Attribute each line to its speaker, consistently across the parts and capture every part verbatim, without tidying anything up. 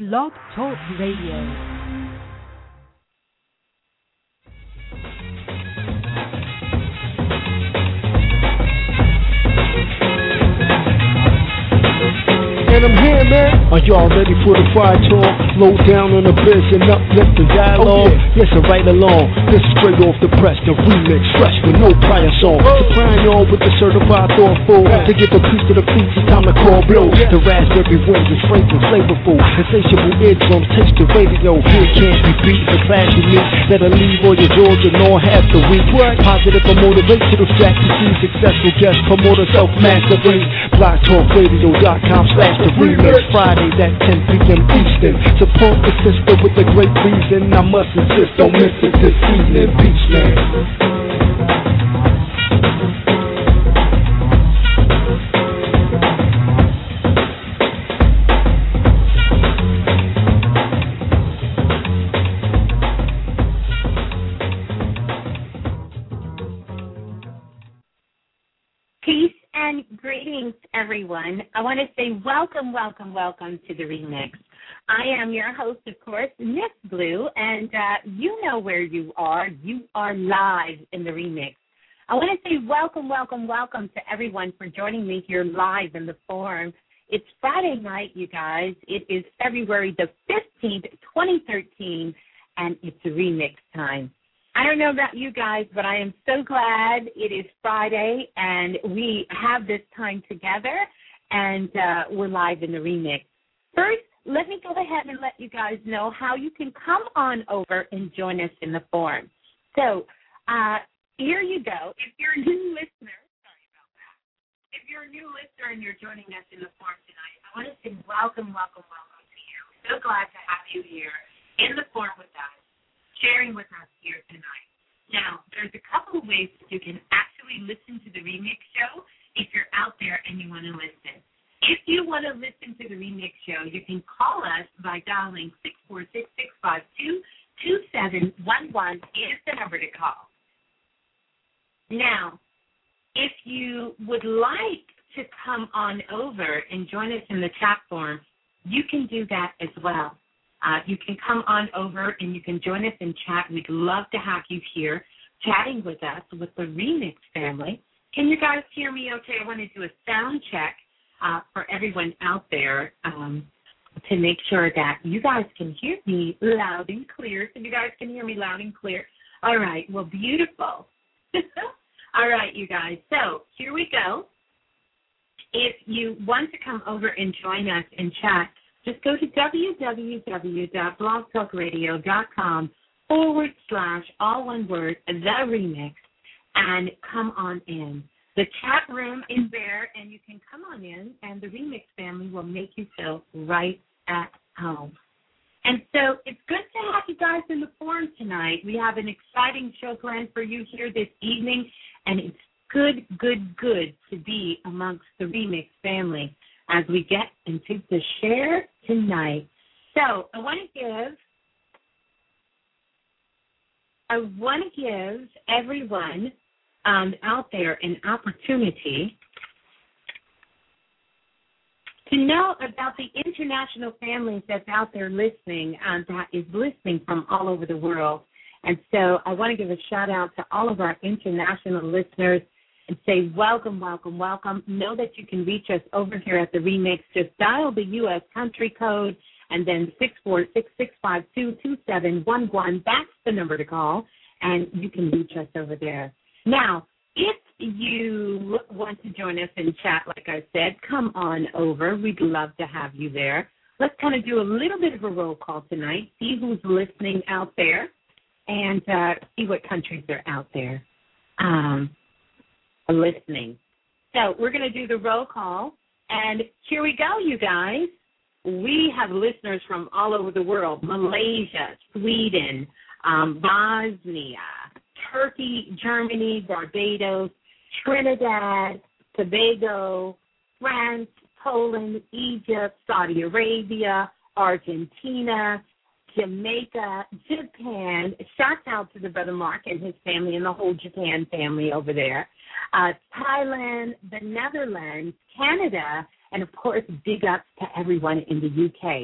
Speaker 1: Blog Talk Radio.
Speaker 2: And I'm here, man. Are y'all ready for the fire talk? Low down on the biz and uplift the dialogue. Oh, yeah. Yes, I'm right along. This is straight off the press, the remix, fresh with no prior song. Oh. Supplying y'all with the certified thoughtful. Yeah. To get the piece to the feet, it's time to call blow. Yeah. The raspberry winds is fragrant, flavorful. Insatiable eardrums, taste the radio. Here can't be beat for class with me. That'll leave all your jaws and all half the week. What? Positive or motivational track to see successful guests, promoter, self-mastery. blog talk radio dot com slash the remix. Fridays at ten p.m. Eastern. Support the sister with a great reason. I must insist, don't miss it this evening. Peace, man.
Speaker 3: Greetings, everyone. I want to say welcome, welcome, welcome to the remix. I am your host, of course, Miss Blue, and uh, you know where you are. You are live in the remix. I want to say welcome, welcome, welcome to everyone for joining me here live in the forum. It's Friday night, you guys. It is February the fifteenth, twenty thirteen, and it's the remix time. I don't know about you guys, but I am so glad it is Friday and we have this time together and uh, we're live in the remix. First, let me go ahead and let you guys know how you can come on over and join us in the forum. So uh, here you go. If you're a new listener, sorry about that. If you're a new listener and you're joining us in the forum tonight, I want to say welcome, welcome, welcome to you. So glad to have you here in the forum with us, sharing with us here tonight. Now, there's a couple of ways that you can actually listen to the remix show if you're out there and you want to listen. If you want to listen to the remix show, you can call us by dialing six four six, six five two, two seven one one is the number to call. Now, if you would like to come on over and join us in the chat forum, you can do that as well. Uh, you can come on over and you can join us in chat. We'd love to have you here chatting with us, with the Remix family. Can you guys hear me okay? I want to do a sound check uh, for everyone out there um, to make sure that you guys can hear me loud and clear. So you guys can hear me loud and clear. All right. Well, beautiful. All right, you guys. So here we go. If you want to come over and join us in chat, just go to www.blogtalkradio.com forward slash, all one word, the remix, and come on in. The chat room is there, and you can come on in, and the Remix family will make you feel right at home. And so it's good to have you guys in the forum tonight. We have an exciting show planned for you here this evening, and it's good, good, good to be amongst the Remix family as we get into the share tonight. So I want to give, I want to give everyone um, out there an opportunity to know about the international families that's out there listening, um, that is listening from all over the world. And so I want to give a shout out to all of our international listeners and say welcome, welcome, welcome. Know that you can reach us over here at the Remix. Just dial the U S country code and then six four six, six five two, two seven one one. That's the number to call, and you can reach us over there. Now, if you want to join us in chat, like I said, come on over. We'd love to have you there. Let's kind of do a little bit of a roll call tonight, see who's listening out there, and uh, see what countries are out there. Um, listening. So we're going to do the roll call, and here we go, you guys. We have listeners from all over the world: Malaysia, Sweden, um, Bosnia, Turkey, Germany, Barbados, Trinidad, Tobago, France, Poland, Egypt, Saudi Arabia, Argentina, Jamaica, Japan. Shout out to the brother Mark and his family and the whole Japan family over there. Uh, Thailand, the Netherlands, Canada, and, of course, big ups to everyone in the U K.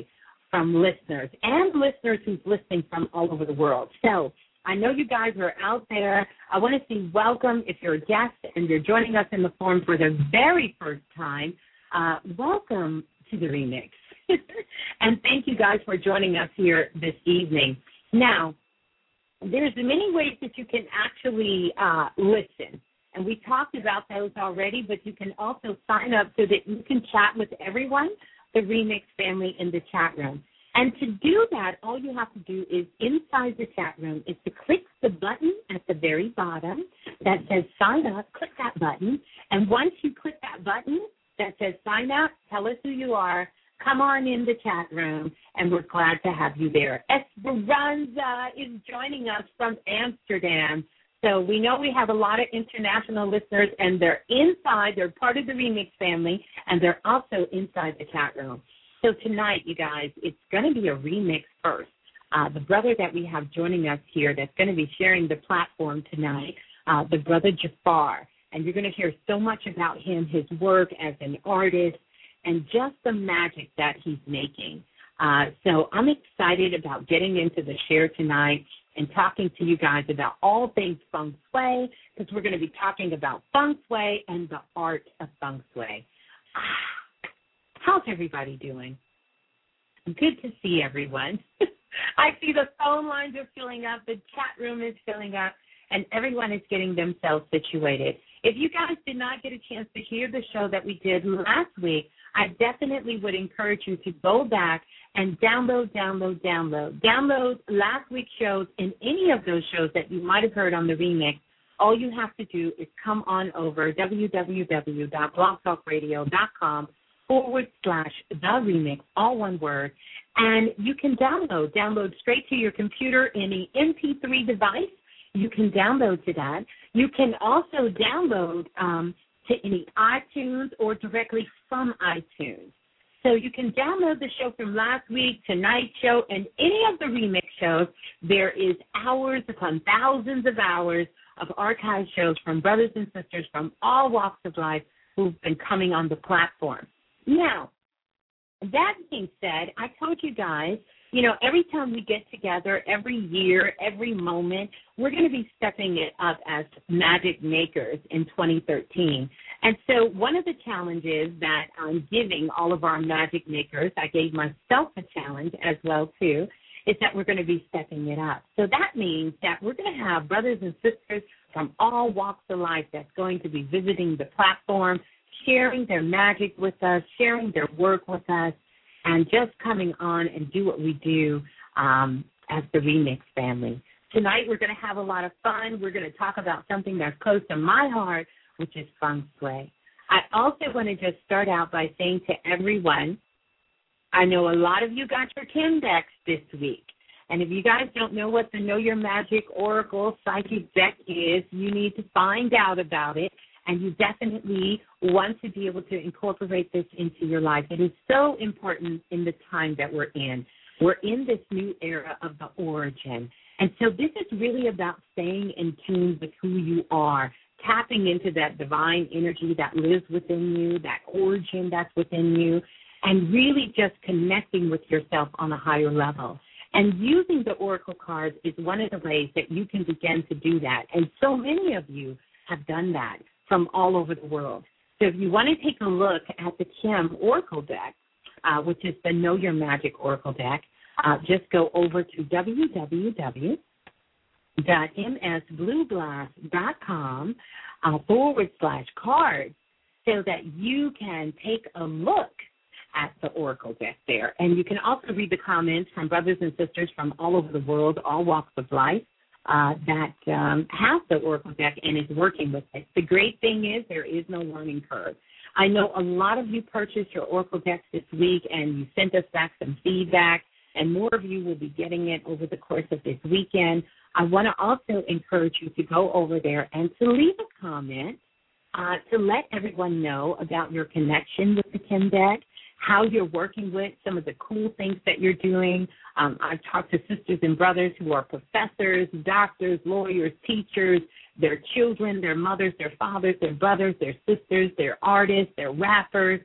Speaker 3: from listeners and listeners who's listening from all over the world. So I know you guys are out there. I want to say welcome. If you're a guest and you're joining us in the forum for the very first time, uh, welcome to the remix. And thank you guys for joining us here this evening. Now, there's many ways that you can actually uh, listen. And we talked about those already, but you can also sign up so that you can chat with everyone, the Remix family in the chat room. And to do that, all you have to do is inside the chat room is to click the button at the very bottom that says sign up, click that button. And once you click that button that says sign up, tell us who you are, come on in the chat room, and we're glad to have you there. Esperanza is joining us from Amsterdam. So we know we have a lot of international listeners, and they're inside. They're part of the Remix family, and they're also inside the chat room. So tonight, you guys, it's going to be a remix first. Uh, the brother that we have joining us here that's going to be sharing the platform tonight, uh, the brother Jafar. And you're going to hear so much about him, his work as an artist, and just the magic that he's making. Uh, so I'm excited about getting into the share tonight and talking to you guys about all things feng shui, because we're going to be talking about feng shui and the art of feng shui. Ah, how's everybody doing? Good to see everyone. I see the phone lines are filling up, the chat room is filling up, and everyone is getting themselves situated. If you guys did not get a chance to hear the show that we did last week, I definitely would encourage you to go back and download, download, download. Download last week's shows and any of those shows that you might have heard on the remix. All you have to do is come on over www.blogtalkradio.com forward slash the remix, all one word, and you can download, download straight to your computer, any M P three device. You can download to that. You can also download um, to any iTunes or directly from iTunes. So you can download the show from last week, tonight's show, and any of the remix shows. There is hours upon thousands of hours of archived shows from brothers and sisters from all walks of life who've been coming on the platform. Now, that being said, I told you guys, you know, every time we get together, every year, every moment, we're going to be stepping it up as magic makers in twenty thirteen. And so one of the challenges that I'm giving all of our magic makers, I gave myself a challenge as well, too, is that we're going to be stepping it up. So that means that we're going to have brothers and sisters from all walks of life that's going to be visiting the platform, sharing their magic with us, sharing their work with us, and just coming on and do what we do um, as the Remix family. Tonight we're going to have a lot of fun. We're going to talk about something that's close to my heart, which is feng shui. I also want to just start out by saying to everyone, I know a lot of you got your Kim decks this week. And if you guys don't know what the Know Your Magic Oracle Psychic deck is, you need to find out about it. And you definitely want to be able to incorporate this into your life. It is so important in the time that we're in. We're in this new era of the origin. And so this is really about staying in tune with who you are, tapping into that divine energy that lives within you, that origin that's within you, and really just connecting with yourself on a higher level. And using the Oracle cards is one of the ways that you can begin to do that. And so many of you have done that from all over the world. So if you want to take a look at the Kim Oracle deck, uh, which is the Know Your Magic Oracle deck, uh, just go over to www.msblueblast.com uh, forward slash cards so that you can take a look at the Oracle deck there. And you can also read the comments from brothers and sisters from all over the world, all walks of life, Uh, that um, has the Oracle deck and is working with it. The great thing is there is no learning curve. I know a lot of you purchased your Oracle decks this week and you sent us back some feedback, and more of you will be getting it over the course of this weekend. I want to also encourage you to go over there and to leave a comment uh, to let everyone know about your connection with the Kim deck, how you're working with some of the cool things that you're doing. Um, I've talked to sisters and brothers who are professors, doctors, lawyers, teachers, their children, their mothers, their fathers, their brothers, their sisters, their artists, their rappers,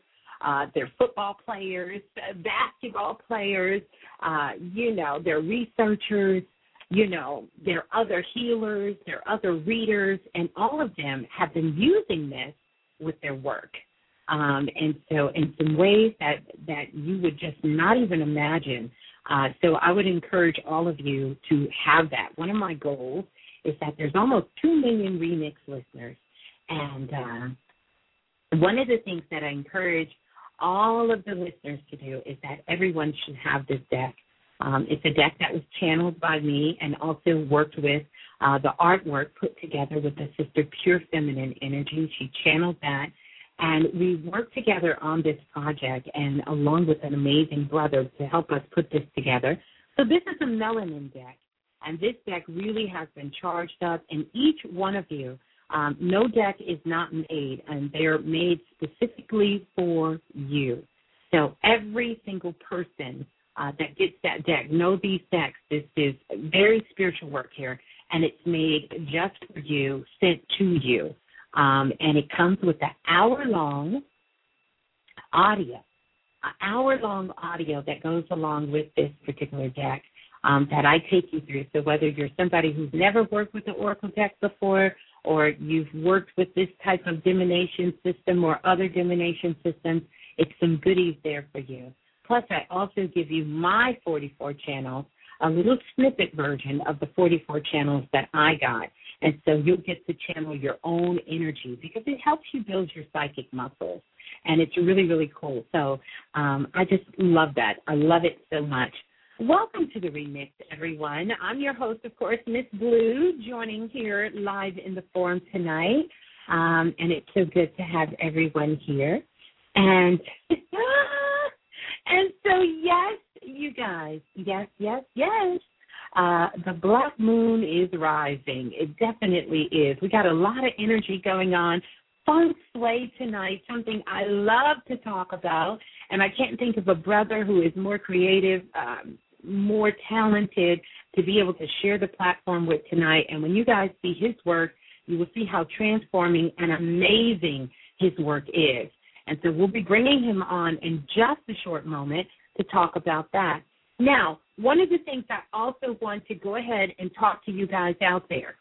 Speaker 3: Uh, they're football players, uh, basketball players, uh, you know, they're researchers, you know, they're other healers, they're other readers, and all of them have been using this with their work. Um, and so in some ways that, that you would just not even imagine. Uh, so I would encourage all of you to have that. One of my goals is that there's almost two million Remix listeners. And uh, one of the things that I encourage all of the listeners to do is that everyone should have this deck. Um, it's a deck that was channeled by me and also worked with uh, the artwork put together with the sister Pure Feminine Energy. She channeled that. And we worked together on this project and along with an amazing brother to help us put this together. So this is a melanin deck, and this deck really has been charged up. And each one of you, um, no deck is not made, and they're made specifically for you. So every single person uh, that gets that deck, know these decks. This is very spiritual work here, and it's made just for you, sent to you. Um, and it comes with an hour-long audio, an hour-long audio that goes along with this particular deck um, that I take you through. So whether you're somebody who's never worked with the Oracle deck before or you've worked with this type of divination system or other divination systems, it's some goodies there for you. Plus, I also give you my forty-four channels, a little snippet version of the forty-four channels that I got. And so you'll get to channel your own energy because it helps you build your psychic muscles. And it's really, really cool. So um, I just love that. I love it so much. Welcome to the Remix, everyone. I'm your host, of course, Miss Blue, joining here live in the forum tonight. Um, and it's so good to have everyone here. And, and so, yes, you guys, yes, yes, yes. Uh, the black moon is rising. It definitely is. We got a lot of energy going on. Funk sway tonight, something I love to talk about, and I can't think of a brother who is more creative, um, more talented to be able to share the platform with tonight. And when you guys see his work, you will see how transforming and amazing his work is. And so we'll be bringing him on in just a short moment to talk about that. Now, one of the things I also want to go ahead and talk to you guys out there,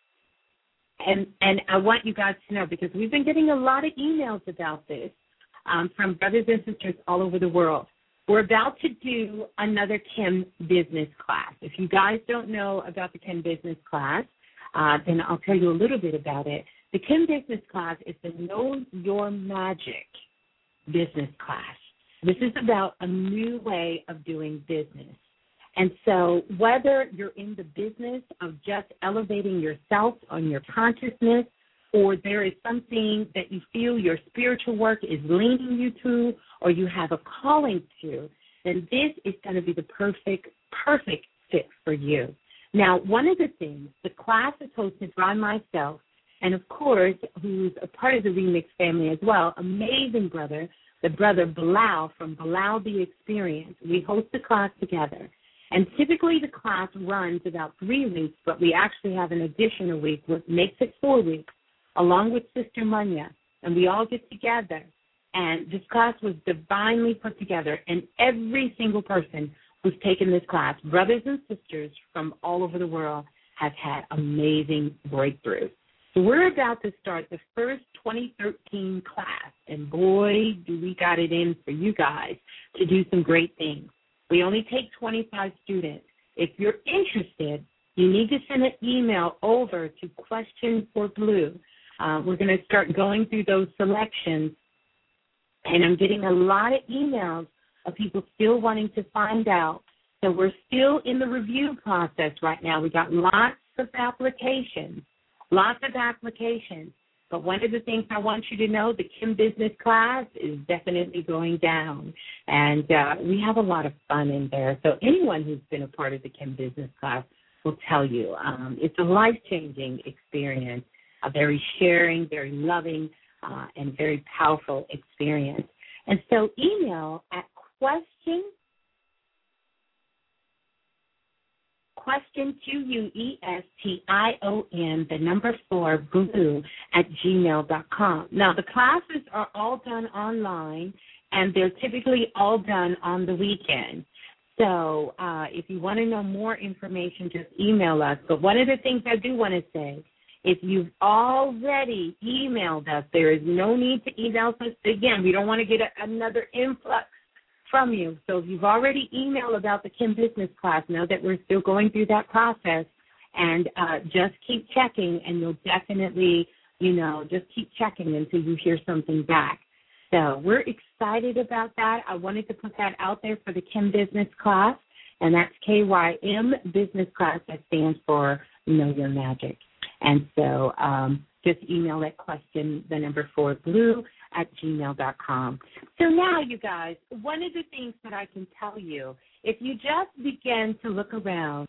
Speaker 3: and, and I want you guys to know, because we've been getting a lot of emails about this um, from brothers and sisters all over the world. We're about to do another Kim business class. If you guys don't know about the Kim business class, uh, then I'll tell you a little bit about it. The Kim business class is the Know Your Magic business class. This is about a new way of doing business. And so whether you're in the business of just elevating yourself on your consciousness, or there is something that you feel your spiritual work is leading you to, or you have a calling to, then this is going to be the perfect, perfect fit for you. Now, one of the things, the class is hosted by myself, and of course, who's a part of the Remix family as well, amazing brother, the brother Bilal from Bilal the Experience. We host the class together. And typically the class runs about three weeks, but we actually have an additional week, which makes it four weeks, along with Sister Munya. And we all get together. And this class was divinely put together. And every single person who's taken this class, brothers and sisters from all over the world, have had amazing breakthroughs. So we're about to start the first twenty thirteen class. And boy, do we got it in for you guys to do some great things. We only take twenty-five students. If you're interested, you need to send an email over to Question for Blue. Uh, we're going to start going through those selections, and I'm getting a lot of emails of people still wanting to find out. So we're still in the review process right now. We got lots of applications, lots of applications. But one of the things I want you to know, the Kim Business class is definitely going down. And uh, we have a lot of fun in there. So anyone who's been a part of the Kim Business class will tell you. Um, it's a life-changing experience, a very sharing, very loving, uh, and very powerful experience. And so email at question, question, Q U E S T I O N, the number four, blue, at gmail dot com. Now, the classes are all done online, and they're typically all done on the weekend. So uh, if you want to know more information, just email us. But one of the things I do want to say, if you've already emailed us, there is no need to email us again. We don't want to get a, another influx from you. So if you've already emailed about the Kim Business Class, know that we're still going through that process, and uh, just keep checking, and you'll definitely, you know, just keep checking until you hear something back. So we're excited about that. I wanted to put that out there for the Kim Business Class, and that's K Y M Business Class. That stands for Know Your Magic. And so um, just email that question, the number four, blue, at gmail dot com. So now, you guys, one of the things that I can tell you, if you just begin to look around,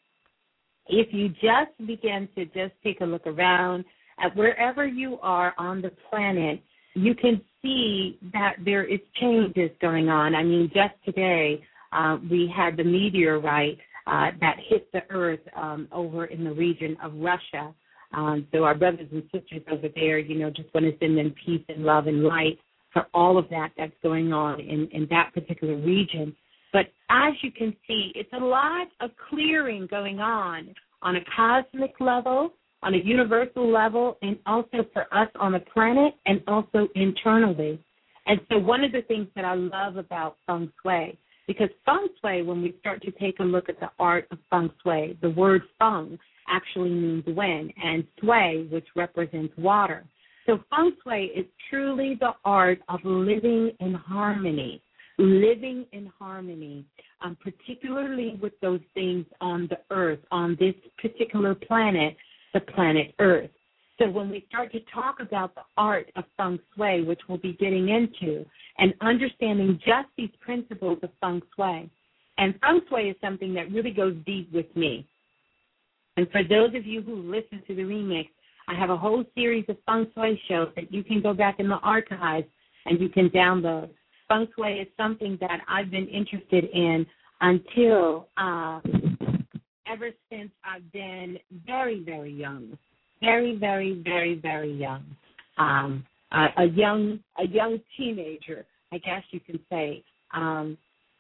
Speaker 3: if you just begin to just take a look around at wherever you are on the planet, you can see that there is changes going on. I mean, just today uh, we had the meteorite uh, that hit the earth um, over in the region of Russia. Um, so our brothers and sisters over there, you know, just want to send them peace and love and light for all of that that's going on in, in that particular region. But as you can see, it's a lot of clearing going on on a cosmic level, on a universal level, and also for us on the planet, and also internally. And so one of the things that I love about Feng Shui, because Feng Shui, when we start to take a look at the art of Feng Shui, the word Feng actually means wind, and Shui, which represents water. So Feng Shui is truly the art of living in harmony, living in harmony, um, particularly with those things on the earth, on this particular planet, the planet Earth. So when we start to talk about the art of Feng Shui, which we'll be getting into, and understanding just these principles of Feng Shui, and Feng Shui is something that really goes deep with me. And for those of you who listen to the remix, I have a whole series of Feng Shui shows that you can go back in the archives and you can download. Feng Shui is something that I've been interested in until uh, ever since I've been very, very young, very, very, very, very young, um, a, a young, a young teenager, I guess you can say. Um,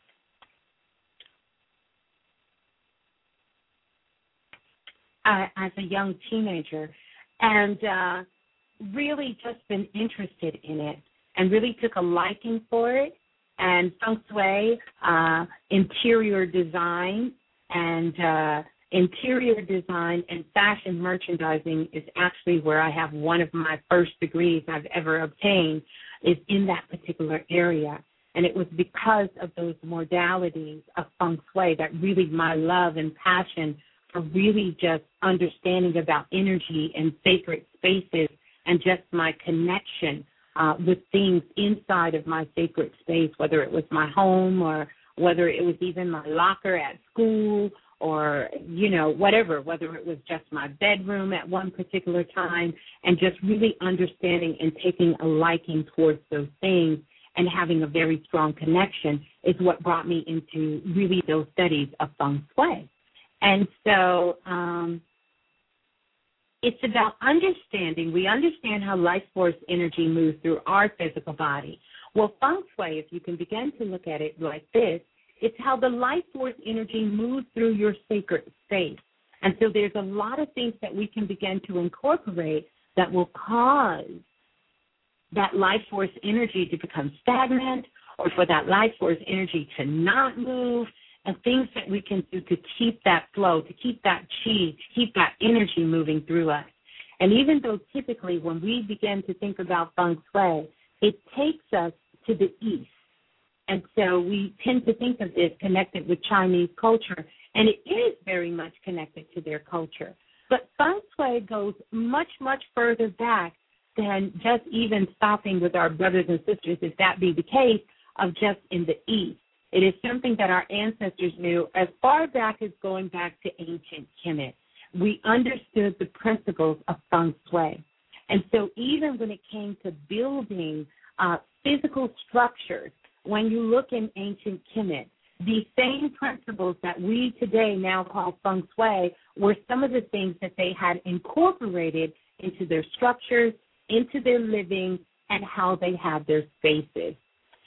Speaker 3: uh, as a young teenager, and uh, really just been interested in it, and really took a liking for it. And Feng Shui, uh, interior design, and uh, interior design and fashion merchandising is actually where I have one of my first degrees I've ever obtained, is in that particular area. And it was because of those modalities of Feng Shui that really my love and passion for really just understanding about energy and sacred spaces, and just my connection uh, with things inside of my sacred space, whether it was my home or whether it was even my locker at school, or, you know, whatever, whether it was just my bedroom at one particular time, and just really understanding and taking a liking towards those things and having a very strong connection is what brought me into really those studies of Feng Shui. And so um, it's about understanding. We understand how life force energy moves through our physical body. Well, Feng Shui, if you can begin to look at it like this, it's how the life force energy moves through your sacred space. And so there's a lot of things that we can begin to incorporate that will cause that life force energy to become stagnant, or for that life force energy to not move, and things that we can do to keep that flow, to keep that chi, to keep that energy moving through us. And even though typically when we begin to think about Feng Shui, it takes us to the east. And so we tend to think of this connected with Chinese culture, and it is very much connected to their culture. But Feng Shui goes much, much further back than just even stopping with our brothers and sisters, if that be the case, of just in the east. It is something that our ancestors knew as far back as going back to ancient Kemet. We understood the principles of Feng Shui. And so even when it came to building uh, physical structures, when you look in ancient Kemet, the same principles that we today now call Feng Shui were some of the things that they had incorporated into their structures, into their living, and how they had their spaces.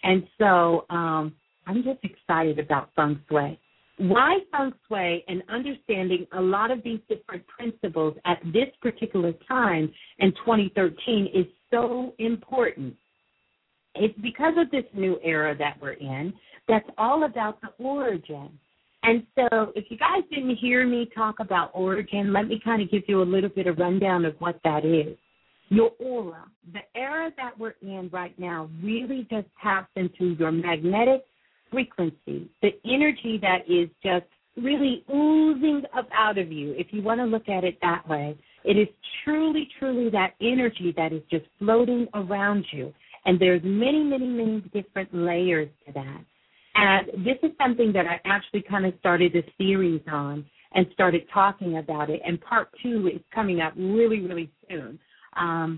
Speaker 3: And so um, I'm just excited about feng shui. Why feng shui and understanding a lot of these different principles at this particular time in twenty thirteen is so important. It's because of this new era that we're in that's all about the origin. And so if you guys didn't hear me talk about origin, let me kind of give you a little bit of rundown of what that is. Your aura, the era that we're in right now, really just taps into your magnetic frequency, the energy that is just really oozing up out of you, if you want to look at it that way. It is truly, truly that energy that is just floating around you. And there's many, many, many different layers to that. And this is something that I actually kind of started a series on and started talking about it. And part two is coming up really, really soon, um,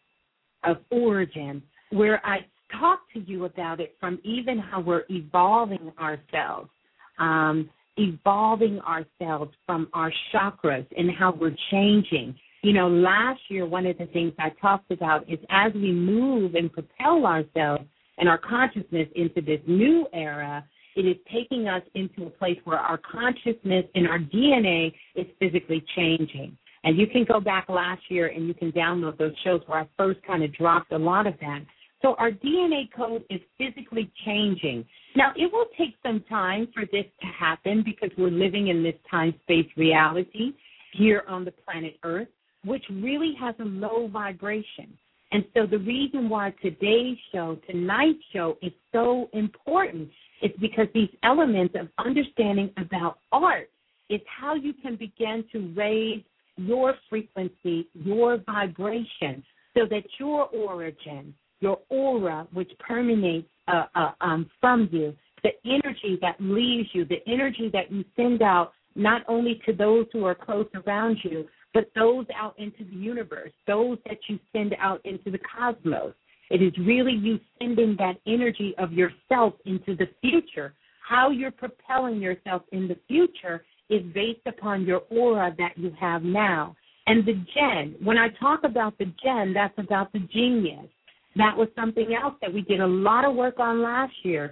Speaker 3: of origin, where I talk to you about it from even how we're evolving ourselves, um, evolving ourselves from our chakras and how we're changing. You know, last year, one of the things I talked about is as we move and propel ourselves and our consciousness into this new era, it is taking us into a place where our consciousness and our D N A is physically changing. And you can go back last year and you can download those shows where I first kind of dropped a lot of that. So our D N A code is physically changing. Now, it will take some time for this to happen because we're living in this time-space reality here on the planet Earth, which really has a low vibration. And so the reason why today's show, tonight's show, is so important is because these elements of understanding about art is how you can begin to raise your frequency, your vibration, so that your origin, your aura, which permeates uh, uh, um, from you, the energy that leaves you, the energy that you send out not only to those who are close around you, but those out into the universe, those that you send out into the cosmos. It is really you sending that energy of yourself into the future. How you're propelling yourself in the future is based upon your aura that you have now. And the gen, when I talk about the gen, that's about the genius. That was something else that we did a lot of work on last year.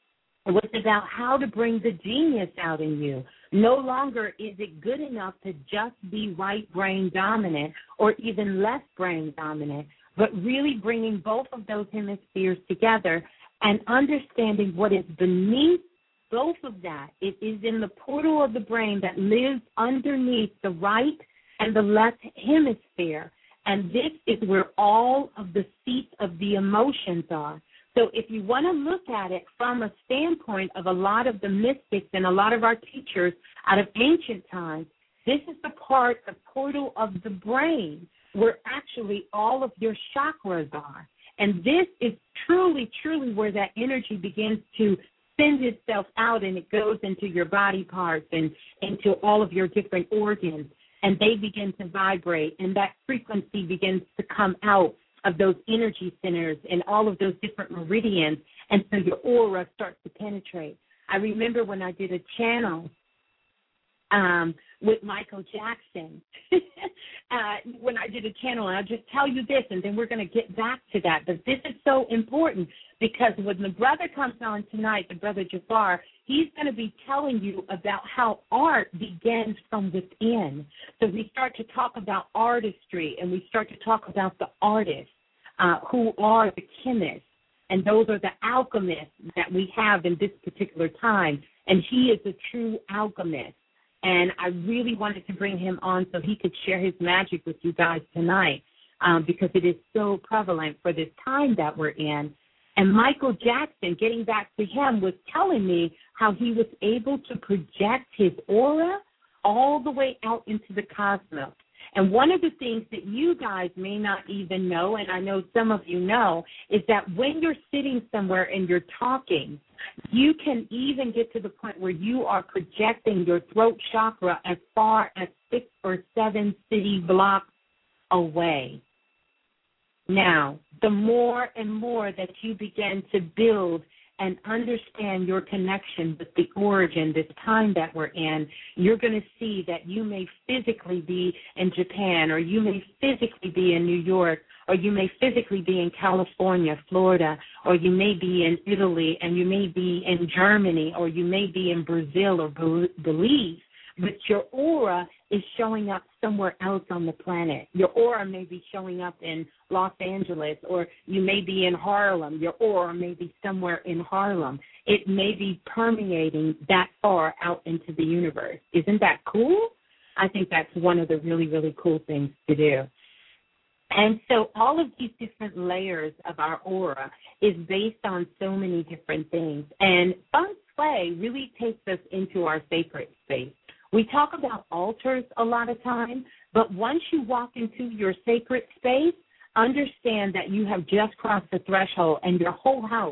Speaker 3: It was about how to bring the genius out in you. No longer is it good enough to just be right brain dominant or even left brain dominant, but really bringing both of those hemispheres together and understanding what is beneath both of that. It is in the portal of the brain that lives underneath the right and the left hemisphere. And this is where all of the seats of the emotions are. So if you want to look at it from a standpoint of a lot of the mystics and a lot of our teachers out of ancient times, this is the part, the portal of the brain, where actually all of your chakras are. And this is truly, truly where that energy begins to send itself out, and it goes into your body parts and into all of your different organs, and they begin to vibrate, and that frequency begins to come out of those energy centers and all of those different meridians, and so your aura starts to penetrate. I remember when I did a channel um, with Michael Jackson, uh, when I did a channel, and I'll just tell you this, and then we're going to get back to that, but this is so important because when the brother comes on tonight, the brother Jafar, he's going to be telling you about how art begins from within. So we start to talk about artistry, and we start to talk about the artists uh, who are the chemists, and those are the alchemists that we have in this particular time, and he is a true alchemist. And I really wanted to bring him on so he could share his magic with you guys tonight um, because it is so prevalent for this time that we're in. And Michael Jackson, getting back to him, was telling me how he was able to project his aura all the way out into the cosmos. And one of the things that you guys may not even know, and I know some of you know, is that when you're sitting somewhere and you're talking, you can even get to the point where you are projecting your throat chakra as far as six or seven city blocks away. Now, the more and more that you begin to build and understand your connection with the origin, this time that we're in, you're going to see that you may physically be in Japan, or you may physically be in New York, or you may physically be in California, Florida, or you may be in Italy, and you may be in Germany, or you may be in Brazil or Belize, but your aura is showing up somewhere else on the planet. Your aura may be showing up in Los Angeles, or you may be in Harlem. Your aura may be somewhere in Harlem. It may be permeating that far out into the universe. Isn't that cool? I think that's one of the really, really cool things to do. And so all of these different layers of our aura is based on so many different things. And feng shui really takes us into our sacred space. We talk about altars a lot of time, but once you walk into your sacred space, understand that you have just crossed the threshold and your whole house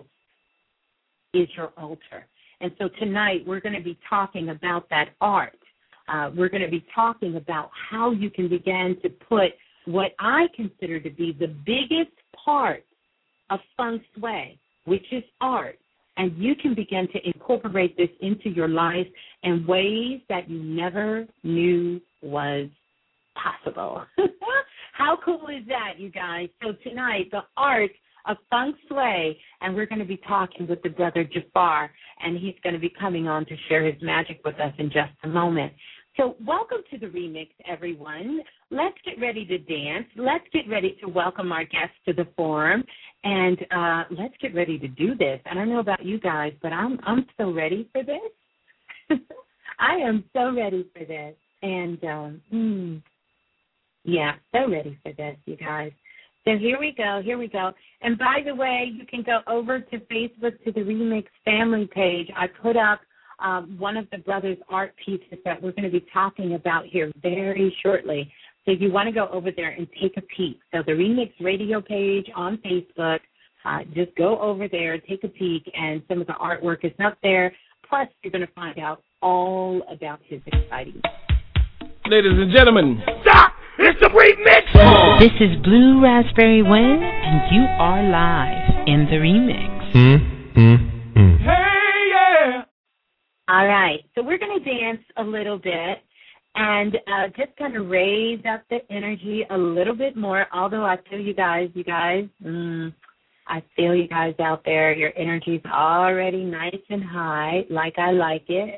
Speaker 3: is your altar. And so tonight we're going to be talking about that art. Uh, we're going to be talking about how you can begin to put what I consider to be the biggest part of feng shui, which is art. And you can begin to incorporate this into your life in ways that you never knew was possible. How cool is that, you guys? So tonight, the art of feng shui, and we're going to be talking with the brother Jafar, and he's going to be coming on to share his magic with us in just a moment. So welcome to the remix, everyone. Let's get ready to dance. Let's get ready to welcome our guests to the forum, and uh, let's get ready to do this. I don't know about you guys, but I'm I'm so ready for this. I am so ready for this, and um, mm, yeah, so ready for this, you guys. So here we go, here we go. And by the way, you can go over to Facebook to the Remix family page. I put up Um, one of the brothers' art pieces that we're going to be talking about here very shortly. So if you want to go over there and take a peek. So the Remix radio page on Facebook, uh, just go over there, take a peek, and some of the artwork is up there. Plus, you're going to find out all about his exciting.
Speaker 4: Ladies and gentlemen, stop! It's the Remix!
Speaker 1: This is Blue Raspberry Wind, and you are live in the Remix.
Speaker 4: Mm, mm, mm. Hey, yeah!
Speaker 3: All right, so we're going to dance a little bit and uh, just kind of raise up the energy a little bit more, although I feel you guys, you guys, mm, I feel you guys out there, your energy's already nice and high, like I like it.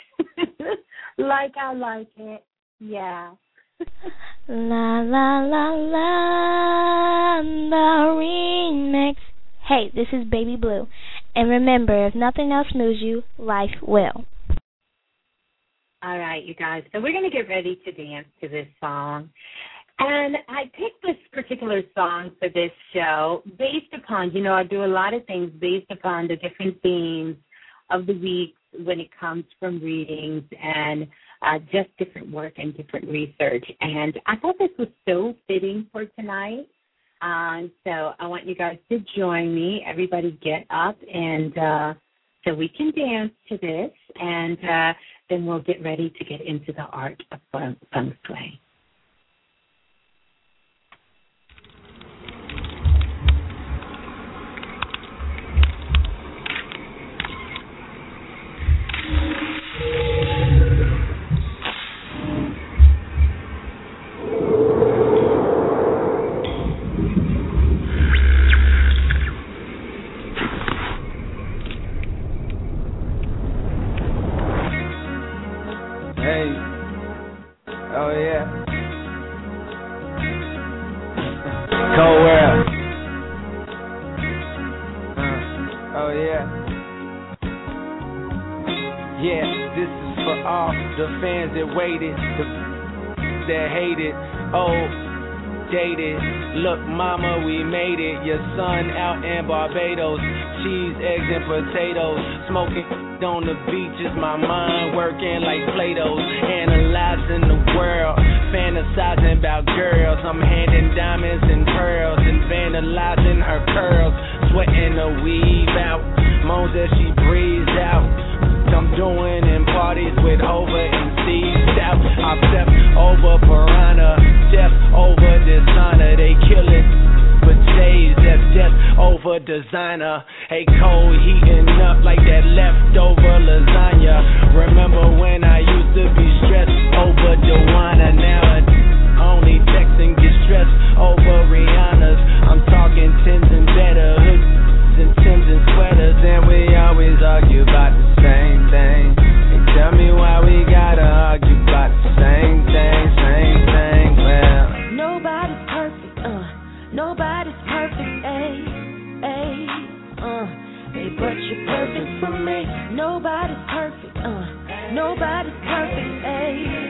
Speaker 3: Like I like it, yeah.
Speaker 5: La, la, la, la, the Remix. Hey, this is Baby Blue. And remember, if nothing else moves you, life will.
Speaker 3: All right, you guys. So we're going to get ready to dance to this song. And I picked this particular song for this show based upon, you know, I do a lot of things based upon the different themes of the week when it comes from readings and uh, just different work and different research. And I thought this was so fitting for tonight. Um, so I want you guys to join me. Everybody get up, and uh, so we can dance to this, and uh, then we'll get ready to get into the art of feng shui.
Speaker 6: Waited, the that hated, oh, dated. Look, mama, we made it. Your son out in Barbados, cheese, eggs, and potatoes. Smoking on the beaches, my mind working like Play-Dohs. Analyzing the world, fantasizing about girls. I'm handing diamonds and pearls and vandalizing her curls. Sweating the weave out, moans as she breathes out. I'm doing in parties with Hova and Steve Stout. I step over Piranha, step over Dishonor. They kill it, but days that's death over over designer. Hey, cold heating up like that leftover lasagna. Remember when I used to be stressed over Joanna? Now only texting get stressed over Rihanna's. I'm talking Tims and better hoods and Tims and sweaters, and we always argue about the same thing. Hey, tell me why we gotta argue about the same thing, same thing. Well,
Speaker 7: nobody's perfect, uh, nobody's perfect, ayy, ayy, uh, hey, but you're perfect for me. Nobody's perfect, uh, nobody's perfect, ayy.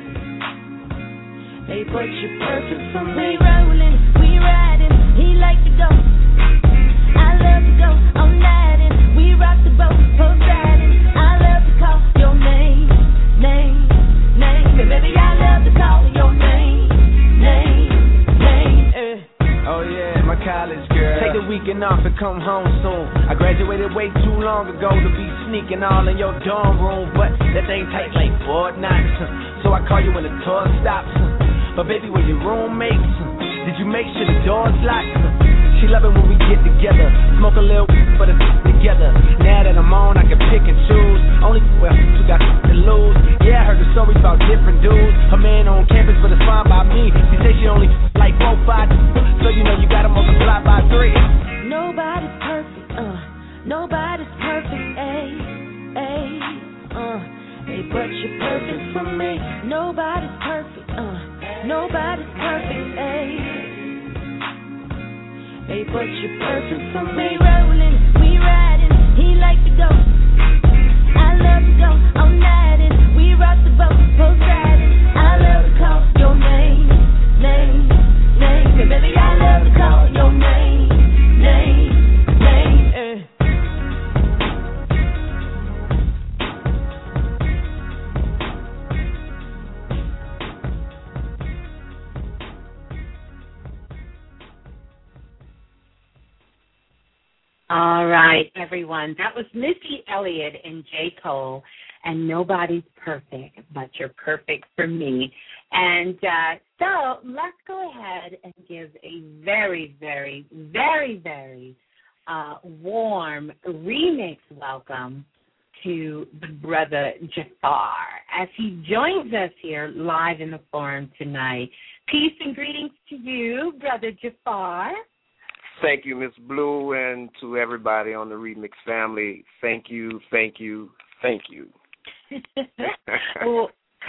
Speaker 7: Hey, but you're perfect for me. We rollin', we riding, he like to go. I love to go, I'm riding. We rock the boat, Poseidon. I love to call your name, name, name. Baby, I love to call your name, name, name.
Speaker 6: Uh. Oh yeah, my college girl. Take the weekend off and come home soon. I graduated way too long ago to be sneaking all in your dorm room, but that thing tight like Fort Knox. So I call you when the tour stops. But baby, when your roommates, did you make sure the door's locked? She love it when we get together, smoke a little for the together. Now that I'm on, I can pick and choose. Only well, you got to lose. Yeah, I heard the stories about different dudes. Her man on campus, but it's fine by me. She say she only like four, five, so you know you gotta multiply by three.
Speaker 7: Nobody's perfect, uh, nobody's perfect, ayy, ayy, uh, hey, but you're perfect for me. Nobody's perfect, uh, nobody's perfect, ayy. Hey, but you're perfect for me. We rollin', we riding, he like to go. I love to go, I'm riding. We rock the boat, Poseidon. I love to call your name, name, name. Baby, I love to call your name, name, name. Uh.
Speaker 3: All right, everyone. That was Missy Elliott and J. Cole, and Nobody's Perfect, but you're perfect for me. And uh, so let's go ahead and give a very, very, very, very uh, warm remix welcome to the brother Jafar as he joins us here live in the forum tonight. Peace and greetings to you, brother Jafar.
Speaker 8: Thank you, Miss Blue, and to everybody on the Remix family. Thank you, thank you, thank you.
Speaker 3: Well,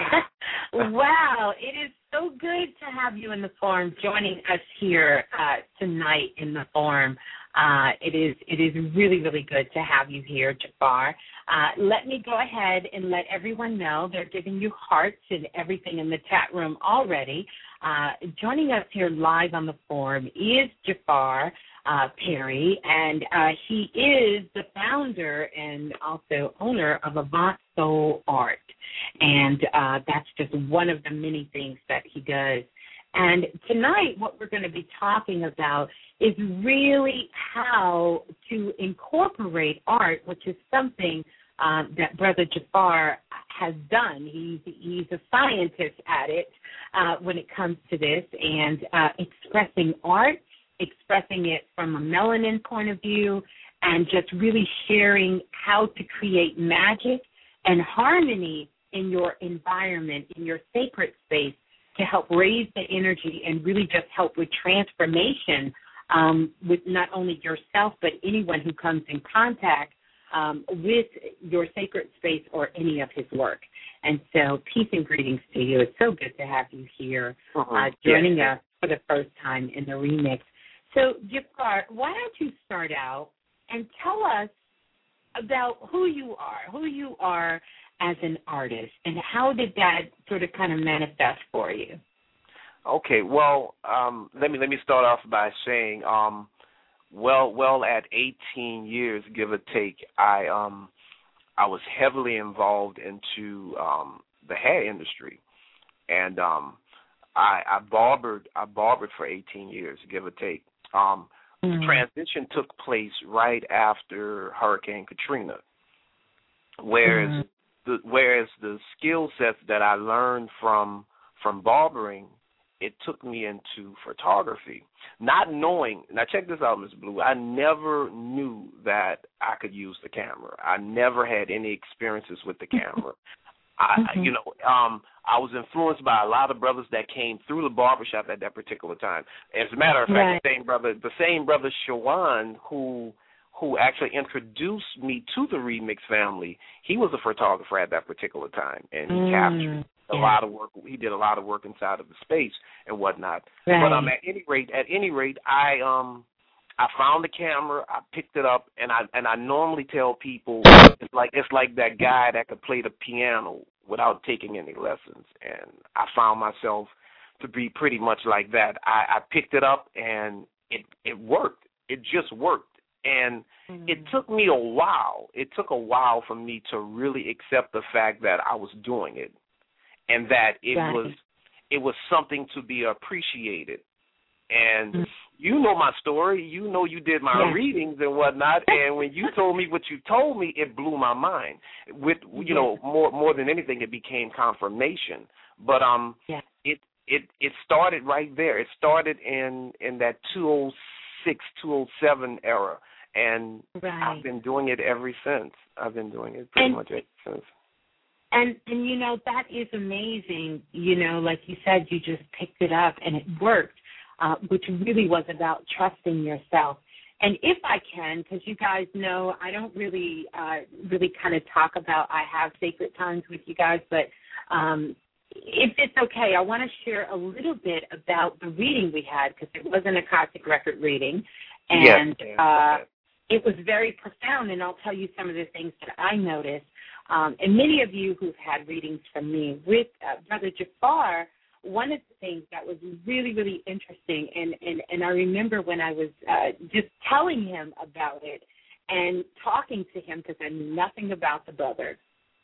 Speaker 3: wow, it is so good to have you in the forum, joining us here uh, tonight in the forum. Uh, it is it is really, really good to have you here, Jafar. Uh, let me go ahead and let everyone know they're giving you hearts and everything in the chat room already. Uh, joining us here live on the forum is Jafar uh, Perry, and uh, he is the founder and also owner of Avant Soul Art. And uh, that's just one of the many things that he does. And tonight what we're going to be talking about is really how to incorporate art, which is something uh, that Brother Jafar has done. He's, he's a scientist at it uh, when it comes to this, and uh, expressing art, expressing it from a melanin point of view, and just really sharing how to create magic and harmony in your environment, in your sacred space, to help raise the energy and really just help with transformation um, with not only yourself but anyone who comes in contact um, with your sacred space or any of his work. And so peace and greetings to you. It's so good to have you here uh-huh. uh, joining yes. us for the first time in the remix. So, Jafar, why don't you start out and tell us about who you are, who you are as an artist, and how did that sort of kind of manifest for you?
Speaker 8: Okay, well, um, let me let me start off by saying, um, well, well, at eighteen years, give or take, I um, I was heavily involved into um, the hair industry, and um, I, I barbered, I barbered for eighteen years, give or take. Um, mm-hmm. The transition took place right after Hurricane Katrina, whereas mm-hmm. the whereas the skill sets that I learned from from barbering it took me into photography, not knowing. Now, check this out, Miss Blue. I never knew that I could use the camera. I never had any experiences with the camera. I, mm-hmm. you know, um, I was influenced by a lot of brothers that came through the barbershop at that particular time. As a matter of fact, right. the same brother, the same brother Shawan, who who actually introduced me to the Remix family, he was a photographer at that particular time, and he mm. captured a yeah. lot of work. He did a lot of work inside of the space and whatnot. Right. But um, at any rate, at any rate, I um, I found the camera, I picked it up, and I and I normally tell people it's like it's like that guy that could play the piano without taking any lessons, and I found myself to be pretty much like that. I, I picked it up, and it it worked. It just worked. And mm-hmm. it took me a while. It took a while for me to really accept the fact that I was doing it, and that it right. was it was something to be appreciated. And mm-hmm. you know my story. You know you did my yeah. readings and whatnot. And when you told me what you told me, it blew my mind. With you yeah. know more more than anything, it became confirmation. But um, yeah. it it it started right there. It started in in that two oh six, two oh seven era. And right. I've been doing it ever since. I've been doing it pretty and, much ever since.
Speaker 3: And, and, you know, that is amazing. You know, like you said, you just picked it up and it worked, uh, which really was about trusting yourself. And if I can, because you guys know I don't really, uh, really kind of talk about I have sacred times with you guys, but um, if it's okay, I want to share a little bit about the reading we had, because it wasn't a Akashic record reading. And yes. uh, it was very profound, and I'll tell you some of the things that I noticed. Um, and many of you who've had readings from me with uh, Brother Jafar, one of the things that was really, really interesting, and, and, and I remember when I was uh, just telling him about it and talking to him, because I knew nothing about the brother.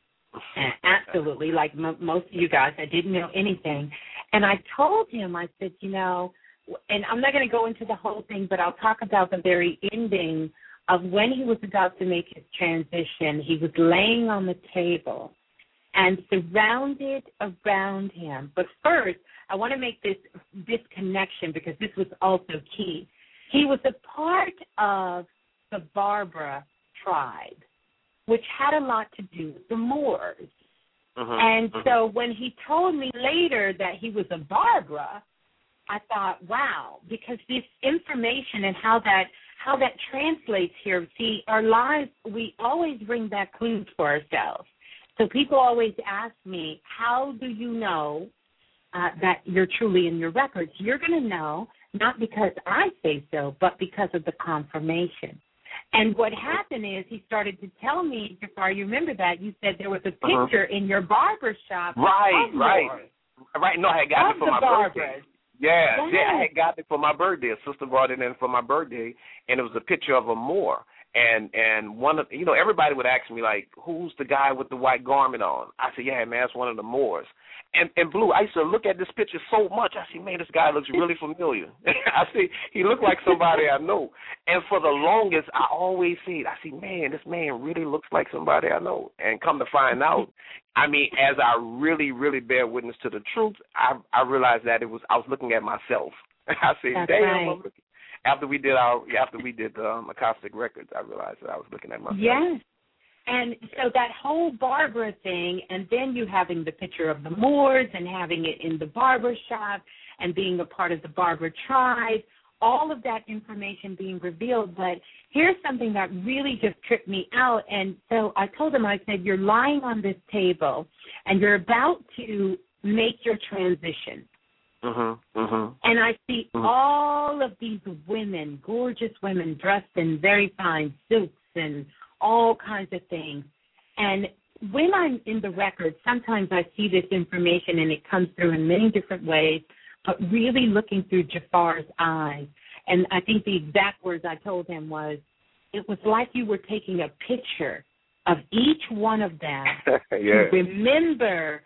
Speaker 3: And absolutely, like m- most of you guys, I didn't know anything. And I told him, I said, you know, and I'm not going to go into the whole thing, but I'll talk about the very ending of when he was about to make his transition. He was laying on the table and surrounded around him. But first, I want to make this, this connection, because this was also key. He was a part of the Barbara tribe, which had a lot to do with the Moors. Uh-huh, and uh-huh. so when he told me later that he was a Barbara, I thought, wow, because this information and how that how that translates here, see, our lives, we always bring back clues for ourselves. So people always ask me, how do you know uh, that you're truly in your records? You're going to know, not because I say so, but because of the confirmation. And what happened is he started to tell me, Jafar, you remember that, you said there was a picture uh-huh. in your barber shop.
Speaker 8: Right, right.
Speaker 3: Yours,
Speaker 8: right, no, I got it for my
Speaker 3: barbers.
Speaker 8: birthday. Yeah, yes. yeah, I had got it for my birthday. A sister brought it in for my birthday, and it was a picture of a Moor. And and one of you know everybody would ask me, like, who's the guy with the white garment on? I said, yeah, man, that's one of the Moors. And and Blue, I used to look at this picture so much. I said, man, this guy looks really familiar. I see he looked like somebody I know. And for the longest, I always said, I see, man, this man really looks like somebody I know. And come to find out, I mean, as I really, really bear witness to the truth, I I realized that it was I was looking at myself. I said,
Speaker 3: That's
Speaker 8: damn.
Speaker 3: right.
Speaker 8: I'm looking. After we did our after we did the um, Akashic Records, I realized that I was looking at myself.
Speaker 3: Yes. And so that whole Barbara thing, and then you having the picture of the Moors and having it in the barber shop and being a part of the Barbara tribe, all of that information being revealed. But here's something that really just tripped me out. And so I told him, I said, you're lying on this table and you're about to make your transition.
Speaker 8: Mm-hmm, mm-hmm.
Speaker 3: And I see
Speaker 8: mm-hmm.
Speaker 3: all of these women, gorgeous women, dressed in very fine suits and all kinds of things. And when I'm in the record, sometimes I see this information and it comes through in many different ways, but really looking through Jafar's eyes. And I think the exact words I told him was, it was like you were taking a picture of each one of them
Speaker 8: yeah.
Speaker 3: to remember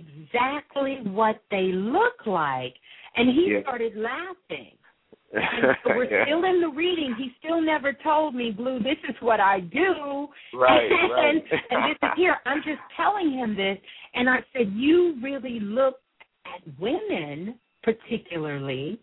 Speaker 3: exactly what they look like. And he
Speaker 8: yeah.
Speaker 3: started laughing. And so we're yeah. still in the reading. He still never told me, Blue, this is what I do.
Speaker 8: Right,
Speaker 3: and,
Speaker 8: right.
Speaker 3: and this is here. I'm just telling him this. And I said, you really look at women particularly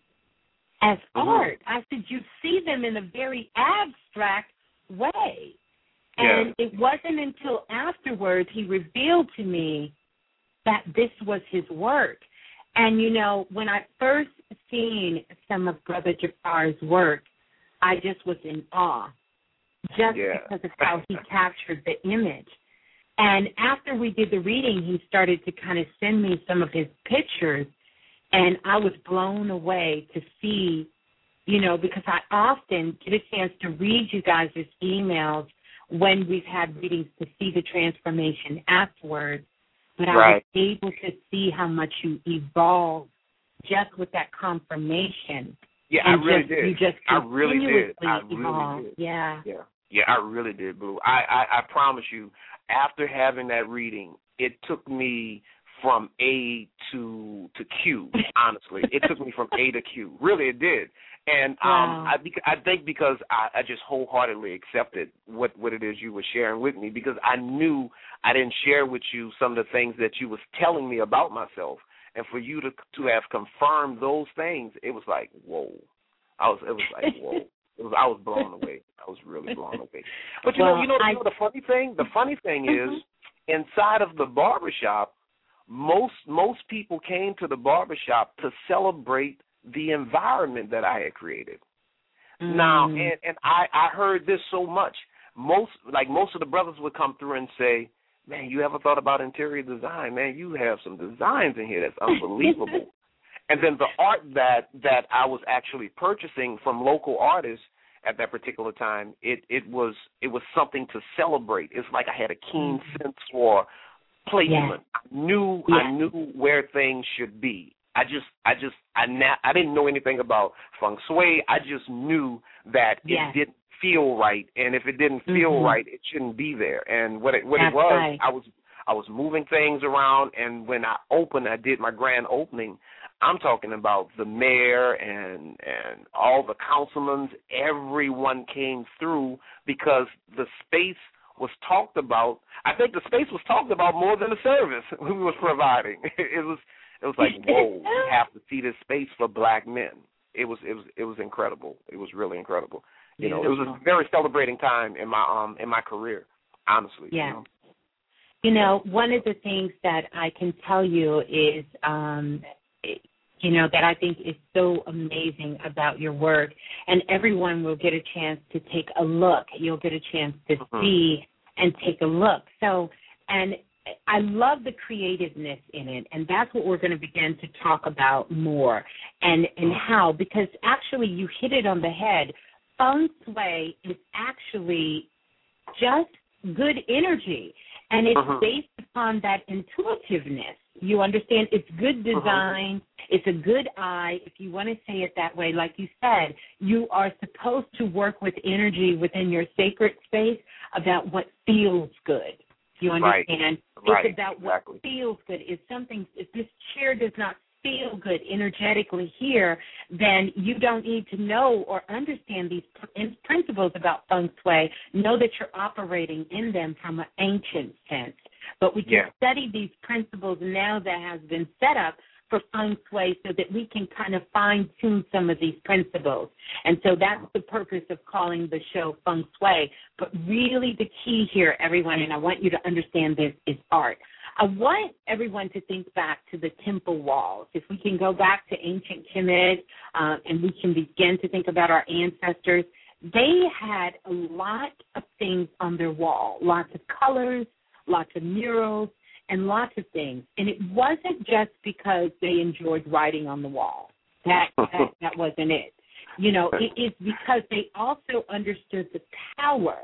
Speaker 3: as
Speaker 8: mm-hmm.
Speaker 3: art. I said, you see them in a very abstract way.
Speaker 8: Yeah.
Speaker 3: And it wasn't until afterwards he revealed to me that this was his work. And, you know, when I first seen some of Brother Jafar's work, I just was in awe, just
Speaker 8: yeah.
Speaker 3: because of how he captured the image. And after we did the reading, he started to kind of send me some of his pictures, and I was blown away to see, you know, because I often get a chance to read you guys' emails when we've had readings to see the transformation afterwards, but I
Speaker 8: right.
Speaker 3: was able to see how much you evolved just with that confirmation.
Speaker 8: Yeah,
Speaker 3: and
Speaker 8: I really
Speaker 3: just,
Speaker 8: did.
Speaker 3: You just
Speaker 8: I really did. I
Speaker 3: evolved.
Speaker 8: really did.
Speaker 3: Yeah.
Speaker 8: Yeah. Yeah, I really did, Blue. I, I, I promise you, after having that reading, it took me from A to to Q, honestly. It took me from A to Q. Really, it did. And um,
Speaker 3: wow.
Speaker 8: I, I think because I, I just wholeheartedly accepted what, what it is you were sharing with me, because I knew I didn't share with you some of the things that you was telling me about myself. And for you to to have confirmed those things, it was like, whoa. I was, it was like, whoa. It was, I was blown away. I was really blown away. But you
Speaker 3: well,
Speaker 8: know, you know,
Speaker 3: I,
Speaker 8: you know the funny thing. The funny thing
Speaker 3: mm-hmm.
Speaker 8: is, inside of the barbershop, most most people came to the barbershop to celebrate the environment that I had created. Mm. Now, and and I I heard this so much. Most like most of the brothers would come through and say, "Man, you ever thought about interior design? Man, you have some designs in here that's unbelievable." And then the art that, that I was actually purchasing from local artists at that particular time, it, it was it was something to celebrate. It's like I had a keen sense for placement.
Speaker 3: Yeah.
Speaker 8: I knew
Speaker 3: yeah.
Speaker 8: I knew where things should be. I just I just I na- I didn't know anything about feng shui. I just knew that
Speaker 3: yeah.
Speaker 8: it didn't feel right, and if it didn't feel
Speaker 3: mm-hmm.
Speaker 8: right, it shouldn't be there. And what it what
Speaker 3: That's
Speaker 8: it was,
Speaker 3: right.
Speaker 8: I was I was moving things around, and when I opened, I did my grand opening. I'm talking about the mayor and and all the councilmen. Everyone came through because the space was talked about. I think the space was talked about more than the service we was providing. It was it was like, whoa, we have to see this space for black men. It was it was it was incredible. It was really incredible. You know, it was a very celebrating time in my um in my career, honestly.
Speaker 3: Yeah.
Speaker 8: You know?
Speaker 3: You know, one of the things that I can tell you is, um, you know, that I think is so amazing about your work, and everyone will get a chance to take a look. You'll get a chance to
Speaker 8: mm-hmm.
Speaker 3: see and take a look. So, and I love the creativeness in it, and that's what we're going to begin to talk about more, and, and how, because actually you hit it on the head. Feng Shui is actually just good energy. And it's uh-huh. based upon that intuitiveness. You understand? It's good design. Uh-huh. It's a good eye, if you want to say it that way. Like you said, you are supposed to work with energy within your sacred space about what feels good. You understand?
Speaker 8: Right. Right.
Speaker 3: It's about
Speaker 8: exactly.
Speaker 3: what feels good. If something, if this chair does not feel good energetically here, then you don't need to know or understand these principles about feng shui. Know that you're operating in them from an ancient sense. But we can
Speaker 8: yeah.
Speaker 3: study these principles now that has been set up for feng shui so that we can kind of fine-tune some of these principles. And so that's the purpose of calling the show Feng Shui. But really the key here, everyone, and I want you to understand this, is art. I want everyone to think back to the temple walls. If we can go back to ancient Kemet uh, and we can begin to think about our ancestors, they had a lot of things on their wall, lots of colors, lots of murals, and lots of things. And it wasn't just because they enjoyed writing on the wall. That, that, that wasn't it. You know, it is because they also understood the power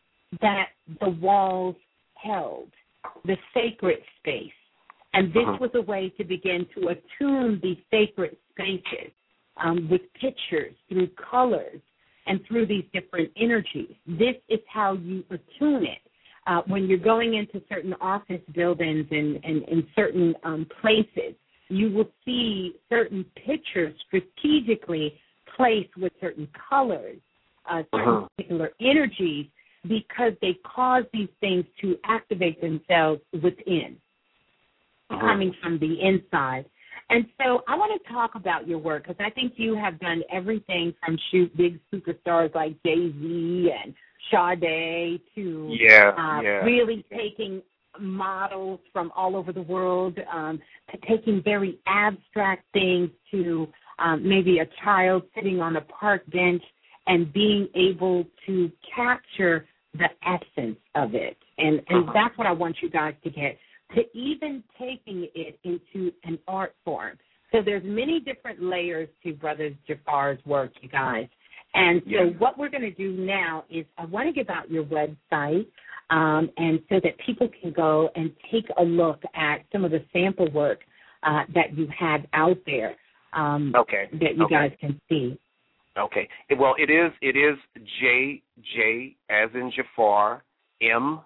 Speaker 3: that the walls held, the sacred space. And this uh-huh. was a way to begin to attune these sacred spaces um, with pictures, through colors, and through these different energies. This is how you attune it. Uh, when you're going into certain office buildings and, and, and certain um, places, you will see certain pictures strategically placed with certain colors, uh, certain uh-huh. particular energies, because they cause these things to activate themselves within, uh-huh. coming from the inside. And so I want to talk about your work because I think you have done everything from shoot big superstars like Jay-Z and Sade to
Speaker 8: yeah,
Speaker 3: uh,
Speaker 8: yeah.
Speaker 3: really taking models from all over the world, um, to taking very abstract things to um, maybe a child sitting on a park bench and being able to capture the essence of it. And, and
Speaker 8: uh-huh.
Speaker 3: that's what I want you guys to get, to even taking it into an art form. So there's many different layers to Brother Jafar's work, you guys. And so
Speaker 8: yeah.
Speaker 3: what we're going to do now is I want to give out your website, um, and so that people can go and take a look at some of the sample work uh, that you have out there um,
Speaker 8: okay.
Speaker 3: that you
Speaker 8: okay.
Speaker 3: guys can see.
Speaker 8: Okay. Well, it is it is J J as in Jafar M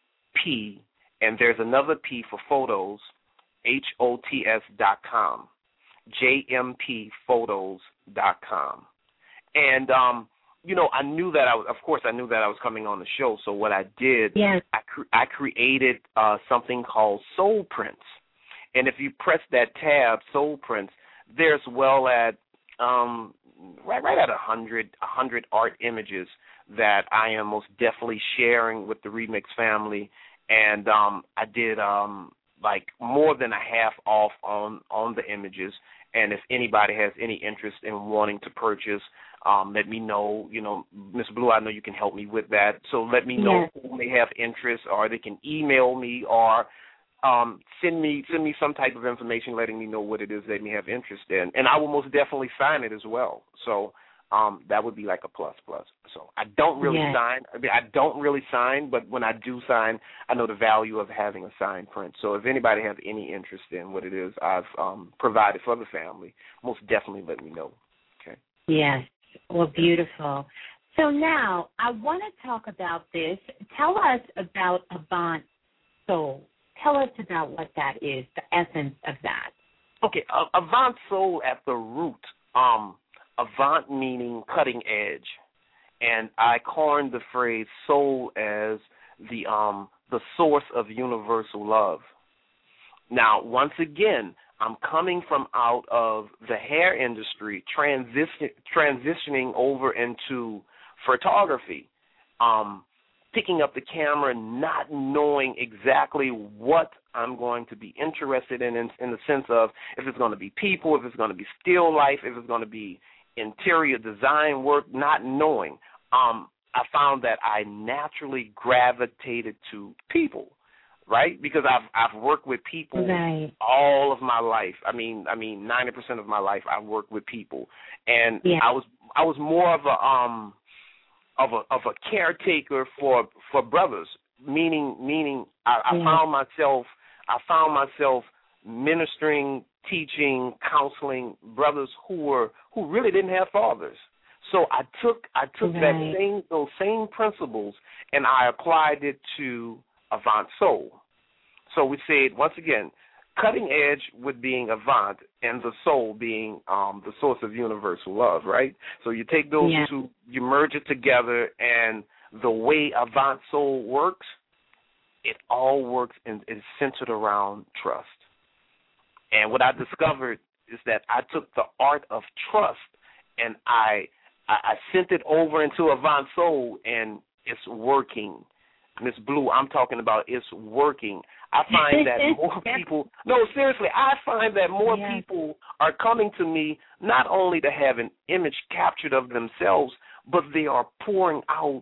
Speaker 8: P, and there's another P for photos, H O T S dot com, J M P photos dot com. And, um, you know, I knew that I was, of course, I knew that I was coming on the show. So what I did,
Speaker 3: yes.
Speaker 8: I, cre- I created uh, something called Soul Prints. And if you press that tab, Soul Prints, there's well at um, right, right at a hundred, a hundred art images that I am most definitely sharing with the Remix family. And um, I did um, like more than a half off on on the images. And if anybody has any interest in wanting to purchase, um, let me know. You know, Miz Blue, I know you can help me with that. So let me know
Speaker 3: yes.
Speaker 8: who may have interest, or they can email me or um, send me send me some type of information letting me know what it is they may have interest in. And I will most definitely sign it as well. So um, that would be like a plus plus. So I don't really
Speaker 3: yes.
Speaker 8: sign. I mean, I don't really sign, but when I do sign, I know the value of having a signed print. So if anybody has any interest in what it is I've um, provided for the family, most definitely let me know. Okay.
Speaker 3: Yes. Well, beautiful. So now I want to talk about this. Tell us about Avant Soul. Tell us about what that is, the essence of that.
Speaker 8: Okay, uh, Avant Soul at the root, um, Avant meaning cutting edge, and I coined the phrase soul as the um the source of universal love. Now, once again, I'm coming from out of the hair industry, transition, transitioning over into photography, um, picking up the camera, not knowing exactly what I'm going to be interested in, in, in the sense of if it's going to be people, if it's going to be still life, if it's going to be interior design work, not knowing. Um, I found that I naturally gravitated to people. Right, because I've I've worked with people
Speaker 3: right.
Speaker 8: all of my life. I mean, I mean, ninety percent of my life I've worked with people, and
Speaker 3: yeah.
Speaker 8: I was I was more of a um of a of a caretaker for for brothers. Meaning meaning I, I
Speaker 3: yeah.
Speaker 8: found myself I found myself ministering, teaching, counseling brothers who were who really didn't have fathers. So I took I took
Speaker 3: right.
Speaker 8: that same those same principles and I applied it to Avant Soul. So we said, once again, cutting edge with being Avant and the soul being um, the source of universal love, right? So you take those
Speaker 3: yeah.
Speaker 8: two, you merge it together, and the way Avant Soul works, it all works and is centered around trust. And what I discovered is that I took the art of trust and I, I, I sent it over into Avant Soul, and it's working. Miss Blue, I'm talking about it's working. I find that more people, no, seriously, I find that more
Speaker 3: yes.
Speaker 8: people are coming to me not only to have an image captured of themselves, but they are pouring out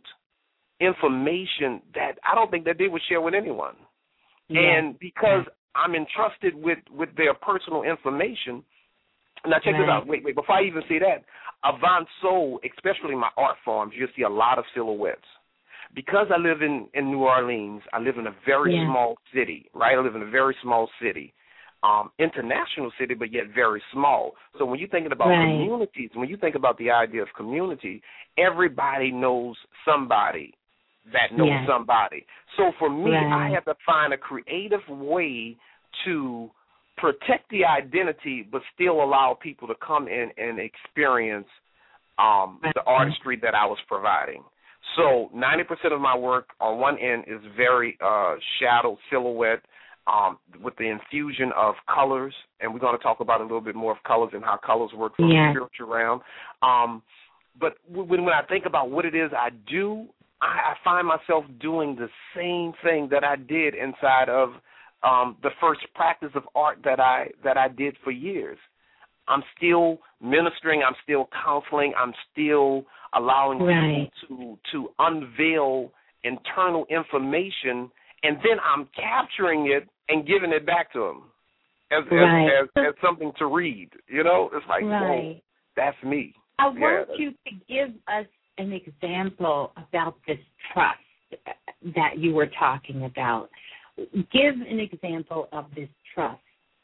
Speaker 8: information that I don't think that they would share with anyone.
Speaker 3: Yes.
Speaker 8: And because I'm entrusted with, with their personal information, now check
Speaker 3: right.
Speaker 8: this out. Wait, wait, before I even say that, Avant Soul, especially my art forms, you'll see a lot of silhouettes. Because I live in, in New Orleans, I live in a very
Speaker 3: yeah.
Speaker 8: small city, right? I live in a very small city, um, international city, but yet very small. So when you're thinking about
Speaker 3: right.
Speaker 8: communities, when you think about the idea of community, everybody knows somebody that knows
Speaker 3: yes.
Speaker 8: somebody. So for me,
Speaker 3: right.
Speaker 8: I have to find a creative way to protect the identity but still allow people to come in and experience um,
Speaker 3: right.
Speaker 8: the artistry that I was providing. So ninety percent of my work on one end is very uh, shadow silhouette. um, with the infusion of colors, and we're going to talk about a little bit more of colors and how colors work from
Speaker 3: yeah.
Speaker 8: the spiritual realm. Um, but when, when I think about what it is I do, I, I find myself doing the same thing that I did inside of um, the first practice of art that I that I did for years. I'm still ministering. I'm still counseling. I'm still allowing
Speaker 3: right.
Speaker 8: people to to unveil internal information, and then I'm capturing it and giving it back to them as
Speaker 3: right.
Speaker 8: as, as, as something to read. You know, it's like,
Speaker 3: right.
Speaker 8: whoa, that's me.
Speaker 3: I
Speaker 8: yeah.
Speaker 3: want you to give us an example about this trust that you were talking about. Give an example of this trust.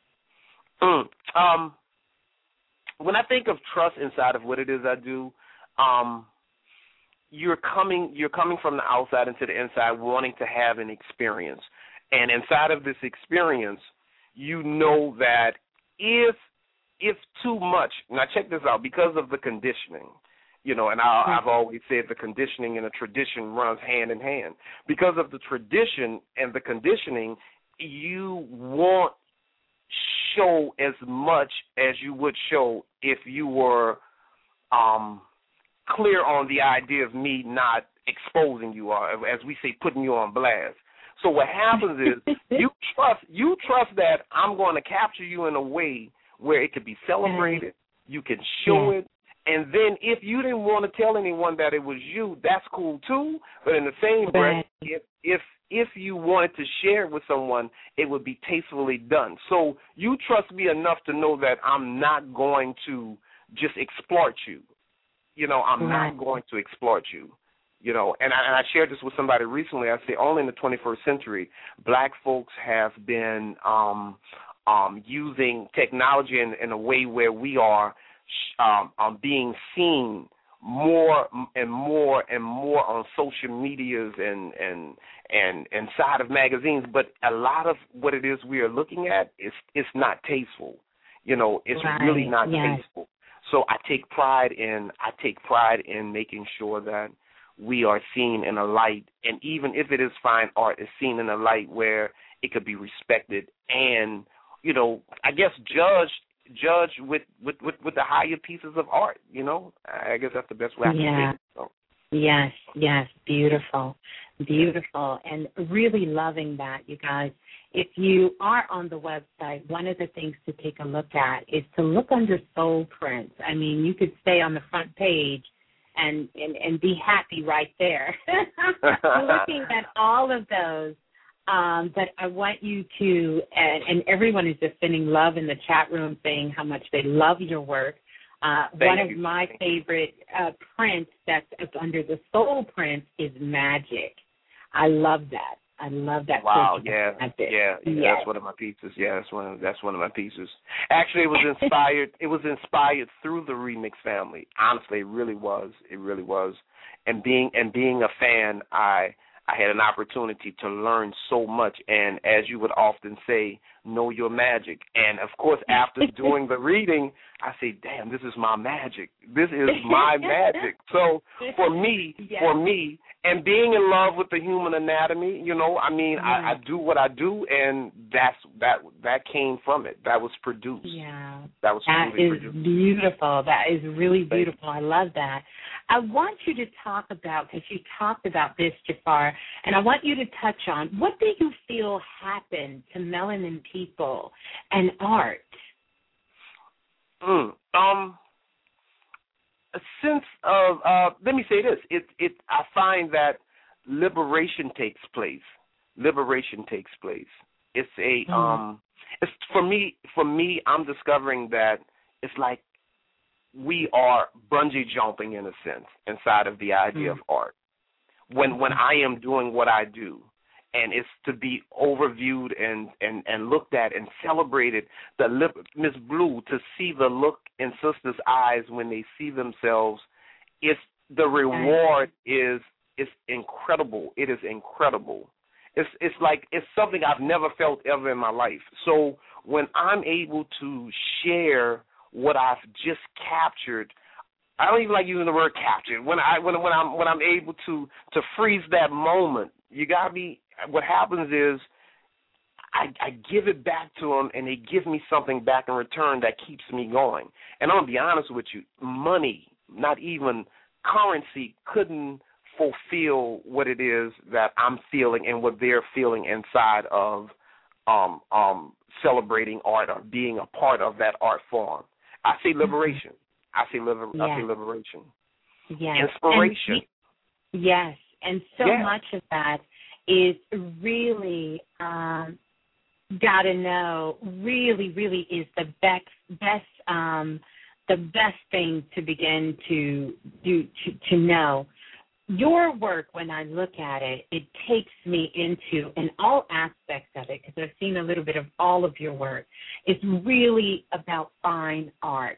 Speaker 8: Mm, um, when I think of trust inside of what it is I do, um, you're coming you're coming from the outside into the inside, wanting to have an experience, and inside of this experience, you know that if if too much, now check this out, because of the conditioning. You know, and I, I've always said the conditioning and the tradition runs hand in hand. Because of the tradition and the conditioning, you won't show as much as you would show if you were um, clear on the idea of me not exposing you, or as we say, putting you on blast. So what happens is you trust you trust that I'm going to capture you in a way where it could be celebrated, you can show
Speaker 3: yeah.
Speaker 8: it. And then if you didn't want to tell anyone that it was you, that's cool too. But in the same breath, if if if you wanted to share it with someone, it would be tastefully done. So you trust me enough to know that I'm not going to just exploit you. You know, I'm
Speaker 3: right.
Speaker 8: not going to exploit you. You know, and I, and I shared this with somebody recently. I say only in the twenty-first century, black folks have been um, um, using technology in, in a way where we are Um, um, being seen more and more and more on social medias and and and inside of magazines, but a lot of what it is we are looking at is it's not tasteful. You know, it's
Speaker 3: right.
Speaker 8: really not
Speaker 3: yes.
Speaker 8: tasteful. So I take pride in I take pride in making sure that we are seen in a light, and even if it is fine art, it's seen in a light where it could be respected and, you know, I guess judged. Judge with, with, with, with the higher pieces of art, you know. I guess that's the best way I can
Speaker 3: yeah.
Speaker 8: say it. So.
Speaker 3: Yes, yes, beautiful, beautiful, and really loving that, you guys. If you are on the website, one of the things to take a look at is to look under soul prints. I mean, you could stay on the front page and, and, and be happy right there looking at all of those. Um, but I want you to, and, and everyone is just sending love in the chat room saying how much they love your work. Uh, one
Speaker 8: you.
Speaker 3: of my favorite uh, prints that's up under the soul print is Magic. I love that. I love that.
Speaker 8: Wow, yeah, yeah, yeah,
Speaker 3: yes.
Speaker 8: That's one of my pieces. Yeah, that's one of, that's one of my pieces. Actually, it was inspired. it was inspired through the Remix family. Honestly, it really was. It really was. And being and being a fan, I. I had an opportunity to learn so much, and as you would often say, know your magic. And, of course, after doing the reading, I say, damn, this is my magic. This is my magic. So for me, yes. for me, and being in love with the human anatomy, you know, I mean, mm-hmm. I, I do what I do, and that's that that came from it. That was produced.
Speaker 3: Yeah.
Speaker 8: That was
Speaker 3: That
Speaker 8: really
Speaker 3: is
Speaker 8: produced.
Speaker 3: beautiful. That is really beautiful. I love that. I want you to talk about, because you talked about this, Jafar, and I want you to touch on, what do you feel happened to melanin people and art?
Speaker 8: Mm, um, since, uh, uh, let me say this, it, it, I find that liberation takes place. Liberation takes place. It's a, mm. um, it's for me, for me, I'm discovering that it's like, we are bungee jumping in a sense inside of the idea mm-hmm. of art. When when I am doing what I do, and it's to be overviewed and, and, and looked at and celebrated, the lip, Miss Blue, to see the look in sisters' eyes when they see themselves, it's the reward is is incredible. It is incredible. It's it's like it's something I've never felt ever in my life. So when I'm able to share what I've just captured, I don't even like using the word captured. When I when when I'm when I'm able to to freeze that moment, you gotta be. What happens is I, I give it back to them, and they give me something back in return that keeps me going. And I'm going to be honest with you, money, not even currency, couldn't fulfill what it is that I'm feeling and what they're feeling inside of um, um, celebrating art or being a part of that art form. I see liberation. I see, liber-
Speaker 3: yes.
Speaker 8: I see liberation.
Speaker 3: Yes.
Speaker 8: Inspiration.
Speaker 3: And, yes, and so
Speaker 8: yes.
Speaker 3: much of that is really um, got to know. Really, really is the best, best, um, the best thing to begin to do to, to know. Your work, when I look at it, it takes me into, in all aspects of it, because I've seen a little bit of all of your work, it's really about fine art.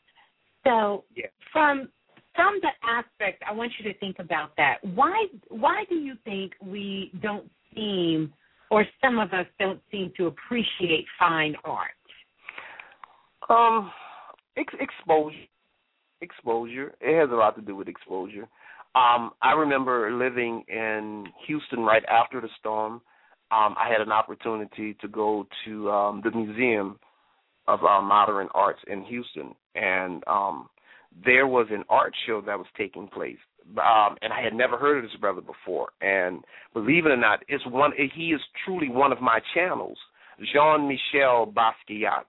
Speaker 3: So
Speaker 8: yeah.
Speaker 3: from from the aspect, I want you to think about that. Why why do you think we don't seem, or some of us don't seem to appreciate fine art?
Speaker 8: Um, ex- exposure. Exposure. It has a lot to do with exposure. Um, I remember living in Houston right after the storm. Um, I had an opportunity to go to um, the Museum of uh, Modern Arts in Houston, and um, there was an art show that was taking place. Um, and I had never heard of this brother before. And believe it or not, it's one. He is truly one of my channels, Jean-Michel Basquiat.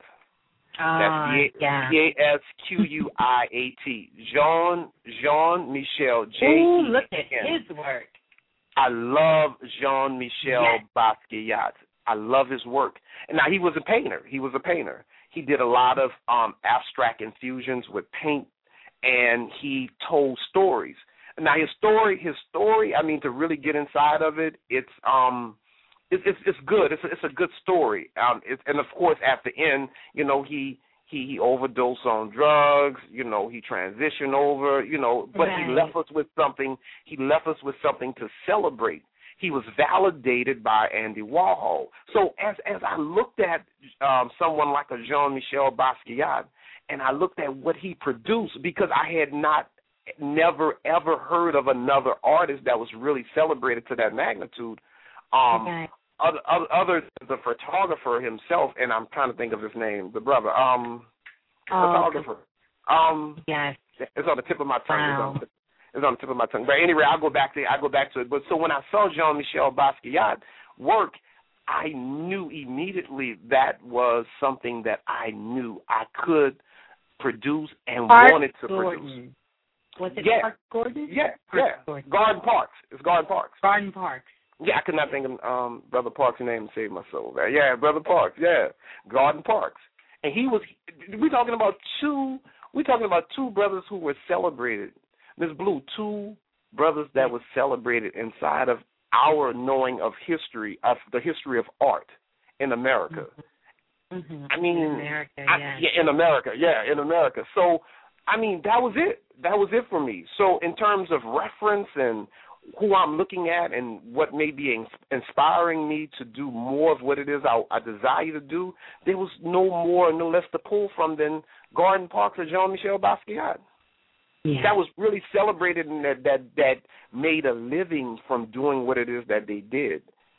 Speaker 3: Uh,
Speaker 8: That's
Speaker 3: yeah.
Speaker 8: B A S Q U I A T. Jean Jean Michel J E.
Speaker 3: Ooh, look at his work.
Speaker 8: I love Jean Michel
Speaker 3: yes.
Speaker 8: Basquiat. I love his work. And now he was a painter. He was a painter. He did a lot of um, abstract infusions with paint, and he told stories. Now his story, his story. I mean, to really get inside of it, it's um. It's, it's it's good. It's a, it's a good story. Um, it's, and of course, at the end, you know, he he he overdosed on drugs. You know, he transitioned over. You know, but
Speaker 3: right.
Speaker 8: he left us with something. He left us with something to celebrate. He was validated by Andy Warhol. So as as I looked at um, someone like a Jean-Michel Basquiat, and I looked at what he produced, because I had not never ever heard of another artist that was really celebrated to that magnitude. Um,
Speaker 3: okay.
Speaker 8: Other, other, other than the photographer himself, and I'm trying to think of his name, the brother, um, the
Speaker 3: oh,
Speaker 8: photographer. Um,
Speaker 3: yes,
Speaker 8: it's on the tip of my tongue.
Speaker 3: wow.
Speaker 8: It's, on the, it's on the tip of my tongue. But anyway, I'll go back to I go back to it. But so when I saw Jean-Michel Basquiat work, I knew immediately that was something that I knew I could produce and
Speaker 3: Park
Speaker 8: wanted to
Speaker 3: Gordon.
Speaker 8: produce.
Speaker 3: Was it
Speaker 8: yeah.
Speaker 3: Park Gordon?
Speaker 8: Yeah,
Speaker 3: Park
Speaker 8: yeah.
Speaker 3: Gordon.
Speaker 8: Garden Parks. It's Garden Parks.
Speaker 3: Garden Parks.
Speaker 8: Yeah, I could not think of um, Brother Parks' name to save my soul. There. Yeah, Brother Parks. Yeah, Garden Parks, and he was. We talking about two. We talking about two brothers who were celebrated. Miss Blue, two brothers that were celebrated inside of our knowing of history, of the history of art in America.
Speaker 3: Mm-hmm.
Speaker 8: I mean,
Speaker 3: in America,
Speaker 8: I,
Speaker 3: yes.
Speaker 8: yeah, in America, yeah, in America. So, I mean, that was it. That was it for me. So, in terms of reference and who I'm looking at and what may be in, inspiring me to do more of what it is I, I desire to do, there was no more, no less to pull from than Garden Parks or Jean-Michel Basquiat.
Speaker 3: Yeah.
Speaker 8: That was really celebrated and that, that that made a living from doing what it is that they did.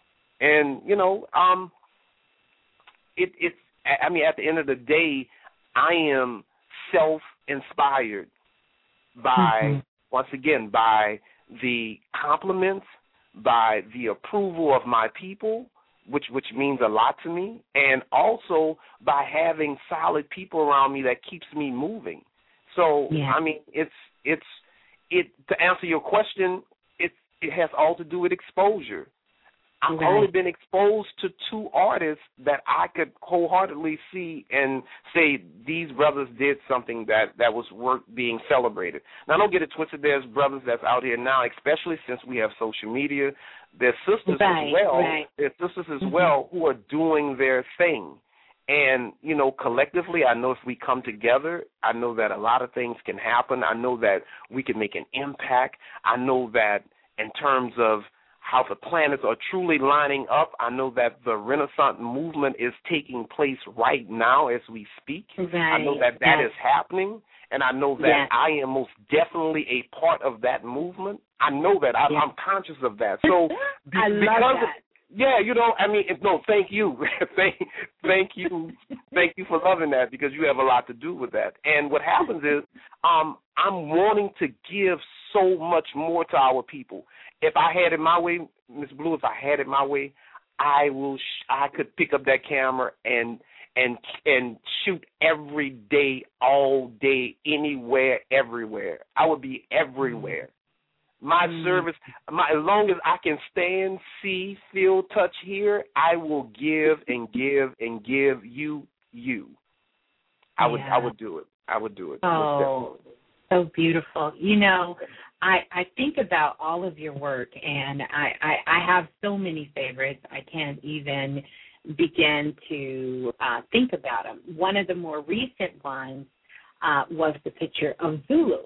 Speaker 8: And, you know, um, it, it's, I mean, at the end of the day, I am self-inspired by, mm-hmm. once again, by the compliments, by the approval of my people, which which means a lot to me, and also by having solid people around me that keeps me moving. So
Speaker 3: yeah.
Speaker 8: I mean, it's it's it to answer your question, it it has all to do with exposure. I've
Speaker 3: right.
Speaker 8: only been exposed to two artists that I could wholeheartedly see and say these brothers did something that, that was worth being celebrated. Now, don't get it twisted. There's brothers that's out here now, especially since we have social media. There's sisters
Speaker 3: right,
Speaker 8: as well.
Speaker 3: Right.
Speaker 8: There's sisters as
Speaker 3: mm-hmm.
Speaker 8: well who are doing their thing. And, you know, collectively, I know if we come together, I know that a lot of things can happen. I know that we can make an impact. I know that in terms of how the planets are truly lining up, I know that the Renaissance movement is taking place right now as we speak.
Speaker 3: Right.
Speaker 8: I know that that
Speaker 3: yes.
Speaker 8: is happening, and I know that
Speaker 3: yes.
Speaker 8: I am most definitely a part of that movement. I know that. I,
Speaker 3: yes.
Speaker 8: I'm conscious of that. So be,
Speaker 3: I love
Speaker 8: because
Speaker 3: that.
Speaker 8: Yeah, you know, I mean, no, thank you. thank, thank you. Thank you for loving that because you have a lot to do with that. And what happens is um, I'm wanting to give so much more to our people. If I had it my way, Miss Blue, if I had it my way, I will. Sh- I could pick up that camera and and and shoot every day, all day, anywhere, everywhere. I would be everywhere. My mm. service, my, as long as I can stand, see, feel, touch, hear, I will give and give and give you you. I yeah. would I would do it. I would do it.
Speaker 3: Oh, so beautiful. You know, I I think about all of your work, and I, I, I have so many favorites. I can't even begin to uh, think about them. One of the more recent ones uh, was the picture of Zulu.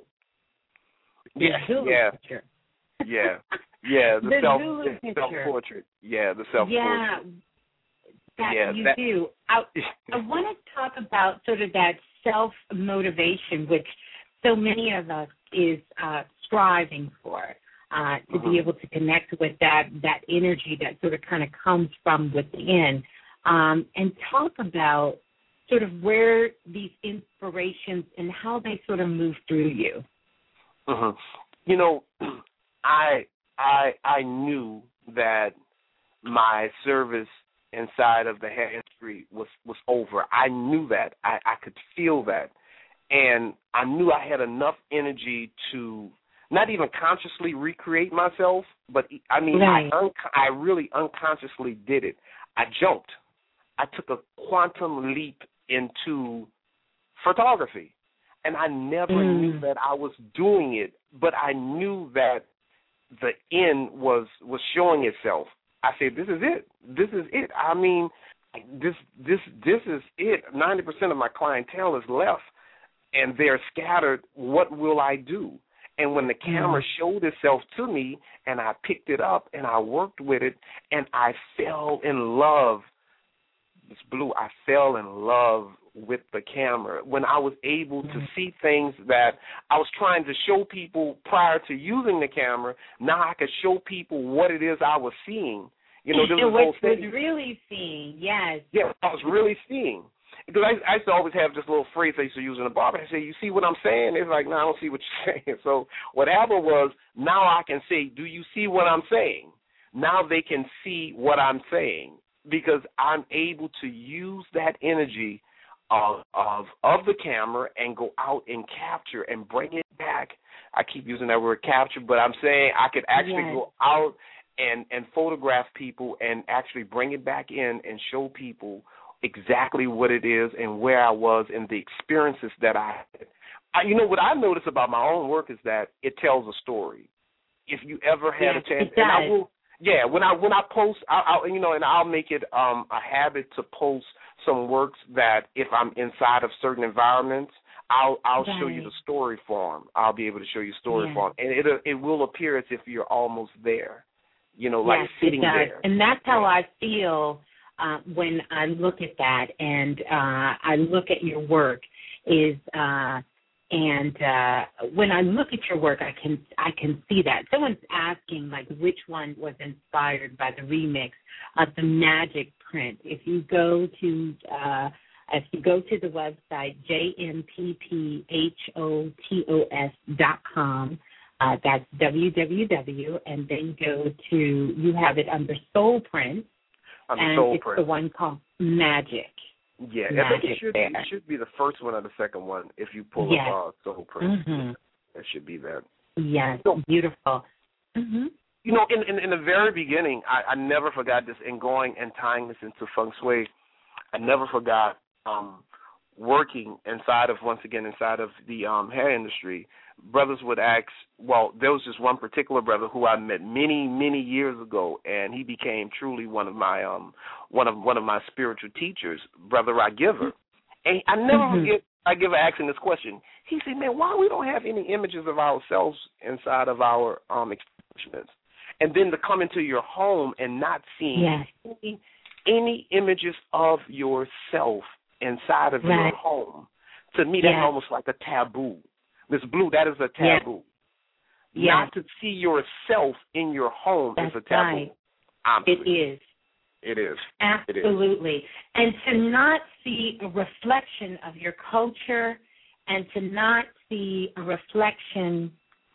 Speaker 8: Yeah,
Speaker 3: Zulu
Speaker 8: yeah,
Speaker 3: picture.
Speaker 8: yeah, yeah. The,
Speaker 3: the
Speaker 8: self,
Speaker 3: Zulu
Speaker 8: the
Speaker 3: picture.
Speaker 8: self-portrait. Yeah, the self-portrait.
Speaker 3: Yeah, that
Speaker 8: yeah,
Speaker 3: you
Speaker 8: that,
Speaker 3: do. I, I want to talk about sort of that self-motivation, which so many of us is uh, striving for, uh, to mm-hmm. be able to connect with that that energy that sort of kind of comes from within, um, and talk about sort of where these inspirations and how they sort of move through you.
Speaker 8: Mm-hmm. You know, I I I knew that my service inside of the hair industry was, was over. I knew that. I, I could feel that. And I knew I had enough energy to not even consciously recreate myself, but I mean, right. I, un- I really unconsciously did it. I jumped. I took a quantum leap into photography. And I never mm. knew that I was doing it, but I knew that the end was was showing itself. I said, "This is it. This is it." I mean, this this this is it. Ninety percent of my clientele is left, and they're scattered. What will I do? And when the camera mm. showed itself to me, and I picked it up and I worked with it, and I fell in love. Miss Blue, I fell in love with the camera when I was able to see things that I was trying to show people prior to using the camera. Now I could show people what it is I was seeing. You know, there was
Speaker 3: what
Speaker 8: whole thing.
Speaker 3: was really seeing, yes.
Speaker 8: Yeah, I was really seeing. Because I, I used to always have this little phrase I used to use in the barber. I say, "You see what I'm saying?" It's like, "No, I don't see what you're saying." So what happened was now I can say, "Do you see what I'm saying?" Now they can see what I'm saying because I'm able to use that energy Of, of of the camera and go out and capture and bring it back. I keep using that word capture, but I'm saying I could actually yes. go out and, and photograph people and actually bring it back in and show people exactly what it is and where I was and the experiences that I had. I, you know, what I notice about my own work is that it tells a story. If you ever had
Speaker 3: yes,
Speaker 8: a chance,
Speaker 3: it does.
Speaker 8: and I will, yeah, when I when I post, I, I, you know, and I'll make it um, a habit to post some works that if I'm inside of certain environments, I'll I'll right. show you the story form. I'll be able to show you story
Speaker 3: yeah. form,
Speaker 8: and it it will appear as if you're almost there, you know, like
Speaker 3: yes,
Speaker 8: sitting
Speaker 3: it does.
Speaker 8: there.
Speaker 3: And that's how
Speaker 8: yeah.
Speaker 3: I feel uh, when I look at that and uh, I look at your work. Is uh, and uh, when I look at your work, I can I can see that. Someone's asking like which one was inspired by the remix of the Magic print. If you go to uh, if you go to the website j m p p hotos dot com, uh, that's w w w, and then go to you have it under Soul Print,
Speaker 8: under
Speaker 3: and
Speaker 8: Soul
Speaker 3: it's
Speaker 8: Print.
Speaker 3: the one called Magic.
Speaker 8: Yeah,
Speaker 3: Magic
Speaker 8: I think it should,
Speaker 3: there.
Speaker 8: it should be the first one or the second one if you pull
Speaker 3: yes.
Speaker 8: up uh, Soul Print.
Speaker 3: Mm-hmm.
Speaker 8: It should be that.
Speaker 3: Yes,
Speaker 8: so,
Speaker 3: beautiful. Mm-hmm.
Speaker 8: You know, in, in in the very beginning, I, I never forgot this. In going and tying this into feng shui, I never forgot um, working inside of once again inside of the um, hair industry. Brothers would ask. Well, there was just one particular brother who I met many many years ago, and he became truly one of my um one of one of my spiritual teachers, Brother Ragiver. And I never
Speaker 3: mm-hmm.
Speaker 8: forget Ragiver asking this question. He said, "Man, why we don't have any images of ourselves inside of our um establishments?" And then to come into your home and not seeing
Speaker 3: yes.
Speaker 8: any, any images of yourself inside of
Speaker 3: right.
Speaker 8: your home, to me that's
Speaker 3: yes.
Speaker 8: almost like a taboo. Miss Blue, that is a taboo.
Speaker 3: Yes.
Speaker 8: Not to see yourself in your home
Speaker 3: that's
Speaker 8: is a taboo.
Speaker 3: Right.
Speaker 8: I'm
Speaker 3: it is.
Speaker 4: It is.
Speaker 3: Absolutely.
Speaker 4: It is.
Speaker 3: And to not see a reflection of your culture and to not see a reflection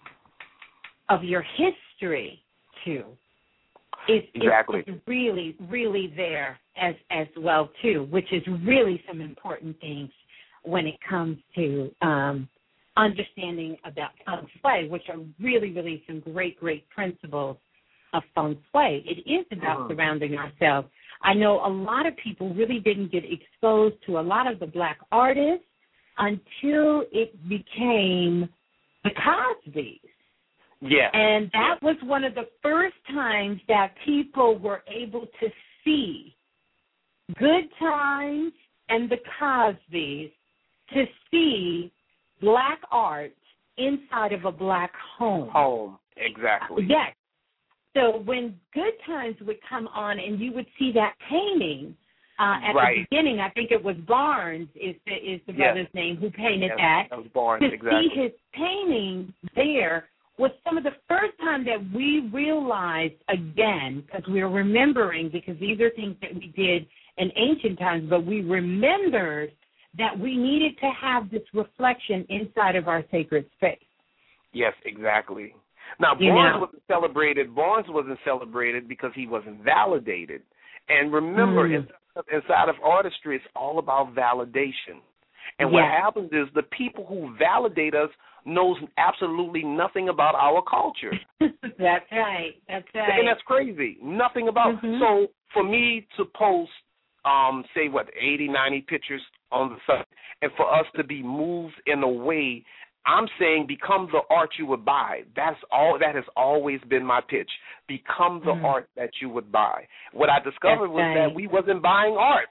Speaker 3: of your history, too, is,
Speaker 4: exactly.
Speaker 3: is really, really there as, as well, too, which is really some important things when it comes to um, understanding about feng shui, which are really, really some great, great principles of feng shui. It is about
Speaker 4: uh-huh.
Speaker 3: surrounding ourselves. I know a lot of people really didn't get exposed to a lot of the black artists until it became the Cosbys.
Speaker 4: Yeah.
Speaker 3: And that was one of the first times that people were able to see Good Times and the Cosbys, to see black art inside of a black home.
Speaker 4: Home, exactly.
Speaker 3: Yes. So when Good Times would come on and you would see that painting uh, at
Speaker 4: right.
Speaker 3: the beginning, I think it was Barnes is the, is the
Speaker 4: yes.
Speaker 3: brother's name who painted
Speaker 4: yes.
Speaker 3: that.
Speaker 4: That was Barnes,
Speaker 3: to
Speaker 4: exactly.
Speaker 3: see his painting there was some of the first time that we realized again, because we were remembering, because these are things that we did in ancient times, but we remembered that we needed to have this reflection inside of our sacred space.
Speaker 4: Yes, exactly. Now,
Speaker 3: You
Speaker 4: Barnes
Speaker 3: know.
Speaker 4: wasn't celebrated. Barnes wasn't celebrated because he wasn't validated. And remember,
Speaker 3: Mm.
Speaker 4: inside, inside of artistry, it's all about validation. And
Speaker 3: Yes.
Speaker 4: what happens is the people who validate us knows absolutely nothing about our culture.
Speaker 3: That's right. That's right.
Speaker 4: And that's crazy. Nothing about.
Speaker 3: Mhm.
Speaker 4: So for me to post, um, say, what, eighty, ninety pictures on the site, and for us to be moved in a way, I'm saying become the art you would buy. That's all. That has always been my pitch. Become the
Speaker 3: Mm.
Speaker 4: art that you would buy. What I discovered
Speaker 3: That's
Speaker 4: was
Speaker 3: right.
Speaker 4: that we wasn't buying art.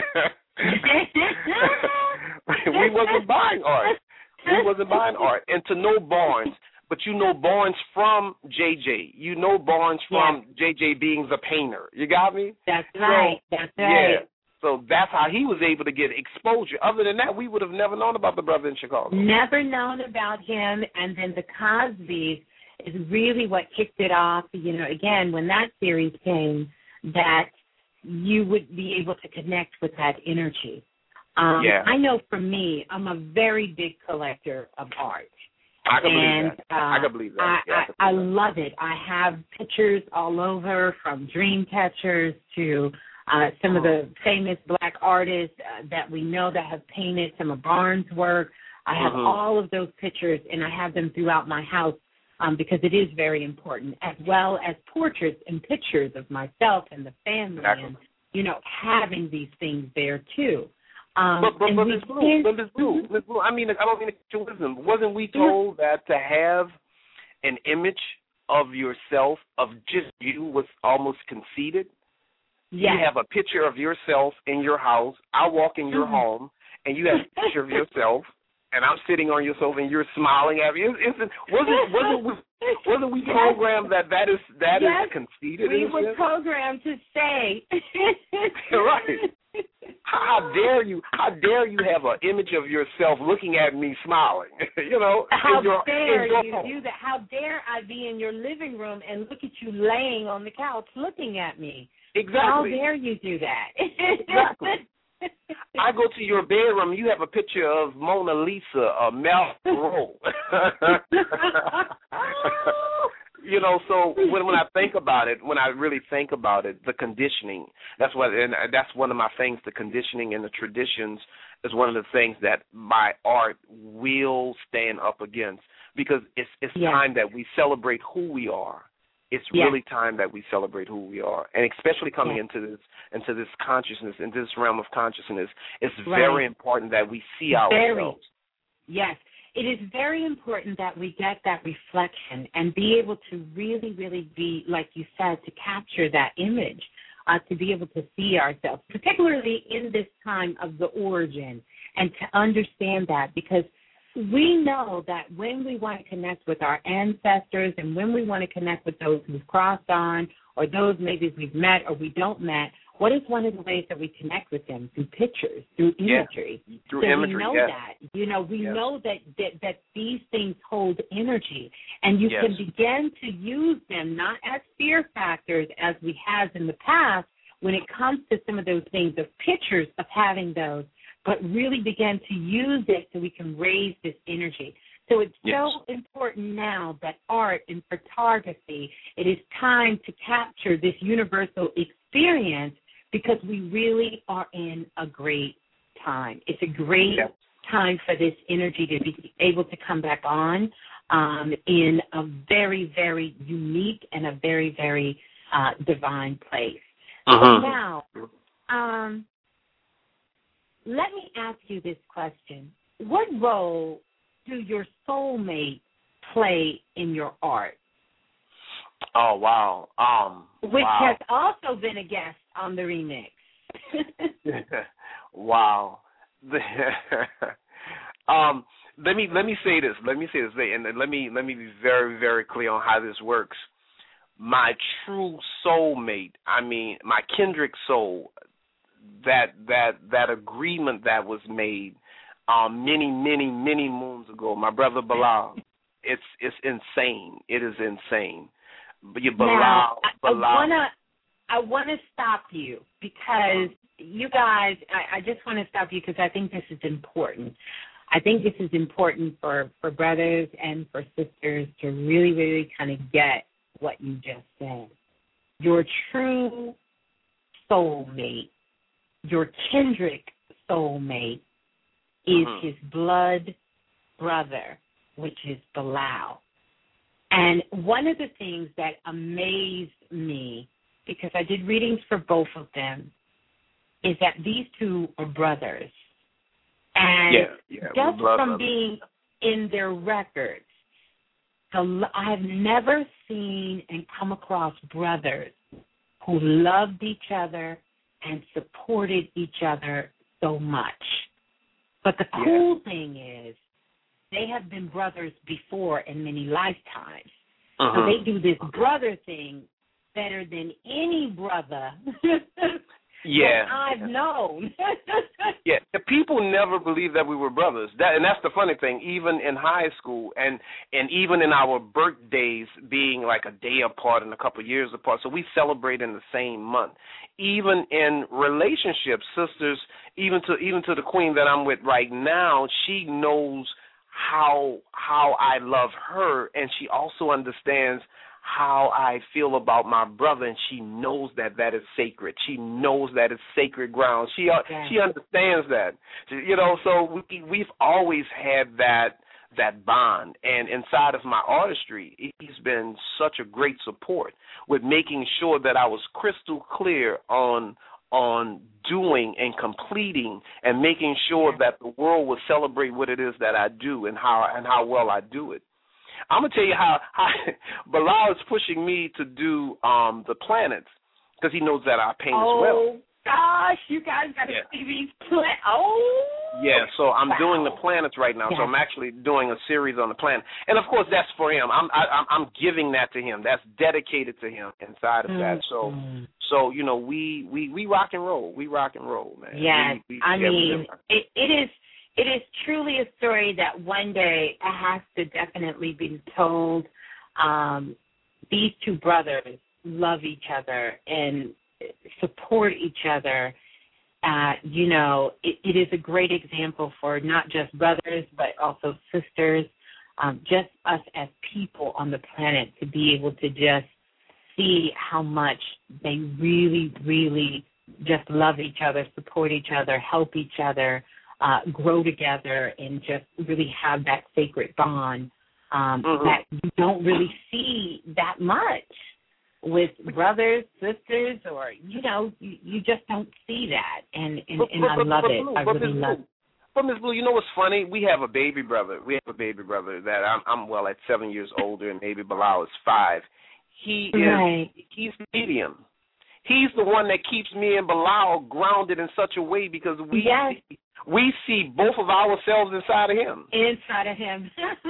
Speaker 4: we wasn't buying art. We wasn't buying art. And to know Barnes, but you know Barnes from J J. You know Barnes from
Speaker 3: yes.
Speaker 4: J J being the painter. You got me?
Speaker 3: That's right.
Speaker 4: So,
Speaker 3: that's right.
Speaker 4: Yeah. So that's how he was able to get exposure. Other than that, we would have never known about the brother in Chicago.
Speaker 3: Never known about him. And then the Cosbys is really what kicked it off. You know, again, when that series came, that you would be able to connect with that energy. Um,
Speaker 4: yeah.
Speaker 3: I know for me, I'm a very big collector of art.
Speaker 4: I can
Speaker 3: and,
Speaker 4: believe that.
Speaker 3: Uh,
Speaker 4: I can believe that.
Speaker 3: I,
Speaker 4: yeah,
Speaker 3: I, I
Speaker 4: that.
Speaker 3: love it. I have pictures all over, from dream catchers to uh, some of the famous black artists uh, that we know that have painted some of Barnes' work. I have
Speaker 4: mm-hmm.
Speaker 3: all of those pictures, and I have them throughout my house um, because it is very important, as well as portraits and pictures of myself and the family,
Speaker 4: exactly.
Speaker 3: and, you know, having these things there, too. Um,
Speaker 4: but but, but Miz Blue, but Miz Blue,
Speaker 3: mm-hmm.
Speaker 4: Miz Blue, I mean, I don't mean to get your wisdom. Wasn't we told mm-hmm. that to have an image of yourself, of just you, was almost conceited?
Speaker 3: Yes.
Speaker 4: You have a picture of yourself in your house. I walk in your mm-hmm. home, and you have a picture of yourself, and I'm sitting on your sofa, and you're smiling at me. It's, it's, wasn't wasn't we, wasn't we programmed that that is that
Speaker 3: yes.
Speaker 4: is conceited?
Speaker 3: We were programmed to say.
Speaker 4: Right. How dare you? How dare you have an image of yourself looking at me smiling? You know.
Speaker 3: How
Speaker 4: in your,
Speaker 3: dare
Speaker 4: in your
Speaker 3: you
Speaker 4: home.
Speaker 3: do that? How dare I be in your living room and look at you laying on the couch looking at me?
Speaker 4: Exactly.
Speaker 3: How dare you do that?
Speaker 4: Exactly. I go to your bedroom. You have a picture of Mona Lisa, uh, Mel Monroe. You know, so when when I think about it, when I really think about it, the conditioning, that's what, and that's one of my things, the conditioning and the traditions is one of the things that my art will stand up against, because it's it's
Speaker 3: yeah.
Speaker 4: time that we celebrate who we are. It's
Speaker 3: yeah.
Speaker 4: really time that we celebrate who we are, and especially coming
Speaker 3: yeah.
Speaker 4: into this into this consciousness, into this realm of consciousness, it's
Speaker 3: right.
Speaker 4: very important that we see ourselves.
Speaker 3: Very. Yes. It is very important that we get that reflection and be able to really, really be, like you said, to capture that image, uh, to be able to see ourselves, particularly in this time of the origin, and to understand that, because we know that when we want to connect with our ancestors and when we want to connect with those who've crossed on, or those maybe we've met or we don't met, what is one of the ways that we connect with them? Through pictures, through imagery.
Speaker 4: Yeah, through
Speaker 3: so
Speaker 4: imagery,
Speaker 3: we know
Speaker 4: yes.
Speaker 3: that. You know, we
Speaker 4: yes.
Speaker 3: know that, that that these things hold energy, and you
Speaker 4: yes.
Speaker 3: can begin to use them not as fear factors as we have in the past, when it comes to some of those things, of pictures of having those, but really begin to use it so we can raise this energy. So it's
Speaker 4: yes.
Speaker 3: so important now that art and photography, it is time to capture this universal experience because we really are in a great time. It's a great
Speaker 4: yes.
Speaker 3: time for this energy to be able to come back on um, in a very, very unique and a very, very uh, divine place.
Speaker 4: Uh-huh.
Speaker 3: So now, um, let me ask you this question. What role do your soulmate play in your art?
Speaker 4: Oh, wow. Um,
Speaker 3: Which
Speaker 4: wow.
Speaker 3: has also been a guest on the remix.
Speaker 4: Wow. um, let me let me say this. Let me say this, and let me let me be very very clear on how this works. My true soulmate, I mean, my kindred soul, that that that agreement that was made um, many many many moons ago. My brother Bilal, it's it's insane. It is insane. But you, Bilal,
Speaker 3: now, I,
Speaker 4: Bilal.
Speaker 3: I wanna I wanna stop you because you guys. I, I just want to stop you because I think this is important. I think this is important for, for brothers and for sisters to really, really kind of get what you just said. Your true soulmate, your kindred soulmate is
Speaker 4: Mm-hmm.
Speaker 3: his blood brother, which is Bilal. And one of the things that amazed me, because I did readings for both of them, is that these two are brothers. And
Speaker 4: yeah, yeah,
Speaker 3: just
Speaker 4: blood
Speaker 3: from
Speaker 4: brothers.
Speaker 3: being in their records, the, I have never seen and come across brothers who loved each other and supported each other so much. But the cool yeah. thing is they have been brothers before in many lifetimes.
Speaker 4: Uh-huh.
Speaker 3: So they do this brother thing better than any brother
Speaker 4: yeah.
Speaker 3: that I've known.
Speaker 4: Yeah, the people never believed that we were brothers. That, and that's the funny thing. Even in high school, and and even in our birthdays being like a day apart and a couple of years apart, so we celebrate in the same month. Even in relationships, sisters, even to even to the queen that I'm with right now, she knows how how I love her, and she also understands how I feel about my brother, and she knows that that is sacred. She knows that it's sacred ground. She yeah. she understands that, you know. So we we've always had that that bond, and inside of my artistry, he's been such a great support with making sure that I was crystal clear on on doing and completing and making sure that the world will celebrate what it is that I do and how and how well I do it. I'm going to tell you how, how Bilal is pushing me to do um, the planets because he knows that I paint
Speaker 3: oh,
Speaker 4: as well.
Speaker 3: Oh, gosh, you guys got to
Speaker 4: yeah.
Speaker 3: see these planets. Oh.
Speaker 4: Yeah, so I'm
Speaker 3: wow.
Speaker 4: doing the planets right now.
Speaker 3: Yeah.
Speaker 4: So I'm actually doing a series on the planet. And, of course, that's for him. I'm I, I'm giving that to him. That's dedicated to him inside of mm-hmm. that. So, so you know, we, we, we rock and roll. We rock and roll, man.
Speaker 3: Yes,
Speaker 4: we, we,
Speaker 3: I
Speaker 4: yeah,
Speaker 3: mean, it, it is it is truly a story that one day has to definitely be told. Um, these two brothers love each other and support each other. Uh, you know, it, it is a great example for not just brothers, but also sisters, um, just us as people on the planet to be able to just see how much they really, really just love each other, support each other, help each other, uh, grow together, and just really have that sacred bond um, mm-hmm. that you don't really see that much with brothers, sisters, or, you know, you, you just don't see that. And, and,
Speaker 4: but,
Speaker 3: and
Speaker 4: but,
Speaker 3: I
Speaker 4: but,
Speaker 3: love
Speaker 4: but,
Speaker 3: it.
Speaker 4: Blue,
Speaker 3: I really love it.
Speaker 4: But, Miz Blue, you know what's funny? We have a baby brother. We have a baby brother that I'm, I'm well, at seven years older, and maybe Bilal is five. He is,
Speaker 3: right.
Speaker 4: he's medium. He's the one that keeps me and Bilal grounded in such a way because we
Speaker 3: yes.
Speaker 4: see, we see both of ourselves inside of him.
Speaker 3: Inside of him.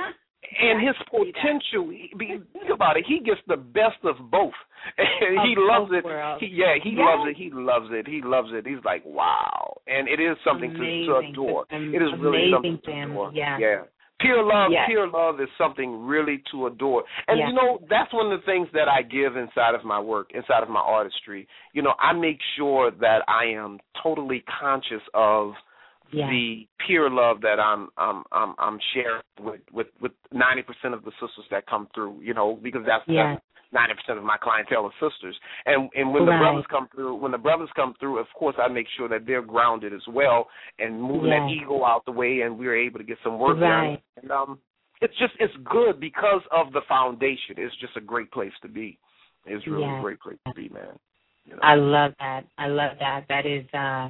Speaker 4: And his potential, he, think about it, he gets the best of both. And
Speaker 3: of
Speaker 4: he loves
Speaker 3: both
Speaker 4: it. He, yeah, he
Speaker 3: yes.
Speaker 4: loves it. He loves it. He loves it. He's like, wow. And it is something to, to adore.
Speaker 3: An
Speaker 4: it is really something
Speaker 3: family.
Speaker 4: to adore.
Speaker 3: Yeah.
Speaker 4: yeah. Pure love,
Speaker 3: yes.
Speaker 4: pure love is something really to adore. And,
Speaker 3: yes.
Speaker 4: you know, that's one of the things that I give inside of my work, inside of my artistry. You know, I make sure that I am totally conscious of yes. the pure love that I'm I'm I'm, I'm sharing with, with, with ninety percent of the sisters that come through, you know, because that's,
Speaker 3: yes.
Speaker 4: that's ninety percent of my clientele are sisters. And and when right. the brothers come through, when the brothers come through, of course I make sure that they're grounded as well and moving yes. that ego out the way, and we're able to get some work
Speaker 3: right.
Speaker 4: done. And um, it's just it's good because of the foundation. It's just a great place to be. It's really yes. a great place to be, man. You know?
Speaker 3: I love that. I love that. That is uh,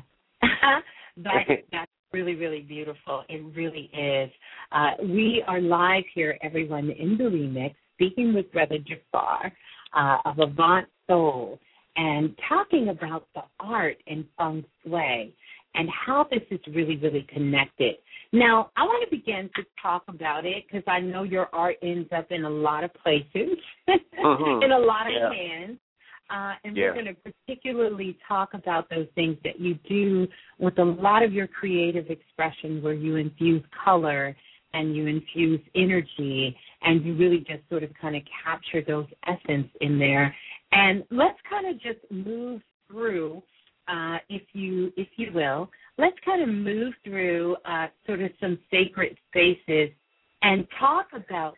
Speaker 3: that that's really really beautiful. It really is. Uh, we are live here, everyone, in the remix, speaking with Brother Jafar uh, of Avant Soul and talking about the art in feng shui and how this is really, really connected. Now, I want to begin to talk about it because I know your art ends up in a lot of places, mm-hmm. in a lot of yeah. hands. Uh, and yeah. we're going to particularly talk about those things that you do with a lot of your creative expression where you infuse color and you infuse energy, and you really just sort of kind of capture those essence in there. And let's kind of just move through, uh, if you if you will, let's kind of move through uh, sort of some sacred spaces and talk about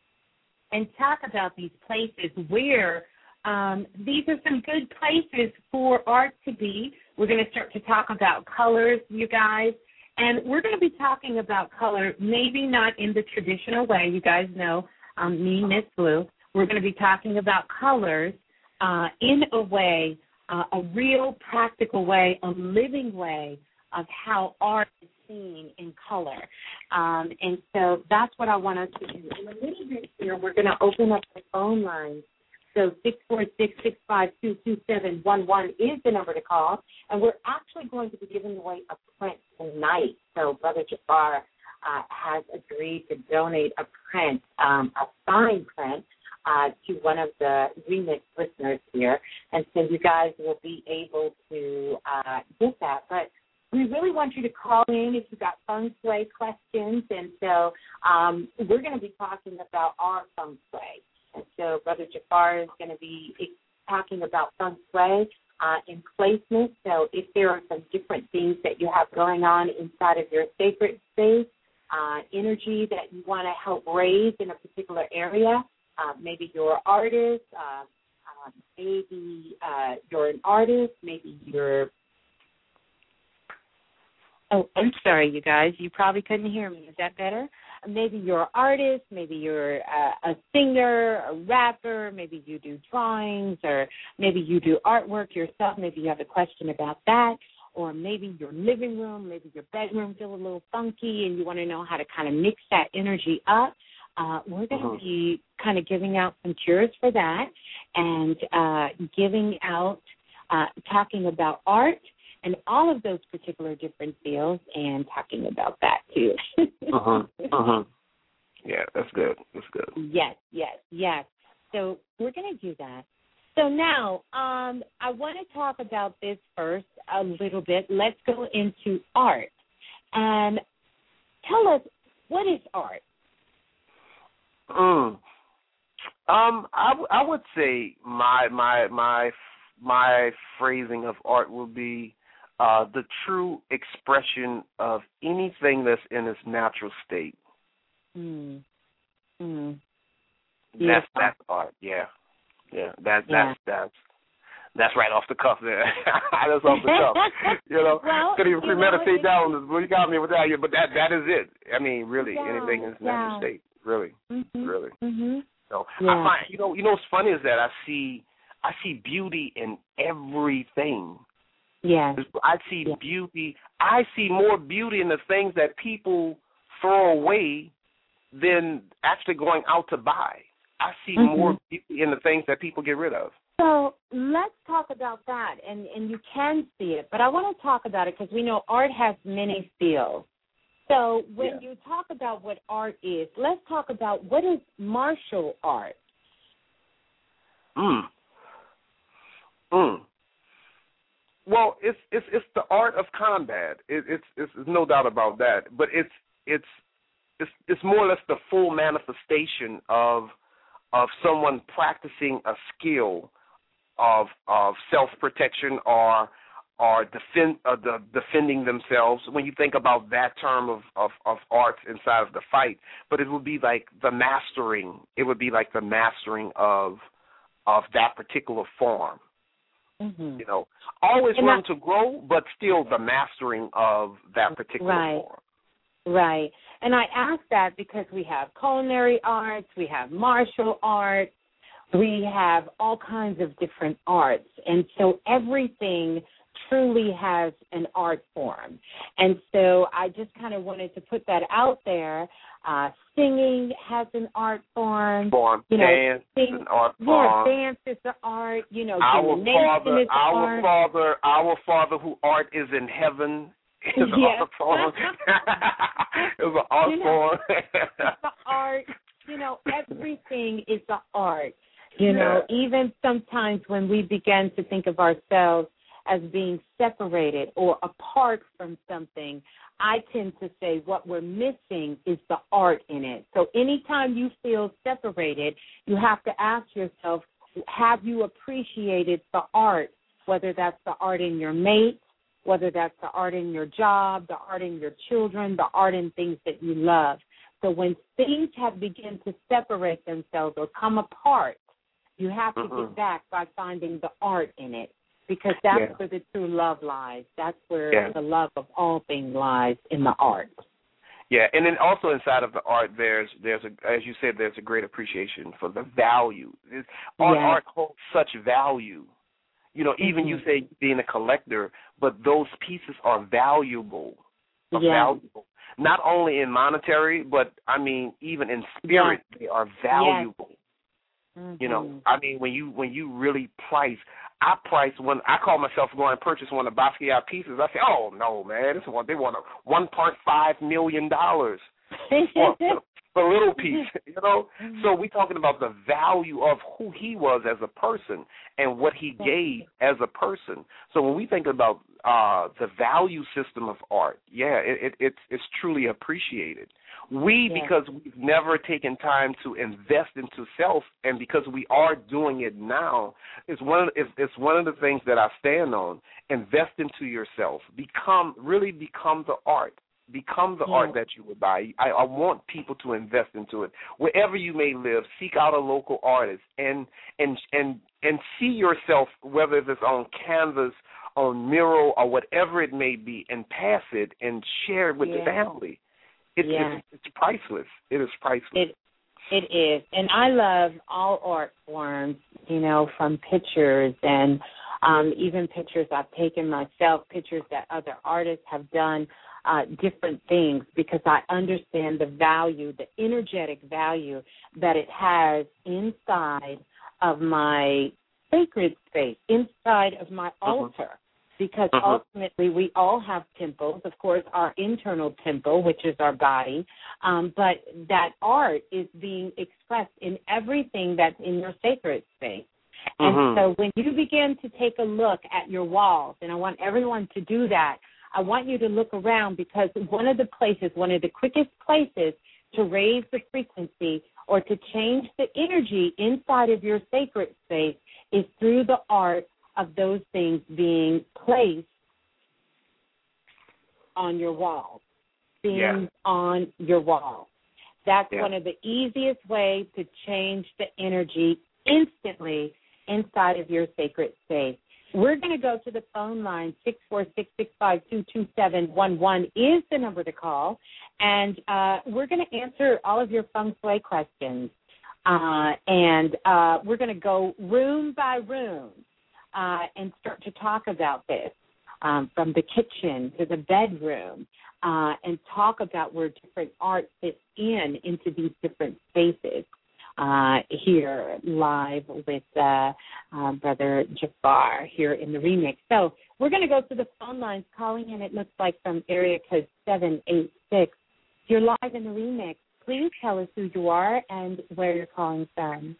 Speaker 3: and talk about these places where um, these are some good places for art to be. We're going to start to talk about colors, you guys. And we're going to be talking about color, maybe not in the traditional way. You guys know um, me, Miss Blue. We're going to be talking about colors uh, in a way, uh, a real practical way, a living way of how art is seen in color. Um, and so that's what I want us to do. In a little bit here, we're going to open up the phone lines. So six four six, six five two, two seven one one is the number to call. And we're actually going to be giving away a print tonight. So Brother Jafar uh, has agreed to donate a print, um, a signed print, uh, to one of the remix listeners here. And so you guys will be able to uh, get that. But we really want you to call in if you've got feng shui questions. And so um, we're going to be talking about our feng shui. And so Brother Jafar is going to be talking about feng shui uh, in placement. So if there are some different things that you have going on inside of your sacred space, uh, energy that you want to help raise in a particular area, uh, maybe you're an artist, uh, uh, maybe uh, you're an artist, maybe you're Oh, I'm sorry, you guys. You probably couldn't hear me. Is that better? Maybe you're an artist. Maybe you're a, a singer, a rapper. Maybe you do drawings, or maybe you do artwork yourself. Maybe you have a question about that. Or maybe your living room, maybe your bedroom feels a little funky and you want to know how to kind of mix that energy up. Uh, we're going to uh-huh. be kind of giving out some cures for that and uh, giving out, uh, talking about art and all of those particular different fields and talking about that too.
Speaker 4: uh-huh. Uh-huh. Yeah, that's good. That's good.
Speaker 3: Yes, yes, yes. So we're going to do that. So now um, I want to talk about this first a little bit. Let's go into art. And tell us, what is art?
Speaker 4: Mm. Um, I, w- I would say my my my my phrasing of art would be uh, the true expression of anything that's in its natural state.
Speaker 3: Mm. Mm.
Speaker 4: That's that's art. Yeah, yeah. That that's
Speaker 3: yeah.
Speaker 4: that's that's right off the cuff there. That's off the cuff. You know,
Speaker 3: well,
Speaker 4: couldn't even premeditate
Speaker 3: know,
Speaker 4: that one. Well, you got me with that. But that that is it. I mean, really,
Speaker 3: yeah,
Speaker 4: anything in its
Speaker 3: yeah.
Speaker 4: natural state. Really,
Speaker 3: mm-hmm.
Speaker 4: really.
Speaker 3: Mm-hmm.
Speaker 4: So
Speaker 3: yeah.
Speaker 4: I find, you know, you know what's funny is that I see, I see beauty in everything.
Speaker 3: Yeah.
Speaker 4: I see
Speaker 3: yeah.
Speaker 4: beauty. I see more beauty in the things that people throw away than actually going out to buy. I see
Speaker 3: mm-hmm.
Speaker 4: more beauty in the things that people get rid of.
Speaker 3: So let's talk about that, and, and you can see it, but I want to talk about it because we know art has many fields. So when
Speaker 4: yeah.
Speaker 3: you talk about what art is, let's talk about what is martial art.
Speaker 4: Mm. Mm. Well, it's it's it's the art of combat. It, it's it's no doubt about that. But it's it's it's it's more or less the full manifestation of of someone practicing a skill of of self protection or or defend uh, the, defending themselves. When you think about that term of, of of art inside of the fight, but it would be like the mastering. It would be like the mastering of of that particular form.
Speaker 3: Mm-hmm.
Speaker 4: You know, always
Speaker 3: and
Speaker 4: room
Speaker 3: that,
Speaker 4: to grow, but still the mastering of that particular
Speaker 3: right.
Speaker 4: form.
Speaker 3: Right. And I ask that because we have culinary arts, we have martial arts, we have all kinds of different arts. And so everything truly has an art form. And so I just kind of wanted to put that out there. Uh, singing has an art form.
Speaker 4: Form.
Speaker 3: You know,
Speaker 4: dance
Speaker 3: sing,
Speaker 4: is an art
Speaker 3: yeah,
Speaker 4: form.
Speaker 3: dance is an art. You know,
Speaker 4: our
Speaker 3: gymnasium
Speaker 4: father,
Speaker 3: is
Speaker 4: our
Speaker 3: art.
Speaker 4: father, our father, who art is in heaven, is an
Speaker 3: yes.
Speaker 4: art form. It's an art
Speaker 3: you know,
Speaker 4: form.
Speaker 3: It's the art. You know, everything is the art. You
Speaker 4: yeah.
Speaker 3: know, even sometimes when we begin to think of ourselves as being separated or apart from something, I tend to say what we're missing is the art in it. So anytime you feel separated, you have to ask yourself, have you appreciated the art, whether that's the art in your mate, whether that's the art in your job, the art in your children, the art in things that you love. So when things have begun to separate themselves or come apart, you have to
Speaker 4: mm-hmm.
Speaker 3: get back by finding the art in it, because that's
Speaker 4: yeah.
Speaker 3: where the true love lies. That's where
Speaker 4: yeah.
Speaker 3: the love of all things lies, in the art.
Speaker 4: Yeah, and then also inside of the art, there's there's a, as you said, there's a great appreciation for the value. Art,
Speaker 3: yes.
Speaker 4: art holds such value. You know, even
Speaker 3: mm-hmm.
Speaker 4: you say being a collector, but those pieces are valuable. Are
Speaker 3: yes.
Speaker 4: valuable. Not only in monetary, but I mean, even in spirit, yes. they are valuable.
Speaker 3: Yes. Mm-hmm.
Speaker 4: You know, I mean, when you when you really price, I price when I call myself going to purchase one of Basquiat pieces. I say, oh no, man, this one they want a one point five million dollars for, for a little piece. You know, so we're talking about the value of who he was as a person and what he gave as a person. So when we think about uh, the value system of art, yeah, it, it, it's it's truly appreciated. We,
Speaker 3: yes.
Speaker 4: because we've never taken time to invest into self, and because we are doing it now, it's one of the, it's, it's one of the things that I stand on. Invest into yourself. Become really become the art. Become the
Speaker 3: yes.
Speaker 4: art that you would buy. I, I want people to invest into it. Wherever you may live, seek out a local artist and and and and see yourself, whether it's on canvas, on mural, or whatever it may be, and pass it and share it with
Speaker 3: yes.
Speaker 4: the family. It's,
Speaker 3: yeah.
Speaker 4: it's it's priceless. It is priceless.
Speaker 3: It it is, and I love all art forms. You know, from pictures and um, even pictures I've taken myself, pictures that other artists have done, uh, different things, because I understand the value, the energetic value that it has inside of my sacred space, inside of my
Speaker 4: uh-huh.
Speaker 3: altar. Because
Speaker 4: uh-huh.
Speaker 3: ultimately we all have temples, of course, our internal temple, which is our body, um, but that art is being expressed in everything that's in your sacred space. And
Speaker 4: uh-huh.
Speaker 3: so when you begin to take a look at your walls, and I want everyone to do that, I want you to look around, because one of the places, one of the quickest places to raise the frequency or to change the energy inside of your sacred space is through the art of those things being placed on your wall, things
Speaker 4: yeah.
Speaker 3: on your wall. That's
Speaker 4: yeah.
Speaker 3: one of the easiest ways to change the energy instantly inside of your sacred space. We're going to go to the phone line. six four six, six five two, two seven one one is the number to call, and uh, we're going to answer all of your feng shui questions, uh, and uh, we're going to go room by room. Uh, and start to talk about this, um, from the kitchen to the bedroom, uh, and talk about where different art fits in into these different spaces, uh, here live with uh, uh, Brother Jafar here in the remix. So we're going to go to the phone lines, calling in, it looks like, from area code seven eight six. You're live in the remix. Please tell us who you are and where you're calling from.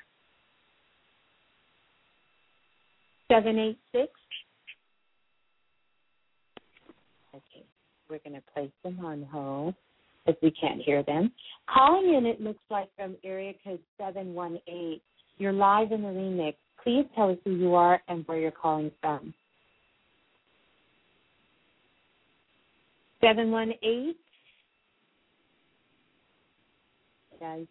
Speaker 3: seven eight six. Okay, we're going to place them on hold. as we can't hear them. Calling in, it looks like from area code seven one eight. You're live in the remix. Please tell us who you are and where you're calling from. seven one eight. Guys,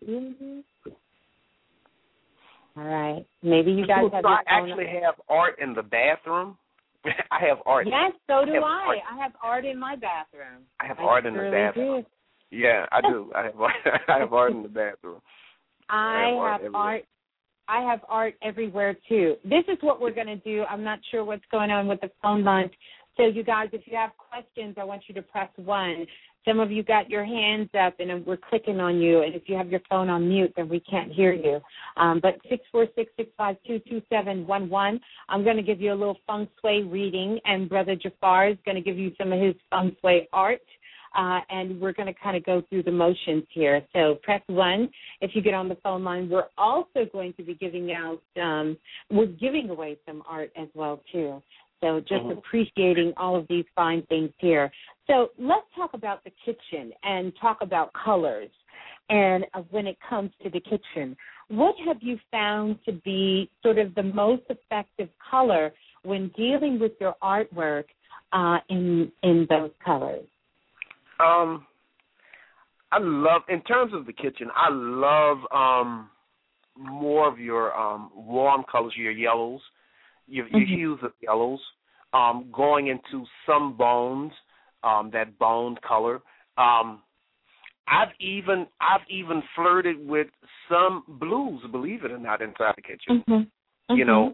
Speaker 3: all right. Maybe you guys have.
Speaker 4: So I actually have art in the bathroom. I have art.
Speaker 3: Yes, so do
Speaker 4: I. Have
Speaker 3: I.
Speaker 4: art.
Speaker 3: I have art in my bathroom.
Speaker 4: I have
Speaker 3: I
Speaker 4: art in
Speaker 3: surely
Speaker 4: the bathroom.
Speaker 3: do.
Speaker 4: Yeah, I do. I have art. I have art in the bathroom.
Speaker 3: I,
Speaker 4: I
Speaker 3: have,
Speaker 4: have
Speaker 3: art.
Speaker 4: art
Speaker 3: I have art everywhere too. This is what we're going to do. I'm not sure what's going on with the phone line. So you guys, if you have questions, I want you to press one. Some of you got your hands up, and we're clicking on you. And if you have your phone on mute, then we can't hear you. Um, but six four six, six five two, two seven one one, I'm going to give you a little feng shui reading, and Brother Jafar is going to give you some of his feng shui art. Uh, and we're going to kind of go through the motions here. So press one if you get on the phone line. We're also going to be giving out, um, we're giving away some art as well, too. So just mm-hmm. appreciating all of these fine things here. So let's talk about the kitchen and talk about colors. And uh, when it comes to the kitchen, what have you found to be sort of the most effective color when dealing with your artwork uh, in in those colors?
Speaker 4: Um, I love, in terms of the kitchen, I love um, more of your um, warm colors, your yellows, your, your mm-hmm. hues of yellows, um, going into some bones, um, that boned color. Um, I've even I've even flirted with some blues, believe it or not, inside the kitchen.
Speaker 3: Mm-hmm. Mm-hmm.
Speaker 4: You know,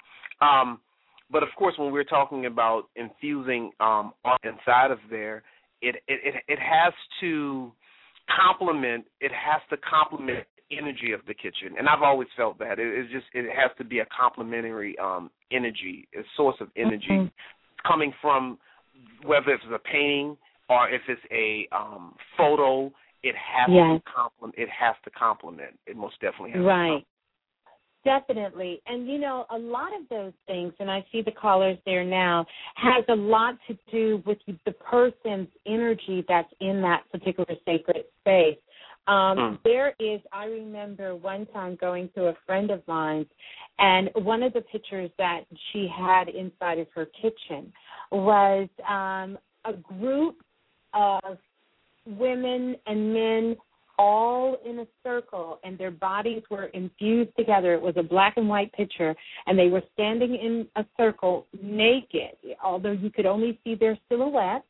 Speaker 4: um, but of course, when we're talking about infusing um, art inside of there, It, it it it has to complement. It has to complement the energy of the kitchen, and I've always felt that it, it's just it has to be a complementary um, energy, a source of energy mm-hmm. coming from whether it's a painting or if it's a um, photo. It has
Speaker 3: yes.
Speaker 4: to complement. It has to complement. It most definitely has.
Speaker 3: Right. Definitely. And, you know, a lot of those things, and I see the callers there now, has a lot to do with the person's energy that's in that particular sacred space. Um, mm. There is, I remember one time going to a friend of mine, and one of the pictures that she had inside of her kitchen was um, a group of women and men all in a circle, and their bodies were infused together. It was a black and white picture, and they were standing in a circle naked, although you could only see their silhouettes,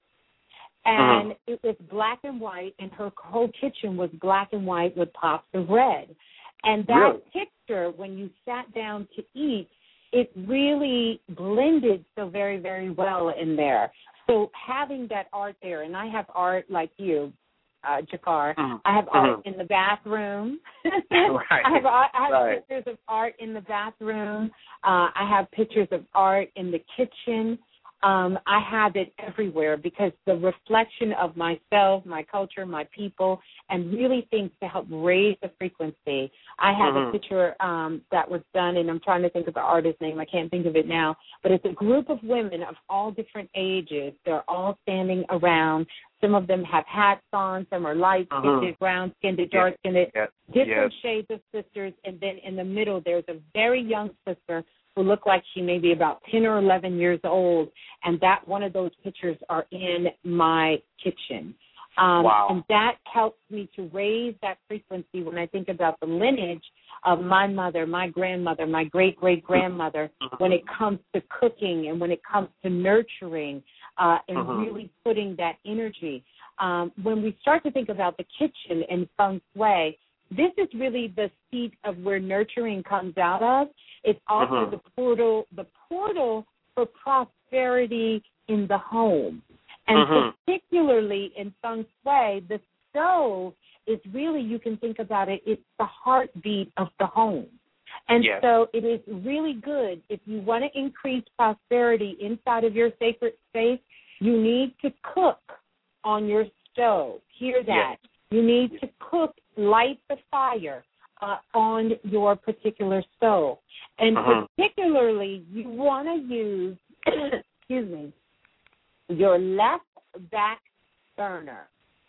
Speaker 3: and uh-huh. it was black and white, and her whole kitchen was black and white with pops of red. And that
Speaker 4: really?
Speaker 3: picture, when you sat down to eat, it really blended so very, very well in there. So having that art there, and I have art like you, Uh, Jafar.
Speaker 4: Mm-hmm.
Speaker 3: I have art
Speaker 4: mm-hmm.
Speaker 3: in the bathroom.
Speaker 4: right.
Speaker 3: I have, I have
Speaker 4: right.
Speaker 3: pictures of art in the bathroom. Uh, I have pictures of art in the kitchen. Um, I have it everywhere because the reflection of myself, my culture, my people, and really things to help raise the frequency. I have
Speaker 4: mm-hmm.
Speaker 3: a picture um, that was done, and I'm trying to think of the artist's name. I can't think of it now, but it's a group of women of all different ages. They're all standing around. Some of them have hats on. Some are light-skinned, uh-huh. brown-skinned, dark-skinned,
Speaker 4: yes.
Speaker 3: different
Speaker 4: yes.
Speaker 3: shades of sisters. And then in the middle, there's a very young sister who looked like she may be about ten or eleven years old. And that one of those pictures are in my kitchen. Um,
Speaker 4: wow.
Speaker 3: And that helps me to raise that frequency when I think about the lineage of my mother, my grandmother, my great-great-grandmother, uh-huh. when it comes to cooking and when it comes to nurturing uh, and uh-huh. really putting that energy. Um, when we start to think about the kitchen and feng shui, this is really the seat of where nurturing comes out of. It's also uh-huh. the portal, the portal for prosperity in the home. And uh-huh. particularly in feng shui, the stove is really, you can think about it, it's the heartbeat of the home. And
Speaker 4: yes.
Speaker 3: so it is really good. If you want to increase prosperity inside of your sacred space, you need to cook on your stove. Hear that.
Speaker 4: Yes.
Speaker 3: You need to cook, light the fire uh, on your particular stove. And uh-huh. particularly, you want to use, excuse me, your left back burner.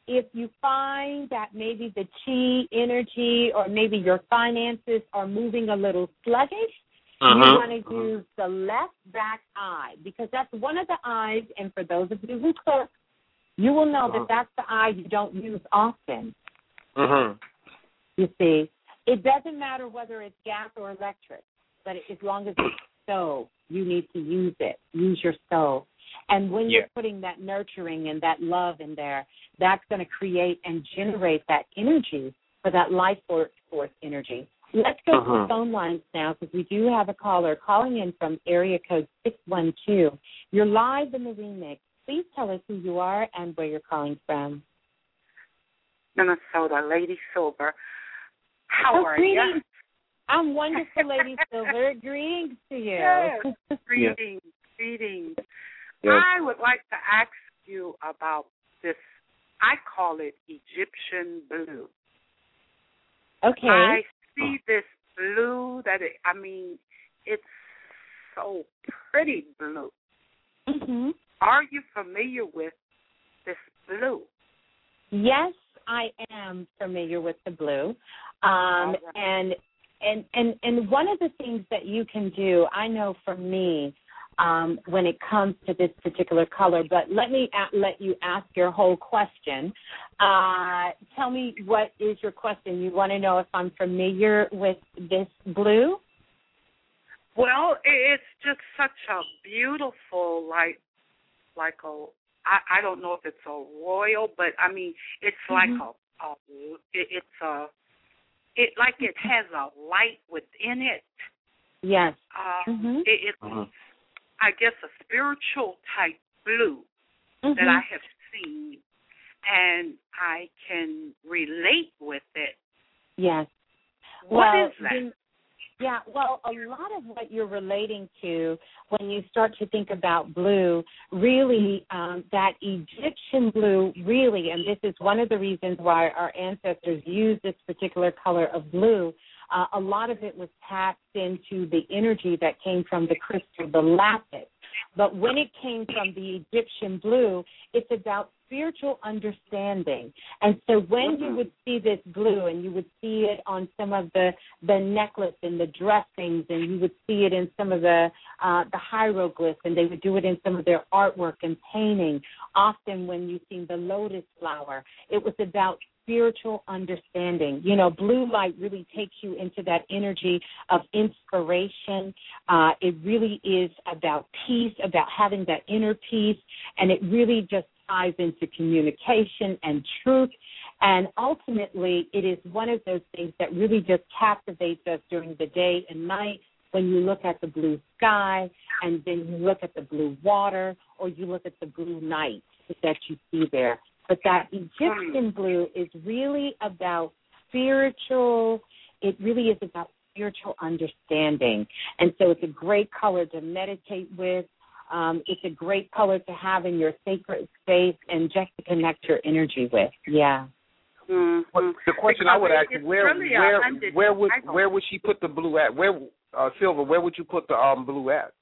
Speaker 3: if you find that maybe the chi energy or maybe your finances are moving a little sluggish, uh-huh. you want to uh-huh. use the left back eye, because that's one of the eyes, and for those of you who cook, you will know uh-huh. that that's the eye you don't use often.
Speaker 4: Uh-huh.
Speaker 3: You see, it doesn't matter whether it's gas or electric, but as long as it's stove, you need to use it. Use your stove. And when yeah. you're putting that nurturing and that love in there, that's going to create and generate that energy for that life force energy. Let's go uh-huh. to the phone lines now, because we do have a caller calling in from area code six one two. You're live in the remix. Please tell us who you are and where you're calling from.
Speaker 9: Minnesota, Lady Silver. How
Speaker 3: oh,
Speaker 9: are
Speaker 3: greetings.
Speaker 9: you?
Speaker 3: I'm wonderful, Lady Silver. Greetings to you.
Speaker 9: Yes. Greetings, greetings. Yes. I would like to ask you about this. I call it Egyptian blue.
Speaker 3: Okay.
Speaker 9: I see this blue that, it, I mean, it's so pretty blue.
Speaker 3: Mm-hmm.
Speaker 9: Are you familiar with this blue?
Speaker 3: Yes, I am familiar with the blue. Um, right. And and and and one of the things that you can do, I know for me, um, when it comes to this particular color, but let me a- let you ask your whole question. Uh, tell me, what is your question? You want to know if I'm familiar with this blue?
Speaker 9: Well, it's just such a beautiful, like, like a, I, I don't know if it's a royal, but I mean, it's like mm-hmm. a, a it, it's a, it like it has a light within it.
Speaker 3: Yes.
Speaker 9: Uh,
Speaker 3: mm-hmm.
Speaker 9: it, it's, uh-huh. I guess, a spiritual type blue
Speaker 3: mm-hmm.
Speaker 9: that I have seen, and I can relate with it.
Speaker 3: Yes.
Speaker 9: What
Speaker 3: well,
Speaker 9: is that?
Speaker 3: Then, yeah, well, a lot of what you're relating to when you start to think about blue, really um, that Egyptian blue, really, and this is one of the reasons why our ancestors used this particular color of blue, uh, a lot of it was tapped into the energy that came from the crystal, the lapis. But when it came from the Egyptian blue, it's about spiritual understanding. And so when you would see this blue, and you would see it on some of the, the necklace and the dressings, and you would see it in some of the uh, the hieroglyphs, and they would do it in some of their artwork and painting. Often when you see the lotus flower, it was about spiritual understanding. You know, blue light really takes you into that energy of inspiration. Uh, it really is about peace, about having that inner peace, and it really just ties into communication and truth. And ultimately, it is one of those things that really just captivates us during the day and night when you look at the blue sky, and then you look at the blue water, or you look at the blue night that you see there. But that Egyptian blue is really about spiritual, it really is about spiritual understanding. And so it's a great color to meditate with. Um, it's a great color to have in your sacred space and just to connect your energy with. Yeah.
Speaker 9: Mm-hmm.
Speaker 4: Well, the question
Speaker 9: because
Speaker 4: I would ask is where
Speaker 9: really
Speaker 4: where where would where would she put the blue at? Where uh, Silver? Where would you put the um, blue at?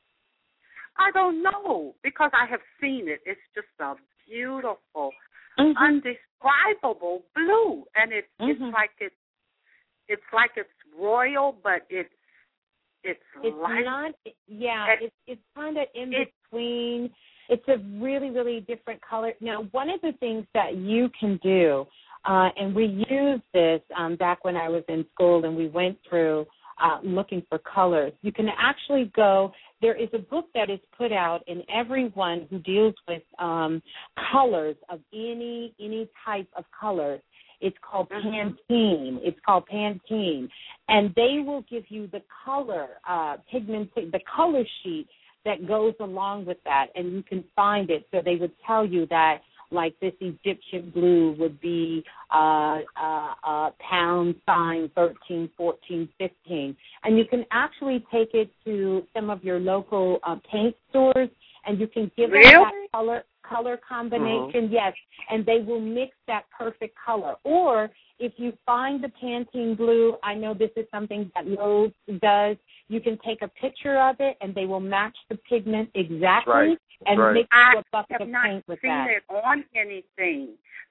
Speaker 9: I don't know, because I have seen it. It's just a beautiful,
Speaker 3: mm-hmm.
Speaker 9: undescribable blue, and it's
Speaker 3: mm-hmm.
Speaker 9: it's like it's it's like it's royal, but it's it's
Speaker 3: it's
Speaker 9: light.
Speaker 3: not. Yeah,
Speaker 9: and
Speaker 3: it's it's kind of in
Speaker 9: it,
Speaker 3: between. It's a really really different color. Now, one of the things that you can do, uh, and we used this um, back when I was in school, and we went through uh, looking for colors. You can actually go. There is a book that is put out, and everyone who deals with um, colors of any any type of colors, it's called Pantene. It's called Pantene, and they will give you the color uh, pigment, the color sheet that goes along with that, and you can find it. So they would tell you that, like, this Egyptian blue would be uh, uh, uh, pound sign thirteen, fourteen, fifteen. And you can actually take it to some of your local uh, paint stores, and you can give
Speaker 9: really?
Speaker 3: them that color color combination, uh-huh. yes, and they will mix that perfect color. Or if you find the Pantene blue, I know this is something that Lowe's does, you can take a picture of it, and they will match the pigment exactly
Speaker 4: right.
Speaker 3: and
Speaker 4: right.
Speaker 3: mix
Speaker 9: I
Speaker 3: a bucket
Speaker 9: have
Speaker 3: of
Speaker 9: not
Speaker 3: paint with
Speaker 9: seen
Speaker 3: that.
Speaker 9: it on anything.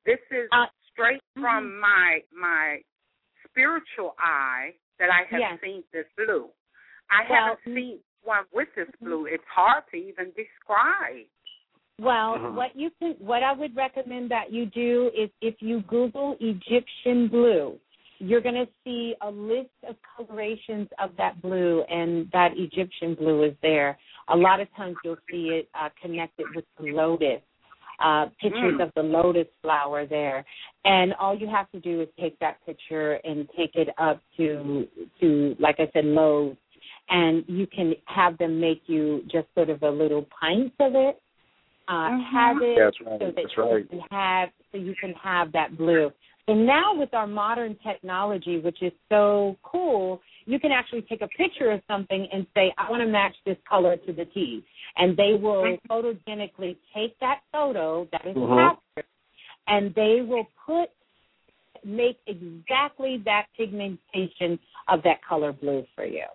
Speaker 9: This is
Speaker 3: uh,
Speaker 9: straight from
Speaker 3: mm-hmm.
Speaker 9: my my spiritual eye that I have
Speaker 3: yes.
Speaker 9: seen this blue. I
Speaker 3: well,
Speaker 9: haven't seen one with this blue. It's hard to even describe.
Speaker 3: Well,
Speaker 8: Mhm.
Speaker 3: what you can, what I would recommend that you do is if you Google Egyptian blue, you're going to see a list of colorations of that blue, and that Egyptian blue is there. A lot of times you'll see it uh, connected with the lotus, uh, pictures
Speaker 9: Mm.
Speaker 3: of the lotus flower there. And all you have to do is take that picture and take it up to, to like I said, Lowe's, and you can have them make you just sort of a little pint of it. Uh,
Speaker 9: Mm-hmm.
Speaker 3: have it
Speaker 8: That's right.
Speaker 3: so that
Speaker 8: That's
Speaker 3: you
Speaker 8: right.
Speaker 3: can have so you can have that blue. So now with our modern technology, which is so cool, you can actually take a picture of something and say, I want to match this color to the T. And they will photogenically take that photo that is
Speaker 8: Mhm.
Speaker 3: captured, and they will put make exactly that pigmentation of that color blue for you.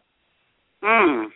Speaker 9: Mm.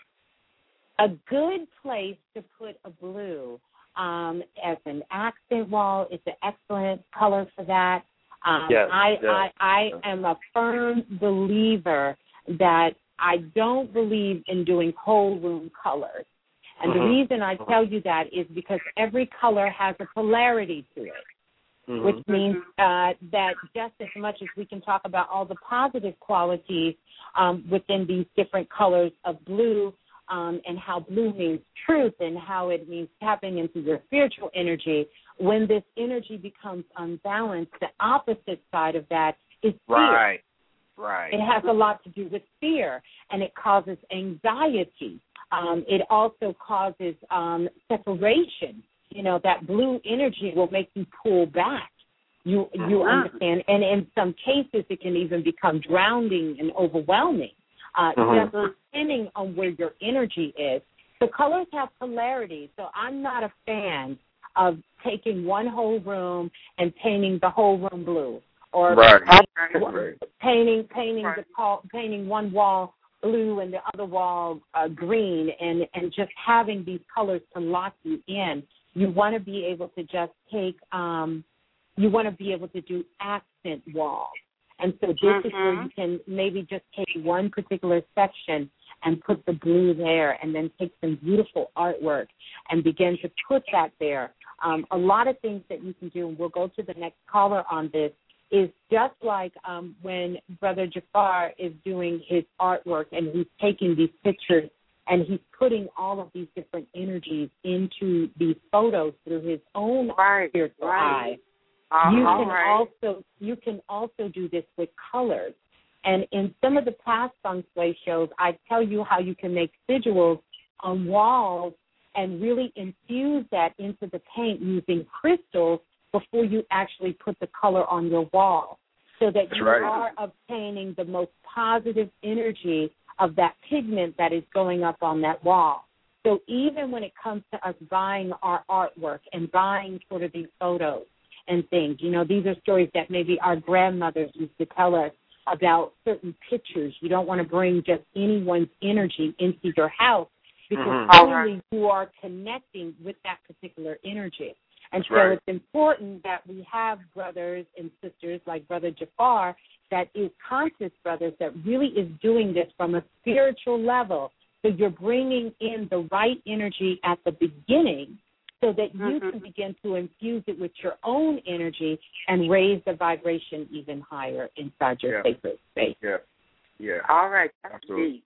Speaker 3: A good place to put a blue um, as an accent wall is an excellent color for that. Um,
Speaker 8: Yes,
Speaker 3: I,
Speaker 8: yes.
Speaker 3: I I am a firm believer that I don't believe in doing whole room colors. And
Speaker 8: Mhm.
Speaker 3: the reason I tell you that is because every color has a polarity to it,
Speaker 8: Mhm.
Speaker 3: which means uh, that just as much as we can talk about all the positive qualities um, within these different colors of blue, Um, and how blue means truth and how it means tapping into your spiritual energy, when this energy becomes unbalanced, the opposite side of that is fear.
Speaker 8: Right. Right.
Speaker 3: It has a lot to do with fear, and it causes anxiety. Um, it also causes um, separation. You know, that blue energy will make you pull back. You, you
Speaker 9: Uh-huh.
Speaker 3: understand? And in some cases, it can even become drowning and overwhelming. Uh,
Speaker 8: Mhm.
Speaker 3: just depending on where your energy is. The colors have polarity, so I'm not a fan of taking one whole room and painting the whole room blue, or
Speaker 8: Right.
Speaker 3: w- painting painting
Speaker 9: Right.
Speaker 3: the call, painting one wall blue and the other wall uh, green, and and just having these colors to lock you in. You want to be able to just take. Um, you want to be able to do accent walls. And so this
Speaker 9: Mm-hmm.
Speaker 3: is where you can maybe just take one particular section and put the blue there, and then take some beautiful artwork and begin to put that there. Um, a lot of things that you can do, and we'll go to the next caller on this, is just like um, when Brother Jafar is doing his artwork and he's taking these pictures and he's putting all of these different energies into these photos through his own
Speaker 9: Right.
Speaker 3: spiritual
Speaker 9: Right.
Speaker 3: eye.
Speaker 9: Uh,
Speaker 3: You
Speaker 9: all
Speaker 3: can
Speaker 9: right.
Speaker 3: also you can also do this with colors. And in some of the past feng shui shows, I tell you how you can make sigils on walls and really infuse that into the paint using crystals before you actually put the color on your wall, so that
Speaker 8: That's
Speaker 3: you
Speaker 8: right.
Speaker 3: are obtaining the most positive energy of that pigment that is going up on that wall. So even when it comes to us buying our artwork and buying sort of these photos and things, you know, these are stories that maybe our grandmothers used to tell us about certain pictures. You don't want to bring just anyone's energy into your house, because
Speaker 8: Mhm.
Speaker 3: only you are connecting with that particular energy. And
Speaker 8: That's
Speaker 3: so
Speaker 8: right.
Speaker 3: it's important that we have brothers and sisters like Brother Jafar, that is conscious brothers, that really is doing this from a spiritual level. So you're bringing in the right energy at the beginning, so that you
Speaker 9: Mhm.
Speaker 3: can begin to infuse it with your own energy and raise the vibration even higher inside your
Speaker 8: Yeah.
Speaker 3: sacred space.
Speaker 8: Yeah. Yeah.
Speaker 9: All right. That's
Speaker 8: Absolutely.
Speaker 9: deep.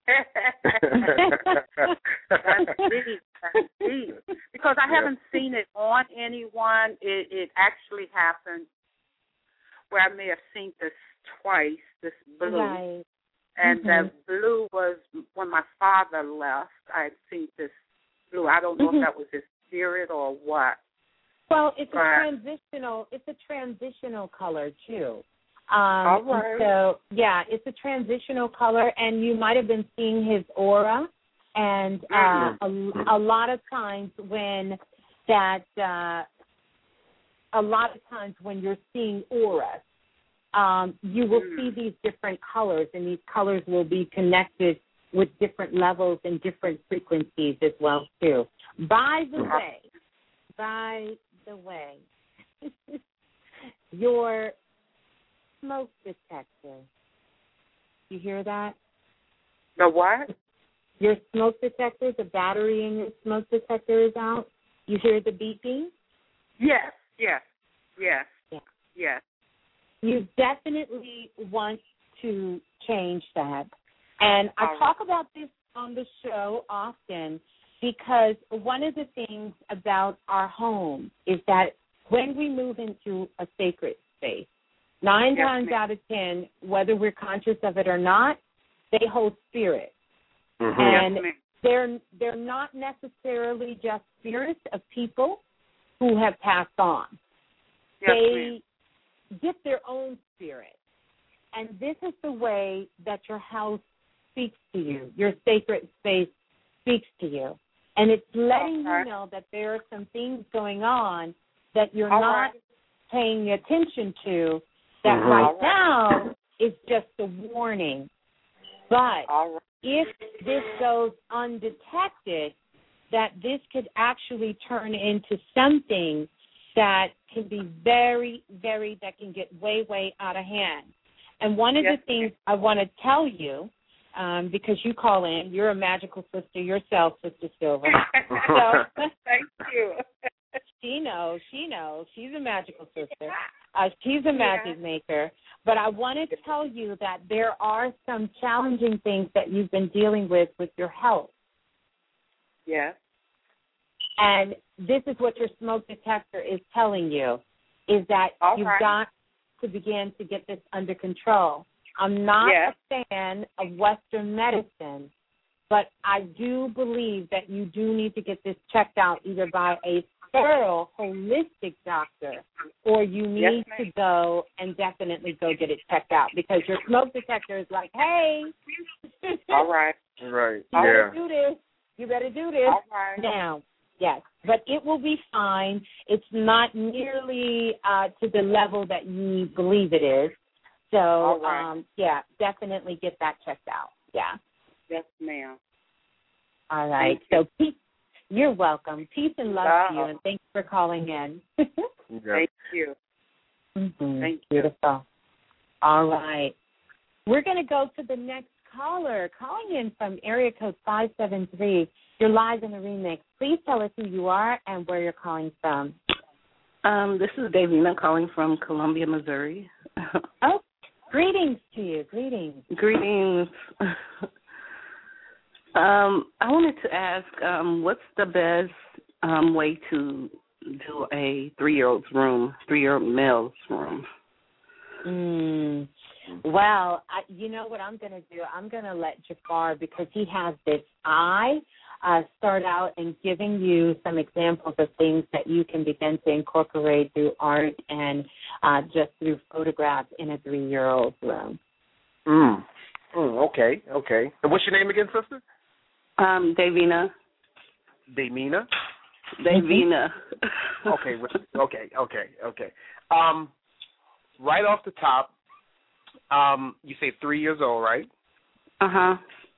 Speaker 9: That's deep. That's deep. Because I
Speaker 8: Yeah.
Speaker 9: haven't seen it on anyone. It, it actually happened where I may have seen this twice, this blue.
Speaker 3: Right.
Speaker 9: And
Speaker 3: Mhm.
Speaker 9: that blue was when my father left. I had seen this blue. I don't know
Speaker 3: Mhm.
Speaker 9: if that was his spirit or what.
Speaker 3: Well, it's a
Speaker 9: Right.
Speaker 3: transitional. It's a transitional color too. Um,
Speaker 9: All
Speaker 3: and
Speaker 9: right.
Speaker 3: So yeah, it's a transitional color, and you might have been seeing his aura. And uh, a, a lot of times when that, uh, a lot of times when you're seeing auras, um, you will see these different colors, and these colors will be connected with different levels and different frequencies as well too. By the way, by the way, your smoke detector. You hear that?
Speaker 9: The what?
Speaker 3: Your smoke detector, the battery in your smoke detector is out. You hear the beeping?
Speaker 9: Yes, yes, yes,
Speaker 3: yeah.
Speaker 9: yes.
Speaker 3: You definitely want to change that. And I
Speaker 9: All
Speaker 3: talk
Speaker 9: right.
Speaker 3: about this on the show often because one of the things about our home is that when we move into a sacred space, nine
Speaker 9: yes,
Speaker 3: times
Speaker 9: ma'am.
Speaker 3: out of ten, whether we're conscious of it or not, they hold spirit.
Speaker 8: Mm-hmm.
Speaker 3: And
Speaker 9: yes, ma'am.
Speaker 3: they're they're not necessarily just spirits of people who have passed on.
Speaker 9: Yes,
Speaker 3: they
Speaker 9: ma'am.
Speaker 3: get their own spirit. And this is the way that your house speaks to you, your sacred space speaks to you. And it's letting
Speaker 9: Okay.
Speaker 3: you know that there are some things going on that you're
Speaker 9: All
Speaker 3: not
Speaker 9: right.
Speaker 3: paying attention to, that
Speaker 8: Mhm.
Speaker 3: right
Speaker 9: All right.
Speaker 3: now is just a warning. But
Speaker 9: All right.
Speaker 3: if this goes undetected, that this could actually turn into something that can be very, very, that can get way, way out of hand. And one of
Speaker 9: Yes,
Speaker 3: the things I want to tell you, um, because you call in, you're a magical sister yourself, Sister Silver. So
Speaker 9: Thank you.
Speaker 3: she knows, she knows, she's a magical sister. Uh, she's a magic yeah. maker. But I want to tell you that there are some challenging things that you've been dealing with with your health.
Speaker 9: Yes.
Speaker 3: And this is what your smoke detector is telling you, is that
Speaker 9: All
Speaker 3: you've
Speaker 9: right.
Speaker 3: got to begin to get this under control. I'm not
Speaker 9: yes.
Speaker 3: a fan of Western medicine, but I do believe that you do need to get this checked out either by a thorough, holistic doctor, or you need
Speaker 9: yes,
Speaker 3: to go and definitely go get it checked out, because your smoke detector is like, hey.
Speaker 9: All right.
Speaker 8: Right.
Speaker 3: You
Speaker 8: yeah.
Speaker 3: better do this. You better do this
Speaker 9: All right.
Speaker 3: now. Yes, but it will be fine. It's not nearly uh, to the level that you believe it is. So,
Speaker 9: All right.
Speaker 3: um, yeah, definitely get that checked out. Yeah.
Speaker 9: Yes, ma'am.
Speaker 3: All right.
Speaker 9: Thank
Speaker 3: so, peace. You're welcome. Peace and love
Speaker 9: Wow.
Speaker 3: to you, and thanks for calling in.
Speaker 8: yeah.
Speaker 9: Thank you.
Speaker 3: Mm-hmm.
Speaker 9: Thank you.
Speaker 3: Beautiful. All right. We're going to go to the next caller, calling in from area code five seven three. You're live in the remix. Please tell us who you are and where you're calling from.
Speaker 10: Um, this is Davina calling from Columbia, Missouri.
Speaker 3: Oh, greetings to you. Greetings.
Speaker 10: Greetings. um, I wanted to ask, um, what's the best um, way to do a three-year-old's room, three-year-old male's room?
Speaker 3: Mm. Well, I, you know what I'm going to do? I'm going to let Jafar, because he has this eye, uh, start out and giving you some examples of things that you can begin to incorporate through art and uh, just through photographs in a three-year-old's room.
Speaker 8: Mm. Mm, okay, okay. And what's your name again, sister?
Speaker 10: Um, Davina.
Speaker 8: Damina?
Speaker 10: Davina.
Speaker 8: okay, okay, okay, okay. Um, right off the top, um, you say three years old, right?
Speaker 10: Uh-huh.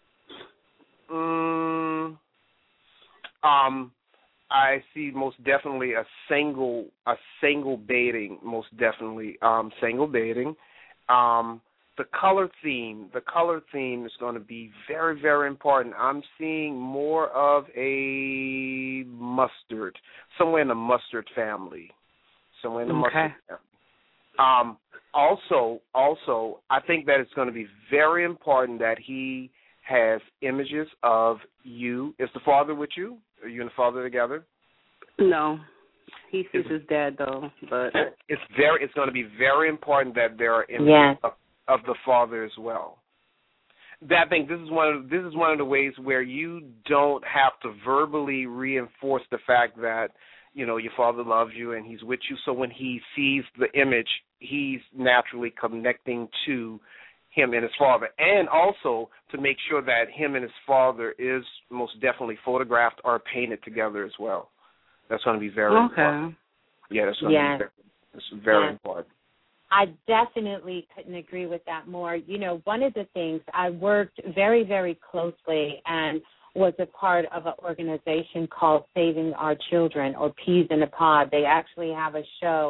Speaker 8: Mm, um, I see most definitely a single, a single baiting, most definitely, um, single baiting. Um, the color theme, the color theme is going to be very, very important. I'm seeing more of a mustard, somewhere in the mustard family, somewhere in the
Speaker 10: Okay.
Speaker 8: mustard family. Um, also, also, I think that it's going to be very important that he has images of you. Is the father with you? Are you and the father together?
Speaker 10: No. He sees
Speaker 8: It's,
Speaker 10: his dad, though, but...
Speaker 8: It's very. It's going to be very important that there are images
Speaker 3: Yes.
Speaker 8: of, of the father as well. That I think this is one of this is one of the ways where you don't have to verbally reinforce the fact that, you know, your father loves you and he's with you. So when he sees the image, he's naturally connecting to him and his father. And also to make sure that him and his father is most definitely photographed or painted together as well. That's going to be very
Speaker 10: okay.
Speaker 8: important. Yeah, that's going
Speaker 3: Yes.
Speaker 8: to be very, that's very
Speaker 3: Yes.
Speaker 8: important.
Speaker 3: I definitely couldn't agree with that more. You know, one of the things, I worked very, very closely and was a part of an organization called Saving Our Children, or Peas in a Pod. They actually have a show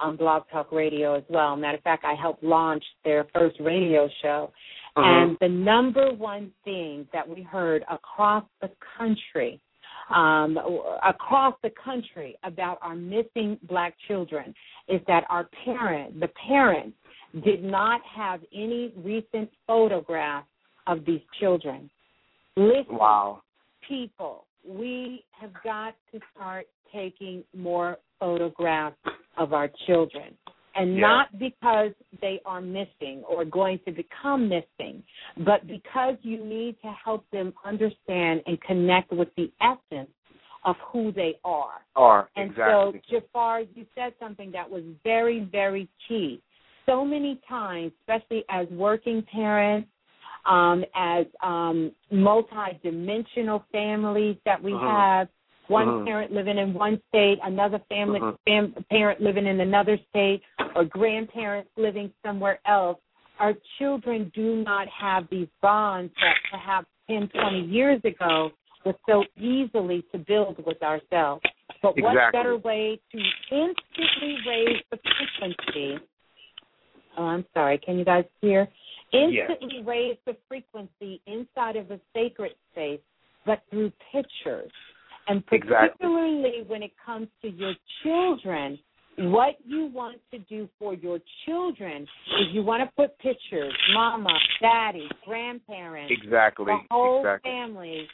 Speaker 3: on Blog Talk Radio as well. Matter of fact, I helped launch their first radio show.
Speaker 4: Uh-huh.
Speaker 3: And the number one thing that we heard across the country, um, across the country about our missing black children is that our parent, the parents, did not have any recent photographs of these children. Listen,
Speaker 4: wow.
Speaker 3: people, we have got to start taking more photographs of our children. And
Speaker 4: yeah.
Speaker 3: not because they are missing or going to become missing, but because you need to help them understand and connect with the essence of who they are.
Speaker 4: Are,
Speaker 3: and
Speaker 4: exactly.
Speaker 3: so, Jafar, you said something that was very, very key. So many times, especially as working parents, um, as um, multi-dimensional families that we
Speaker 4: uh-huh.
Speaker 3: have, one
Speaker 4: uh-huh.
Speaker 3: parent living in one state, another family
Speaker 4: uh-huh.
Speaker 3: fam- parent living in another state, or grandparents living somewhere else, our children do not have these bonds that perhaps ten, twenty years ago was so easily to build with ourselves. But
Speaker 4: exactly.
Speaker 3: what better way to instantly raise the frequency? Oh, I'm sorry. Can you guys hear? Instantly
Speaker 4: yes.
Speaker 3: raise the frequency inside of a sacred space, but through pictures. And particularly
Speaker 4: exactly.
Speaker 3: when it comes to your children, what you want to do for your children is you want to put pictures, mama, daddy, grandparents,
Speaker 4: exactly.
Speaker 3: the whole
Speaker 4: exactly.
Speaker 3: family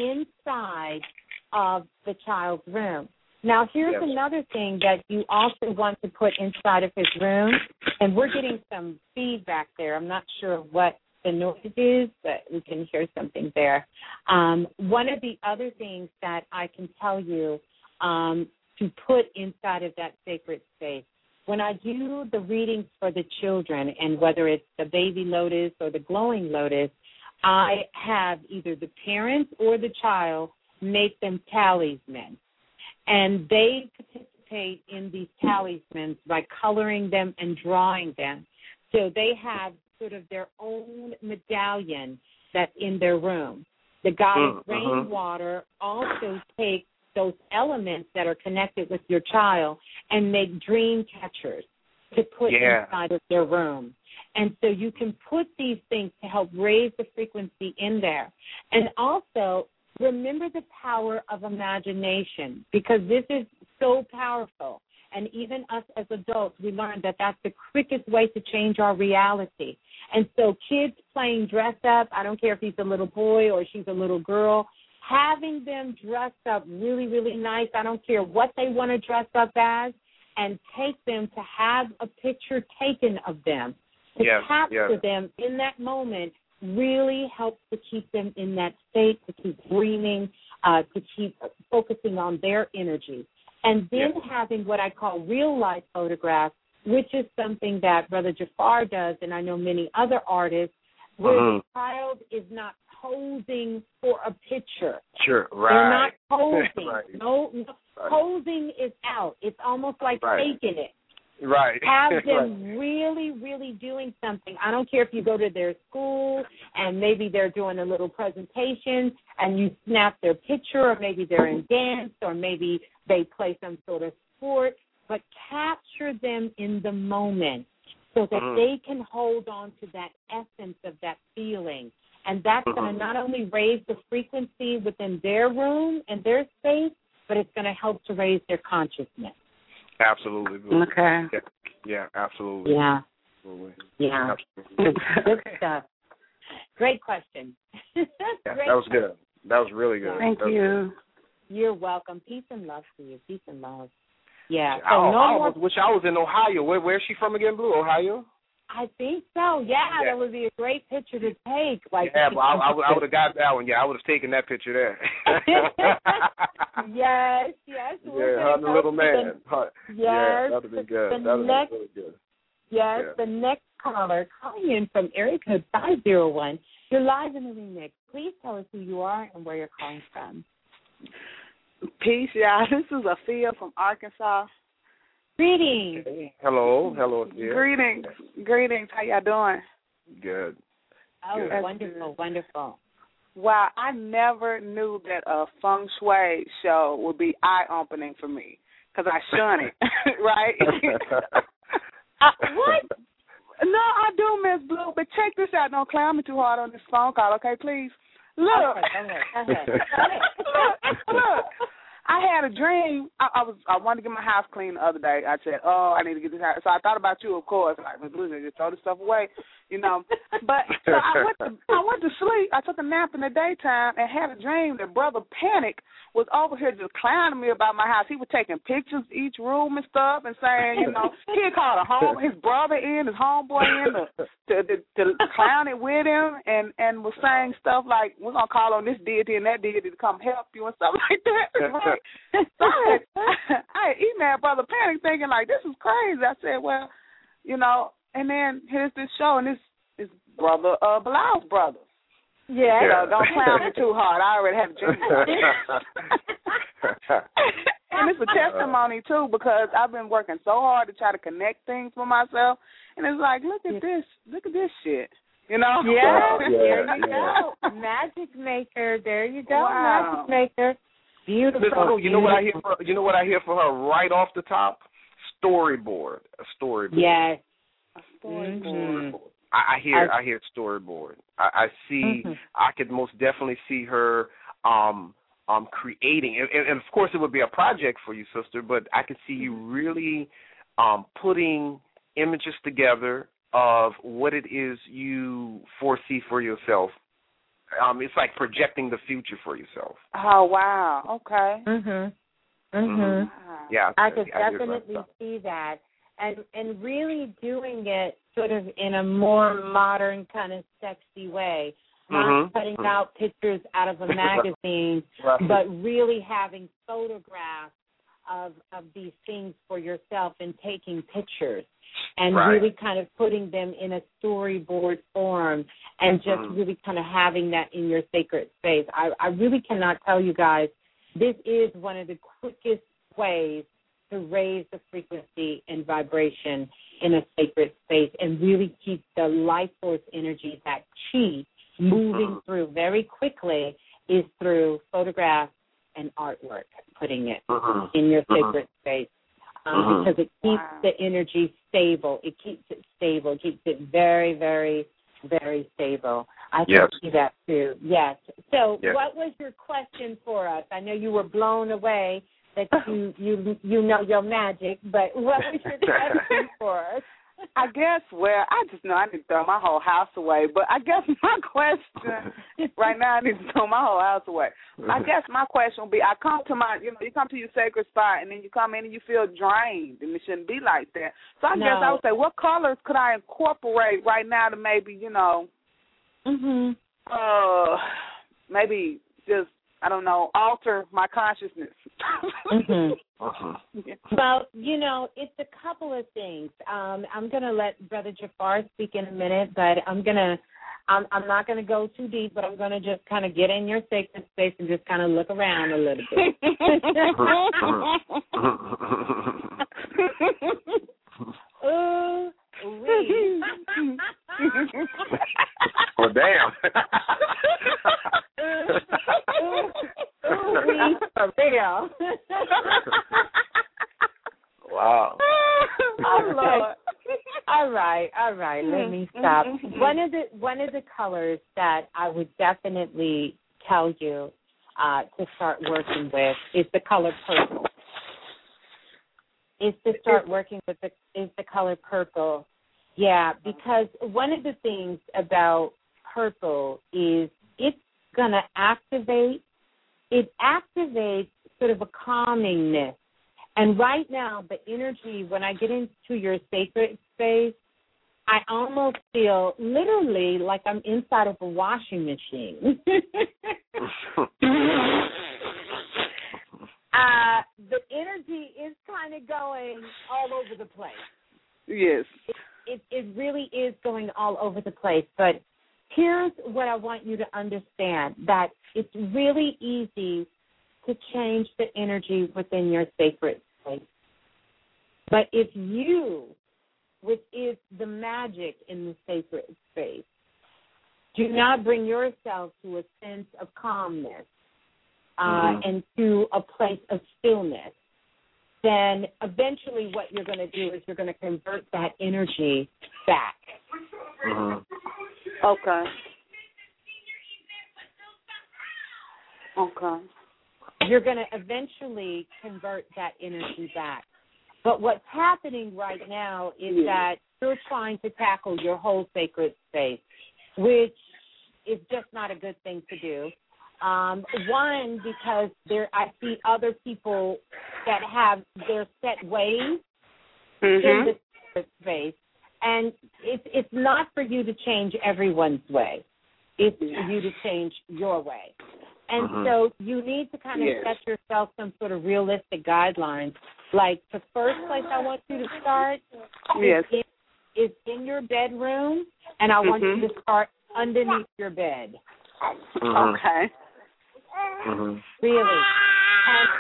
Speaker 3: inside of the child's room. Now, here's
Speaker 4: yes.
Speaker 3: another thing that you also want to put inside of his room, and we're getting some feedback there. I'm not sure what the noise is, but we can hear something there. Um, one of the other things that I can tell you um, to put inside of that sacred space, when I do the readings for the children, and whether it's the baby lotus or the glowing lotus, I have either the parents or the child make them talismans. And they participate in these talismans by coloring them and drawing them. So they have sort of their own medallion that's in their room. The goddess
Speaker 4: uh-huh.
Speaker 3: rainwater also takes those elements that are connected with your child and make dream catchers to put
Speaker 4: yeah.
Speaker 3: inside of their room. And so you can put these things to help raise the frequency in there. And also, remember the power of imagination, because this is so powerful. And even us as adults, we learned that that's the quickest way to change our reality. And so kids playing dress up, I don't care if he's a little boy or she's a little girl, having them dress up really, really nice, I don't care what they want to dress up as, and take them to have a picture taken of them, to
Speaker 4: yes.
Speaker 3: capture
Speaker 4: yes.
Speaker 3: them in that moment really helps to keep them in that state, to keep dreaming, uh, to keep focusing on their energy. And then
Speaker 4: yes.
Speaker 3: having what I call real-life photographs, which is something that Brother Jafar does, and I know many other artists, where
Speaker 4: uh-huh.
Speaker 3: the child is not posing for a picture.
Speaker 4: Sure, right.
Speaker 3: They're not posing.
Speaker 4: right.
Speaker 3: No, no
Speaker 4: right.
Speaker 3: posing is out. It's almost like
Speaker 4: right.
Speaker 3: faking it.
Speaker 4: Right.
Speaker 3: Have them
Speaker 4: right.
Speaker 3: really, really doing something. I don't care if you go to their school and maybe they're doing a little presentation and you snap their picture, or maybe they're in dance, or maybe they play some sort of sport, but capture them in the moment so that
Speaker 4: uh-huh.
Speaker 3: they can hold on to that essence of that feeling. And that's
Speaker 4: uh-huh.
Speaker 3: going to not only raise the frequency within their room and their space, but it's going to help to raise their consciousness.
Speaker 4: Absolutely.
Speaker 10: Okay.
Speaker 4: Yeah, yeah absolutely.
Speaker 3: Yeah.
Speaker 4: Absolutely.
Speaker 3: Yeah.
Speaker 4: Absolutely.
Speaker 3: Good stuff. Great question.
Speaker 4: yeah,
Speaker 3: Great
Speaker 4: that was good. That was really good.
Speaker 10: Thank
Speaker 4: that
Speaker 10: you.
Speaker 3: You're welcome. Peace and love to you. Peace and love. Yeah. So
Speaker 4: I,
Speaker 3: no
Speaker 4: I
Speaker 3: more.
Speaker 4: almost wish I was in Ohio. Where where's she from again, Blue? Ohio?
Speaker 3: I think so. Yeah,
Speaker 4: yeah.
Speaker 3: that would be a great picture to take. Like,
Speaker 4: yeah, but I, I, I would have got that one. Yeah, I would have taken that picture there.
Speaker 3: yes, yes.
Speaker 4: Yeah, her and the little man.
Speaker 3: The,
Speaker 4: her,
Speaker 3: yes.
Speaker 4: Yeah, that would have been good.
Speaker 3: The
Speaker 4: That would have been really good.
Speaker 3: Yes,
Speaker 4: yeah.
Speaker 3: the next caller calling in from area code five zero one. You're live in the remix. Please tell us who you are and where you're calling from.
Speaker 11: Peace, y'all. This is Afia from Arkansas.
Speaker 3: Greetings.
Speaker 4: Hey. Hello. Hello. Yeah.
Speaker 11: Greetings. Greetings. How y'all doing?
Speaker 4: Good.
Speaker 3: Oh,
Speaker 4: Good.
Speaker 3: wonderful, wonderful.
Speaker 11: Wow, I never knew that a feng shui show would be eye-opening for me. because I shun it, right?
Speaker 3: uh, what?
Speaker 11: No, I do, Miss Blue, but check this out. Don't clown me too hard on this phone call, okay, please? Look.
Speaker 3: Okay, okay.
Speaker 11: look, look. I had a dream. I, I was I wanted to get my house clean the other day. I said, oh, I need to get this house. So I thought about you, of course. Like, Miss Blue, just throw this stuff away, you know. But so I went to I went to sleep. I took a nap in the daytime and had a dream that Brother Panic was over here just clowning me about my house. He was taking pictures each room and stuff and saying, you know, he had called a home his brother in, his homeboy in to to, to, to clown it with him and, and was saying stuff like, we're gonna call on this deity and that deity to come help you and stuff like that. Right? So I had, I had emailed Brother Panic thinking like, this is crazy. I said, well, you know, and then here's this show and this is Brother uh Bilal's brother. Yeah, you know, don't clown me too hard. I already have a dream. And it's a testimony, too, because I've been working so hard to try to connect things for myself. And it's like, look at this. Look at this shit. You know?
Speaker 3: Yeah,
Speaker 11: yeah
Speaker 3: there you
Speaker 11: yeah.
Speaker 3: go. Magic Maker. There you go.
Speaker 11: Wow.
Speaker 3: Magic Maker. Beautiful.
Speaker 4: Miss Blue, you know what I hear for you know what I hear for her right off the top? Storyboard. A storyboard.
Speaker 3: Yes.
Speaker 11: A storyboard.
Speaker 4: Mm-hmm. I, I hear I, I hear storyboard. I, I see. Mm-hmm. I could most definitely see her um, um, creating, and, and of course it would be a project for you, sister. But I could see you really um, putting images together of what it is you foresee for yourself. Um, it's like projecting the future for yourself.
Speaker 11: Oh wow! Okay.
Speaker 3: Mhm. Mhm.
Speaker 11: Mhm.
Speaker 4: Yeah,
Speaker 3: I could
Speaker 4: I
Speaker 3: definitely see that, and and really doing it sort of in a more modern kind of sexy way, not
Speaker 4: mm-hmm.
Speaker 3: cutting
Speaker 4: mm-hmm.
Speaker 3: out pictures out of a magazine,
Speaker 4: right.
Speaker 3: but really having photographs of of these things for yourself and taking pictures and
Speaker 4: right.
Speaker 3: really kind of putting them in a storyboard form and just
Speaker 4: mm-hmm.
Speaker 3: really kind of having that in your sacred space. I, I really cannot tell you guys, this is one of the quickest ways to raise the frequency and vibration in a sacred space and really keep the life force energy, that chi, moving mm-hmm. through very quickly is through photographs and artwork, putting it mm-hmm. in your sacred mm-hmm. space. Um, mm-hmm. Because it keeps wow. the energy stable. It keeps it stable. It keeps it very, very, very stable. I can
Speaker 4: yes.
Speaker 3: see that too. Yes. So
Speaker 4: yes.
Speaker 3: what was your question for us? I know you were blown away that you, you, you know your magic, but what was your question for us?
Speaker 11: I guess, well, I just know I need to throw my whole house away. But I guess my question right now, I need to throw my whole house away. I guess my question will be, I come to my, you know, you come to your sacred spot, and then you come in and you feel drained, and it shouldn't be like that. So I
Speaker 3: no.
Speaker 11: guess I would say, what colors could I incorporate right now to maybe, you know,
Speaker 3: mm-hmm.
Speaker 11: uh, maybe just, I don't know, alter my consciousness.
Speaker 3: mm-hmm.
Speaker 4: uh-huh.
Speaker 11: yeah.
Speaker 3: Well, you know, it's a couple of things. Um, I'm going to let Brother Jafar speak in a minute, but I'm going to, I'm, I'm not going to go too deep, but I'm going to just kind of get in your sacred space and just kind of look around a little bit. Ooh, wee.
Speaker 4: Well, damn.
Speaker 3: ooh, ooh, wee, for real.
Speaker 4: Wow.
Speaker 3: Oh, Lord. All right, all right. Let me stop. One of the one of the colors that I would definitely tell you uh, to start working with is the color purple. Is to start working with the is the color purple. Yeah, because one of the things about purple is it's gonna activate. It activates sort of a calmingness. And right now, the energy, when I get into your sacred space, I almost feel literally like I'm inside of a washing machine. uh, the energy is kind of going all over the place.
Speaker 11: Yes.
Speaker 3: It, it, it really is going all over the place. But here's what I want you to understand, that it's really easy to change the energy within your sacred space. But it's you, which is the magic in the sacred space. Do not bring yourself to a sense of calmness uh, mm-hmm. and to a place of stillness. then eventually what you're going to do is you're going to convert that energy back.
Speaker 4: Mm-hmm.
Speaker 11: Okay. Okay.
Speaker 3: You're going to eventually convert that energy back. But what's happening right now is
Speaker 11: yeah.
Speaker 3: that you're trying to tackle your whole sacred space, which is just not a good thing to do. Um, one, because there, I see other people that have their set ways
Speaker 11: mm-hmm.
Speaker 3: in the sacred space, and it's it's not for you to change everyone's way. It's
Speaker 11: yeah.
Speaker 3: for you to change your way. And
Speaker 4: mm-hmm.
Speaker 3: so you need to kind of
Speaker 11: yes.
Speaker 3: set yourself some sort of realistic guidelines. Like the first place I want you to start
Speaker 11: yes.
Speaker 3: is, in, is in your bedroom, and I want
Speaker 11: mm-hmm.
Speaker 3: you to start underneath your bed.
Speaker 4: Mm-hmm.
Speaker 11: Okay.
Speaker 4: Mm-hmm.
Speaker 3: Really. And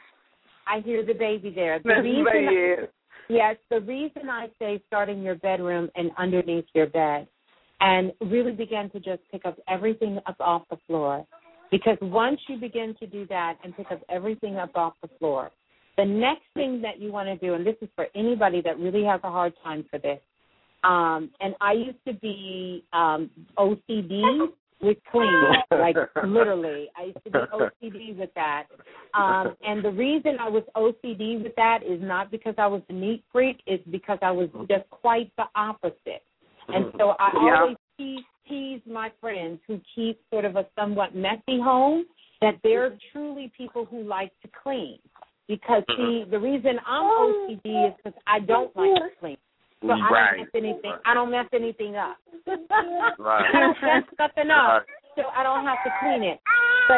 Speaker 3: I hear the baby there. The reason I, yes, the reason I say start in your bedroom and underneath your bed and really begin to just pick up everything up off the floor. Because once you begin to do that and pick up everything up off the floor, the next thing that you want to do, and this is for anybody that really has a hard time for this, um, and I used to be um, O C D with clean, like literally. I used to be O C D with that. Um, and the reason I was O C D with that is not because I was a neat freak, it's because I was just quite the opposite. And so I
Speaker 11: yeah.
Speaker 3: always tease, tease my friends who keep sort of a somewhat messy home that they're truly people who like to clean. Because, see, the reason I'm O C D is because I don't like to clean. So I
Speaker 4: right.
Speaker 3: don't mess anything. I don't mess anything up.
Speaker 4: right.
Speaker 3: I don't mess nothing up, so I don't have to clean it. But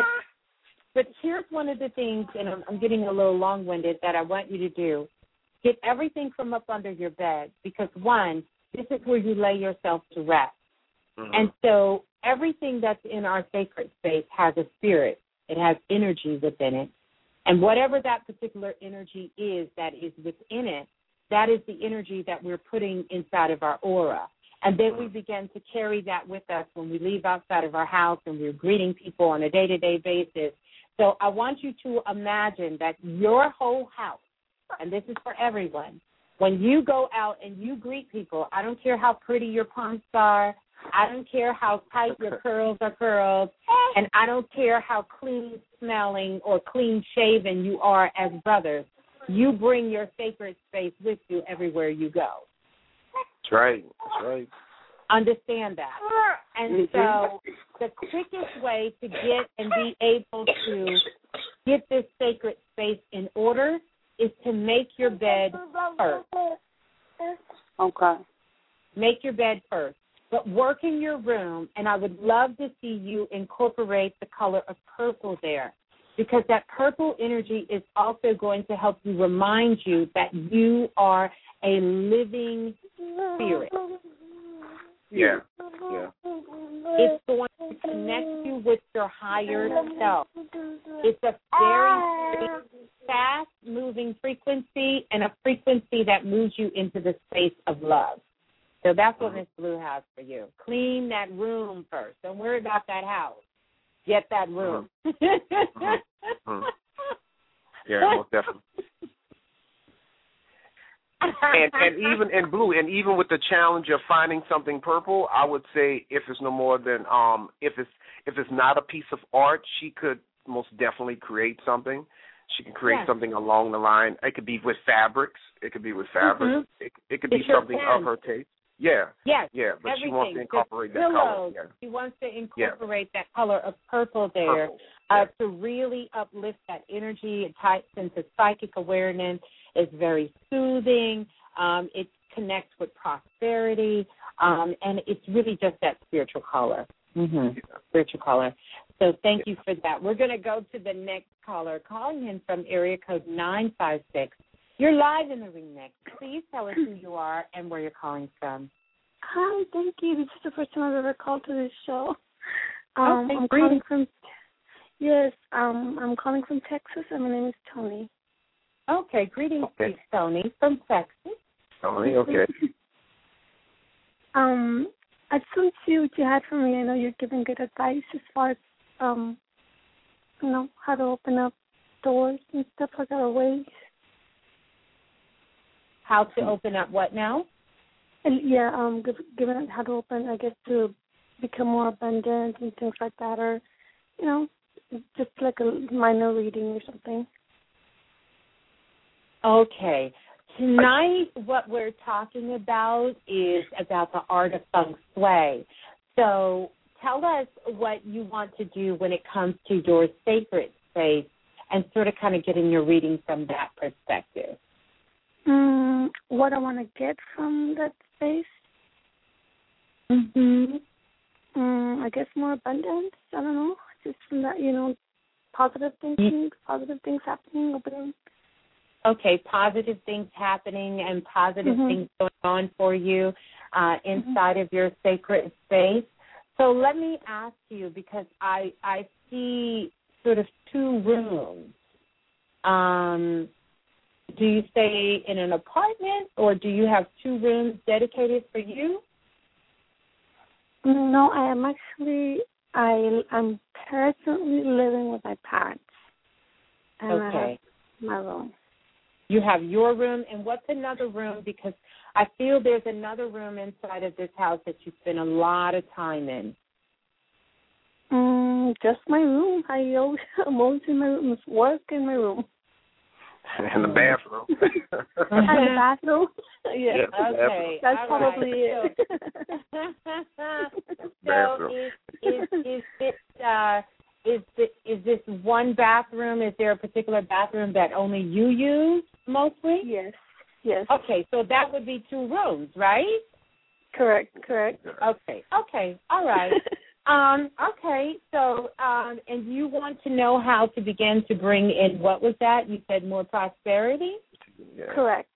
Speaker 3: but here's one of the things, and I'm, I'm getting a little long-winded, that I want you to do. Get everything from up under your bed because, one, this is where you lay yourself to rest. Mm-hmm. And so everything that's in our sacred space has a spirit. It has energy within it. And whatever that particular energy is that is within it, that is the energy that we're putting inside of our aura. And then we begin to carry that with us when we leave outside of our house and we're greeting people on a day-to-day basis. So I want you to imagine that your whole house, and this is for everyone, when you go out and you greet people, I don't care how pretty your pumps are, I don't care how tight your curls are curled, and I don't care how clean smelling or clean shaven you are as brothers. You bring your sacred space with you everywhere you go.
Speaker 4: That's right. That's right.
Speaker 3: Understand that. And so the quickest way to get and be able to get this sacred space in order is to make your bed first.
Speaker 11: Okay.
Speaker 3: Make your bed first. But work in your room, and I would love to see you incorporate the color of purple there, because that purple energy is also going to help you remind you that you are a living spirit.
Speaker 4: Yeah, yeah.
Speaker 3: It's going to connect you with your higher self. It's a very, very fast-moving frequency and a frequency that moves you into the space of love. So that's what Miss Blue has for you. Clean that room first. Don't worry about that house. Get that room.
Speaker 4: Mm-hmm. Mm-hmm. Yeah, most definitely. and and even in blue, and even with the challenge of finding something purple, I would say if it's no more than um if it's if it's not a piece of art, she could most definitely create something. She can create
Speaker 3: yes.
Speaker 4: something along the line. It could be with fabrics. It could be with fabrics. Mm-hmm. It, it could
Speaker 3: it's
Speaker 4: be something of her taste. Yeah.
Speaker 3: Yes.
Speaker 4: Yeah, but
Speaker 3: everything.
Speaker 4: she wants to incorporate
Speaker 3: the
Speaker 4: that
Speaker 3: pillows,
Speaker 4: color. Yeah.
Speaker 3: She wants to incorporate yeah. that color of purple there
Speaker 4: purple.
Speaker 3: Uh,
Speaker 4: Yeah.
Speaker 3: to really uplift that energy. It ties into psychic awareness. It's very soothing. Um, it connects with prosperity. Um, and it's really just that spiritual color. Mm-hmm. Yeah. Spiritual color. So thank yeah. you for that. We're going to go to the next caller, calling in from area code nine five six. You're live in the remix. Please tell us who you are and where you're calling from.
Speaker 12: Hi, thank you. This is the first time I've ever called to this show.
Speaker 3: Um,
Speaker 12: okay, I'm
Speaker 3: great.
Speaker 12: calling from. Yes, um, I'm calling from Texas, and my name is Tony.
Speaker 3: Okay, greetings,
Speaker 4: okay.
Speaker 3: Tony from Texas.
Speaker 4: Tony, okay.
Speaker 12: um, I just want to see what you had for me. I know you're giving good advice as far as um, you know, how to open up doors and stuff like that, or ways.
Speaker 3: How to open up what now?
Speaker 12: And yeah, um, give, given it how to open, I guess, to become more abundant and things like that, or, you know, just like a minor reading or something.
Speaker 3: Okay. Tonight, what we're talking about is about the art of feng shui. So tell us what you want to do when it comes to your sacred space and sort of kind of getting your reading from that perspective.
Speaker 12: Mm, what I want to get from that space?
Speaker 3: Mm-hmm.
Speaker 12: Mm, I guess more abundance. I don't know. Just from that, you know, positive thinking, positive things happening, opening.
Speaker 3: Okay, positive things happening and positive mm-hmm. things going on for you uh, inside mm-hmm. of your sacred space. So let me ask you, because I I see sort of two rooms. Um, do you stay in an apartment, or do you have two rooms dedicated for you?
Speaker 12: No, I am actually, I, I'm presently living with my parents. And
Speaker 3: okay.
Speaker 12: I have my room.
Speaker 3: You have your room, and what's another room? Because I feel there's another room inside of this house that you spend a lot of time in.
Speaker 12: Mm, just my room. I always, I'm always in my room. It's work in my room.
Speaker 8: In the bathroom.
Speaker 12: And the bathroom. Yeah.
Speaker 8: yeah
Speaker 12: okay. That's
Speaker 3: All
Speaker 12: probably
Speaker 3: right.
Speaker 12: it.
Speaker 3: So, so is, is, is this uh, is this, is this one bathroom? Is there a particular bathroom that only you use mostly?
Speaker 12: Yes. Yes.
Speaker 3: Okay, so that would be two rooms, right?
Speaker 12: Correct. Correct.
Speaker 3: Okay. Okay. All right. Um, okay, so, um, and you want to know how to begin to bring in, what was that? You said more prosperity?
Speaker 8: Yeah.
Speaker 12: Correct.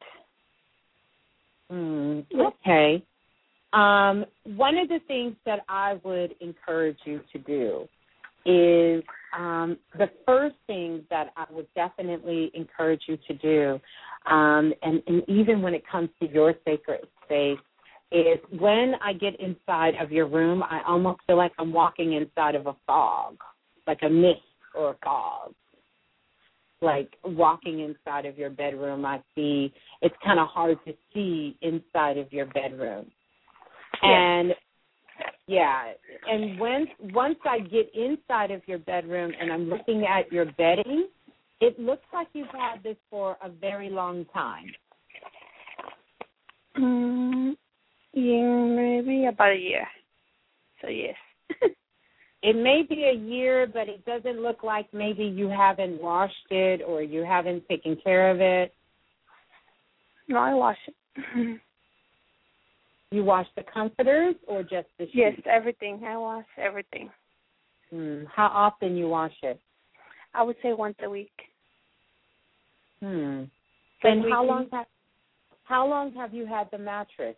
Speaker 3: Mm, okay. Um, one of the things that I would encourage you to do is um, the first thing that I would definitely encourage you to do, um, and, and even when it comes to your sacred space, is when I get inside of your room, I almost feel like I'm walking inside of a fog, like a mist or a fog. Like walking inside of your bedroom, I see it's kind of hard to see inside of your bedroom. Yeah. And, yeah, and when once I get inside of your bedroom and I'm looking at your bedding, it looks like you've had this for a very long time.
Speaker 12: Mm. Yeah, maybe about a year. So, yes.
Speaker 3: It may be a year, but it doesn't look like maybe you haven't washed it or you haven't taken care of it.
Speaker 12: No, I wash it.
Speaker 3: You wash the comforters or just the sheets?
Speaker 12: Yes, everything. I wash everything.
Speaker 3: Hmm. How often you wash it?
Speaker 12: I would say once a week.
Speaker 3: Hmm.
Speaker 12: But
Speaker 3: and how
Speaker 12: weekly.
Speaker 3: long, have, how long have you had the mattress?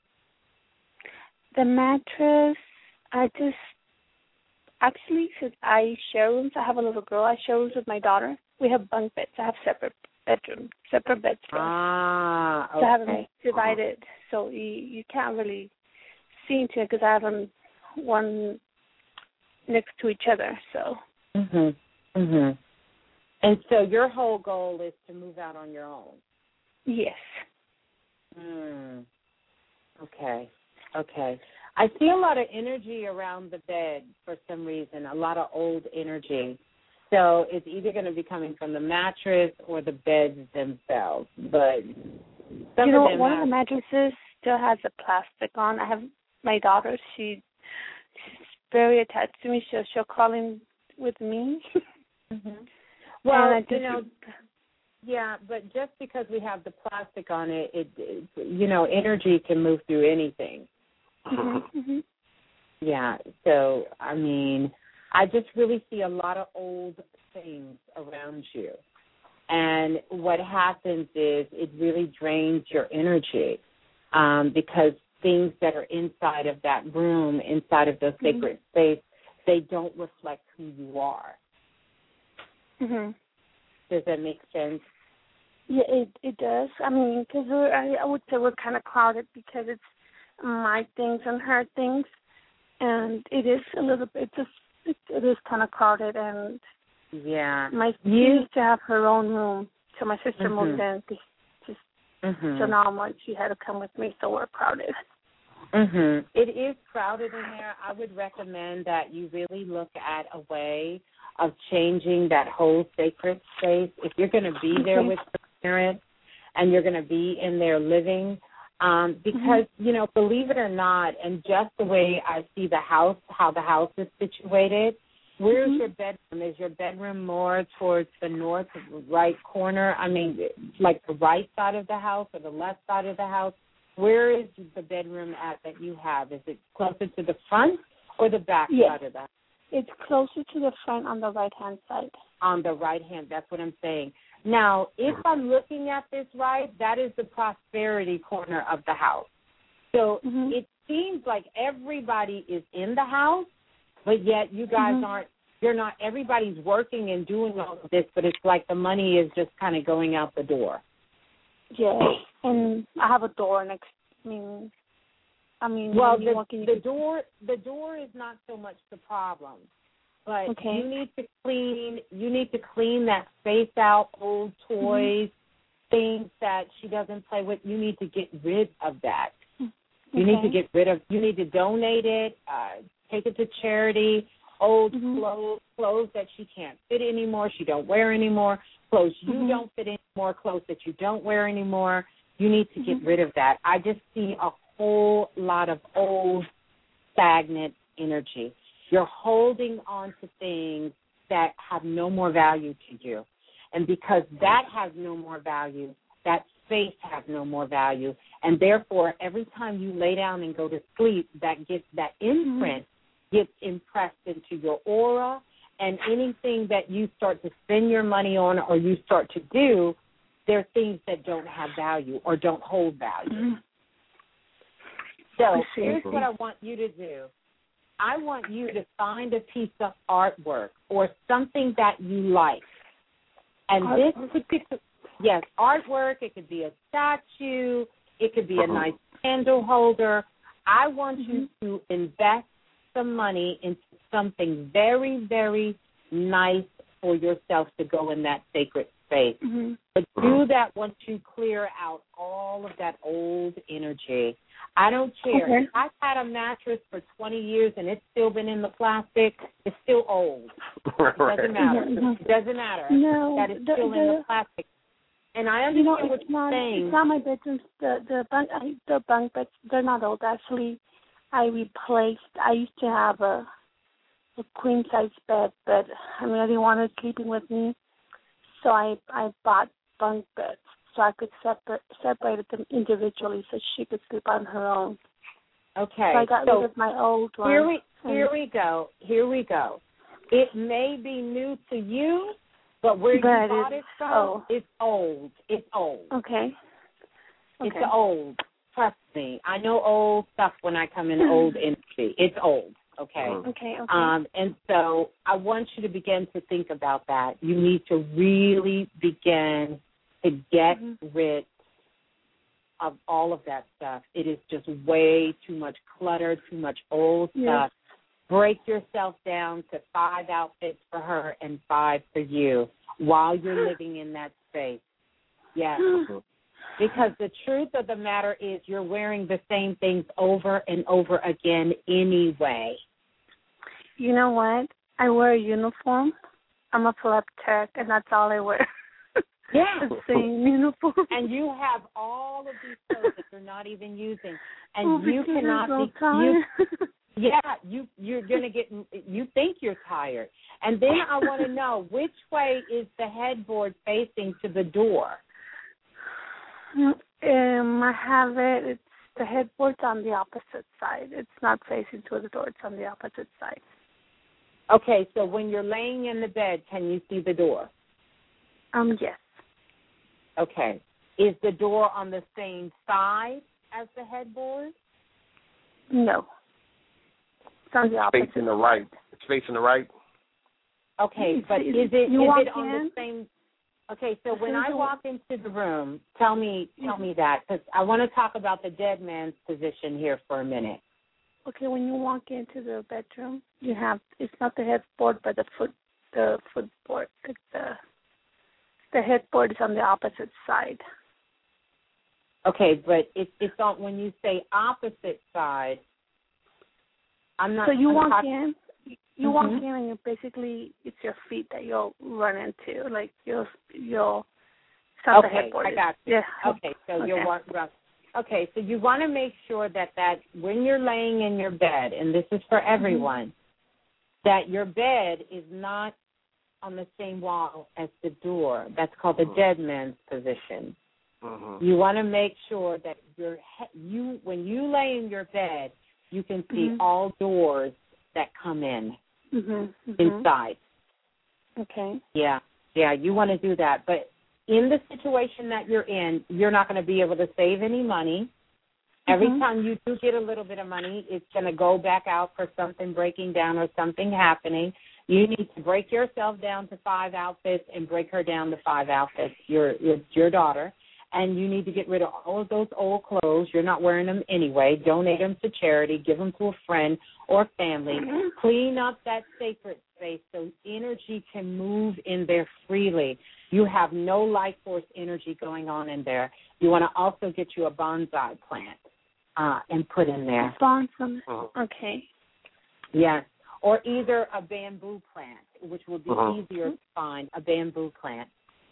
Speaker 12: The mattress, I just, actually, since I share rooms, I have a little girl, I share rooms with my daughter. We have bunk beds. I have separate bedrooms, separate beds.
Speaker 3: Ah, okay.
Speaker 12: So I have them divided, so you, you can't really see into it because I have them one next to each other, so.
Speaker 3: Mhm, mhm. And so your whole goal is to move out on your own?
Speaker 12: Yes.
Speaker 3: Hmm. Okay. Okay. I see a lot of energy around the bed for some reason, a lot of old energy. So it's either going to be coming from the mattress or the beds themselves. But some
Speaker 12: you know,
Speaker 3: of them
Speaker 12: one
Speaker 3: have...
Speaker 12: of the mattresses still has the plastic on. I have my daughter. She, she's very attached to me. She'll, she'll crawl in with me.
Speaker 3: Mm-hmm. Well,
Speaker 12: and I just,
Speaker 3: you know... Yeah, but just because we have the plastic on it, it, it you know, energy can move through anything.
Speaker 12: Mm-hmm, mm-hmm.
Speaker 3: Yeah, so, I mean, I just really see a lot of old things around you. And what happens is it really drains your energy um, because things that are inside of that room, inside of those
Speaker 12: mm-hmm.
Speaker 3: sacred space, they don't reflect who you are.
Speaker 12: Mm-hmm.
Speaker 3: Does that make sense?
Speaker 12: Yeah, it it does. I mean, because I, I would say we're kind of crowded because it's my things and her things, and it is a little bit. It's just it, it is kind of crowded, and
Speaker 3: yeah,
Speaker 12: my
Speaker 3: you
Speaker 12: she used to have her own room, so my sister
Speaker 3: mm-hmm.
Speaker 12: moved in to just Mm-hmm. So now I'm, she had to come with me, so we're crowded.
Speaker 3: Mhm. It is crowded in there. I would recommend that you really look at a way of changing that whole sacred space. If you're going to be there
Speaker 12: okay.
Speaker 3: with your parents and you're going to be in there living, um, because, mm-hmm. you know, believe it or not, and just the way I see the house, how the house is situated, where's mm-hmm. your bedroom? Is your bedroom more towards the north right corner? I mean, like the right side of the house or the left side of the house? Where is the bedroom at that you have? Is it closer to the front or the back
Speaker 12: yes.
Speaker 3: side of the house?
Speaker 12: It's closer to the front on the right-hand side.
Speaker 3: On the right hand, that's what I'm saying. Now, if I'm looking at this right, that is the prosperity corner of the house. So mm-hmm. it seems like everybody is in the house, but yet you guys mm-hmm. aren't, you're not, everybody's working and doing all of this, but it's like the money is just kind of going out the door.
Speaker 12: Yeah, and I have a door next. I mean, I mean,
Speaker 3: well, the,
Speaker 12: walking,
Speaker 3: the door, the door is not so much the problem, but
Speaker 12: okay.
Speaker 3: you need to clean. You need to clean that space out. Old toys, mm-hmm. things that she doesn't play with. You need to get rid of that. You
Speaker 12: okay.
Speaker 3: need to get rid of. You need to donate it. Uh, take it to charity. Old mm-hmm. clothes, clothes that she can't fit anymore. She don't wear anymore. Clothes you mm-hmm. don't fit anymore, clothes that you don't wear anymore. You need to get mm-hmm. rid of that. I just see a whole lot of old, stagnant energy. You're holding on to things that have no more value to you. And because that has no more value, that space has no more value. And therefore, every time you lay down and go to sleep, that gets that imprint mm-hmm. gets impressed into your aura. And anything that you start to spend your money on or you start to do, they're things that don't have value or don't hold value. Mm-hmm. So here's what I want you to do. I want you to find a piece of artwork or something that you like. And artwork. this particular, yes, artwork, it could be a statue, it could be a nice candle holder. I want mm-hmm. you to invest some money into something very, very nice for yourself to go in that sacred space. Mm-hmm. But do that once you clear out all of that old energy. I don't care.
Speaker 12: Okay.
Speaker 3: If I've had a mattress for twenty years and it's still been in the plastic, it's still old. It doesn't matter. Mm-hmm. It doesn't matter
Speaker 12: no,
Speaker 3: that it's
Speaker 12: the,
Speaker 3: still
Speaker 12: the,
Speaker 3: in the plastic. And I understand
Speaker 12: you know,
Speaker 3: what
Speaker 12: it's
Speaker 3: you're
Speaker 12: not,
Speaker 3: saying.
Speaker 12: It's not my bedrooms. The, the, bunk, the bunk beds, they're not old. Actually, I replaced, I used to have a a queen size bed, but I mean I didn't want her sleeping with me, so I I bought bunk beds so I could separate separate them individually so she could sleep on her own.
Speaker 3: Okay.
Speaker 12: So I got
Speaker 3: so
Speaker 12: rid of my old one.
Speaker 3: Here we here we go. Here we go. It may be new to you, but where
Speaker 12: but
Speaker 3: you bought it from,
Speaker 12: oh.
Speaker 3: it's old. It's old.
Speaker 12: Okay. okay.
Speaker 3: It's old. Trust me. I know old stuff when I come in old energy. It's old. Okay.
Speaker 12: Okay. Okay.
Speaker 3: Um, and so I want you to begin to think about that. You need to really begin to get mm-hmm. rid of all of that stuff. It is just way too much clutter, too much old
Speaker 12: yes.
Speaker 3: stuff. Break yourself down to five outfits for her and five for you while you're living in that space. Yes. Because the truth of the matter is you're wearing the same things over and over again anyway.
Speaker 12: You know what? I wear a uniform. I'm a philep tech, and that's all I wear.
Speaker 3: Yeah.
Speaker 12: The same uniform.
Speaker 3: And you have all of these clothes that you're not even using. And
Speaker 12: oh,
Speaker 3: you cannot
Speaker 12: so
Speaker 3: be
Speaker 12: tired.
Speaker 3: you, yeah, you you're gonna get you think you're tired. And then I want to know which way is the headboard facing to the door?
Speaker 12: Um, I have it. It's the headboard's on the opposite side. It's not facing to the door. It's on the opposite side.
Speaker 3: Okay, so when you're laying in the bed, can you see the door?
Speaker 12: Um, yes.
Speaker 3: Okay. Is the door on the same side as the headboard?
Speaker 12: No. It's on the opposite.
Speaker 8: Facing the right. It's facing the right.
Speaker 3: Okay, but is it
Speaker 12: you
Speaker 3: is it
Speaker 12: in?
Speaker 3: on the same? Okay, so when I walk into the room, tell me tell me that, because I want to talk about the dead man's position here for a minute.
Speaker 12: Okay, when you walk into the bedroom, you have it's not the headboard, but the foot the footboard. The the headboard is on the opposite side.
Speaker 3: Okay, but it, it's on when you say opposite side. I'm not.
Speaker 12: So you
Speaker 3: I'm
Speaker 12: walk
Speaker 3: talking,
Speaker 12: in, you
Speaker 3: mm-hmm.
Speaker 12: walk in, and you basically it's your feet that you'll run into, like you'll you'll.
Speaker 3: Okay,
Speaker 12: the headboard.
Speaker 3: I got you.
Speaker 12: Yeah.
Speaker 3: Okay, so
Speaker 12: okay.
Speaker 3: you're okay. So you want to make sure that that when you're laying in your bed, and this is for everyone, mm-hmm. that your bed is not on the same wall as the door. That's called the dead man's position. Mm-hmm. You want to make sure that your you when you lay in your bed, you can see mm-hmm. all doors that come in mm-hmm. inside.
Speaker 12: Okay.
Speaker 3: Yeah, yeah. You want to do that, but in the situation that you're in, you're not going to be able to save any money. Every mm-hmm. time you do get a little bit of money, it's going to go back out for something breaking down or something happening. You need to break yourself down to five outfits and break her down to five outfits, your, your, your daughter. And you need to get rid of all of those old clothes. You're not wearing them anyway. Donate them to charity. Give them to a friend or family. Mm-hmm. Clean up that sacred space so energy can move in there freely. You have no life force energy going on in there. You want to also get you a bonsai plant uh, and put in there.
Speaker 12: Bonsai. Okay.
Speaker 3: Yes. Or either a bamboo plant, which would be uh-huh. easier to find, a bamboo plant.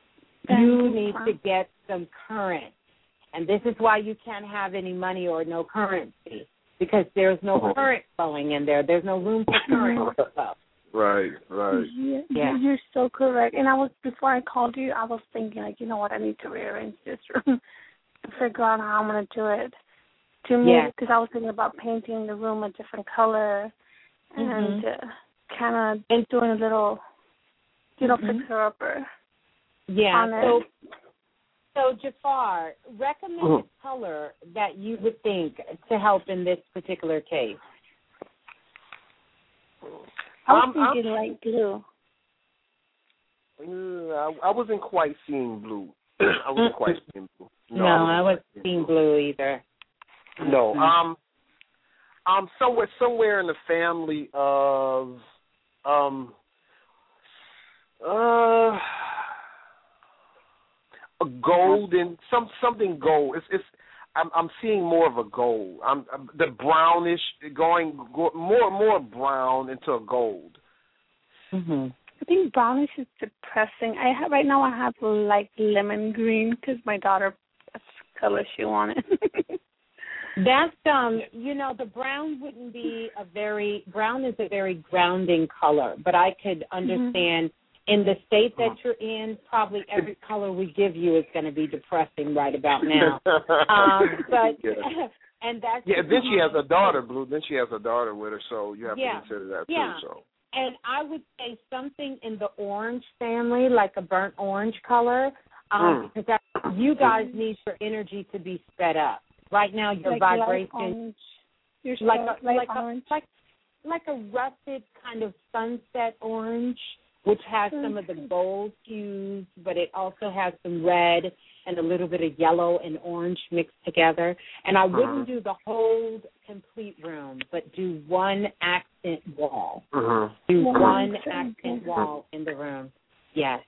Speaker 3: You need to get some current. And this is why you can't have any money or no currency, because there's no current flowing in there. There's no room for current to flow.
Speaker 8: Right, right.
Speaker 12: Yeah,
Speaker 3: yeah,
Speaker 12: you're so correct. And I was before I called you, I was thinking, like, you know what, I need to rearrange this room and figure out how I'm going to do it. To me, because I was thinking about painting the room a different color and mm-hmm. uh, kind of doing a little, you know, mm-hmm. fixer-upper.
Speaker 3: Yeah, so, so Jafar, recommend oh. a color that you would think to help in this particular case.
Speaker 12: I was um, thinking light blue.
Speaker 8: Uh, I, I wasn't quite seeing blue. I wasn't quite seeing blue.
Speaker 3: No, no I wasn't seeing blue. blue either.
Speaker 8: No, um, um, somewhere, somewhere in the family of, um, uh. A golden, some something gold. It's it's. I'm I'm seeing more of a gold. I'm, I'm the brownish going go, more more brown into a gold.
Speaker 12: Mhm. I think brownish is depressing. I have right now. I have like lemon green because my daughter that's the color she wanted.
Speaker 3: That's um. You know, the brown wouldn't be a very brown is a very grounding color, but I could understand. Mm-hmm. In the state that you're in, probably every color we give you is going to be depressing right about now. um, but
Speaker 8: yeah.
Speaker 3: and that's
Speaker 8: yeah. Then she has a daughter, Blue. Then she has a daughter with her, so you have
Speaker 3: yeah.
Speaker 8: to consider that
Speaker 3: yeah.
Speaker 8: too. So.
Speaker 3: And I would say something in the orange family, like a burnt orange color, um, mm. because that, you guys need your energy to be sped up. Right now, your
Speaker 12: like
Speaker 3: vibration,
Speaker 12: you're
Speaker 3: like a,
Speaker 12: like
Speaker 3: a, like like a rusted kind of sunset orange, which has some of the gold hues, but it also has some red and a little bit of yellow and orange mixed together. And I wouldn't do the whole complete room, but do one accent wall.
Speaker 8: Uh-huh.
Speaker 3: Do one accent wall in the room. Yes.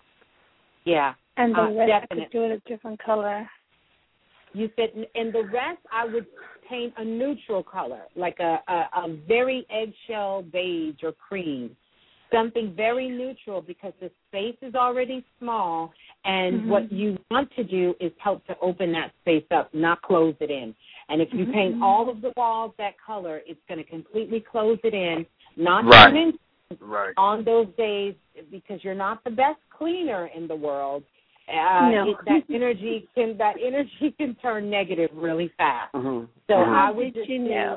Speaker 3: Yeah.
Speaker 12: And the
Speaker 3: uh,
Speaker 12: rest
Speaker 3: definitely.
Speaker 12: I could do it a different color.
Speaker 3: You said, and the rest I would paint a neutral color, like a, a, a very eggshell beige or cream. Something very neutral because the space is already small, and mm-hmm. what you want to do is help to open that space up, not close it in. And if you mm-hmm. paint all of the walls that color, it's going to completely close it in, not
Speaker 8: right.
Speaker 3: turn in
Speaker 8: right.
Speaker 3: on those days because you're not the best cleaner in the world. Uh,
Speaker 12: no.
Speaker 3: it, that energy can that energy can turn negative really fast.
Speaker 8: Mm-hmm.
Speaker 3: So
Speaker 8: mm-hmm.
Speaker 3: I would just
Speaker 12: you know.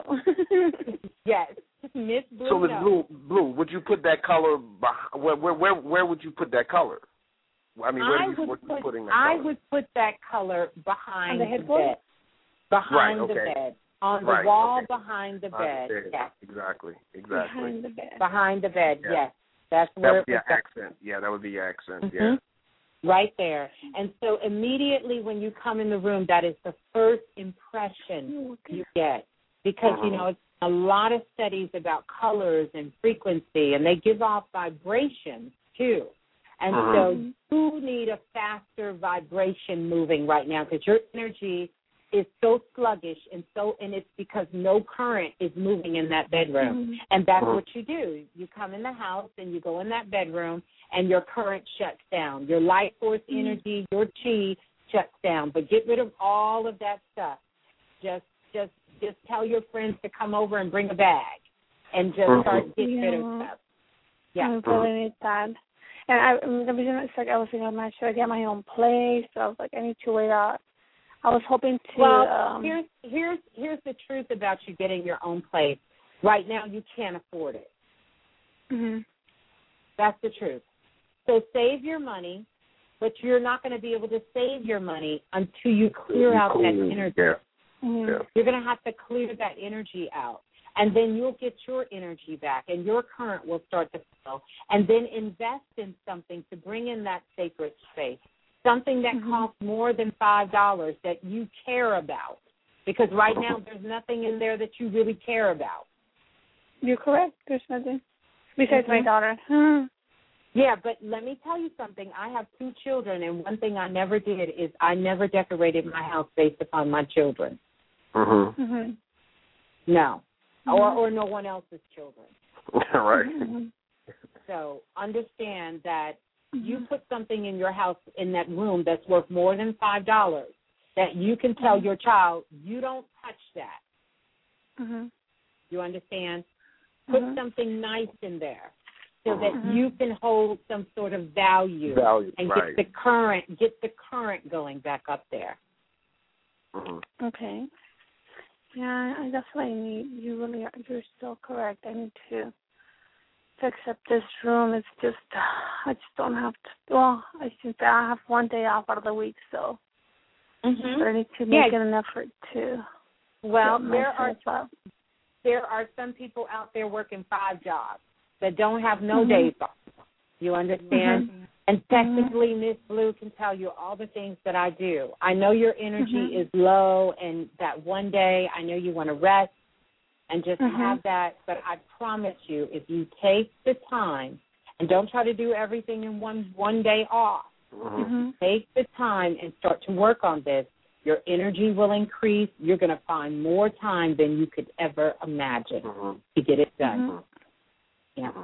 Speaker 3: yes. Miss Blue.
Speaker 8: So, Miss
Speaker 3: no.
Speaker 8: Blue, Blue, would you put that color? Behind, where, where, where, where would you put that color? I mean, where
Speaker 3: I
Speaker 8: are you,
Speaker 3: would
Speaker 8: what
Speaker 3: put,
Speaker 8: putting that
Speaker 3: I
Speaker 8: color?
Speaker 3: would put that color behind
Speaker 12: the,
Speaker 3: the
Speaker 12: headboard?
Speaker 3: bed. Behind
Speaker 8: right, okay.
Speaker 3: the bed. On the
Speaker 8: right,
Speaker 3: wall
Speaker 8: okay.
Speaker 3: behind the
Speaker 8: behind
Speaker 3: bed.
Speaker 8: The bed.
Speaker 3: Yes.
Speaker 8: Exactly. Exactly.
Speaker 12: Behind the bed.
Speaker 3: Behind the bed.
Speaker 8: Yeah.
Speaker 3: Yes. That's
Speaker 8: that
Speaker 3: where
Speaker 8: would
Speaker 3: it
Speaker 8: be
Speaker 3: would
Speaker 8: your
Speaker 3: go.
Speaker 8: accent. Yeah, that would be your accent.
Speaker 3: Mm-hmm.
Speaker 8: Yeah.
Speaker 3: Right there. And so immediately when you come in the room, that is the first impression you get. Because, uh-huh. you know, it's a lot of studies about colors and frequency, and they give off vibrations, too. And uh-huh. so you need a faster vibration moving right now because your energy is so sluggish and so, and it's because no current is moving in that bedroom. Mm-hmm. And that's what you do. You come in the house and you go in that bedroom and your current shuts down. Your life force mm-hmm. energy, your chi shuts down. But get rid of all of that stuff. Just, just, just tell your friends to come over and bring a bag and just mm-hmm. start getting
Speaker 12: yeah.
Speaker 3: rid of stuff. Yeah.
Speaker 12: I really need that. And I, the reason it's like I was thinking, I'm not sure I get my own place. So I was like, I need to wait out. I was hoping to.
Speaker 3: Well,
Speaker 12: um,
Speaker 3: here's here's here's the truth about you getting your own place. Right now, you can't afford it.
Speaker 12: Mm-hmm.
Speaker 3: That's the truth. So save your money, but you're not going to be able to save your money until you clear out that energy.
Speaker 13: Yeah.
Speaker 12: Mm-hmm.
Speaker 13: Yeah.
Speaker 3: You're going to have to clear that energy out. And then you'll get your energy back, and your current will start to flow. And then invest in something to bring in that sacred space, something that mm-hmm. costs more than five dollars that you care about. Because right now there's nothing in there that you really care about.
Speaker 12: You're correct. There's nothing. Besides
Speaker 3: mm-hmm.
Speaker 12: my daughter.
Speaker 3: Yeah, but let me tell you something. I have two children, and one thing I never did is I never decorated my house based upon my children.
Speaker 13: Mm-hmm.
Speaker 12: Mm-hmm.
Speaker 3: No. Or, or no one else's children.
Speaker 13: Right.
Speaker 12: Mm-hmm.
Speaker 3: So understand that
Speaker 12: mm-hmm.
Speaker 3: you put something in your house, in that room, that's worth more than five dollars, that you can tell your child, you don't touch that.
Speaker 12: Mm-hmm.
Speaker 3: You understand? Put
Speaker 12: mm-hmm.
Speaker 3: something nice in there so
Speaker 12: mm-hmm.
Speaker 3: that you can hold some sort of value,
Speaker 13: value
Speaker 3: and
Speaker 13: right.
Speaker 3: get the current, get the current going back up there.
Speaker 13: Mm-hmm.
Speaker 12: Okay. Yeah, I definitely need, you really are, you're still correct. I need to fix up this room. It's just, I just don't have to, well, I think that I have one day off out of the week, so
Speaker 3: mm-hmm.
Speaker 12: but I need to make
Speaker 3: yeah.
Speaker 12: an effort to.
Speaker 3: Well, there are,
Speaker 12: up.
Speaker 3: there are some people out there working five jobs that don't have no
Speaker 12: mm-hmm.
Speaker 3: days off. You understand?
Speaker 12: Mm-hmm.
Speaker 3: And technically, Miss Blue can tell you all the things that I do. I know your energy
Speaker 12: mm-hmm.
Speaker 3: is low, and that one day I know you want to rest and just
Speaker 12: mm-hmm.
Speaker 3: have that. But I promise you, if you take the time and don't try to do everything in one one day off,
Speaker 12: mm-hmm.
Speaker 3: take the time and start to work on this, your energy will increase. You're going to find more time than you could ever imagine
Speaker 13: mm-hmm.
Speaker 3: to get it done.
Speaker 12: Mm-hmm.
Speaker 3: Yeah.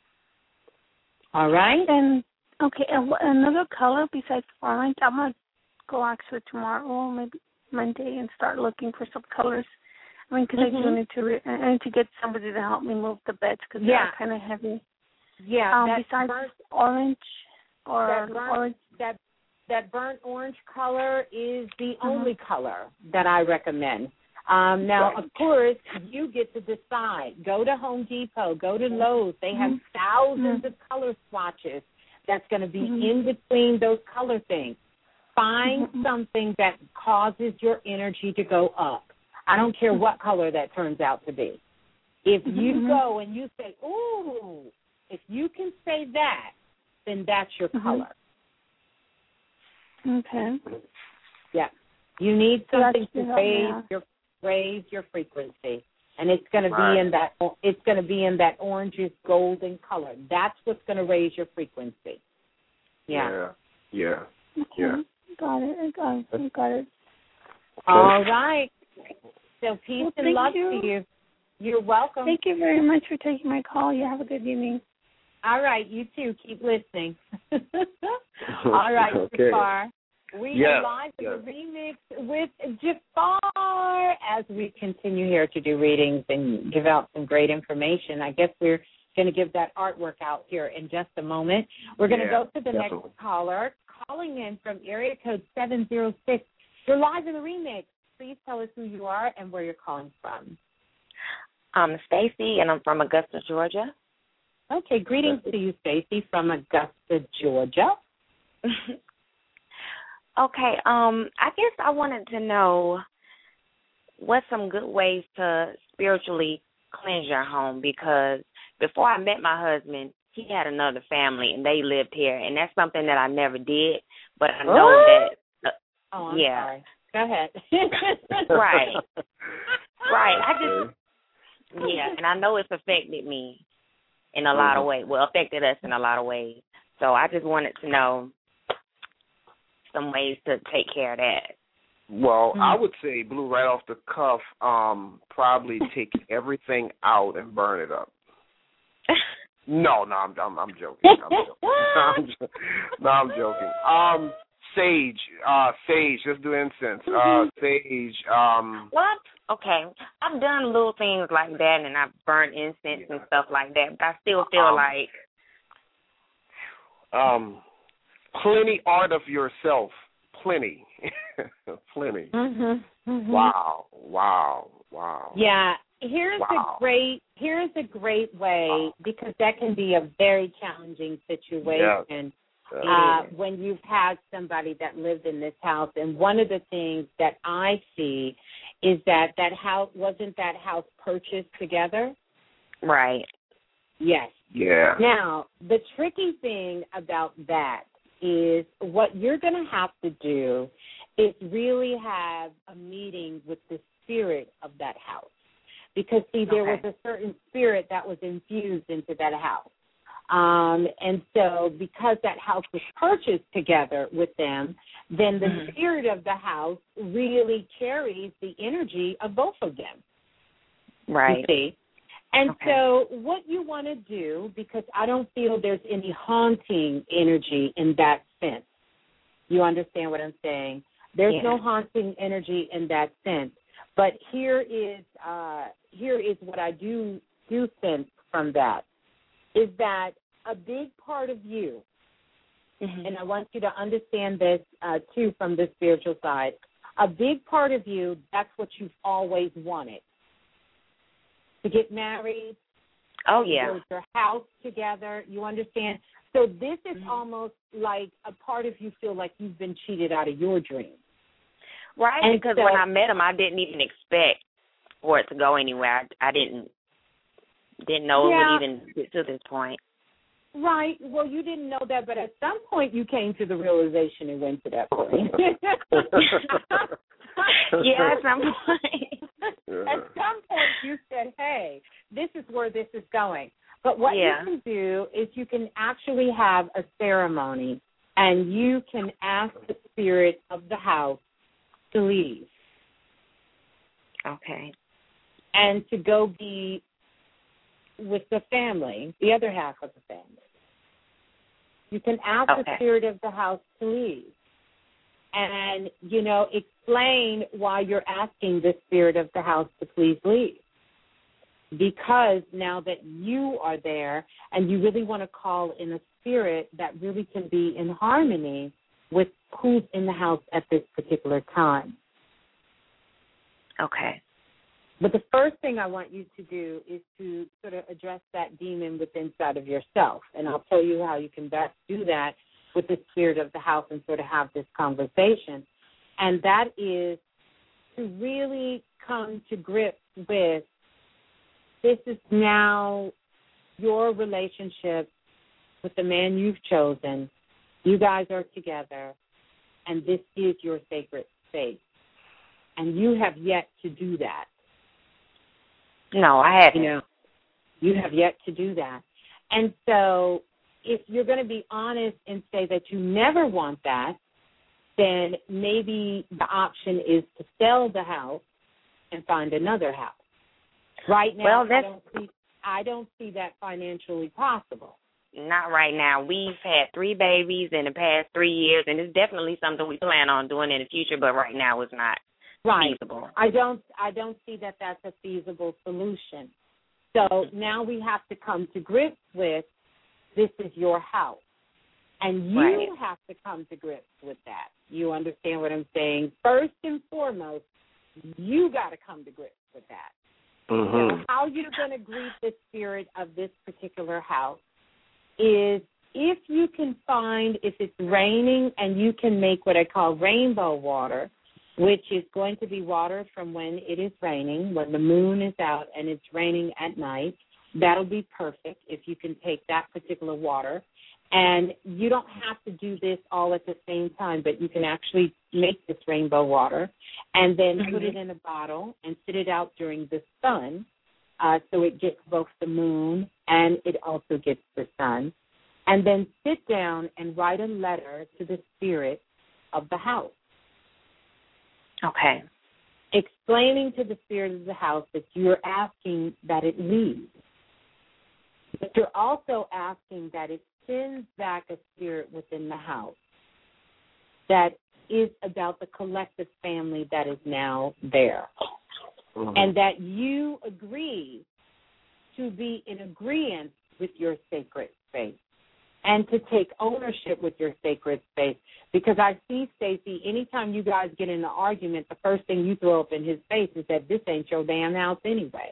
Speaker 3: All right?
Speaker 12: And okay, and another color besides orange, I'm going to go actually tomorrow or maybe Monday and start looking for some colors. I mean, because mm-hmm. I do need to, re- I need to get somebody to help me move the beds because
Speaker 3: yeah.
Speaker 12: they're kind of heavy.
Speaker 3: Yeah,
Speaker 12: um,
Speaker 3: that
Speaker 12: besides
Speaker 3: burnt,
Speaker 12: orange or
Speaker 3: that burnt,
Speaker 12: orange.
Speaker 3: That, that burnt orange color is the
Speaker 12: mm-hmm.
Speaker 3: only color that I recommend. Um, now,
Speaker 13: right.
Speaker 3: of course, you get to decide. Go to Home Depot. Go to Lowe's. They have
Speaker 12: mm-hmm.
Speaker 3: thousands
Speaker 12: mm-hmm.
Speaker 3: of color swatches that's going to be
Speaker 12: mm-hmm.
Speaker 3: in between those color things. Find
Speaker 12: mm-hmm.
Speaker 3: something that causes your energy to go up. I don't care what color that turns out to be. If you
Speaker 12: mm-hmm.
Speaker 3: go and you say, ooh, if you can say that, then that's your
Speaker 12: mm-hmm.
Speaker 3: color.
Speaker 12: Okay.
Speaker 3: Yeah. You need
Speaker 12: So
Speaker 3: something to
Speaker 12: that's,
Speaker 3: raise
Speaker 12: yeah.
Speaker 3: your raise your frequency. And it's going to
Speaker 13: right.
Speaker 3: be in that it's going to be in that orangish golden color. That's what's going to raise your frequency. Yeah.
Speaker 13: Yeah. Yeah.
Speaker 12: Okay.
Speaker 13: yeah.
Speaker 12: Got it. I got it. I got it.
Speaker 3: All right. So peace
Speaker 12: well,
Speaker 3: and love
Speaker 12: you.
Speaker 3: to you. You're welcome.
Speaker 12: Thank you very much for taking my call. You have a good evening.
Speaker 3: All right. You too. Keep listening. All right,
Speaker 13: okay.
Speaker 3: Jafar. We
Speaker 13: yes.
Speaker 3: are live
Speaker 13: yes.
Speaker 3: with the remix with Jafar as we continue here to do readings and give out some great information. I guess we're going to give that artwork out here in just a moment. We're going to
Speaker 13: yeah,
Speaker 3: go to the
Speaker 13: definitely.
Speaker 3: next caller calling in from area code seven zero six. You're live in the remix. Please tell us who you are and where you're calling from.
Speaker 14: I'm Stacy, and I'm from Augusta, Georgia.
Speaker 3: Okay, greetings to you, Stacy, from Augusta, Georgia.
Speaker 14: Okay, um, I guess I wanted to know what's some good ways to spiritually cleanse your home, because before I met my husband, he had another family, and they lived here, and that's something that I never did, but I know
Speaker 3: what?
Speaker 14: that, uh,
Speaker 3: oh, I'm
Speaker 14: yeah.
Speaker 3: sorry. Go ahead.
Speaker 14: Right. Right. I just, yeah, and I know it's affected me in a lot
Speaker 13: mm-hmm.
Speaker 14: of ways, well, affected us in a lot of ways. So I just wanted to know some ways to take care of that.
Speaker 4: Well,
Speaker 3: Mm-hmm.
Speaker 4: I would say, Blue, right off the cuff, um, probably take everything out and burn it up. No, no, I'm, I'm, I'm joking. I'm joking. No, I'm, jo- no, I'm joking. Um, sage, uh, sage. Let's do incense. Uh, sage. Um,
Speaker 14: What? Okay, I've done little things like that, and I've burned incense and stuff like that. But I still feel
Speaker 4: Um,
Speaker 14: like
Speaker 4: um, plenty art of yourself. Plenty, plenty.
Speaker 3: Mm-hmm. Mm-hmm.
Speaker 4: Wow, wow, wow.
Speaker 3: Yeah, here's
Speaker 4: Wow.
Speaker 3: a great here's a great way, because that can be a very challenging situation uh, when you've had somebody that lived in this house. And one of the things that I see is that that house wasn't that house purchased together.
Speaker 14: right.
Speaker 3: Yes.
Speaker 4: Yeah.
Speaker 3: Now, the tricky thing about that is what you're going to have to do is really have a meeting with the spirit of that house. Because, see, there
Speaker 14: Okay.
Speaker 3: was a certain spirit that was infused into that house. Um, and so because that house was purchased together with them, then the
Speaker 14: Mhm.
Speaker 3: spirit of the house really carries the energy of both of them.
Speaker 14: Right.
Speaker 3: You see? And
Speaker 14: Okay.
Speaker 3: so what you want to do, because I don't feel there's any haunting energy in that sense. You understand what I'm saying? There's
Speaker 14: Yeah.
Speaker 3: no haunting energy in that sense. But here is uh, here is what I do do sense from that, is that a big part of you,
Speaker 14: Mhm.
Speaker 3: and I want you to understand this uh, too from the spiritual side, a big part of you, that's what you've always wanted. To get married,
Speaker 14: Oh
Speaker 3: to
Speaker 14: yeah.
Speaker 3: build your house together, you understand? So this is almost like a part of you feel like you've been cheated out of your dream.
Speaker 14: Right,
Speaker 3: And
Speaker 14: because
Speaker 3: so-
Speaker 14: when I met him, I didn't even expect for it to go anywhere. I, I didn't didn't know
Speaker 3: Yeah.
Speaker 14: it would even get to this point.
Speaker 3: Right. Well, you didn't know that, but at some point you came to the realization and went to that point.
Speaker 14: Yeah, at some point.
Speaker 3: At some point you said, hey, this is where this is going. But what
Speaker 14: Yeah.
Speaker 3: you can do is you can actually have a ceremony, and you can ask the spirit of the house to leave
Speaker 14: Okay.
Speaker 3: and to go be with the family, the other half of the family. You can ask the
Speaker 14: Okay.
Speaker 3: spirit of the house to leave. And, you know, explain why you're asking the spirit of the house to please leave. Because now that you are there and you really want to call in a spirit that really can be in harmony with who's in the house at this particular time.
Speaker 14: Okay.
Speaker 3: But the first thing I want you to do is to sort of address that demon within inside of yourself. And I'll tell you how you can best do that with the spirit of the house and sort of have this conversation. And that is to really come to grips with this is now your relationship with the man you've chosen. You guys are together, and this is your sacred space. And you have yet to do that.
Speaker 14: No, I haven't.
Speaker 3: You know, you have yet to do that. And so if you're going to be honest and say that you never want that, then maybe the option is to sell the house and find another house. Right now,
Speaker 14: Well,
Speaker 3: I
Speaker 14: that's-
Speaker 3: don't see I don't see that financially possible.
Speaker 14: Not right now. We've had three babies in the past three years, and it's definitely something we plan on doing in the future, but right now it's not
Speaker 3: Right.
Speaker 14: feasible.
Speaker 3: I don't I don't see that that's a feasible solution. So now we have to come to grips with this is your house. And you
Speaker 14: Right.
Speaker 3: have to come to grips with that. You understand what I'm saying? First and foremost, you got to come to grips with that.
Speaker 4: Mm-hmm.
Speaker 3: So how you're going to greet the spirit of this particular house is if you can find, if it's raining and you can make what I call rainbow water, which is going to be water from when it is raining, when the moon is out and it's raining at night. That'll be perfect if you can take that particular water. And you don't have to do this all at the same time, but you can actually make this rainbow water and then
Speaker 14: Mm-hmm.
Speaker 3: put it in a bottle and sit it out during the sun uh, so it gets both the moon and it also gets the sun. And then sit down and write a letter to the spirit of the house.
Speaker 14: Okay.
Speaker 3: Explaining to the spirit of the house that you're asking that it leaves. But you're also asking that it sends back a spirit within the house that is about the collective family that is now there. Mm-hmm. And that you agree to be in agreement with your sacred space and to take ownership with your sacred space. Because I see, Stacey, anytime you guys get in an argument, the first thing you throw up in his face is that this ain't your damn house anyway.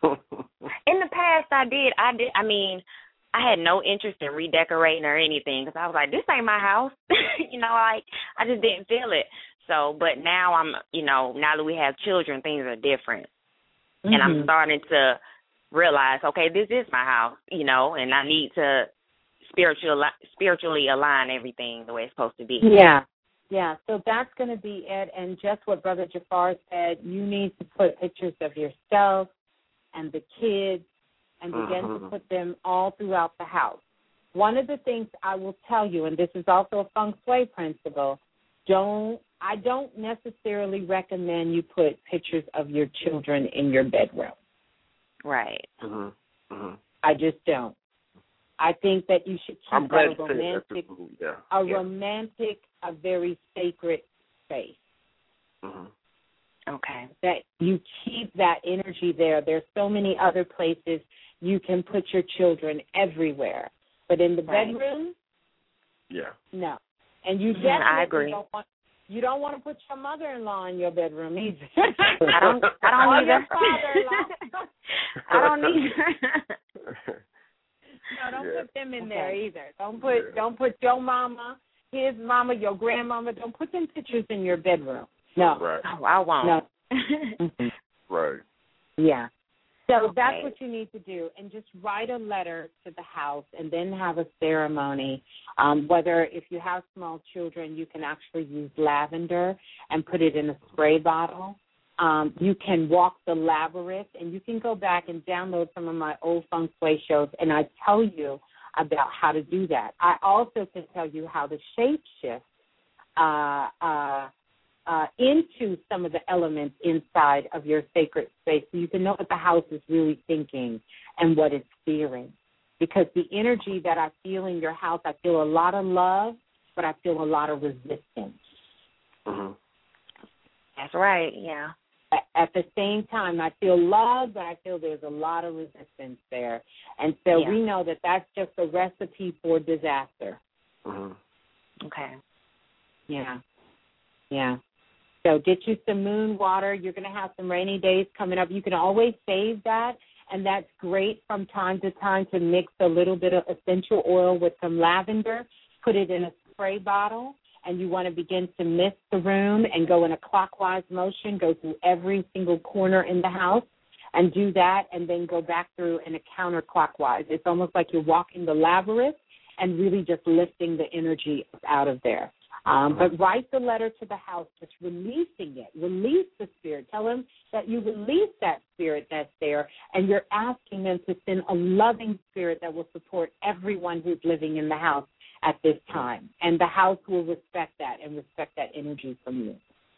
Speaker 14: In the past, I did. I did. I mean, I had no interest in redecorating or anything because I was like, this ain't my house. you know, like, I just didn't feel it. So, but now I'm, you know, now that we have children, things are different. Mm-hmm. And I'm starting to realize, okay, this is my house, you know, and I need to spiritual, spiritually align everything the way it's supposed to be.
Speaker 3: Yeah, yeah. So that's going to be it. And just what Brother Jafar said, you need to put pictures of yourself and the kids and begin uh-huh. to put them all throughout the house. One of the things I will tell you, and this is also a feng shui principle, don't I don't necessarily recommend you put pictures of your children in your bedroom.
Speaker 14: Right.
Speaker 13: Uh-huh. Uh-huh.
Speaker 3: I just don't. I think that you should keep
Speaker 13: I'm glad
Speaker 3: a romantic,
Speaker 13: a, yeah.
Speaker 3: a
Speaker 13: yeah.
Speaker 3: romantic, a very sacred space.
Speaker 13: Uh-huh.
Speaker 14: Okay.
Speaker 3: That you keep that energy there. There's so many other places you can put your children everywhere. But in the
Speaker 14: right.
Speaker 3: bedroom,
Speaker 13: yeah,
Speaker 3: no. And you
Speaker 14: mm-hmm,
Speaker 3: definitely
Speaker 14: I agree.
Speaker 3: don't want you don't want to put your mother-in-law in your bedroom either.
Speaker 14: I don't. I don't
Speaker 3: or
Speaker 14: either.
Speaker 3: your father-in-law.
Speaker 14: I don't either.
Speaker 3: No, don't
Speaker 13: yeah.
Speaker 3: put them in
Speaker 14: okay.
Speaker 3: there either. Don't put
Speaker 13: yeah.
Speaker 3: don't put your mama, his mama, your grandmama. Don't put them pictures in your bedroom. No.
Speaker 13: Right.
Speaker 14: Oh, I won't.
Speaker 3: No. mm-hmm.
Speaker 13: Right.
Speaker 3: Yeah. So
Speaker 14: okay.
Speaker 3: that's what you need to do, and just write a letter to the house and then have a ceremony. Um, whether if you have small children, you can actually use lavender and put it in a spray bottle. Um, you can walk the labyrinth, and you can go back and download some of my old feng shui shows, and I tell you about how to do that. I also can tell you how to shape shift uh, uh, uh, into some of the elements inside of your sacred space so you can know what the house is really thinking and what it's feeling. Because the energy that I feel in your house, I feel a lot of love, but I feel a lot of resistance.
Speaker 13: Mm-hmm.
Speaker 14: That's right, yeah.
Speaker 3: At the same time, I feel love, but I feel there's a lot of resistance there. And so
Speaker 14: yeah.
Speaker 3: we know that that's just a recipe for disaster.
Speaker 13: Mm-hmm.
Speaker 14: Okay.
Speaker 3: Yeah. Yeah. So get you some moon water. You're going to have some rainy days coming up. You can always save that, and that's great from time to time to mix a little bit of essential oil with some lavender, put it in a spray bottle, and you want to begin to mist the room and go in a clockwise motion, go through every single corner in the house and do that, and then go back through in a counterclockwise. It's almost like you're walking the labyrinth and really just lifting the energy out of there. Um, but write the letter to the house, just releasing it. Release the spirit. Tell them that you release that spirit that's there, and you're asking them to send a loving spirit that will support everyone who's living in the house at this time. And the house will respect that and respect that energy from you.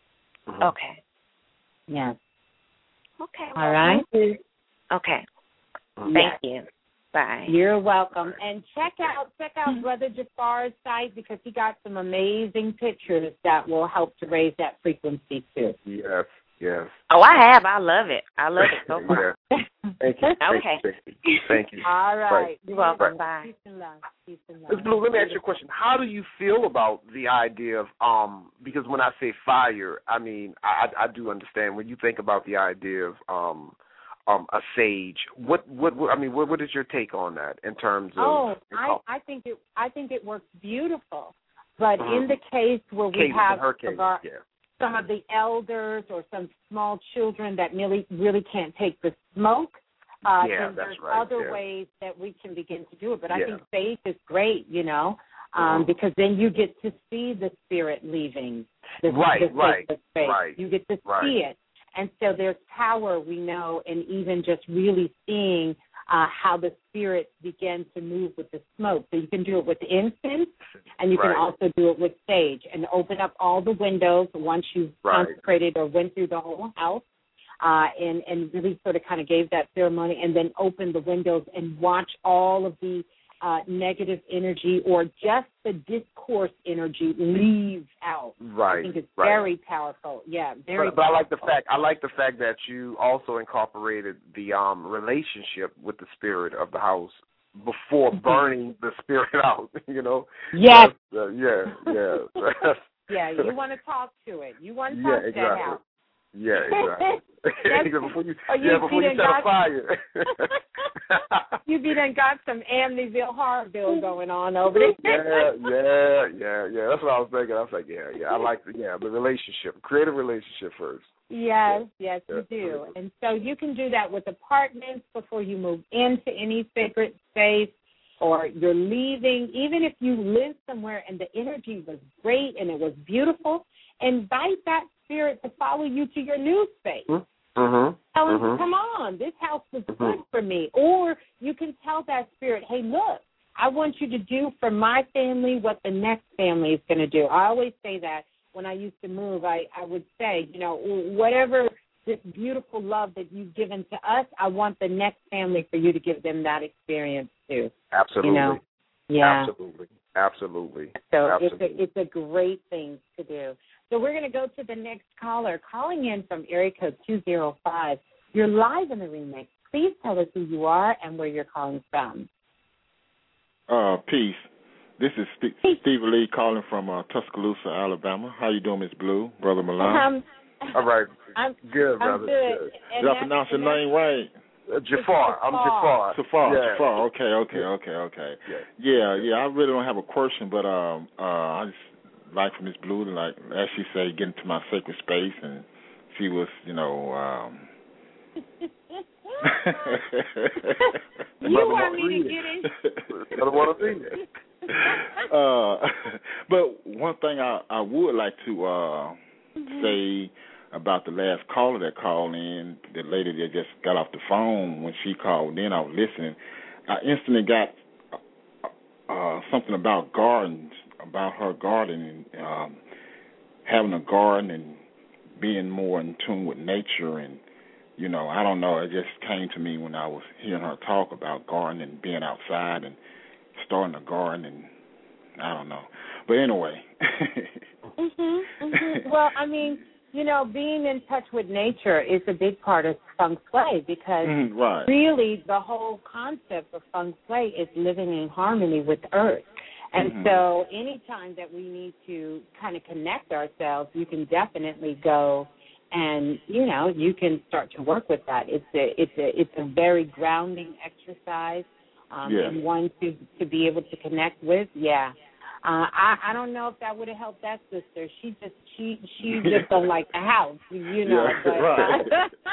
Speaker 14: Okay.
Speaker 3: Yes.
Speaker 14: Okay.
Speaker 3: All right.
Speaker 14: Okay. Thank
Speaker 3: yes.
Speaker 14: you. Bye.
Speaker 3: You're welcome. And check out check out Brother Jafar's site because he got some amazing pictures that will help to raise that frequency too.
Speaker 13: Yes, yes.
Speaker 14: Oh, I have. I love it. I love it so far.
Speaker 13: Yeah. Thank you.
Speaker 14: Okay.
Speaker 13: Thank you. Thank you.
Speaker 3: All right.
Speaker 13: right.
Speaker 14: You're welcome.
Speaker 13: Right.
Speaker 14: Bye.
Speaker 3: Peace and love. Peace and love.
Speaker 4: Miz Blue, let me ask you a question. How do you feel about the idea of um? Because when I say fire, I mean I I do understand when you think about the idea of um. Um, a sage. What, what? What? I mean, what? What is your take on that in terms of?
Speaker 3: Oh, I, I think it. I think it works beautiful. But mm-hmm. in the case where we
Speaker 4: case,
Speaker 3: have
Speaker 4: case,
Speaker 3: of our,
Speaker 4: yeah.
Speaker 3: some of the elders or some small children that really really can't take the smoke, uh,
Speaker 4: yeah,
Speaker 3: then there's
Speaker 4: right.
Speaker 3: other
Speaker 4: yeah.
Speaker 3: ways that we can begin to do it. But I
Speaker 4: yeah.
Speaker 3: think sage is great, you know, um,
Speaker 4: mm-hmm.
Speaker 3: because then you get to see the spirit leaving the,
Speaker 4: right,
Speaker 3: the
Speaker 4: right,
Speaker 3: space.
Speaker 4: right.
Speaker 3: You get to
Speaker 4: right.
Speaker 3: see it. And so there's power, we know, in even just really seeing uh, how the spirits begin to move with the smoke. So you can do it with incense, And you
Speaker 8: Right.
Speaker 3: can also do it with sage and open up all the windows once you've
Speaker 8: Right.
Speaker 3: consecrated or went through the whole house uh, and, and really sort of kind of gave that ceremony, and then open the windows and watch all of the uh, negative energy or just the discourse energy leave out.
Speaker 8: Right.
Speaker 3: I think it's
Speaker 8: right.
Speaker 3: very powerful. Yeah, very
Speaker 8: But, but I like the
Speaker 3: powerful.
Speaker 8: fact I like the fact that you also incorporated the um relationship with the spirit of the house before burning the spirit out. You know.
Speaker 3: Yes.
Speaker 8: Uh, yeah. Yeah.
Speaker 3: Yeah, you want to talk to it. You want to
Speaker 8: Yeah,
Speaker 3: talk to
Speaker 8: exactly.
Speaker 3: that house.
Speaker 8: Yeah, exactly. before you,
Speaker 3: Oh, you
Speaker 8: yeah, before
Speaker 3: be
Speaker 8: you
Speaker 3: done
Speaker 8: set a
Speaker 3: got-
Speaker 8: fire.
Speaker 3: You be done got some Amityville Horrorville going on over there.
Speaker 8: yeah, yeah, yeah, yeah. That's what I was thinking. I was like, yeah, yeah. I like the yeah the relationship, create a relationship first.
Speaker 3: Yes, yes,
Speaker 8: Yeah.
Speaker 3: you do. And so you can do that with apartments before you move into any sacred space, or you're leaving. Even if you live somewhere and the energy was great and it was beautiful, invite that spirit to follow you to your new space.
Speaker 8: Mm-hmm.
Speaker 3: Tell him,
Speaker 8: mm-hmm.
Speaker 3: come on, this house was
Speaker 8: Mhm.
Speaker 3: good for me. Or you can tell that spirit, hey, look, I want you to do for my family what the next family is going to do. I always say that when I used to move. I, I would say, you know, whatever this beautiful love that you've given to us, I want the next family for you to give them that experience too.
Speaker 8: Absolutely.
Speaker 3: You know? Yeah.
Speaker 8: Absolutely. Absolutely.
Speaker 3: So
Speaker 8: Absolutely.
Speaker 3: it's a, it's a great thing to do. So we're going to go to the next caller, calling in from area code two zero five. You're live in the remix. Please tell us who you are and where you're calling from.
Speaker 15: Uh, peace. This is St- Stephen Lee calling from uh, Tuscaloosa, Alabama. How you doing, Miss Blue, Brother Milan?
Speaker 3: Um,
Speaker 8: All right.
Speaker 3: I'm
Speaker 8: good,
Speaker 3: I'm
Speaker 8: brother.
Speaker 3: good. And
Speaker 15: Did I
Speaker 3: that's-
Speaker 15: pronounce your
Speaker 3: and that's-
Speaker 15: name right?
Speaker 8: Uh, Jafar. I'm Jafar.
Speaker 15: Jafar.
Speaker 8: Yeah.
Speaker 15: Jafar. Okay, okay, okay, okay.
Speaker 8: Yeah.
Speaker 15: Yeah, yeah. I really don't have a question, but um, uh, I just like for Miss Blue to, like, as she say, get into my sacred space, and she was, you know. Um,
Speaker 3: You want me to get in?
Speaker 8: I don't want to see it.
Speaker 15: uh, but one thing I, I would like to uh,
Speaker 3: Mm-hmm.
Speaker 15: say about the last caller that called in, the lady that just got off the phone, when she called in, I was listening. I instantly got uh, something about gardens, about her garden, and um, having a garden and being more in tune with nature. And, you know, I don't know, it just came to me when I was hearing her talk about gardening and being outside and starting a garden, and I don't know. But anyway.
Speaker 3: Mhm, mhm. Well, I mean, you know, being in touch with nature is a big part of feng shui, because
Speaker 15: Mhm, right.
Speaker 3: really the whole concept of feng shui is living in harmony with earth. And
Speaker 15: Mhm.
Speaker 3: so anytime that we need to kind of connect ourselves, you can definitely go and, you know, you can start to work with that. It's a it's a it's a very grounding exercise, um,
Speaker 15: Yeah.
Speaker 3: and one to to be able to connect with. Yeah. Uh, I, I don't know if that would have helped that sister. She just she she just don't like the house, you know.
Speaker 15: Yeah,
Speaker 3: but,
Speaker 15: right.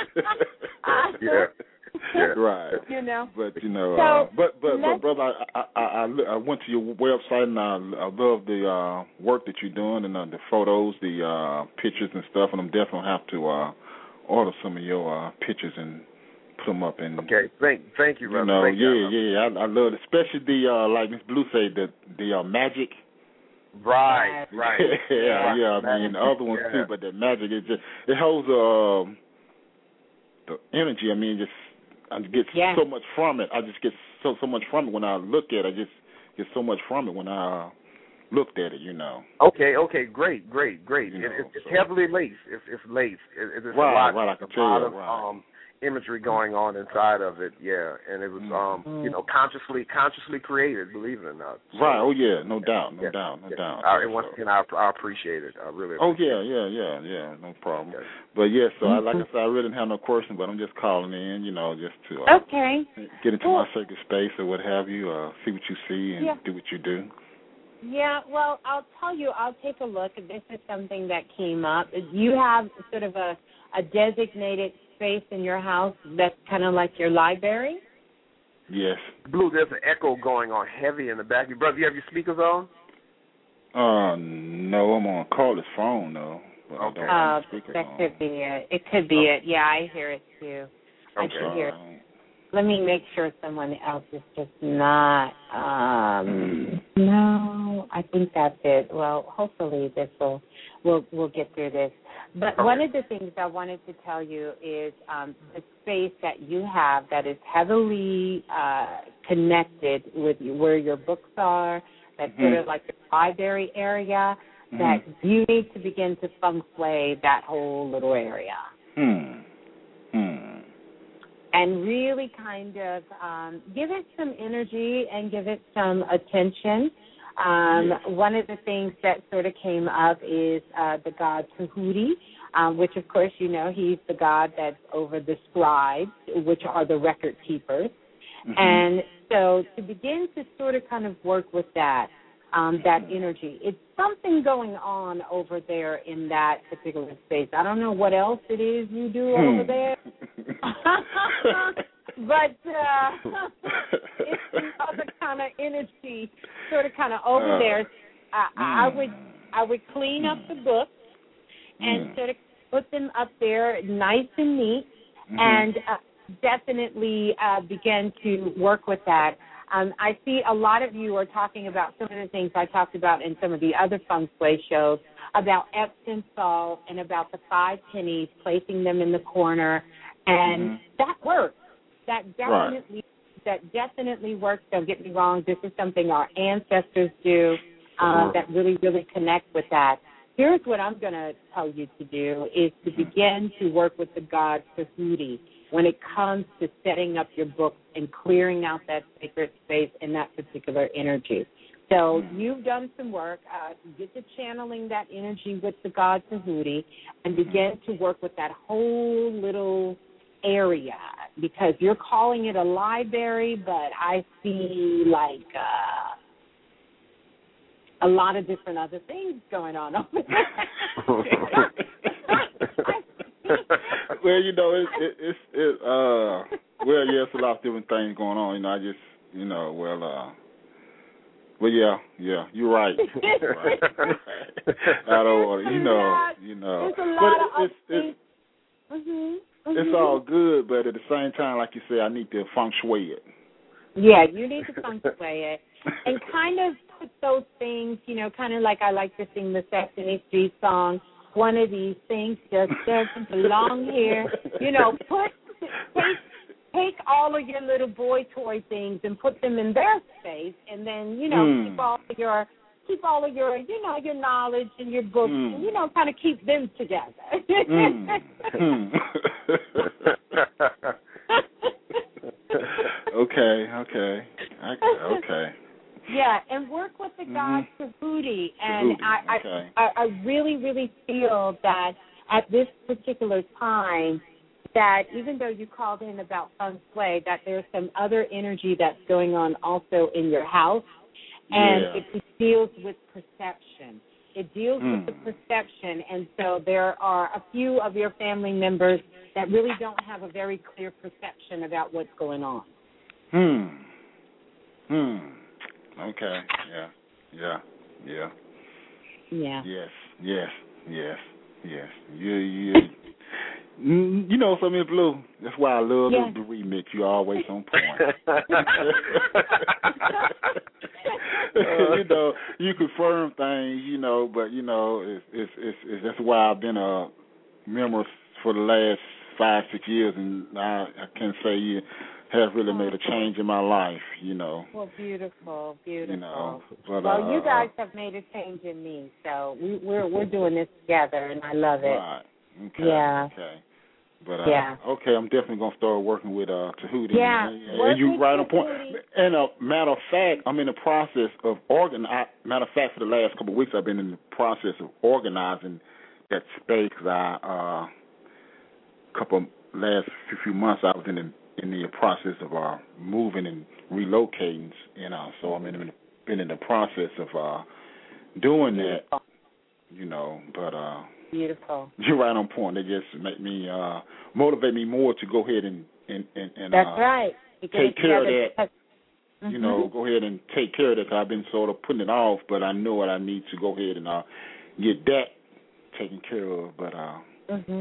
Speaker 3: uh,
Speaker 15: yeah. Yeah, right.
Speaker 3: You know.
Speaker 15: But you know,
Speaker 3: So,
Speaker 15: uh, but but but
Speaker 3: let's-
Speaker 15: brother, I I, I I I went to your website, and I, I love the uh, work that you're doing, and uh, the photos, the uh, pictures and stuff. And I'm definitely have to uh, order some of your uh, pictures and put them up. And
Speaker 8: Okay. Thank thank you,
Speaker 15: you
Speaker 8: brother.
Speaker 15: know,
Speaker 8: Thank you.
Speaker 15: yeah, yeah, I, I love it, especially the uh, like Miss Blue said, the the uh, magic.
Speaker 8: Right, right.
Speaker 15: yeah, yeah. I mean, the other ones
Speaker 8: Yeah.
Speaker 15: too, but the magic is just it holds um the energy. I mean, just I get
Speaker 3: Yeah.
Speaker 15: so much from it. I just get so so much from it when I look at it. I just get so much from it when I uh, looked at it. You know.
Speaker 8: Okay, okay, great, great, great.
Speaker 15: You
Speaker 8: It,
Speaker 15: know,
Speaker 8: it's it's
Speaker 15: so-
Speaker 8: heavily laced. It's, it's laced. It, it's
Speaker 15: Right,
Speaker 8: a lot,
Speaker 15: right, I can
Speaker 8: a
Speaker 15: tell
Speaker 8: lot
Speaker 15: you,
Speaker 8: of
Speaker 15: right.
Speaker 8: um, imagery going on inside of it. Yeah, and it was um, you know, consciously consciously created. Believe it or not. So,
Speaker 15: Right. Oh yeah. No doubt. No
Speaker 8: yeah,
Speaker 15: doubt. No
Speaker 8: yeah.
Speaker 15: doubt.
Speaker 8: I,
Speaker 15: Yeah,
Speaker 8: and once
Speaker 15: so-
Speaker 8: again, I, I appreciate it. I really.
Speaker 15: Oh
Speaker 8: appreciate
Speaker 15: yeah, yeah, yeah, yeah. No problem. But yeah, so I, like I said, I really didn't have no question, but I'm just calling in, you know, just to uh,
Speaker 3: Okay.
Speaker 15: get into
Speaker 3: Well-
Speaker 15: my sacred space or what have you, uh, see what you see and
Speaker 3: Yeah.
Speaker 15: do what you do.
Speaker 3: Yeah, well, I'll tell you, I'll take a look. This is something that came up. You have sort of a, a designated space in your house that's kind of like your library?
Speaker 15: Yes.
Speaker 8: Blue, there's an echo going on heavy in the back. You brother, you have your speakers on?
Speaker 15: Uh, no, I'm on call this phone though. But I don't
Speaker 3: Uh,
Speaker 15: have the speaker
Speaker 3: that
Speaker 15: on.
Speaker 3: could be it. It could be it. Yeah, I hear it too. I
Speaker 8: Okay.
Speaker 3: can hear it. let me make sure someone else is just not. Um, no, I think that's it. Well, hopefully this will we'll we'll get through this. But one of the things I wanted to tell you is um, the space that you have that is heavily uh, connected with where your books are. That's mm-hmm. sort of like the library area. Mm-hmm. That you need to begin to feng shui that whole little area.
Speaker 15: Hmm. Hmm.
Speaker 3: And really kind of um, give it some energy and give it some attention. Um, yes. One of the things that sort of came up is uh, the god Tahuti, um, which, of course, you know, he's the god that's over the scribes, which are the record keepers. Mm-hmm. And so to begin to sort of kind of work with that, um, that energy, it's something going on over there in that particular space. I don't know what else it is you do hmm. over there. But uh, it's another kind of energy, sort of kind of over uh, there. I, I would I would clean up the books and mm. sort of put them up there nice and neat, mm-hmm. and uh, definitely uh, begin to work with that. Um, I see a lot of you are talking about some of the things I talked about in some of the other feng shui shows about Epsom salt and about the five pennies, placing them in the corner, and mm-hmm. that works. That definitely right. that definitely works. Don't get me wrong. This is something our ancestors do uh, that really, really connect with that. Here's what I'm going to tell you to do is to begin to work with the god Tahuti when it comes to setting up your books and clearing out that sacred space and that particular energy. So you've done some work. Uh, get to channeling that energy with the god Tahuti and begin to work with that whole little area, because you're calling it a library, but I see like uh, a lot of different other things going on over there.
Speaker 15: Well, you know, it, it, it's it, uh, well, yeah, it's a lot of different things going on. You know, I just, you know, well, uh, well, yeah, yeah, you're right. You're right. I don't want to, you know, you know,
Speaker 3: there's a lot
Speaker 15: but
Speaker 3: of
Speaker 15: it's, it's,
Speaker 3: it's, mm-hmm.
Speaker 15: It's
Speaker 3: mm-hmm.
Speaker 15: all good, but at the same time, like you say, I need to feng shui it.
Speaker 3: Yeah, you need to feng shui it. And kind of put those things, you know, kind of like I like to sing the Sesame Street song, one of these things just doesn't belong here. You know, put take, take all of your little boy toy things and put them in their space, and then, you know, mm. keep all of your keep all of your, you know, your knowledge and your books, mm. and, you know, kind of keep them together. mm. Mm.
Speaker 15: okay, okay, I, okay.
Speaker 3: Yeah, and work with the god mm-hmm. Tahuti, and
Speaker 15: Tahuti.
Speaker 3: I,
Speaker 15: okay.
Speaker 3: I, I really, really feel that at this particular time, that even though you called in about feng shui, that there's some other energy that's going on also in your house, and
Speaker 15: yeah.
Speaker 3: it deals with perception. It deals
Speaker 15: mm.
Speaker 3: with the perception, and so there are a few of your family members that really don't have a very clear perception about what's going on.
Speaker 15: Hmm. Hmm. Okay. Yeah. Yeah. Yeah.
Speaker 3: Yeah.
Speaker 15: Yes. Yes. Yes. Yes. You. You. You know, so Miss Blue, that's why I love
Speaker 3: yeah.
Speaker 15: the remix. You're always on point. You know, you confirm things, you know, but you know, it's, it's it's it's that's why I've been a member for the last five six years, and I, I can say you have really made a change in my life. You know.
Speaker 3: Well, beautiful, beautiful.
Speaker 15: You know, but,
Speaker 3: well,
Speaker 15: uh,
Speaker 3: you guys have made a change in me, so we, we're we're doing this together, and I love it.
Speaker 15: Right. Okay.
Speaker 3: Yeah.
Speaker 15: Okay. But uh,
Speaker 3: yeah.
Speaker 15: okay, I'm definitely gonna start working with uh, Tahuti.
Speaker 3: Yeah.
Speaker 15: And, and you right on point. And a uh, matter of fact, I'm in the process of organ. I, matter of fact, for the last couple of weeks, I've been in the process of organizing that space. I uh, couple of last few, few months, I was in the in the process of uh, moving and relocating, you know. So I'm in been in the process of uh, doing that, you know. But uh,
Speaker 3: beautiful.
Speaker 15: You're right on point. They just make me uh, motivate me more to go ahead and and and, and
Speaker 3: that's
Speaker 15: uh,
Speaker 3: right.
Speaker 15: Take care of that.
Speaker 3: Mm-hmm.
Speaker 15: You know, go ahead and take care of that. I've been sort of putting it off, but I know what I need to go ahead and uh, get that taken care of. But uh,
Speaker 3: mm-hmm.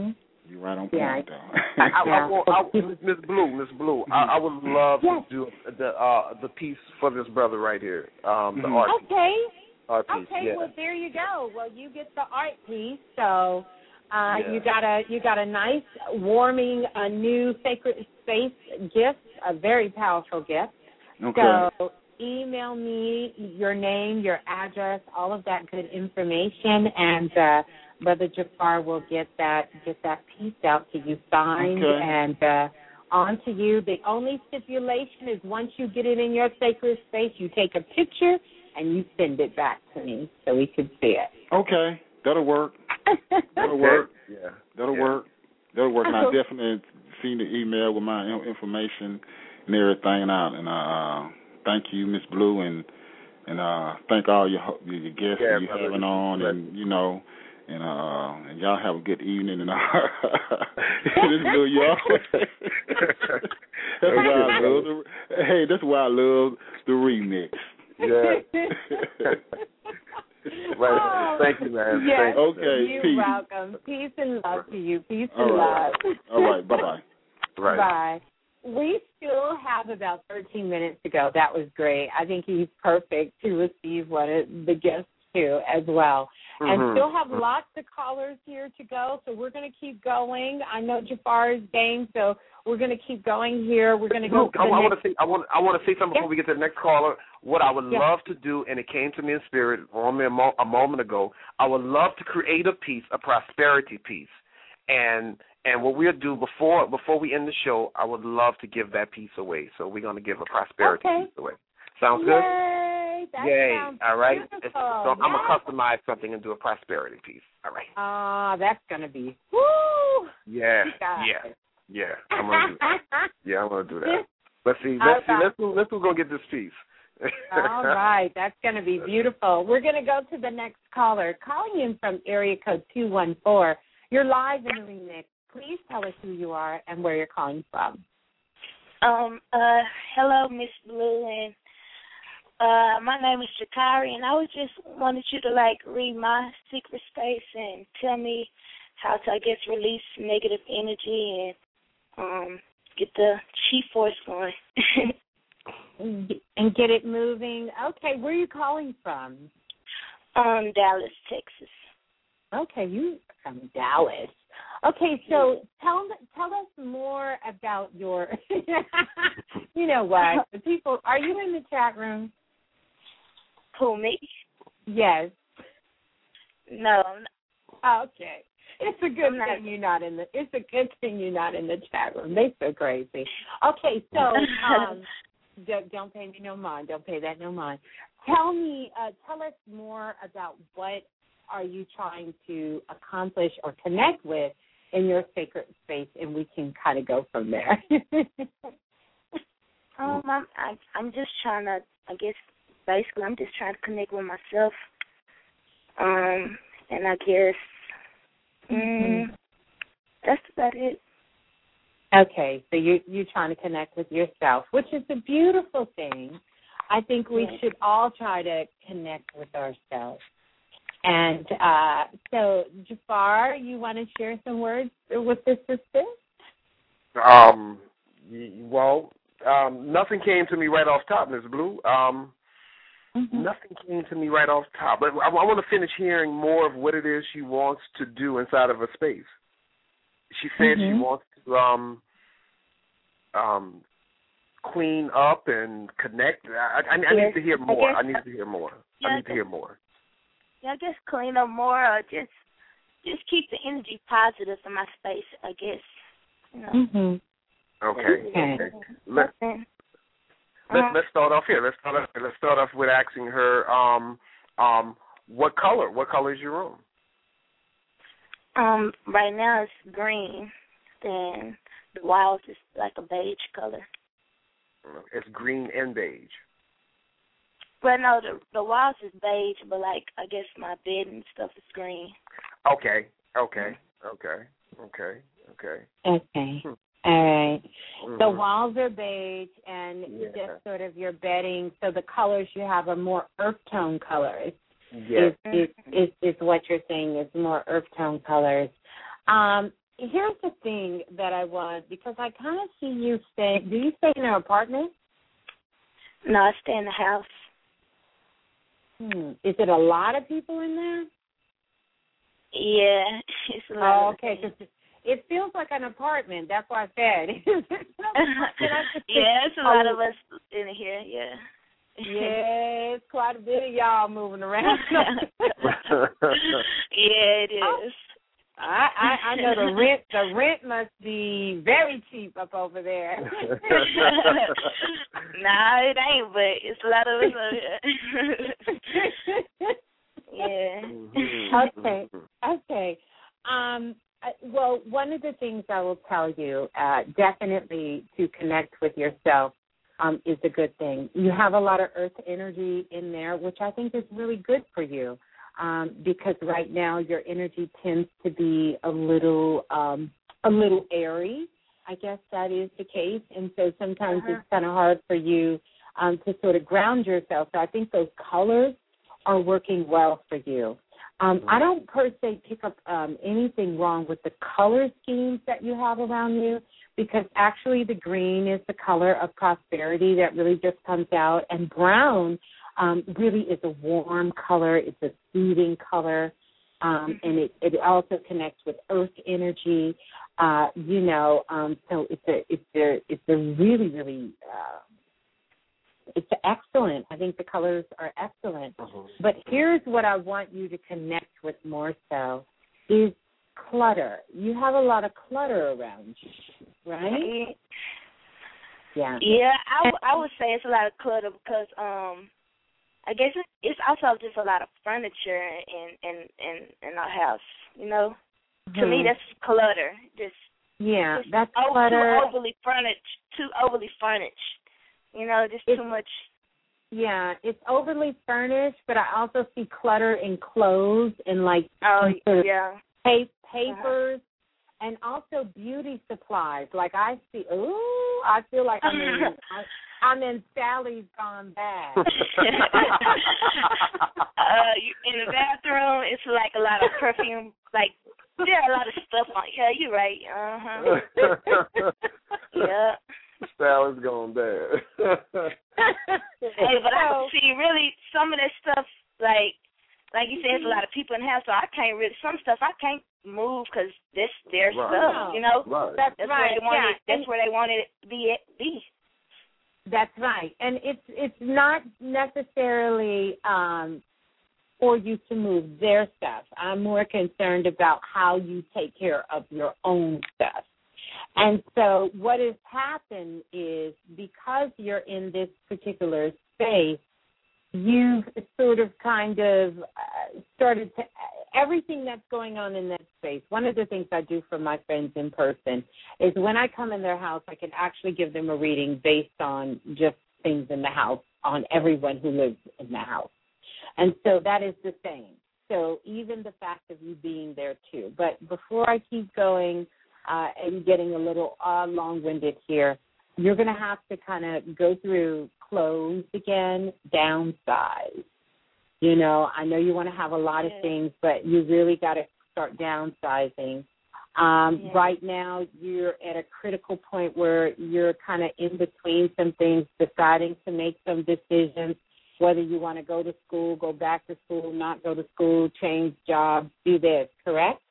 Speaker 15: You're right on point,
Speaker 3: Yeah.
Speaker 15: though.
Speaker 4: I, I, I, want- I, Miss Blue, Miss Blue, I, I would love
Speaker 3: Yes.
Speaker 4: to do the uh, the piece for this brother right here, um, the
Speaker 15: Mhm.
Speaker 4: art piece.
Speaker 3: Okay.
Speaker 4: Art piece,
Speaker 3: Okay,
Speaker 4: yeah.
Speaker 3: well there you go. Well, you get the art piece, so uh,
Speaker 4: Yeah.
Speaker 3: you got a you got a nice, warming, a new sacred space gift, a very powerful gift.
Speaker 15: Okay.
Speaker 3: So email me your name, your address, all of that good information, and uh, Brother Jafar will get that get that piece out to you signed
Speaker 15: Okay.
Speaker 3: and uh, on to you. The only stipulation is once you get it in your sacred space, you take a picture and you send it back to me so we can see it.
Speaker 15: Okay, that'll work. That'll
Speaker 4: Okay.
Speaker 15: work.
Speaker 4: Yeah.
Speaker 15: That'll
Speaker 4: Yeah.
Speaker 15: work. That'll work. And I definitely seen the email with my in- information and everything out. And uh, thank you, Miss Blue, and and uh, thank all your ho- your your guests
Speaker 4: Yeah,
Speaker 15: that you
Speaker 4: brother.
Speaker 15: having on, and you know, and uh, and y'all have a good evening. And uh, this Blue, y'all. That's why I love the, hey, that's why I love the remix.
Speaker 4: Yeah. Right.
Speaker 3: Oh,
Speaker 4: Thank you, man.
Speaker 3: yes.
Speaker 4: Thank you.
Speaker 15: Okay,
Speaker 3: You're
Speaker 15: peace.
Speaker 3: welcome. Peace and love to you. Peace
Speaker 15: All
Speaker 3: and
Speaker 15: right.
Speaker 3: love.
Speaker 15: All right. Bye-bye.
Speaker 4: Right.
Speaker 3: Bye. We still have about thirteen minutes to go. That was great. I think he's perfect to receive one of the guests too as well. And
Speaker 4: Mhm.
Speaker 3: still have lots of callers here to go, so we're going to keep going. I know Jafar is game, so we're going to keep going here. We're going to go.
Speaker 4: Luke,
Speaker 3: to
Speaker 4: I,
Speaker 3: the
Speaker 4: I want
Speaker 3: next-
Speaker 4: to say I want I want to say something
Speaker 3: Yeah.
Speaker 4: before we get to the next caller. What I would
Speaker 3: Yeah.
Speaker 4: love to do, and it came to me in spirit on me a, mo- a moment ago. I would love to create a piece, a prosperity piece, and and what we'll do before before we end the show, I would love to give that piece away. So we're going to give a prosperity
Speaker 3: Okay.
Speaker 4: piece away. Sounds good?
Speaker 3: Yay! That
Speaker 4: Yay!
Speaker 3: sounds
Speaker 4: All right.
Speaker 3: beautiful.
Speaker 4: It's- so I'm
Speaker 3: Yes.
Speaker 4: gonna customize something and do a prosperity piece. All right.
Speaker 3: Ah, that's going to be woo!
Speaker 4: Yeah.
Speaker 3: You got
Speaker 4: Yeah.
Speaker 3: it.
Speaker 4: Yeah. I'm gonna do that. Yeah, I'm gonna do that. Let's see.
Speaker 3: All
Speaker 4: Let's see.
Speaker 3: right.
Speaker 4: Let's who, let's who's gonna get this piece.
Speaker 3: All right, that's going to be beautiful. We're going to go to the next caller, calling in from area code two one four. You're live in the remix. Please tell us who you are and where you're calling from.
Speaker 16: Um, uh, hello, Miss Blue, and uh, my name is Shakari, and I was just wanted you to like read my secret space and tell me how to, I guess, release negative energy and um get the chi force going.
Speaker 3: And get it moving. Okay, where are you calling from?
Speaker 16: um, Dallas, Texas.
Speaker 3: Okay, you from Dallas. Okay, so tell tell us more about your. You know what? The people. Are you in the chat room?
Speaker 16: Who, me?
Speaker 3: Yes.
Speaker 16: No.
Speaker 3: Okay. It's a good thing you're not in the. It's a good thing you're not in the chat room. They so crazy. Okay, so um, don't, don't pay me no mind. Don't pay that no mind. Tell me. Uh, tell us more about what are you trying to accomplish or connect with in your sacred space, and we can kind of go from there.
Speaker 16: um, I'm I, I'm just trying to. I guess basically, I'm just trying to connect with myself. Um, and I guess. Mm, that's about it.
Speaker 3: Okay, so you you're trying to connect with yourself, which is a beautiful thing. I think we should all try to connect with ourselves. And uh, so, Jafar, you want to share some words with the sister?
Speaker 4: Um. y- Well, um, nothing came to me right off top, Miz Blue. Um.
Speaker 3: Mm-hmm.
Speaker 4: Nothing came to me right off top, but I, I want to finish hearing more of what it is she wants to do inside of her space. She said
Speaker 3: Mm-hmm.
Speaker 4: she wants to um, um, clean up and connect. I, I, I need to hear more. I,
Speaker 16: guess,
Speaker 4: need to hear more.
Speaker 16: yeah,
Speaker 4: I need to hear more.
Speaker 16: Yeah, I guess clean up more or just just keep the energy positive in my space, I guess. You know.
Speaker 3: Mm-hmm.
Speaker 4: Okay.
Speaker 3: Okay.
Speaker 4: okay. Let, let's let's start off here. Let's start off. Let's start off with asking her, um, um, what color? What color is your room?
Speaker 16: Um, right now it's green. Then the walls is like a beige color.
Speaker 4: It's green and beige.
Speaker 16: But no, the the walls is beige, but like I guess my bed and stuff is green.
Speaker 4: Okay. Okay. Okay. Okay. Okay.
Speaker 3: Okay.
Speaker 4: Hmm.
Speaker 3: All right.
Speaker 4: Mm-hmm.
Speaker 3: The walls are beige, and
Speaker 4: Yeah.
Speaker 3: just sort of your bedding. So the colors you have are more earth tone colors.
Speaker 4: Yes.
Speaker 3: Is, is, is, is what you're saying is more earth tone colors. Um, here's the thing that I want, because I kind of see you stay. Do you stay in an apartment?
Speaker 16: No, I stay in the house.
Speaker 3: Hmm. Is it a lot of people in there?
Speaker 16: Yeah, it's a lot.
Speaker 3: Oh,
Speaker 16: of
Speaker 3: okay. 'Cause it feels like an apartment. That's why I said.
Speaker 16: Yeah, it's a lot of us in here. Yeah.
Speaker 3: Yeah, it's quite a bit of y'all moving around.
Speaker 16: Yeah, it is.
Speaker 3: I, I I know the rent the rent must be very cheap up over there.
Speaker 16: Nah, it ain't, but it's a lot of us over here. Yeah.
Speaker 3: Okay. Okay. Um. I- Well, one of the things I will tell you, uh, definitely to connect with yourself, um, is a good thing. You have a lot of earth energy in there, which I think is really good for you. Um, because right now your energy tends to be a little um, a little airy. I guess that is the case, and so sometimes
Speaker 16: Uh-huh.
Speaker 3: it's kind of hard for you um, to sort of ground yourself. So I think those colors are working well for you. Um, I don't per se pick up um, anything wrong with the color schemes that you have around you, because actually the green is the color of prosperity that really just comes out, and brown Um, really is a warm color. It's a soothing color, um, and it, it also connects with earth energy. Uh, you know, um, so it's a it's a it's a really really uh, it's excellent. I think the colors are excellent.
Speaker 13: Uh-huh.
Speaker 3: But here's what I want you to connect with more so is clutter. You have a lot of clutter around you, right? Yeah.
Speaker 16: Yeah, I, w- I would say it's a lot of clutter because um. I guess it, it's also just a lot of furniture in in in, in our house. You know, mm-hmm. To me that's clutter. Just
Speaker 3: yeah,
Speaker 16: just
Speaker 3: that's
Speaker 16: over,
Speaker 3: clutter.
Speaker 16: Too overly furnished. Too overly furnished. You know, just
Speaker 3: it's,
Speaker 16: too much.
Speaker 3: Yeah, it's overly furnished, but I also see clutter in clothes and like
Speaker 16: oh
Speaker 3: sort of
Speaker 16: yeah
Speaker 3: pa- papers. Uh-huh. And also beauty supplies. Like I see, ooh, I feel like I'm in, I, I'm in Sally's Gone Bad.
Speaker 16: uh, you, in the bathroom, it's like a lot of perfume. Like yeah, a lot of stuff on. Yeah, you're right. Uh huh. Yeah.
Speaker 13: Sally's Gone Bad.
Speaker 16: Hey, but I see really some of that stuff like. Like you said, it's a lot of people in the house, so I can't really, some stuff I can't move because this their
Speaker 13: right.
Speaker 16: stuff, you know?
Speaker 13: Right.
Speaker 3: That's,
Speaker 16: that's
Speaker 3: right.
Speaker 16: Where they want
Speaker 3: yeah.
Speaker 16: it, that's and where they want it to be, be.
Speaker 3: That's right. And it's it's not necessarily um, for you to move their stuff. I'm more concerned about how you take care of your own stuff. And so what has happened is because you're in this particular space, you've sort of kind of uh, started to, everything that's going on in that space. One of the things I do for my friends in person is when I come in their house, I can actually give them a reading based on just things in the house, on everyone who lives in the house. And so that is the same. So even the fact of you being there too. But before I keep going uh, and getting a little uh, long-winded here, you're going to have to kind of go through clothes again, downsize. You know, I know you want to have a lot of things, but you really got to start downsizing. Um, yeah. Right now, you're at a critical point where you're kind of in between some things, deciding to make some decisions, whether you want to go to school, go back to school, not go to school, change jobs, do this, correct?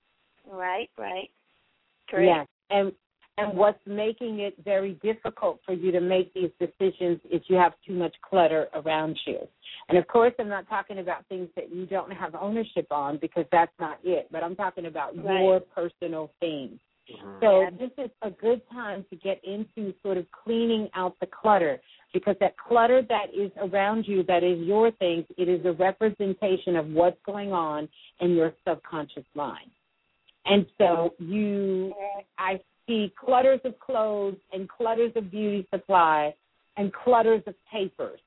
Speaker 16: Right, right. Correct.
Speaker 3: Yes, and And what's making it very difficult for you to make these decisions is you have too much clutter around you. And, of course, I'm not talking about things that you don't have ownership on because that's not it, but I'm talking about right. your personal things. Mm-hmm. So yeah. this is a good time to get into sort of cleaning out the clutter because that clutter that is around you, that is your things, it is a representation of what's going on in your subconscious mind. And so you, I see clutters of clothes and clutters of beauty supply and clutters of papers.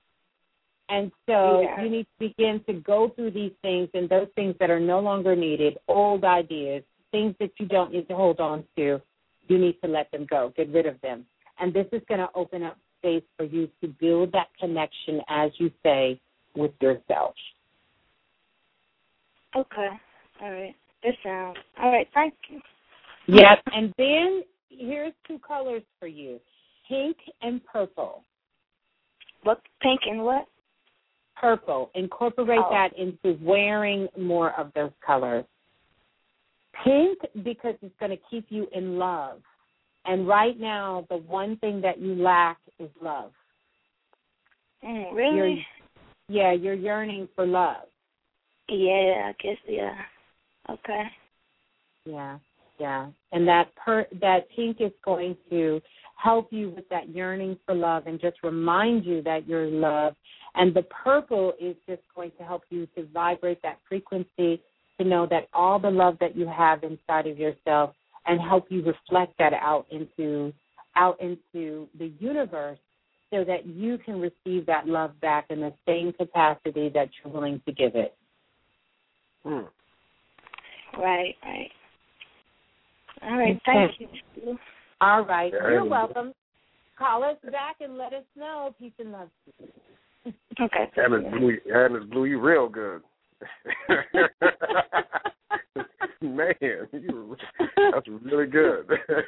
Speaker 3: And so yeah. you need to begin to go through these things and those things that are no longer needed, old ideas, things that you don't need to hold on to, you need to let them go, get rid of them. And this is going to open up space for you to build that connection, as you say, with yourself.
Speaker 16: Okay. All right. This sounds all right. Thank you.
Speaker 3: Yep. And then here's two colors for you, pink and purple.
Speaker 16: What, pink and what?
Speaker 3: Purple. Incorporate
Speaker 16: oh.
Speaker 3: that into wearing more of those colors. Pink, because it's going to keep you in love. And right now, the one thing that you lack is love.
Speaker 16: Mm, really?
Speaker 3: You're, yeah, you're yearning for love.
Speaker 16: Yeah, I guess, yeah. Okay.
Speaker 3: Yeah, yeah. And that per, that pink is going to help you with that yearning for love and just remind you that you're loved. And the purple is just going to help you to vibrate that frequency, to know that all the love that you have inside of yourself, and help you reflect that out into out into the universe, so that you can receive that love back in the same capacity that you're willing to give it.
Speaker 13: Hmm.
Speaker 16: Right, right. All right, thank you.
Speaker 3: All right,
Speaker 13: Yeah,
Speaker 3: you're welcome. Call us back and let us know. Peace and love.
Speaker 16: Okay.
Speaker 13: Having blew, having blew you real good. Man, you, that's really good.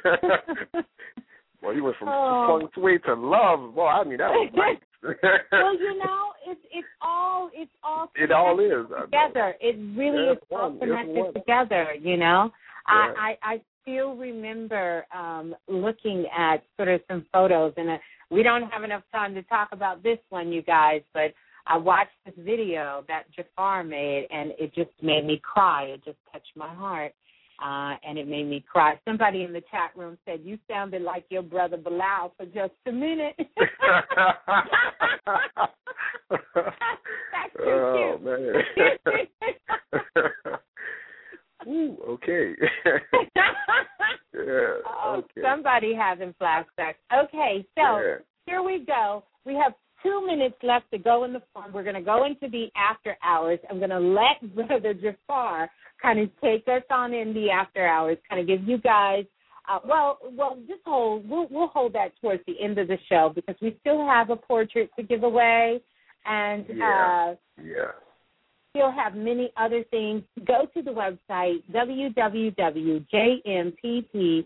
Speaker 13: Well, you went from
Speaker 3: oh.
Speaker 13: feng shui to love. Boy, I mean, that was nice.
Speaker 3: Well, you know, it's it's all it's all
Speaker 13: it all is
Speaker 3: together. It really
Speaker 13: it's
Speaker 3: is all
Speaker 13: one.
Speaker 3: connected together. You know,
Speaker 13: yeah.
Speaker 3: I, I I still remember um, looking at sort of some photos, and uh, we don't have enough time to talk about this one, you guys, but I watched this video that Jafar made, and it just made me cry. It just touched my heart, uh, and it made me cry. Somebody in the chat room said, you sounded like your brother Bilal for just a minute. That's too
Speaker 13: oh,
Speaker 3: cute.
Speaker 13: man. Ooh, okay. yeah,
Speaker 3: oh,
Speaker 13: okay.
Speaker 3: Somebody having flashbacks. Okay, so
Speaker 13: yeah.
Speaker 3: here we go. We have two minutes left to go in the phone. We're going to go into the after hours. I'm going to let Brother Jafar kind of take us on in the after hours, kind of give you guys, uh, well, well, just hold, we'll, we'll hold that towards the end of the show, because we still have a portrait to give away, and
Speaker 13: yeah.
Speaker 3: uh,
Speaker 13: yeah.
Speaker 3: still have many other things. Go to the website, w w w dot j m p p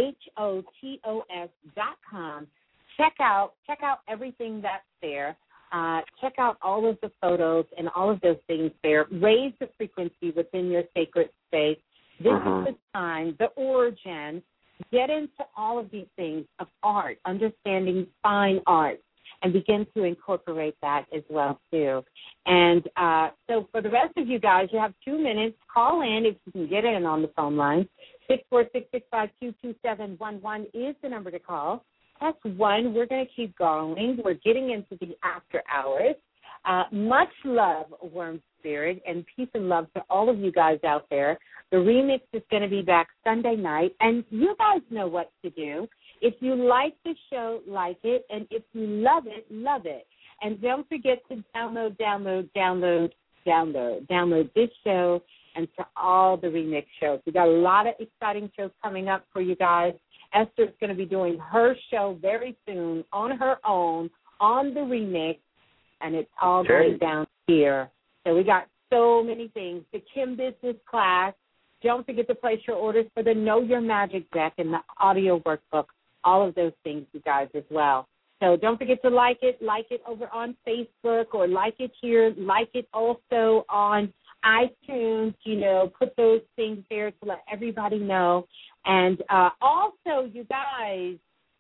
Speaker 3: hotos dot com. Check out check out everything that's there. Uh, check out all of the photos and all of those things there. Raise the frequency within your sacred space. This uh-huh. is the time, the origin. Get into all of these things of art, understanding fine art, and begin to incorporate that as well, too. And uh, so for the rest of you guys, you have two minutes. Call in if you can get in on the phone line. six four six, six five two, two seven one one is the number to call. That's one. We're going to keep going. We're getting into the after hours. Uh, much love, Worm Spirit, and peace and love to all of you guys out there. The remix is going to be back Sunday night, and you guys know what to do. If you like the show, like it, and if you love it, love it. And don't forget to download, download, download, download, download this show and to all the remix shows. We got a lot of exciting shows coming up for you guys. Esther's going to be doing her show very soon on her own on the remix, and it's all
Speaker 13: okay.
Speaker 3: going down here. So we got so many things. The Kim Business class. Don't forget to place your orders for the Know Your Magic deck and the audio workbook. All of those things, you guys, as well. So don't forget to like it. Like it over on Facebook, or like it here. Like it also on iTunes. You know, put those things there to let everybody know. And uh, also, you guys,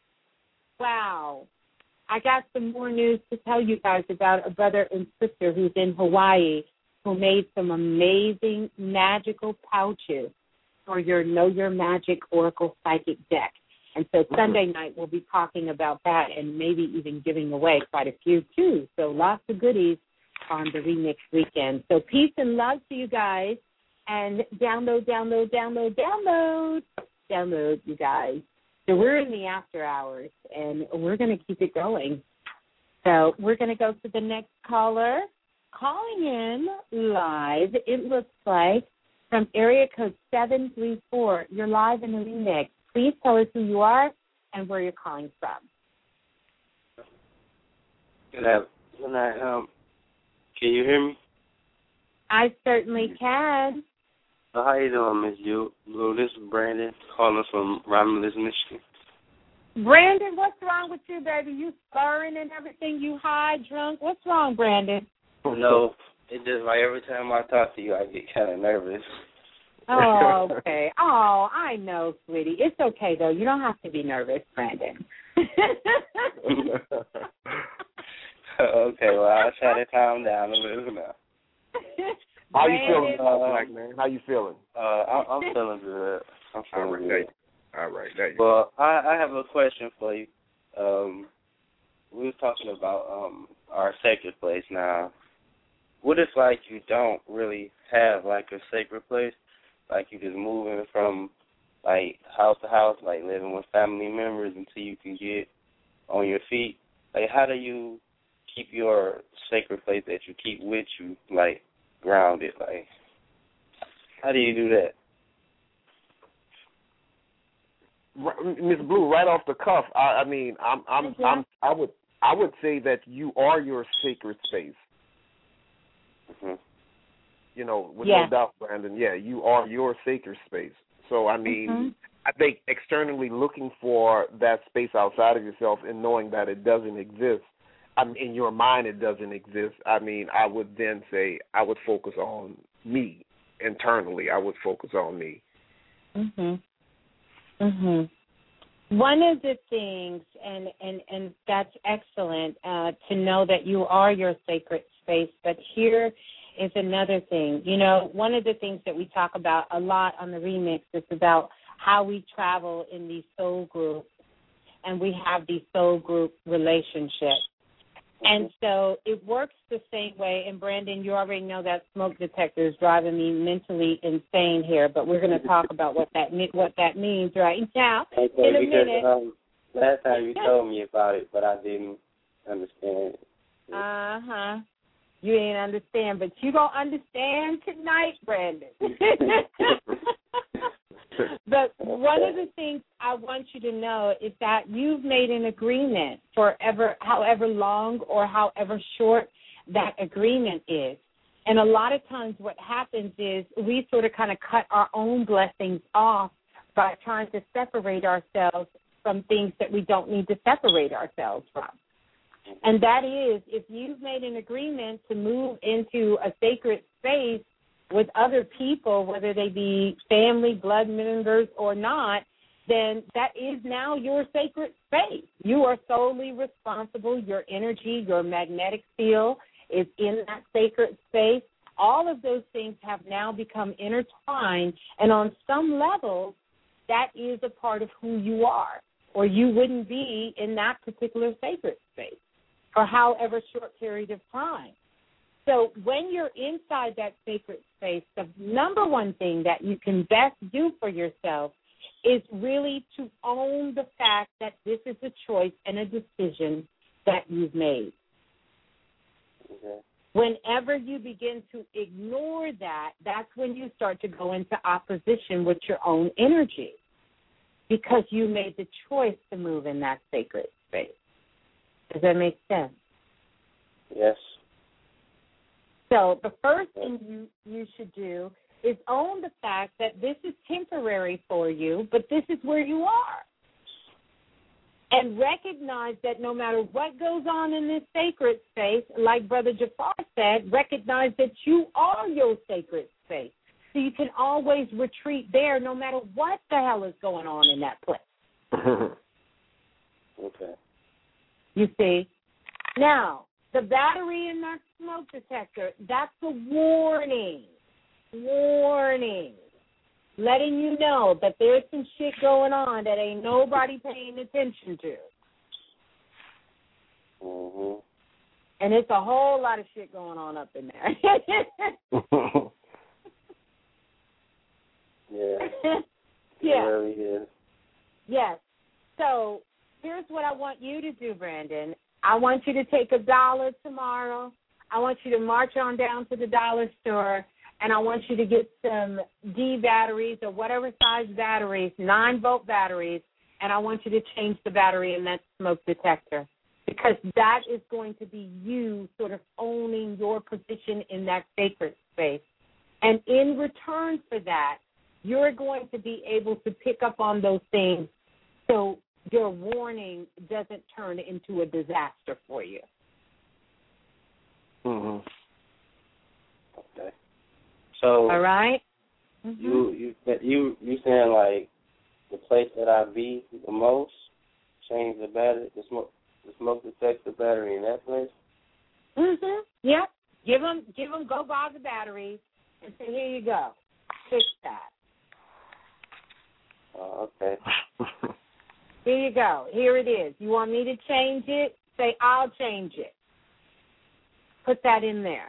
Speaker 3: wow, I got some more news to tell you guys about a brother and sister who's in Hawaii who made some amazing magical pouches for your Know Your Magic Oracle Psychic deck. And so Sunday night we'll be talking about that and maybe even giving away quite a few, too. So lots of goodies on the Remix weekend. So peace and love to you guys. And download, download, download, download, download, you guys. So we're in the after hours, and we're going to keep it going. So we're going to go to the next caller. Calling in live, it looks like, from area code seven three four. You're live in the Remix. Please tell us who you are and where you're calling from.
Speaker 17: Good night. Good night. Um, can you hear me?
Speaker 3: I certainly can.
Speaker 17: So how you doing, Miss You? Blue, this is Brandon calling from Romulus, Michigan.
Speaker 3: Brandon, what's wrong with you, baby? You slurring and everything. You high, drunk. What's wrong, Brandon?
Speaker 17: No, it's just like every time I talk to you, I get kind of nervous.
Speaker 3: Oh, okay. Oh, I know, sweetie. It's okay, though. You don't have to be nervous, Brandon.
Speaker 17: Okay, well, I'll try to calm down a little now.
Speaker 13: How you feeling,
Speaker 17: uh,
Speaker 13: Black man? How you feeling?
Speaker 17: Uh, I, I'm feeling good. I'm feeling
Speaker 13: All right,
Speaker 17: good.
Speaker 13: All right, there you
Speaker 17: Well, I, I have a question for you. Um, we were talking about um our sacred place now. What if, like, you don't really have, like, a sacred place? Like, you just moving from, like, house to house, like, living with family members until you can get on your feet? Like, how do you keep your sacred place that you keep with you, like, grounded? Like, how do you do that?
Speaker 13: Miss Blue, right off the cuff, I, I mean, I'm, I'm,
Speaker 3: Mm-hmm.
Speaker 13: I'm, I would, I would say that you are your sacred space.
Speaker 17: Mm-hmm.
Speaker 13: You know, with
Speaker 3: Yeah.
Speaker 13: no doubt, Brandon. Yeah, you are your sacred space. So, I mean,
Speaker 3: Mm-hmm.
Speaker 13: I think externally looking for that space outside of yourself and knowing that it doesn't exist, I mean, in your mind it doesn't exist. I mean, I would then say I would focus on me internally. I would focus on me.
Speaker 3: Mhm. Mhm. One of the things, and and and that's excellent uh, to know that you are your sacred space. But here is another thing. You know, one of the things that we talk about a lot on the remix is about how we travel in these soul groups, and we have these soul group relationships. And so it works the same way. And, Brandon, you already know that smoke detector is driving me mentally insane here, but we're going to talk about what that what that means right now
Speaker 17: Okay,
Speaker 3: in a
Speaker 17: because
Speaker 3: minute.
Speaker 17: um, last time you told me about it, but I didn't understand.
Speaker 3: Uh-huh. You didn't understand, but you going to understand tonight, Brandon. But one of the things I want you to know is that you've made an agreement for ever, however long or however short that agreement is. And a lot of times what happens is we sort of kind of cut our own blessings off by trying to separate ourselves from things that we don't need to separate ourselves from. And that is, if you've made an agreement to move into a sacred space with other people, whether they be family, blood members or not, then that is now your sacred space. You are solely responsible. Your energy, your magnetic field is in that sacred space. All of those things have now become intertwined, and on some level, that is a part of who you are, or you wouldn't be in that particular sacred space for however short period of time. So when you're inside that sacred space, the number one thing that you can best do for yourself is really to own the fact that this is a choice and a decision that you've made.
Speaker 17: Okay.
Speaker 3: Whenever you begin to ignore that, that's when you start to go into opposition with your own energy, because you made the choice to move in that sacred space. Does that make sense?
Speaker 17: Yes.
Speaker 3: So the first thing you, you should do is own the fact that this is temporary for you, but this is where you are. And recognize that no matter what goes on in this sacred space, like Brother Jafar said, recognize that you are your sacred space. So you can always retreat there no matter what the hell is going on in that place.
Speaker 17: Okay.
Speaker 3: You see? Now, the battery in that smoke detector, that's a warning. Warning. Letting you know that there's some shit going on that ain't nobody paying attention to.
Speaker 17: Mm-hmm.
Speaker 3: And it's a whole lot of shit going on up in there.
Speaker 17: Yeah.
Speaker 3: Yeah.
Speaker 17: It really is.
Speaker 3: Yes. So here's what I want you to do, Brandon. I want you to take a dollar tomorrow. I want you to march on down to the dollar store, and I want you to get some D batteries or whatever size batteries, nine-volt batteries, and I want you to change the battery in that smoke detector, because that is going to be you sort of owning your position in that sacred space. And in return for that, you're going to be able to pick up on those things so your warning doesn't turn into a disaster for you.
Speaker 17: Mhm. Okay. So.
Speaker 3: All right. Mm-hmm.
Speaker 17: You you you you saying like the place that I be the most, change the battery, the smoke the smoke detector battery in that place.
Speaker 3: Mhm. Yep. Give them give them go buy the batteries and say, here you go, fix that.
Speaker 17: Oh, okay.
Speaker 3: Here you go. Here it is. You want me to change it? Say, I'll change it. Put that in there.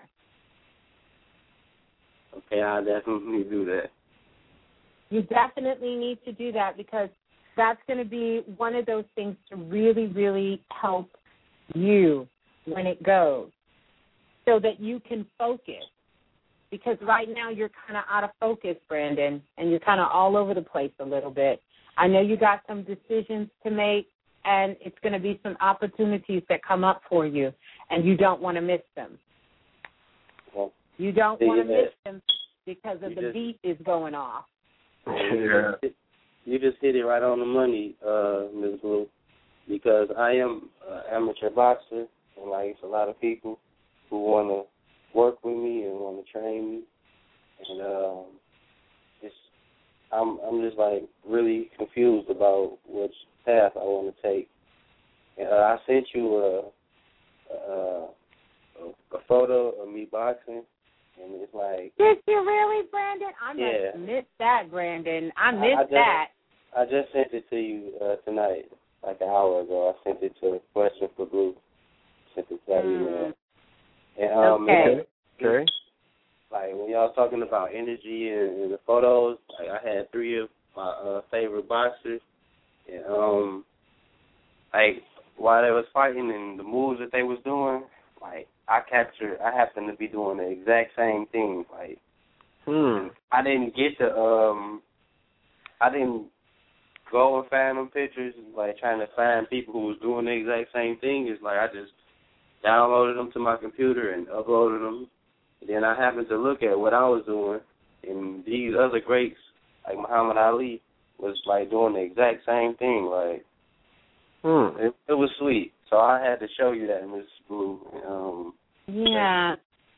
Speaker 17: Okay, I'll definitely do that.
Speaker 3: You definitely need to do that because that's going to be one of those things to really, really help you when it goes so that you can focus. Because right now you're kind of out of focus, Brandon, and you're kind of all over the place a little bit. I know you got some decisions to make, and it's going to be some opportunities that come up for you, and you don't want to miss them.
Speaker 17: Well,
Speaker 3: you don't want to miss them because of
Speaker 17: you
Speaker 3: the
Speaker 17: just,
Speaker 3: beat is going off.
Speaker 17: Yeah. You just hit it right on the money, uh, Miz Blue, because I am an amateur boxer, and like it's a lot of people who want to work with me and want to train me, and um, it's I'm I'm just like really confused about which path I want to take. And, uh, I sent you a, a a photo of me boxing, and it's like.
Speaker 3: Did you really, Brandon? I must
Speaker 17: yeah.
Speaker 3: have missed that, Brandon. I missed
Speaker 17: I, I just,
Speaker 3: that.
Speaker 17: I just sent it to you uh, tonight, like an hour ago. I sent it to Question for Blue. Sent it to that
Speaker 3: mm.
Speaker 17: email. And, um,
Speaker 3: okay.
Speaker 17: It, okay. Like when y'all was talking about energy and, and the photos, like I had three of my uh, favorite boxers, and um, like while they was fighting and the moves that they was doing, like I captured, I happened to be doing the exact same thing. Like,
Speaker 13: hmm.
Speaker 17: I didn't get to, um, I didn't go and find them pictures, like trying to find people who was doing the exact same thing. It's like I just downloaded them to my computer and uploaded them. Then I happened to look at what I was doing, and these other greats, like Muhammad Ali, was like doing the exact same thing. Like,
Speaker 13: hmm.
Speaker 17: it, it was sweet. So I had to show you that, Miss Blue. Um,
Speaker 3: yeah.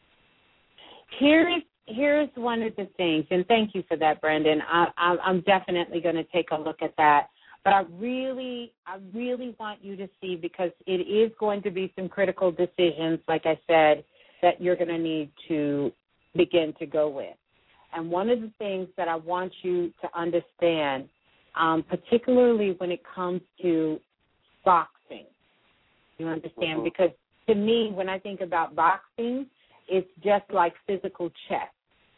Speaker 3: Here's here's one of the things, and thank you for that, Brandon. I, I, I'm definitely going to take a look at that. But I really, I really want you to see, because it is going to be some critical decisions, like I said, that you're going to need to begin to go with. And one of the things that I want you to understand, um, particularly when it comes to boxing, you understand? Mm-hmm. Because to me, when I think about boxing, it's just like physical chess.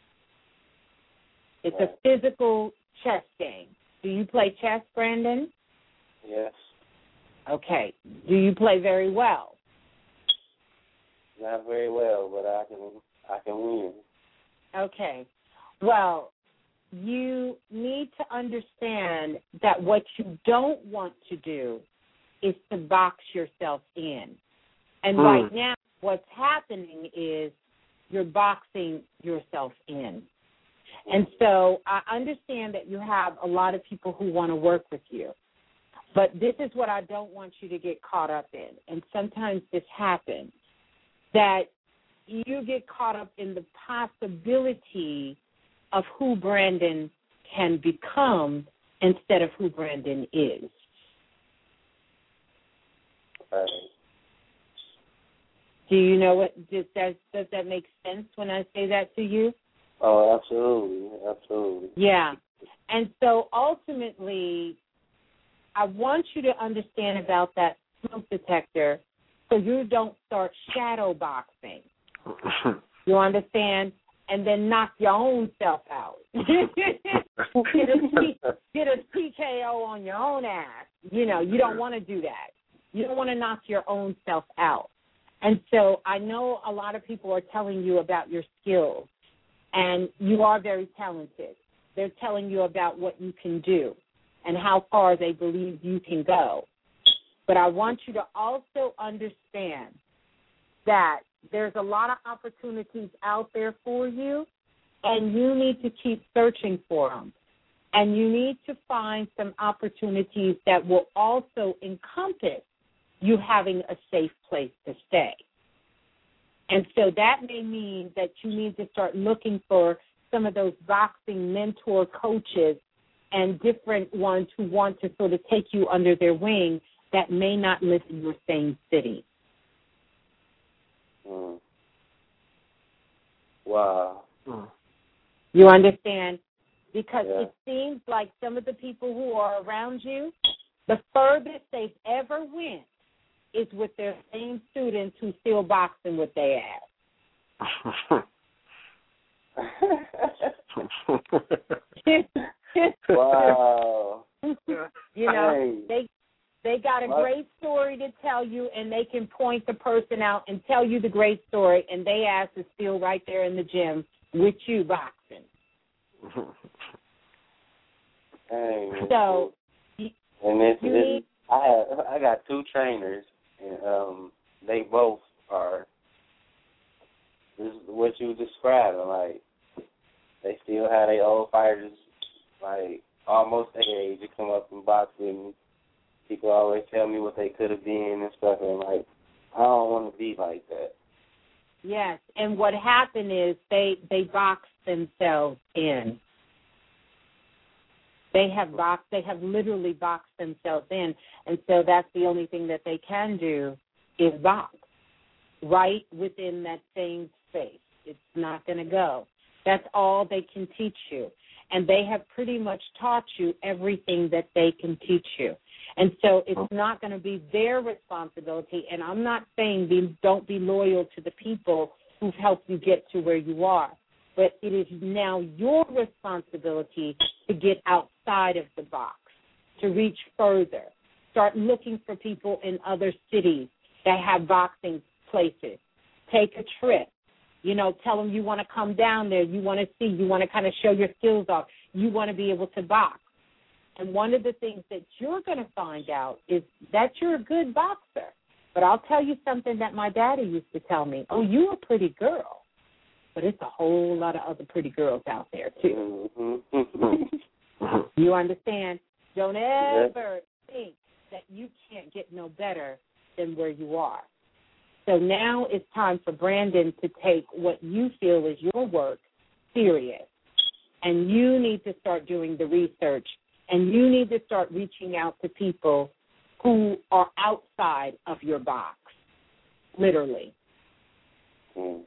Speaker 3: It's a physical chess game. Do you play chess, Brandon?
Speaker 17: Yes.
Speaker 3: Okay. Do you play very well?
Speaker 17: Not very well, but I can I can win.
Speaker 3: Okay. Well, you need to understand that what you don't want to do is to box yourself in. And
Speaker 13: hmm.
Speaker 3: right now, what's happening is you're boxing yourself in. And so I understand that you have a lot of people who want to work with you. But this is what I don't want you to get caught up in. And sometimes this happens, that you get caught up in the possibility of who Brandon can become instead of who Brandon is.
Speaker 17: Right.
Speaker 3: Do you know what, does that, does that make sense when I say that to you?
Speaker 17: Oh, absolutely, absolutely.
Speaker 3: Yeah. And so ultimately, I want you to understand about that smoke detector so you don't start shadow boxing. You understand? And then knock your own self out. get, a T, get a T K O on your own ass. You know, you don't want to do that. You don't want to knock your own self out. And so I know a lot of people are telling you about your skills, and you are very talented. They're telling you about what you can do and how far they believe you can go. But I want you to also understand that there's a lot of opportunities out there for you, and you need to keep searching for them. And you need to find some opportunities that will also encompass you having a safe place to stay. And so that may mean that you need to start looking for some of those boxing mentor coaches and different ones who want to sort of take you under their wing that may not live in your same city.
Speaker 17: Mm. Wow.
Speaker 3: Mm. You understand? Because
Speaker 17: yeah.
Speaker 3: it seems like some of the people who are around you, the furthest they've ever went is with their same students who still boxing with their ass.
Speaker 17: Wow.
Speaker 3: You know,
Speaker 17: hey.
Speaker 3: they they got a
Speaker 17: what?
Speaker 3: great story to tell you, and they can point the person out and tell you the great story, and they ass is still right there in the gym with you boxing.
Speaker 17: Hey,
Speaker 3: so,
Speaker 17: and this,
Speaker 3: you
Speaker 17: this
Speaker 3: need,
Speaker 17: I have I got two trainers, and um, they both are. This is what you described. Like they still have their old fighters, like almost their age, to come up and box with me. People always tell me what they could have been and stuff, and like I don't want to be like that.
Speaker 3: Yes, and what happened is they they boxed themselves in. They have boxed. They have literally boxed themselves in, and so that's the only thing that they can do is box right within that same space. It's not going to go. That's all they can teach you, and they have pretty much taught you everything that they can teach you. And so it's not going to be their responsibility. And I'm not saying be, don't be loyal to the people who've helped you get to where you are. But it is now your responsibility to get outside of the box, to reach further. Start looking for people in other cities that have boxing places. Take a trip. You know, tell them you want to come down there. You want to see. You want to kind of show your skills off. You want to be able to box. And one of the things that you're going to find out is that you're a good boxer. But I'll tell you something that my daddy used to tell me. Oh, you're a pretty girl. But it's a whole lot of other pretty girls out there, too.
Speaker 17: Mm-hmm.
Speaker 3: You understand? Don't ever think that you can't get no better than where you are. So now it's time for Brandon to take what you feel is your work serious. And you need to start doing the research. And you need to start reaching out to people who are outside of your box, literally.
Speaker 17: Mm.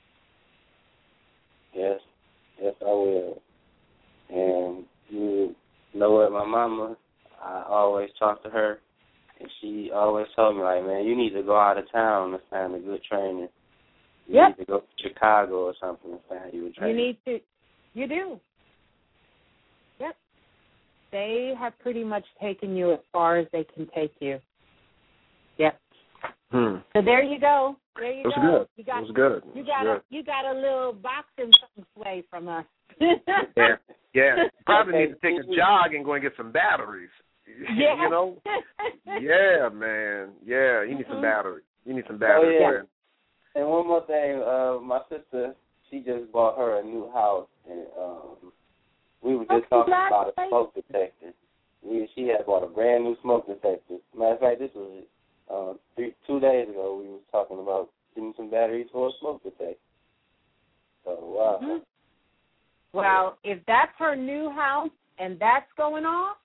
Speaker 17: Yes, yes, I will. And you know what, my mama, I always talk to her, and she always told me, like, man, you need to go out of town to find a good trainer. You
Speaker 3: yep.
Speaker 17: need to go to Chicago or something to find you a trainer.
Speaker 3: You need to, you do. Yep. They have pretty much taken you as far as they can take you. Yep.
Speaker 13: Hmm.
Speaker 3: So there you go. There you
Speaker 13: it was
Speaker 3: go.
Speaker 13: Good.
Speaker 3: You got,
Speaker 13: it was good.
Speaker 3: You
Speaker 13: it
Speaker 3: got
Speaker 13: was
Speaker 3: a
Speaker 13: good.
Speaker 3: you got a little boxing sway from us.
Speaker 13: yeah, yeah. Probably need to take a jog and go and get some batteries.
Speaker 3: Yeah.
Speaker 13: You know? Yeah, man. Yeah, you need
Speaker 3: mm-hmm.
Speaker 13: some batteries. You need some batteries.
Speaker 17: Oh, yeah. And one more thing, uh, my sister, she just bought her a new house, and um, we were just
Speaker 3: oh,
Speaker 17: talking about a smoke detector. We, she had bought a brand new smoke detector. Matter of fact, this was uh, three, two days ago. We was talking about getting some batteries for a smoke detector. So wow.
Speaker 3: Mm-hmm. Well, if that's her new house and that's going off,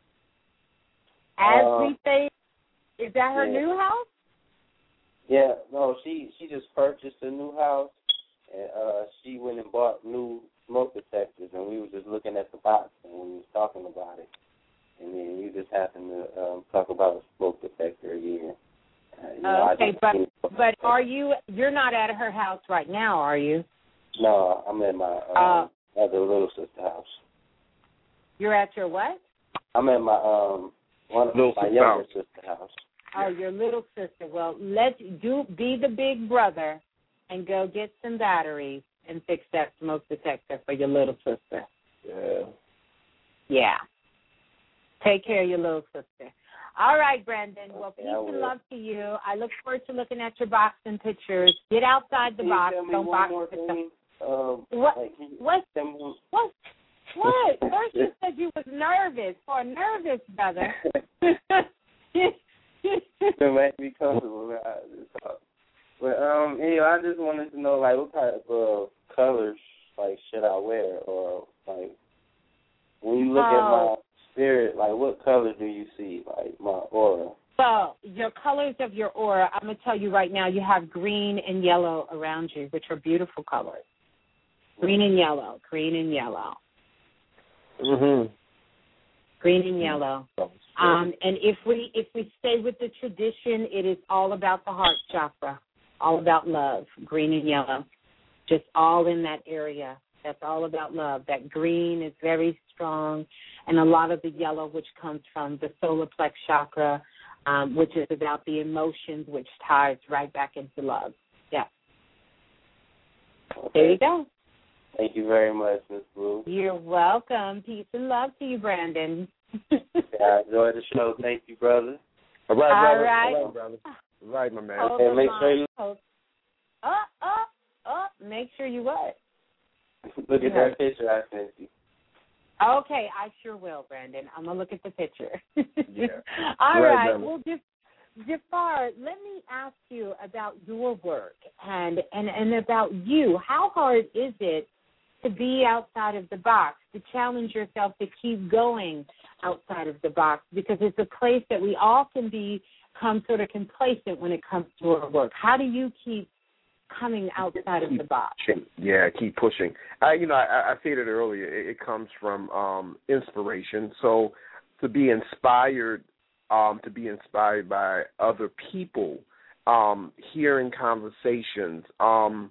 Speaker 3: as uh, we say, is that her
Speaker 17: yeah.
Speaker 3: new house?
Speaker 17: Yeah, no, she she just purchased a new house, and uh, she went and bought new smoke detectors, and we were just looking at the box and we was talking about it, and then you just happened to um, talk about a smoke detector again. Uh, you know,
Speaker 3: okay, but but are you? You're not at her house right now, are you?
Speaker 17: No, I'm at my uh,
Speaker 3: uh,
Speaker 17: other little sister house.
Speaker 3: You're at your what?
Speaker 17: I'm at my um one of
Speaker 13: little
Speaker 17: my younger
Speaker 13: house.
Speaker 17: sister house.
Speaker 3: Oh, your little sister. Well, let's do be the big brother and go get some batteries and fix that smoke detector for your little sister.
Speaker 17: Yeah.
Speaker 3: Yeah. Take care of your little sister. All right, Brandon. Well,
Speaker 17: okay,
Speaker 3: peace and love to you. I look forward to looking at your boxing pictures. Get outside the
Speaker 17: Can
Speaker 3: box.
Speaker 17: you tell me
Speaker 3: Don't
Speaker 17: one
Speaker 3: box
Speaker 17: more
Speaker 3: yourself.
Speaker 17: thing? Um,
Speaker 3: what?
Speaker 17: Like,
Speaker 3: What?
Speaker 17: them,
Speaker 3: What? What? First you said you was nervous. For a nervous brother.
Speaker 17: to make me comfortable. Man, I just talk. But um, anyway, I just wanted to know like what type of colors like should I wear, or like when you look
Speaker 3: oh.
Speaker 17: at my spirit, like what color do you see, like my aura?
Speaker 3: Well, your colors of your aura, I'm going to tell you right now, you have green and yellow around you, which are beautiful colors. Green and yellow, green and yellow.
Speaker 13: Mhm.
Speaker 3: Green and yellow. Um, and if we if we stay with the tradition, it is all about the heart chakra, all about love, green and yellow, just all in that area. That's all about love. That green is very strong, and a lot of the yellow, which comes from the solar plex chakra, um, which is about the emotions, which ties right back into love. Yeah.
Speaker 17: Okay.
Speaker 3: There you go.
Speaker 17: Thank you very much, Miss Blue.
Speaker 3: You're welcome. Peace and love to you, Brandon.
Speaker 17: Yeah, I enjoyed the show. Thank you, brother.
Speaker 13: All right,
Speaker 3: All
Speaker 13: brother.
Speaker 3: right.
Speaker 13: All right, brother. All right, my man.
Speaker 3: Hold
Speaker 17: And make
Speaker 3: on.
Speaker 17: sure you
Speaker 3: Hold. Up, up, up. Make sure you what?
Speaker 17: look at that picture I sent you.
Speaker 3: Okay, I sure will, Brandon. I'm going to look at the picture.
Speaker 13: Yeah.
Speaker 3: All
Speaker 13: Right,
Speaker 3: right.
Speaker 13: brother.
Speaker 3: Well, just Jafar, let me ask you about your work and, and, and about you. How hard is it to be outside of the box, to challenge yourself to keep going outside of the box? Because it's a place that we all can become sort of complacent when it comes to our work. How do you keep coming outside of the box?
Speaker 13: Yeah, keep pushing. I, you know, I, I stated earlier, it, it comes from um, inspiration. So to be inspired, um, to be inspired by other people, um, hearing conversations, um,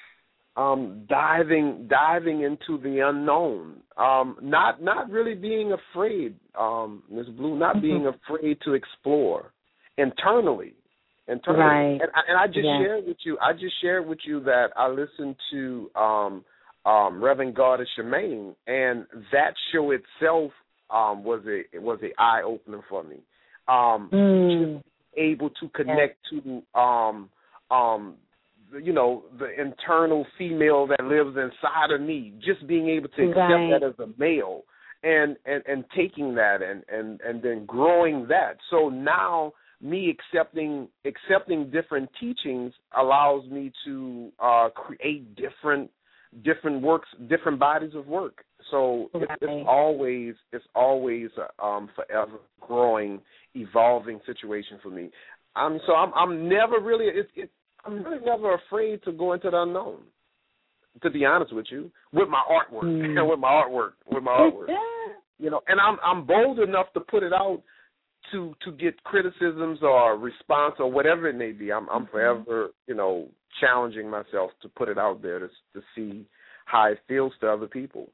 Speaker 13: um, diving, diving into the unknown, um, not not really being afraid, um, Miz Blue, not being afraid to explore internally. Internally.
Speaker 3: Right.
Speaker 13: And, I, and I just
Speaker 3: Yeah.
Speaker 13: shared with you. I just shared with you that I listened to um, um, Reverend Gardner Shemaine, and that show itself um, was a was a eye opener for me. Um,
Speaker 3: Mm.
Speaker 13: Just able to connect to um, um, the, you know, the internal female that lives inside of me. Just being able to accept
Speaker 3: Right.
Speaker 13: that as a male, and and and taking that and and and then growing that. So now, me accepting accepting different teachings allows me to uh, create different different works, different bodies of work. So it's, it's always it's always a um, forever growing, evolving situation for me. Um, so I'm I'm never really it, it, I'm really never afraid to go into the unknown. To be honest with you, with my artwork,
Speaker 3: Mm.
Speaker 13: with my artwork, with my artwork, you know, and I'm I'm bold enough to put it out to to get criticisms or response or whatever it may be. I'm I'm forever, you know, challenging myself to put it out there to to see how it feels to other people.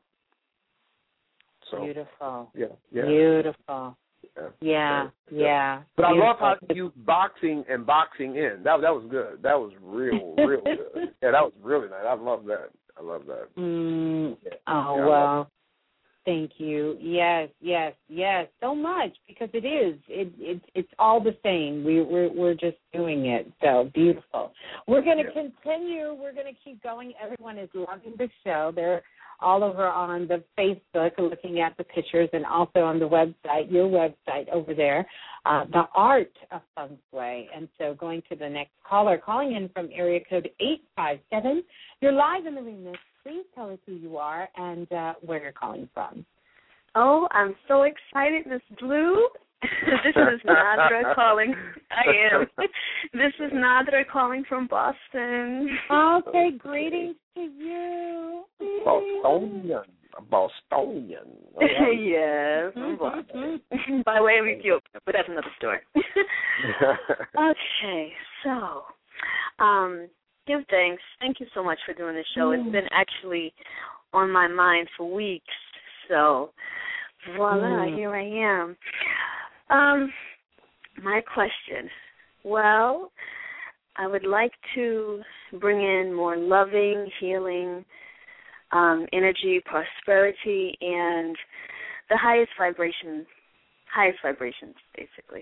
Speaker 13: So
Speaker 3: Beautiful.
Speaker 13: yeah, yeah,
Speaker 3: Beautiful.
Speaker 13: yeah,
Speaker 3: Yeah, yeah.
Speaker 13: But I love how
Speaker 3: Beautiful.
Speaker 13: you use boxing and boxing in. That that was good. That was real, real good. Yeah, that was really nice. I love that. I love that.
Speaker 3: Mm,
Speaker 13: Yeah.
Speaker 3: oh,
Speaker 13: Yeah, I love
Speaker 3: well, thank you. Yes, yes, yes, so much, because it is. It, it It's all the same. We, we're, we're just doing it. So beautiful. We're going to
Speaker 13: Yeah.
Speaker 3: continue. We're going to keep going. Everyone is loving the show. They're all over on the Facebook looking at the pictures, and also on the website, your website over there, uh, The Art of Feng Shui. And so going to the next caller, calling in from area code eight five seven. You're live in the remix. Please tell us who you are and uh, where you're calling from.
Speaker 18: Oh, I'm so excited, Miss Blue. This is Nadra calling. I am. This is Nadra calling from Boston.
Speaker 3: Okay, greetings to you.
Speaker 13: Bostonian, Bostonian. All right.
Speaker 18: Yes, from Boston. By way of Ethiopia, but that's another story. Okay, so, um, give thanks. Thank you so much for doing this show. It's been actually on my mind for weeks. So, voila,
Speaker 19: Mm.
Speaker 18: here I am. Um, my question. Well, I would like to bring in more loving, healing, um, energy, prosperity, and the highest vibration, highest vibrations, basically.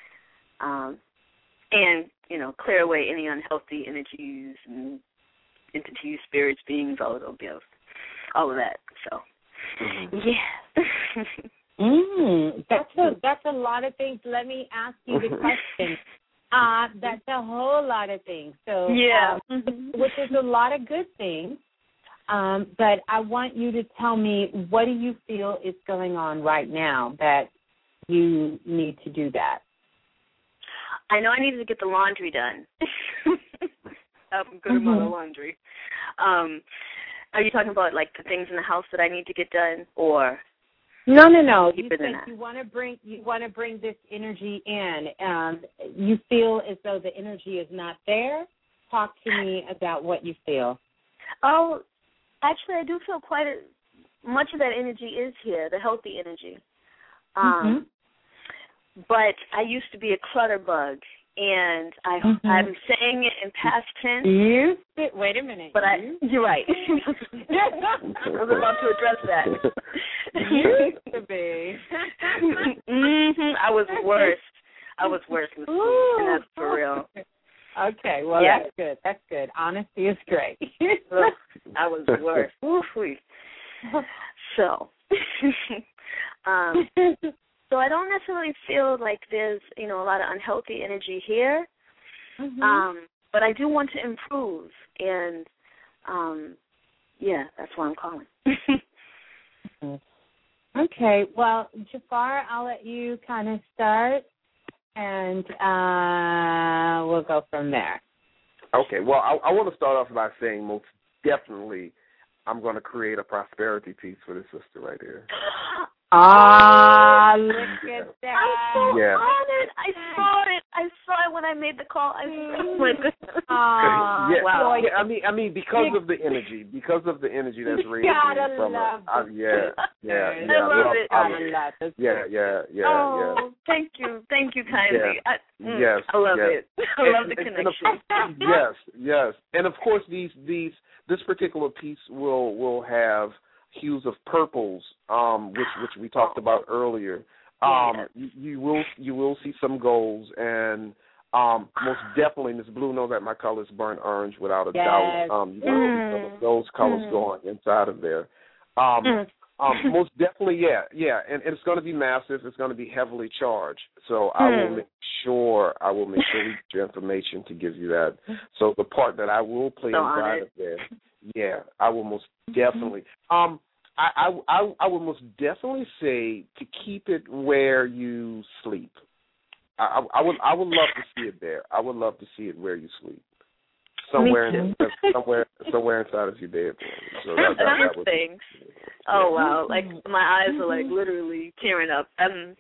Speaker 18: Um, and, you know, clear away any unhealthy energies and entities, spirits, beings, all of those deals, all of that. So, mm-hmm. yeah.
Speaker 3: mm, that's a that's a lot of things. Let me ask you the question. Uh, that's a whole lot of things. So
Speaker 18: yeah,
Speaker 3: um, which is a lot of good things. Um, but I want you to tell me, what do you feel is going on right now that you need to do that?
Speaker 18: I know I needed to get the laundry done. I'm good
Speaker 3: mm-hmm.
Speaker 18: amount of laundry. Um, are you talking about like the things in the house that I need to get done, or?
Speaker 3: No, no, no. You
Speaker 18: said
Speaker 3: you want to bring you want to bring this energy in. Um, you feel as though the energy is not there. Talk to me about what you feel.
Speaker 18: Oh, actually, I do feel quite a, much of that energy is here, the healthy energy. Um, mm-hmm. But I used to be a clutter bug, and I, mm-hmm. I'm saying it in past tense.
Speaker 3: You wait a minute.
Speaker 18: But I, you're right. I was about to address that.
Speaker 3: Used to be.
Speaker 18: mm-hmm. I was worse. I was worse, Miss Ooh, and that's for real.
Speaker 3: Okay, well, yeah. that's good. That's good. Honesty is great.
Speaker 18: I was worse. So, um, so I don't necessarily feel like there's, you know, a lot of unhealthy energy here. Mm-hmm. Um, but I do want to improve, and um, yeah, that's why I'm calling.
Speaker 3: Okay, well, Jafar, I'll let you kind of start, and uh, we'll go from there.
Speaker 13: Okay, well, I, I want to start off by saying most definitely I'm going to create a prosperity piece for this sister right here.
Speaker 3: Ah, look at that.
Speaker 18: I'm so
Speaker 13: yeah.
Speaker 18: honored. I saw it. I saw it when I made the call. I oh my goodness.
Speaker 3: Ah,
Speaker 13: yeah,
Speaker 3: wow.
Speaker 13: yeah, I mean, I mean, because of the energy, because of the energy that's radiating from
Speaker 3: love
Speaker 13: it. I, yeah, yeah, yeah.
Speaker 18: I love it.
Speaker 13: I love, yeah, yeah, yeah,
Speaker 18: oh,
Speaker 13: yeah.
Speaker 18: thank you, thank you kindly.
Speaker 13: Yeah.
Speaker 18: I, mm,
Speaker 13: yes,
Speaker 18: I love
Speaker 13: yes.
Speaker 18: it. I
Speaker 13: and,
Speaker 18: love the
Speaker 13: and,
Speaker 18: connection.
Speaker 13: And of, yes, yes, and of course these these this particular piece will will have hues of purples, um, which which we talked about earlier. Um,
Speaker 18: yes.
Speaker 13: you, you will you will see some golds, and um, most definitely, Miss Blue knows that my colors burn orange without a
Speaker 3: yes.
Speaker 13: doubt. Um, you will mm. see some of those colors mm. going inside of there. Um,
Speaker 18: mm.
Speaker 13: um, most definitely, yeah, yeah, and, and it's going to be massive. It's going to be heavily charged. So I will
Speaker 18: mm.
Speaker 13: make sure I will make sure we get your information to give you that. So the part that I will play
Speaker 18: so
Speaker 13: inside of there. Yeah, I will most definitely. Um, I, I I I would most definitely say to keep it where you sleep. I, I, I would I would love to see it there. I would love to see it where you sleep. Somewhere in somewhere somewhere inside of your bedroom. So that, that, that would
Speaker 18: things. Oh wow! Like my eyes are like literally tearing up. Um,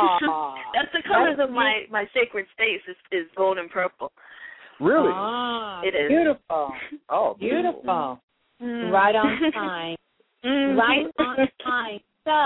Speaker 18: that's the colors of my my sacred space is is gold and purple.
Speaker 13: Really?
Speaker 3: Ah,
Speaker 18: it is
Speaker 3: beautiful.
Speaker 13: Oh,
Speaker 3: beautiful. beautiful. Mm. Right on time. mm. Right on time.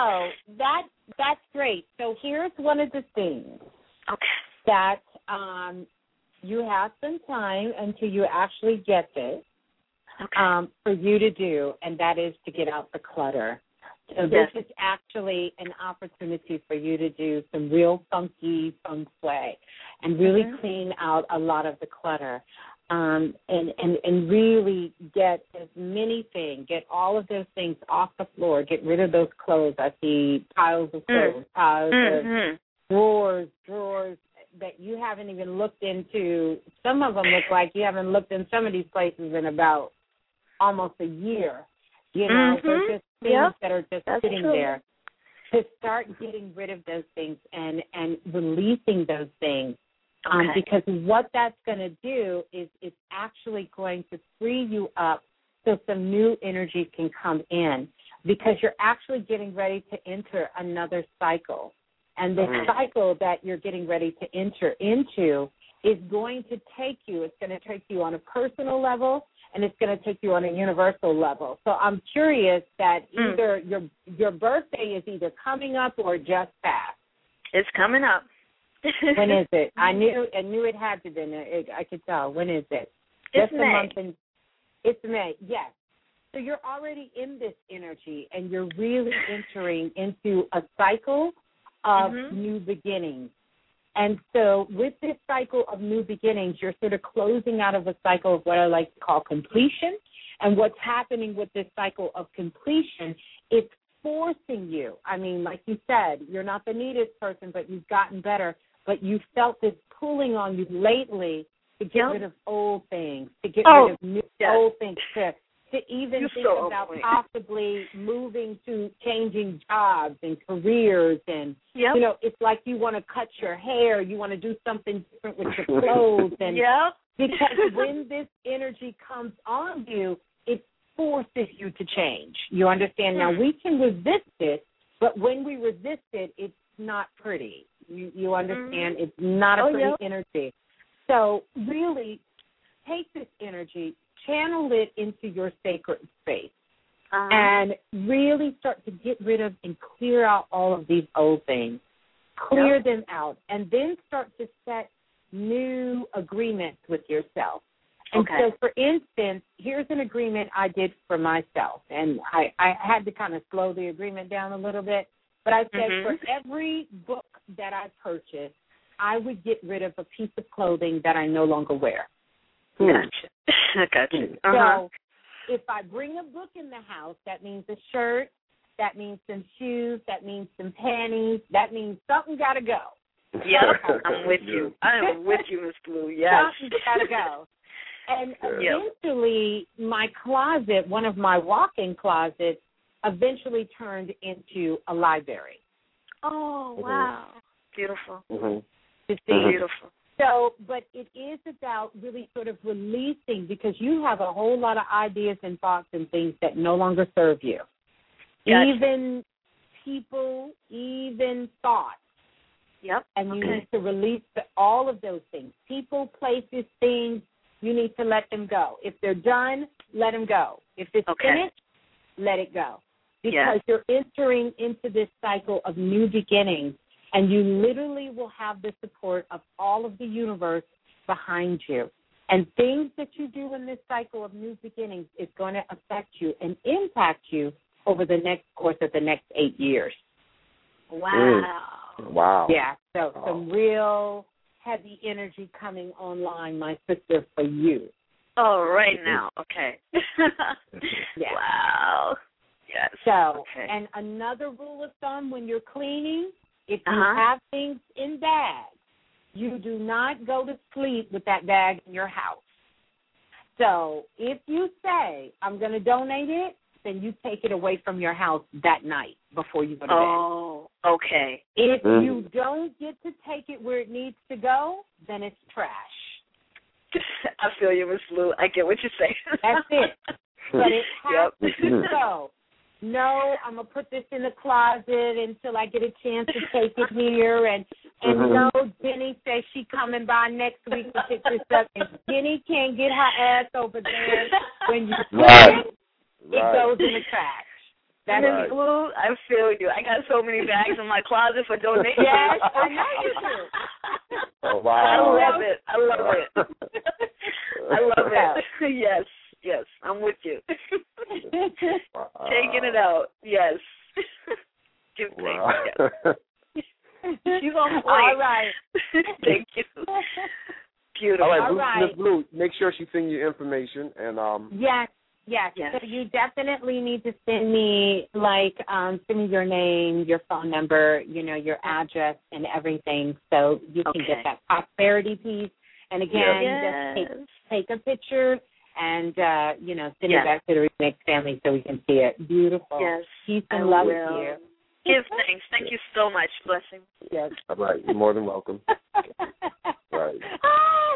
Speaker 3: So that that's great. So here's one of the things
Speaker 18: okay.
Speaker 3: that um, you have some time until you actually get this
Speaker 18: okay.
Speaker 3: um, for you to do, and that is to get out the clutter. So
Speaker 18: yes.
Speaker 3: this is actually an opportunity for you to do some real funky feng shui and really mm-hmm. clean out a lot of the clutter um, and, and, and really get as many things, get all of those things off the floor, get rid of those clothes. I see piles of clothes, mm. piles
Speaker 18: mm-hmm.
Speaker 3: of drawers, drawers that you haven't even looked into. Some of them look like you haven't looked in some of these places in about almost a year. You know,
Speaker 18: mm-hmm.
Speaker 3: they're just things
Speaker 18: yep.
Speaker 3: that are just
Speaker 18: That's
Speaker 3: sitting
Speaker 18: true.
Speaker 3: there. To start getting rid of those things and, and releasing those things. Um,
Speaker 18: okay.
Speaker 3: Because what that's going to do is it's actually going to free you up so some new energy can come in, because you're actually getting ready to enter another cycle. And the
Speaker 18: mm.
Speaker 3: cycle that you're getting ready to enter into is going to take you, it's going to take you on a personal level, and it's going to take you on a universal level. So I'm curious that
Speaker 18: mm.
Speaker 3: either your your birthday is either coming up or just passed.
Speaker 18: It's coming up.
Speaker 3: When is it? I knew I knew it had to be. It, I could tell. When is it?
Speaker 18: It's
Speaker 3: just
Speaker 18: May.
Speaker 3: a month. In, it's May. Yes. So you're already in this energy, and you're really entering into a cycle of
Speaker 18: mm-hmm.
Speaker 3: new beginnings. And so with this cycle of new beginnings, you're sort of closing out of a cycle of what I like to call completion, And what's happening with this cycle of completion, it's forcing you. I mean, like you said, you're not the neatest person, but you've gotten better. But you felt this pulling on you lately to get yep. rid of old things, to get
Speaker 18: oh,
Speaker 3: rid of new
Speaker 18: yes.
Speaker 3: old things, to, to even
Speaker 18: you're
Speaker 3: think
Speaker 18: so
Speaker 3: about
Speaker 18: old.
Speaker 3: possibly moving to changing jobs and careers. And,
Speaker 18: yep.
Speaker 3: you know, it's like you want to cut your hair, you want to do something different with your clothes. And
Speaker 18: yep.
Speaker 3: because when this energy comes on you, it forces you to change. You understand? Now, we can resist it, but when we resist it, it's not pretty. You, you understand? Mm-hmm. It's not a
Speaker 18: oh,
Speaker 3: pretty
Speaker 18: yep.
Speaker 3: energy. So really take this energy, channel it into your sacred space, uh-huh. and really start to get rid of and clear out all of these old things. Clear yep. them out, and then start to set new agreements with yourself. And
Speaker 18: okay.
Speaker 3: so, for instance, here's an agreement I did for myself, and I, I had to kind of slow the agreement down a little bit, but I said mm-hmm. for every book that I purchased, I would get rid of a piece of clothing that I no longer wear.
Speaker 18: Gotcha. I got you. Uh-huh.
Speaker 3: So if I bring a book in the house, that means a shirt, that means some shoes, that means some panties, that means something got to go.
Speaker 18: Yep, I'm with you. I am with you, Miss Blue. Yes.
Speaker 3: Something's got to go. And
Speaker 18: yep.
Speaker 3: eventually my closet, one of my walk-in closets, eventually turned into a library.
Speaker 18: Oh, wow. Mm-hmm. Beautiful.
Speaker 13: Mm-hmm.
Speaker 3: To see.
Speaker 18: Mm-hmm. Beautiful.
Speaker 3: So, but it is about really sort of releasing, because you have a whole lot of ideas and thoughts and things that no longer serve you.
Speaker 18: Gotcha.
Speaker 3: Even people, even thoughts.
Speaker 18: Yep.
Speaker 3: And you
Speaker 18: okay.
Speaker 3: need to release the, all of those things. People, places, things, you need to let them go. If they're done, let them go. If it's
Speaker 18: okay.
Speaker 3: finished, let it go. Because
Speaker 18: yes.
Speaker 3: you're entering into this cycle of new beginnings, and you literally will have the support of all of the universe behind you. And things that you do in this cycle of new beginnings is going to affect you and impact you over the next course of the next eight years.
Speaker 18: Wow.
Speaker 13: Mm. Wow.
Speaker 3: Yeah, so
Speaker 13: oh.
Speaker 3: some real heavy energy coming online, my sister, for you.
Speaker 18: Oh, right now. Okay.
Speaker 3: yeah.
Speaker 18: Wow. Yes.
Speaker 3: So,
Speaker 18: okay.
Speaker 3: and another rule of thumb when you're cleaning, if you
Speaker 18: uh-huh.
Speaker 3: have things in bags, you do not go to sleep with that bag in your house. So if you say, I'm going to donate it, then you take it away from your house that night before you go to
Speaker 18: oh, bed. Oh, okay.
Speaker 3: If
Speaker 13: mm.
Speaker 3: you don't get to take it where it needs to go, then it's trash.
Speaker 18: I feel you, Miss Lou. I get what you're saying.
Speaker 3: That's it. But it has
Speaker 18: yep.
Speaker 3: to go. No, I'm going to put this in the closet until I get a chance to take it here. And, and mm-hmm. no, Jenny says she coming by next week to pick this up. And Jenny can't get her ass over there. When you put
Speaker 13: right.
Speaker 3: it, it right. goes in the trash.
Speaker 18: That's Miss right. Blue, I feel you. I got so many bags in my closet for donation.
Speaker 3: Yes, I know you do.
Speaker 13: Oh, wow.
Speaker 18: I love it. I love it. I love it. Yes. Yes, I'm with you.
Speaker 13: Wow.
Speaker 18: Taking it out, yes. Give
Speaker 13: wow.
Speaker 18: thanks, yes. She's on point.
Speaker 3: All right.
Speaker 18: Thank you. Beautiful.
Speaker 13: All right,
Speaker 3: All
Speaker 13: Blue,
Speaker 3: right.
Speaker 13: Miss Blue, make sure she sends you information. and um.
Speaker 3: Yes, yes.
Speaker 18: yes.
Speaker 3: So you definitely need to send me, like, um, send me your name, your phone number, you know, your address and everything, so you can
Speaker 18: okay.
Speaker 3: get that prosperity piece. And again,
Speaker 18: yes.
Speaker 3: just take, take a picture and, uh, you know, send
Speaker 18: yes.
Speaker 3: it back to the Remix family so we can see it. Beautiful.
Speaker 18: Yes.
Speaker 3: Peace and
Speaker 18: I
Speaker 3: love
Speaker 18: will.
Speaker 3: to you.
Speaker 18: Give thanks. Thank you so much. Blessings.
Speaker 3: Yes.
Speaker 13: All right. You're more than welcome. Right.
Speaker 3: oh,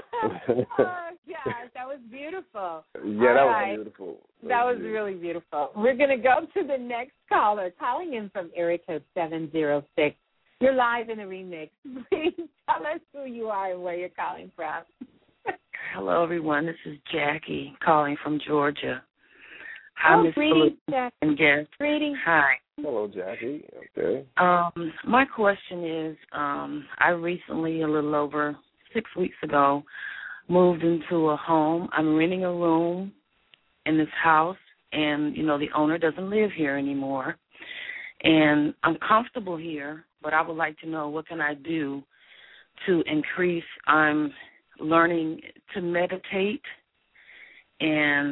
Speaker 3: gosh, that was beautiful.
Speaker 13: Yeah,
Speaker 3: All
Speaker 13: that
Speaker 3: right.
Speaker 13: was beautiful. That,
Speaker 3: that
Speaker 13: was,
Speaker 3: was
Speaker 13: beautiful.
Speaker 3: really beautiful. We're going to go to the next caller, calling in from area code seven zero six. You're live in the Remix. Please tell us who you are and where you're calling from.
Speaker 19: Hello, everyone. This is Jackie calling from Georgia. Hi,
Speaker 3: oh,
Speaker 19: Miss
Speaker 3: greetings, Jackie.
Speaker 19: And guest.
Speaker 3: Greetings.
Speaker 19: Hi.
Speaker 13: Hello, Jackie. Okay.
Speaker 19: Um, my question is, um, I recently, a little over six weeks ago, moved into a home. I'm renting a room in this house, and, you know, the owner doesn't live here anymore. And I'm comfortable here, but I would like to know what can I do to increase. I'm learning to meditate and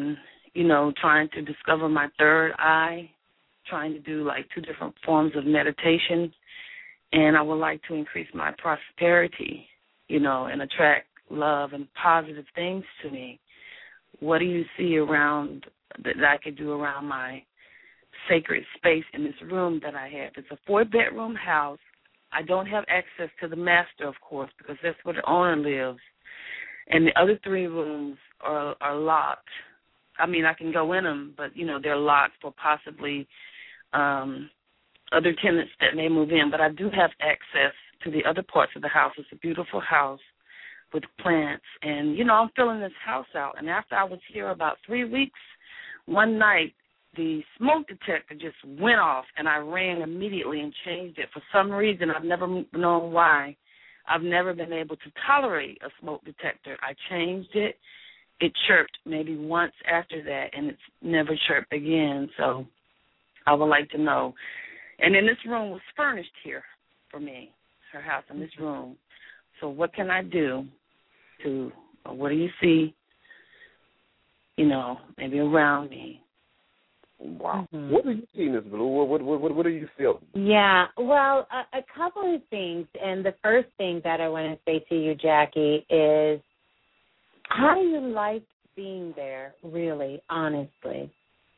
Speaker 19: you know, trying to discover my third eye, trying to do like two different forms of meditation. And I would like to increase my prosperity, you know, and attract love and positive things to me. What do you see around that I could do around my sacred space in this room that I have? It's a four-bedroom house. I don't have access to the master, of course, because that's where the owner lives. And the other three rooms are, are locked. I mean, I can go in them, but, you know, they're locked for possibly um, other tenants that may move in. But I do have access to the other parts of the house. It's a beautiful house with plants. And, you know, I'm filling this house out. And after I was here about three weeks, one night, the smoke detector just went off, and I ran immediately and changed it. For some reason, I've never known why. I've never been able to tolerate a smoke detector. I changed it. It chirped maybe once after that, and it's never chirped again. So I would like to know. And then this room was furnished here for me, her house in this room. So what can I do to, or what do you see, you know, maybe around me?
Speaker 13: Wow. Mm-hmm. What do you see, Miz Blue? What, what, what, what do you feel?
Speaker 3: Yeah, well, a, a couple of things. And the first thing that I want to say to you, Jackie, is how do you like being there, really, honestly?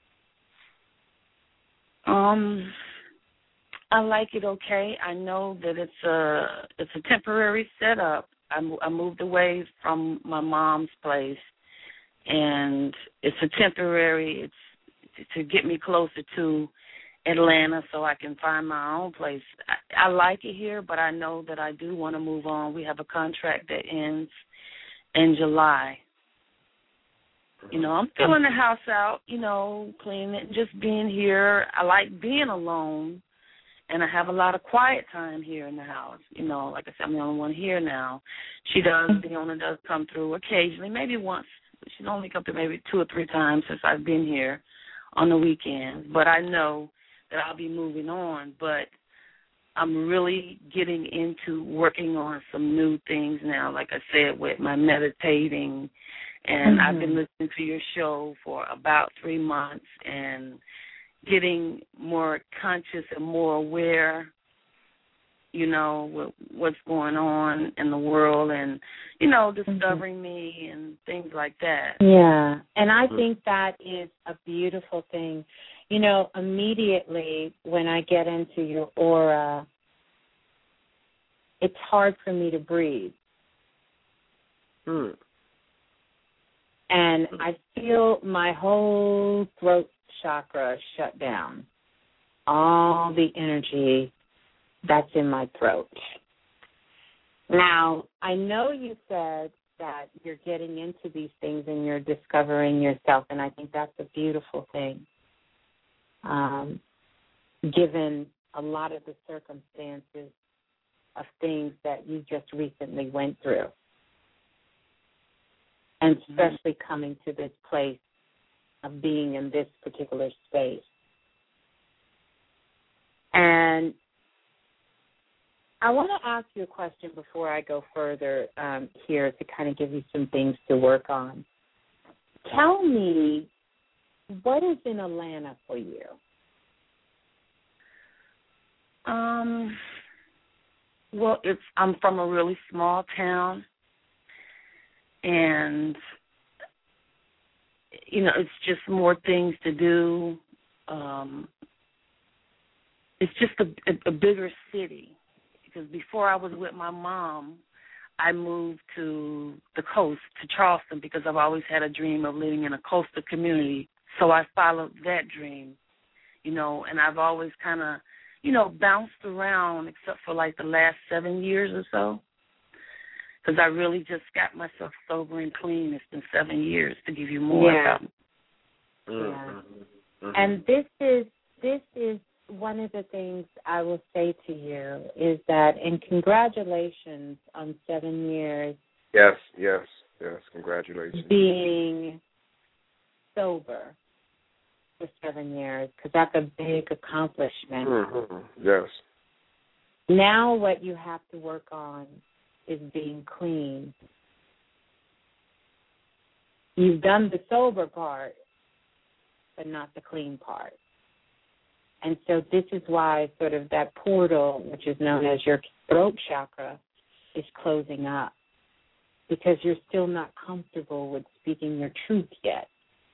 Speaker 19: Um, I like it okay. I know that it's a, it's a temporary setup. I, I moved away from my mom's place, and it's a temporary, it's to get me closer to Atlanta so I can find my own place. I, I like it here, but I know that I do want to move on. We have a contract that ends in July. You know, I'm filling the house out, you know, cleaning it, just being here. I like being alone, and I have a lot of quiet time here in the house. You know, like I said, I'm the only one here now. She does, the owner does come through occasionally, maybe once. She's only come through maybe two or three times since I've been here on the weekends, but I know that I'll be moving on. But I'm really getting into working on some new things now, like I said, with my meditating. And mm-hmm. I've been listening to your show for about three months and getting more conscious and more aware, you know, with what's going on in the world and, you know, discovering mm-hmm. me and things like that.
Speaker 3: Yeah, and I think that is a beautiful thing. You know, immediately when I get into your aura, it's hard for me to breathe.
Speaker 13: Hmm.
Speaker 3: And I feel my whole throat chakra shut down. All the energy that's in my throat. Now, I know you said that you're getting into these things and you're discovering yourself, and I think that's a beautiful thing, um, given a lot of the circumstances of things that you just recently went through, and especially coming to this place of being in this particular space. And I want to ask you a question before I go further um, here to kind of give you some things to work on. Tell me, what is in Atlanta for you?
Speaker 19: Um. Well, it's I'm from a really small town, and you know, it's just more things to do. Um, it's just a, a, a bigger city. Because before I was with my mom, I moved to the coast, to Charleston, because I've always had a dream of living in a coastal community. So I followed that dream, you know, and I've always kind of, you know, bounced around except for like the last seven years or so. Because I really just got myself sober and clean. It's been seven years to give you more.
Speaker 3: Yeah.
Speaker 19: About.
Speaker 3: Yeah. And this is this is one of the things I will say to you is that, and congratulations on seven years.
Speaker 13: Yes, yes, yes, congratulations.
Speaker 3: Being sober for seven years, because that's a big accomplishment.
Speaker 13: Mm-hmm. Yes.
Speaker 3: Now what you have to work on is being clean. You've done the sober part. but not the clean part. And so this is why sort of that portal, which is known as your throat chakra, is closing up, because you're still not comfortable with speaking your truth yet.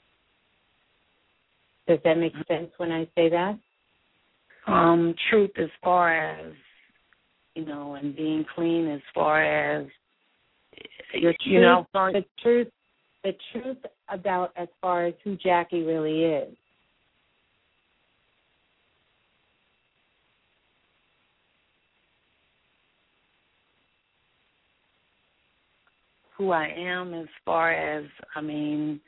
Speaker 3: Does that make sense when I say that?
Speaker 19: Um, truth as far as, you know, and being clean as far as,
Speaker 3: the
Speaker 19: you know.
Speaker 3: truth, the truth, the truth about as far as who Jackie really is.
Speaker 19: Who I am as far as, I mean,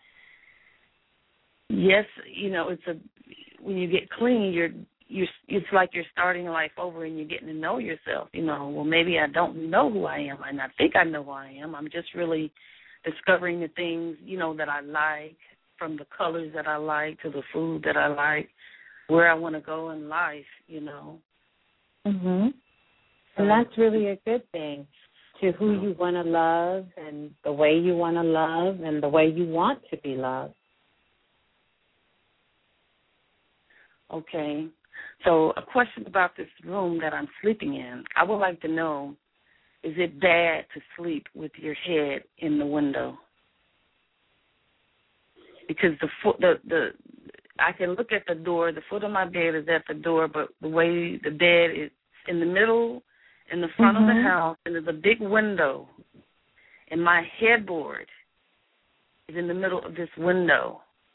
Speaker 19: yes, you know, it's a, when you get clean, you're, you're, it's like you're starting life over and you're getting to know yourself. You know, well, maybe I don't know who I am, and I think I know who I am. I'm just really discovering the things, you know, that I like, from the colors that I like to the food that I like, where I want to go in life, you know.
Speaker 3: Mhm. And that's really a good thing, to who you want to love and the way you want to love and the way you want to be loved.
Speaker 19: Okay. So a question about this room that I'm sleeping in. I would like to know, is it bad to sleep with your head in the window? Because the foot, the, the, I can look at the door. The foot of my bed is at the door, but the way the bed is in the middle, in the front mm-hmm. of the house, and there's a big window, and my headboard is in the middle of this window.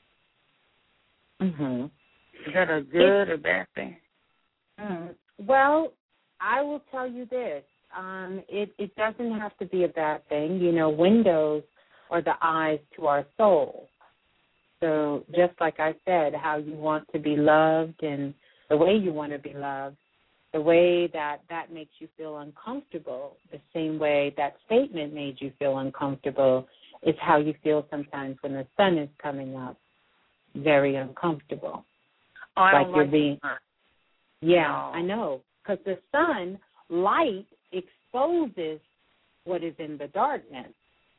Speaker 3: Mhm.
Speaker 19: Is that a good or bad thing?
Speaker 3: Mm, well, I will tell you this. Um, it, it doesn't have to be a bad thing. You know, windows are the eyes to our soul. So just like I said, how you want to be loved and the way you want to be loved, the way that that makes you feel uncomfortable, the same way that statement made you feel uncomfortable, is how you feel sometimes when the sun is coming up. Very uncomfortable.
Speaker 19: Oh, I
Speaker 3: like
Speaker 19: don't
Speaker 3: you're
Speaker 19: like
Speaker 3: being.
Speaker 19: the sun.
Speaker 3: Yeah,
Speaker 19: No.
Speaker 3: I know. Because the sun light exposes what is in the darkness.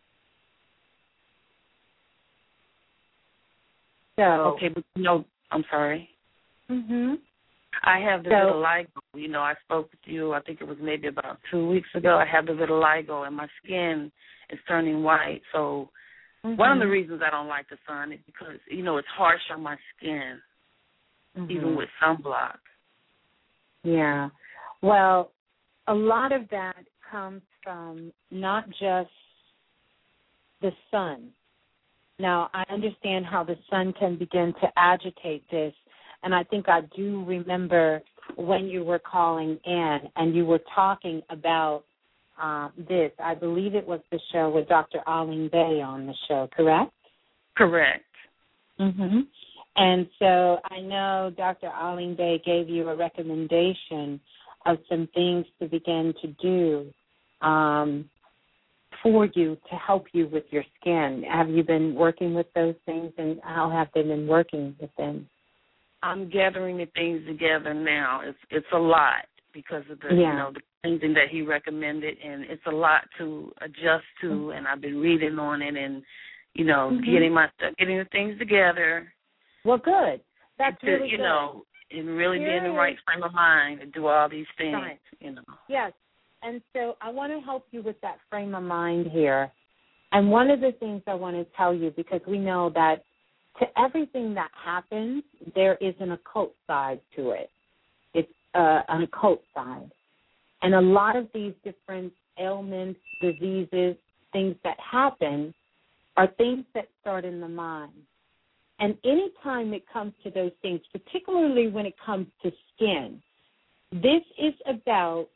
Speaker 3: So.
Speaker 19: Okay, but you know, I'm sorry.
Speaker 3: Mhm.
Speaker 19: I have the
Speaker 3: so,
Speaker 19: vitiligo. You know, I spoke with you, I think it was maybe about two weeks ago. I have the vitiligo, and my skin is turning white. So mm-hmm. one of the reasons I don't like the sun is because, you know, it's harsh on my skin, mm-hmm. even with sunblock.
Speaker 3: Yeah. Well, a lot of that comes from not just the sun. Now, I understand how the sun can begin to agitate this. And I think I do remember when you were calling in and you were talking about uh, this. I believe it was the show with Doctor Arlene Bay on the show, correct?
Speaker 19: Correct.
Speaker 3: Mm-hmm. And so I know Doctor Arlene Bay gave you a recommendation of some things to begin to do um, for you to help you with your skin. Have you been working with those things, and how have they been working with them?
Speaker 19: I'm gathering the things together now. It's it's a lot because of the
Speaker 3: yeah.
Speaker 19: you know the cleansing that he recommended, and it's a lot to adjust to. Mm-hmm. And I've been reading on it, and you know mm-hmm. getting my getting the things together.
Speaker 3: Well, good. That's
Speaker 19: to,
Speaker 3: really
Speaker 19: you
Speaker 3: good.
Speaker 19: know, and really
Speaker 3: Here
Speaker 19: be in the right frame of mind to do all these things.
Speaker 3: Right.
Speaker 19: You know.
Speaker 3: Yes, and so I want to help you with that frame of mind here. And one of the things I want to tell you, because we know that to everything that happens, there is an occult side to it. It's uh, an occult side. And a lot of these different ailments, diseases, things that happen are things that start in the mind. And any time it comes to those things, particularly when it comes to skin, this is about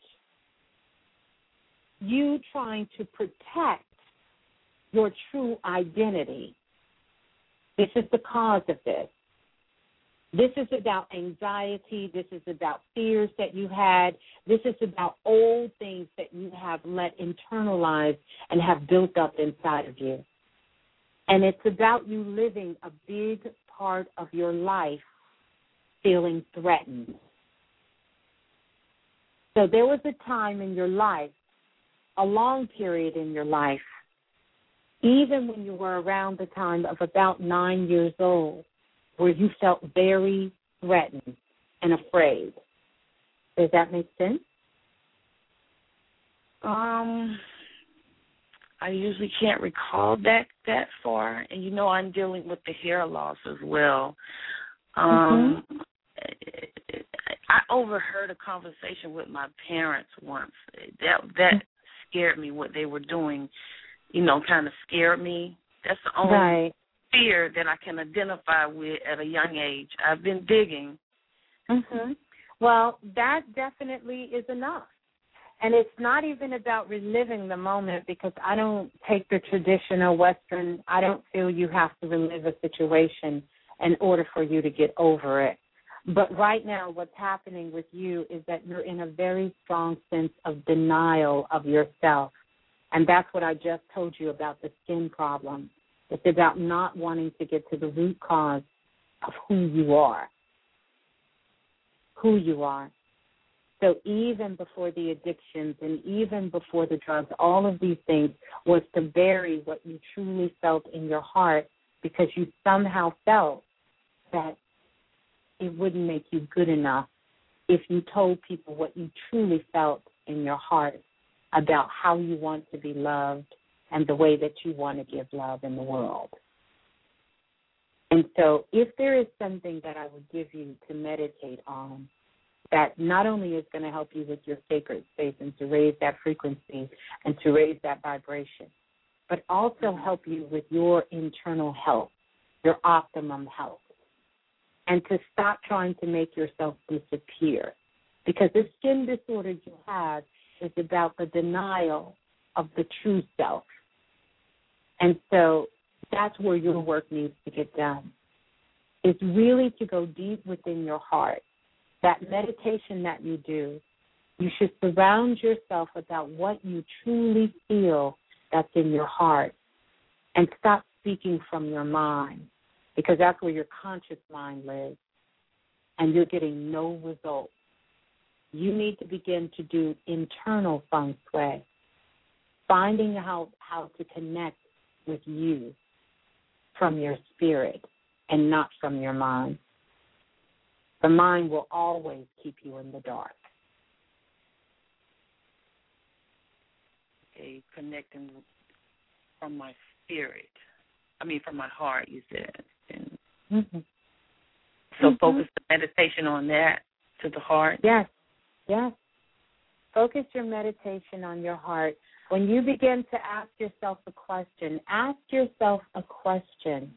Speaker 3: you trying to protect your true identity. This is the cause of this. This is about anxiety. This is about fears that you had. This is about old things that you have let internalize and have built up inside of you. And it's about you living a big part of your life feeling threatened. So there was a time in your life, a long period in your life, even when you were around the time of about nine years old, where you felt very threatened and afraid. Does that make sense?
Speaker 19: Um, I usually can't recall that that far, and you know I'm dealing with the hair loss as well. Um, mm-hmm. I overheard a conversation with my parents once. That that scared me. What they were doing, you know, kind of scared me. That's the only right. fear that I can identify with at a young age. I've been digging.
Speaker 3: Mhm. Well, that definitely is enough. And it's not even about reliving the moment, because I don't take the traditional Western, I don't feel you have to relive a situation in order for you to get over it. But right now what's happening with you is that you're in a very strong sense of denial of yourself. And that's what I just told you about the skin problem. It's about not wanting to get to the root cause of who you are. Who you are. So even before the addictions and even before the drugs, all of these things was to bury what you truly felt in your heart, because you somehow felt that it wouldn't make you good enough if you told people what you truly felt in your heart about how you want to be loved and the way that you want to give love in the world. And so if there is something that I would give you to meditate on, that not only is going to help you with your sacred space and to raise that frequency and to raise that vibration, but also help you with your internal health, your optimum health, and to stop trying to make yourself disappear. Because the skin disorder you have is about the denial of the true self. And so that's where your work needs to get done. It's really to go deep within your heart. That meditation that you do, you should surround yourself about what you truly feel that's in your heart, and stop speaking from your mind, because that's where your conscious mind lives, and you're getting no results. You need to begin to do internal feng shui, finding how, how to connect with you from your spirit and not from your mind. The mind will always keep you in the dark.
Speaker 19: Okay, connecting from my spirit. I mean, from my heart, you said. And
Speaker 3: mm-hmm.
Speaker 19: So
Speaker 3: mm-hmm.
Speaker 19: focus the meditation on that, to the heart?
Speaker 3: Yes, yes. Focus your meditation on your heart. When you begin to ask yourself a question, ask yourself a question.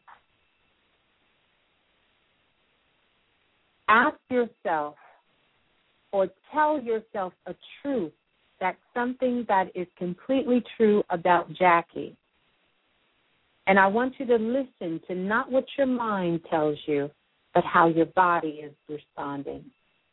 Speaker 3: Ask yourself or tell yourself a truth, that's something that is completely true about Jackie. And I want you to listen to not what your mind tells you, but how your body is responding.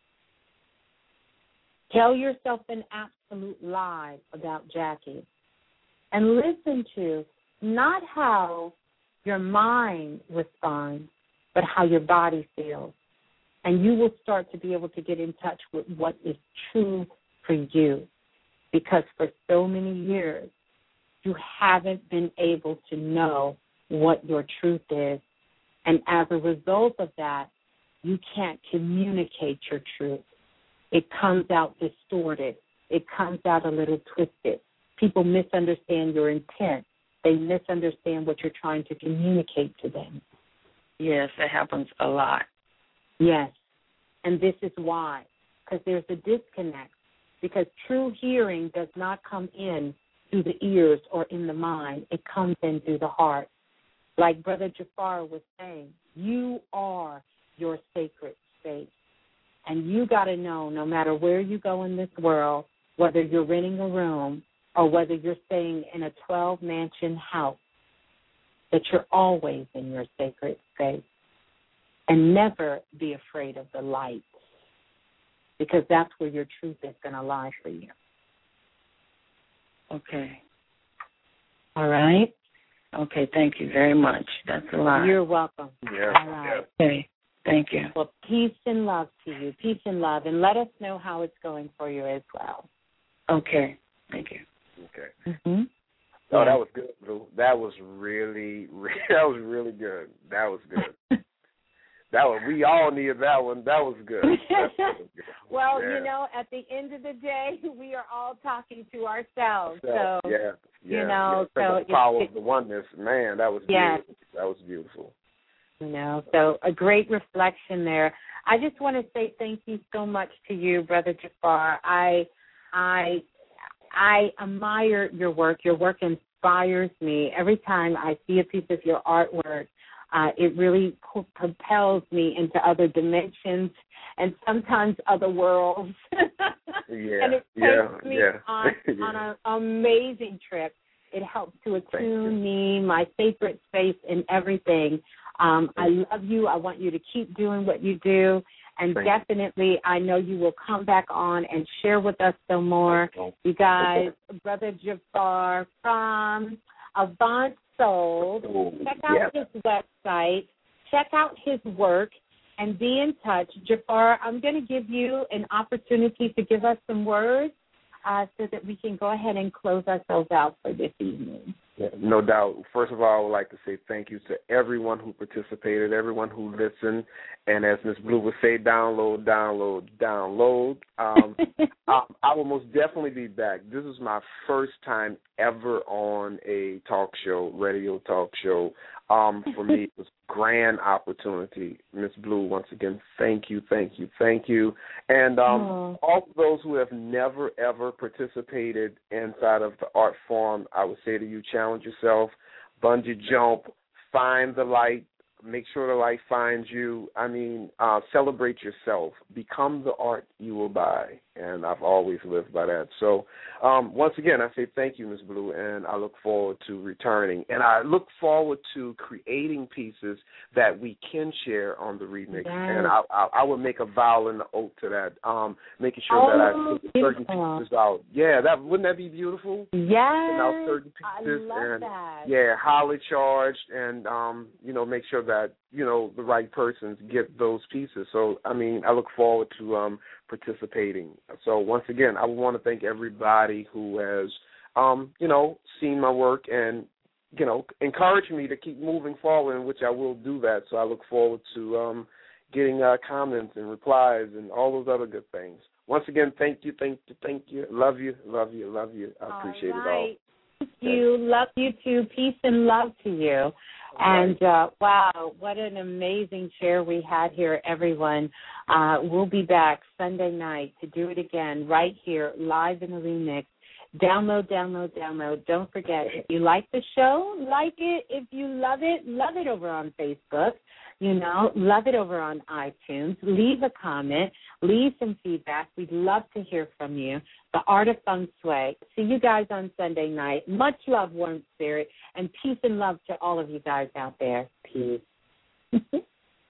Speaker 3: Tell yourself an absolute lie about Jackie. And listen to not how your mind responds, but how your body feels. And you will start to be able to get in touch with what is true for you. Because for so many years, you haven't been able to know what your truth is. And as a result of that, you can't communicate your truth. It comes out distorted. It comes out a little twisted. People misunderstand your intent. They misunderstand what you're trying to communicate to them.
Speaker 19: Yes, that happens a lot.
Speaker 3: Yes, and this is why, because there's a disconnect, because true hearing does not come in through the ears or in the mind. It comes in through the heart. Like Brother Jafar was saying, you are your sacred space, and you got to know no matter where you go in this world, whether you're renting a room or whether you're staying in a twelve-mansion house, that you're always in your sacred space. And never be afraid of the light, because that's where your truth is going to lie for you.
Speaker 19: Okay.
Speaker 3: All right?
Speaker 19: Okay, thank you very much. That's a lot.
Speaker 3: You're welcome.
Speaker 13: Yeah.
Speaker 3: All right.
Speaker 13: Yeah.
Speaker 19: Okay, thank you.
Speaker 3: Well, peace and love to you. Peace and love. And let us know how it's going for you as well.
Speaker 19: Okay, thank you.
Speaker 13: Okay.
Speaker 3: Mm-hmm.
Speaker 13: Oh, that was good, Blue. That was really, really, that was really good. That was good. That was, we all needed that one. That was good. That was good.
Speaker 3: Well,
Speaker 13: yeah.
Speaker 3: you know, at the end of the day, we are all talking to ourselves.
Speaker 13: So,
Speaker 3: so
Speaker 13: yeah, yeah,
Speaker 3: you know,
Speaker 13: yeah.
Speaker 3: so
Speaker 13: the power
Speaker 3: it's,
Speaker 13: of the oneness, man, that was
Speaker 3: yeah.
Speaker 13: beautiful. That was beautiful.
Speaker 3: You know, so a great reflection there. I just want to say thank you so much to you, Brother Jafar. I, I, I admire your work. Your work inspires me. Every time I see a piece of your artwork, uh, it really propels me into other dimensions and sometimes other worlds.
Speaker 13: Yeah,
Speaker 3: and it takes
Speaker 13: yeah,
Speaker 3: me
Speaker 13: yeah.
Speaker 3: on,
Speaker 13: yeah.
Speaker 3: on an amazing trip. It helps to attune me, my sacred space, and everything. Um, I love you. I want you to keep doing what you do. And
Speaker 13: Thank
Speaker 3: definitely, you. I know you will come back on and share with us some more. You guys, Brother Jafar from Avant Soul. Check out
Speaker 13: yeah.
Speaker 3: his website. Check out his work and be in touch. Jafar, I'm going to give you an opportunity to give us some words uh, so that we can go ahead and close ourselves out for this evening.
Speaker 13: Yeah, no doubt. First of all, I would like to say thank you to everyone who participated, everyone who listened, and as Miz Blue would say, download, download, download. Um, I, I will most definitely be back. This is my first time ever on a talk show, radio talk show. Um, for me, it was a grand opportunity. Miz Blue, once again, thank you, thank you, thank you. And um,
Speaker 3: oh.
Speaker 13: all of those who have never, ever participated inside of the art form, I would say to you, challenge yourself, bungee jump, find the light, make sure the light finds you. I mean, uh, celebrate yourself. Become the art you will buy. And I've always lived by that. So um, once again, I say thank you, Miz Blue, and I look forward to returning. And I look forward to creating pieces that we can share on the remix.
Speaker 3: Yes.
Speaker 13: And I, I, I would make a vow and an oath to that, um, making sure
Speaker 3: oh,
Speaker 13: that I put certain
Speaker 3: beautiful.
Speaker 13: pieces out. Yeah, that wouldn't that be beautiful?
Speaker 3: Yes,
Speaker 13: out certain pieces
Speaker 3: I love
Speaker 13: and
Speaker 3: that.
Speaker 13: yeah, highly charged, and um, you know, make sure that you know the right persons get those pieces. So I mean, I look forward to um, participating. So once again, I want to thank everybody who has um, you know seen my work and you know encouraged me to keep moving forward, in which I will do that. So I look forward to um, getting uh, comments and replies and all those other good things. Once again, thank you, thank you, thank you. Love you, love you, love you. I appreciate
Speaker 3: all
Speaker 13: it
Speaker 3: right.
Speaker 13: all.
Speaker 3: Thank you. Love you too. Peace and love to you. And, uh, wow, what an amazing share we had here, everyone. Uh, we'll be back Sunday night to do it again right here, live in the remix. Download, download, download. Don't forget, if you like the show, like it. If you love it, love it over on Facebook. You know, love it over on iTunes. Leave a comment. Leave some feedback. We'd love to hear from you. The Art of Feng Shui. See you guys on Sunday night. Much love, warm spirit, and peace and love to all of you guys out there. Peace.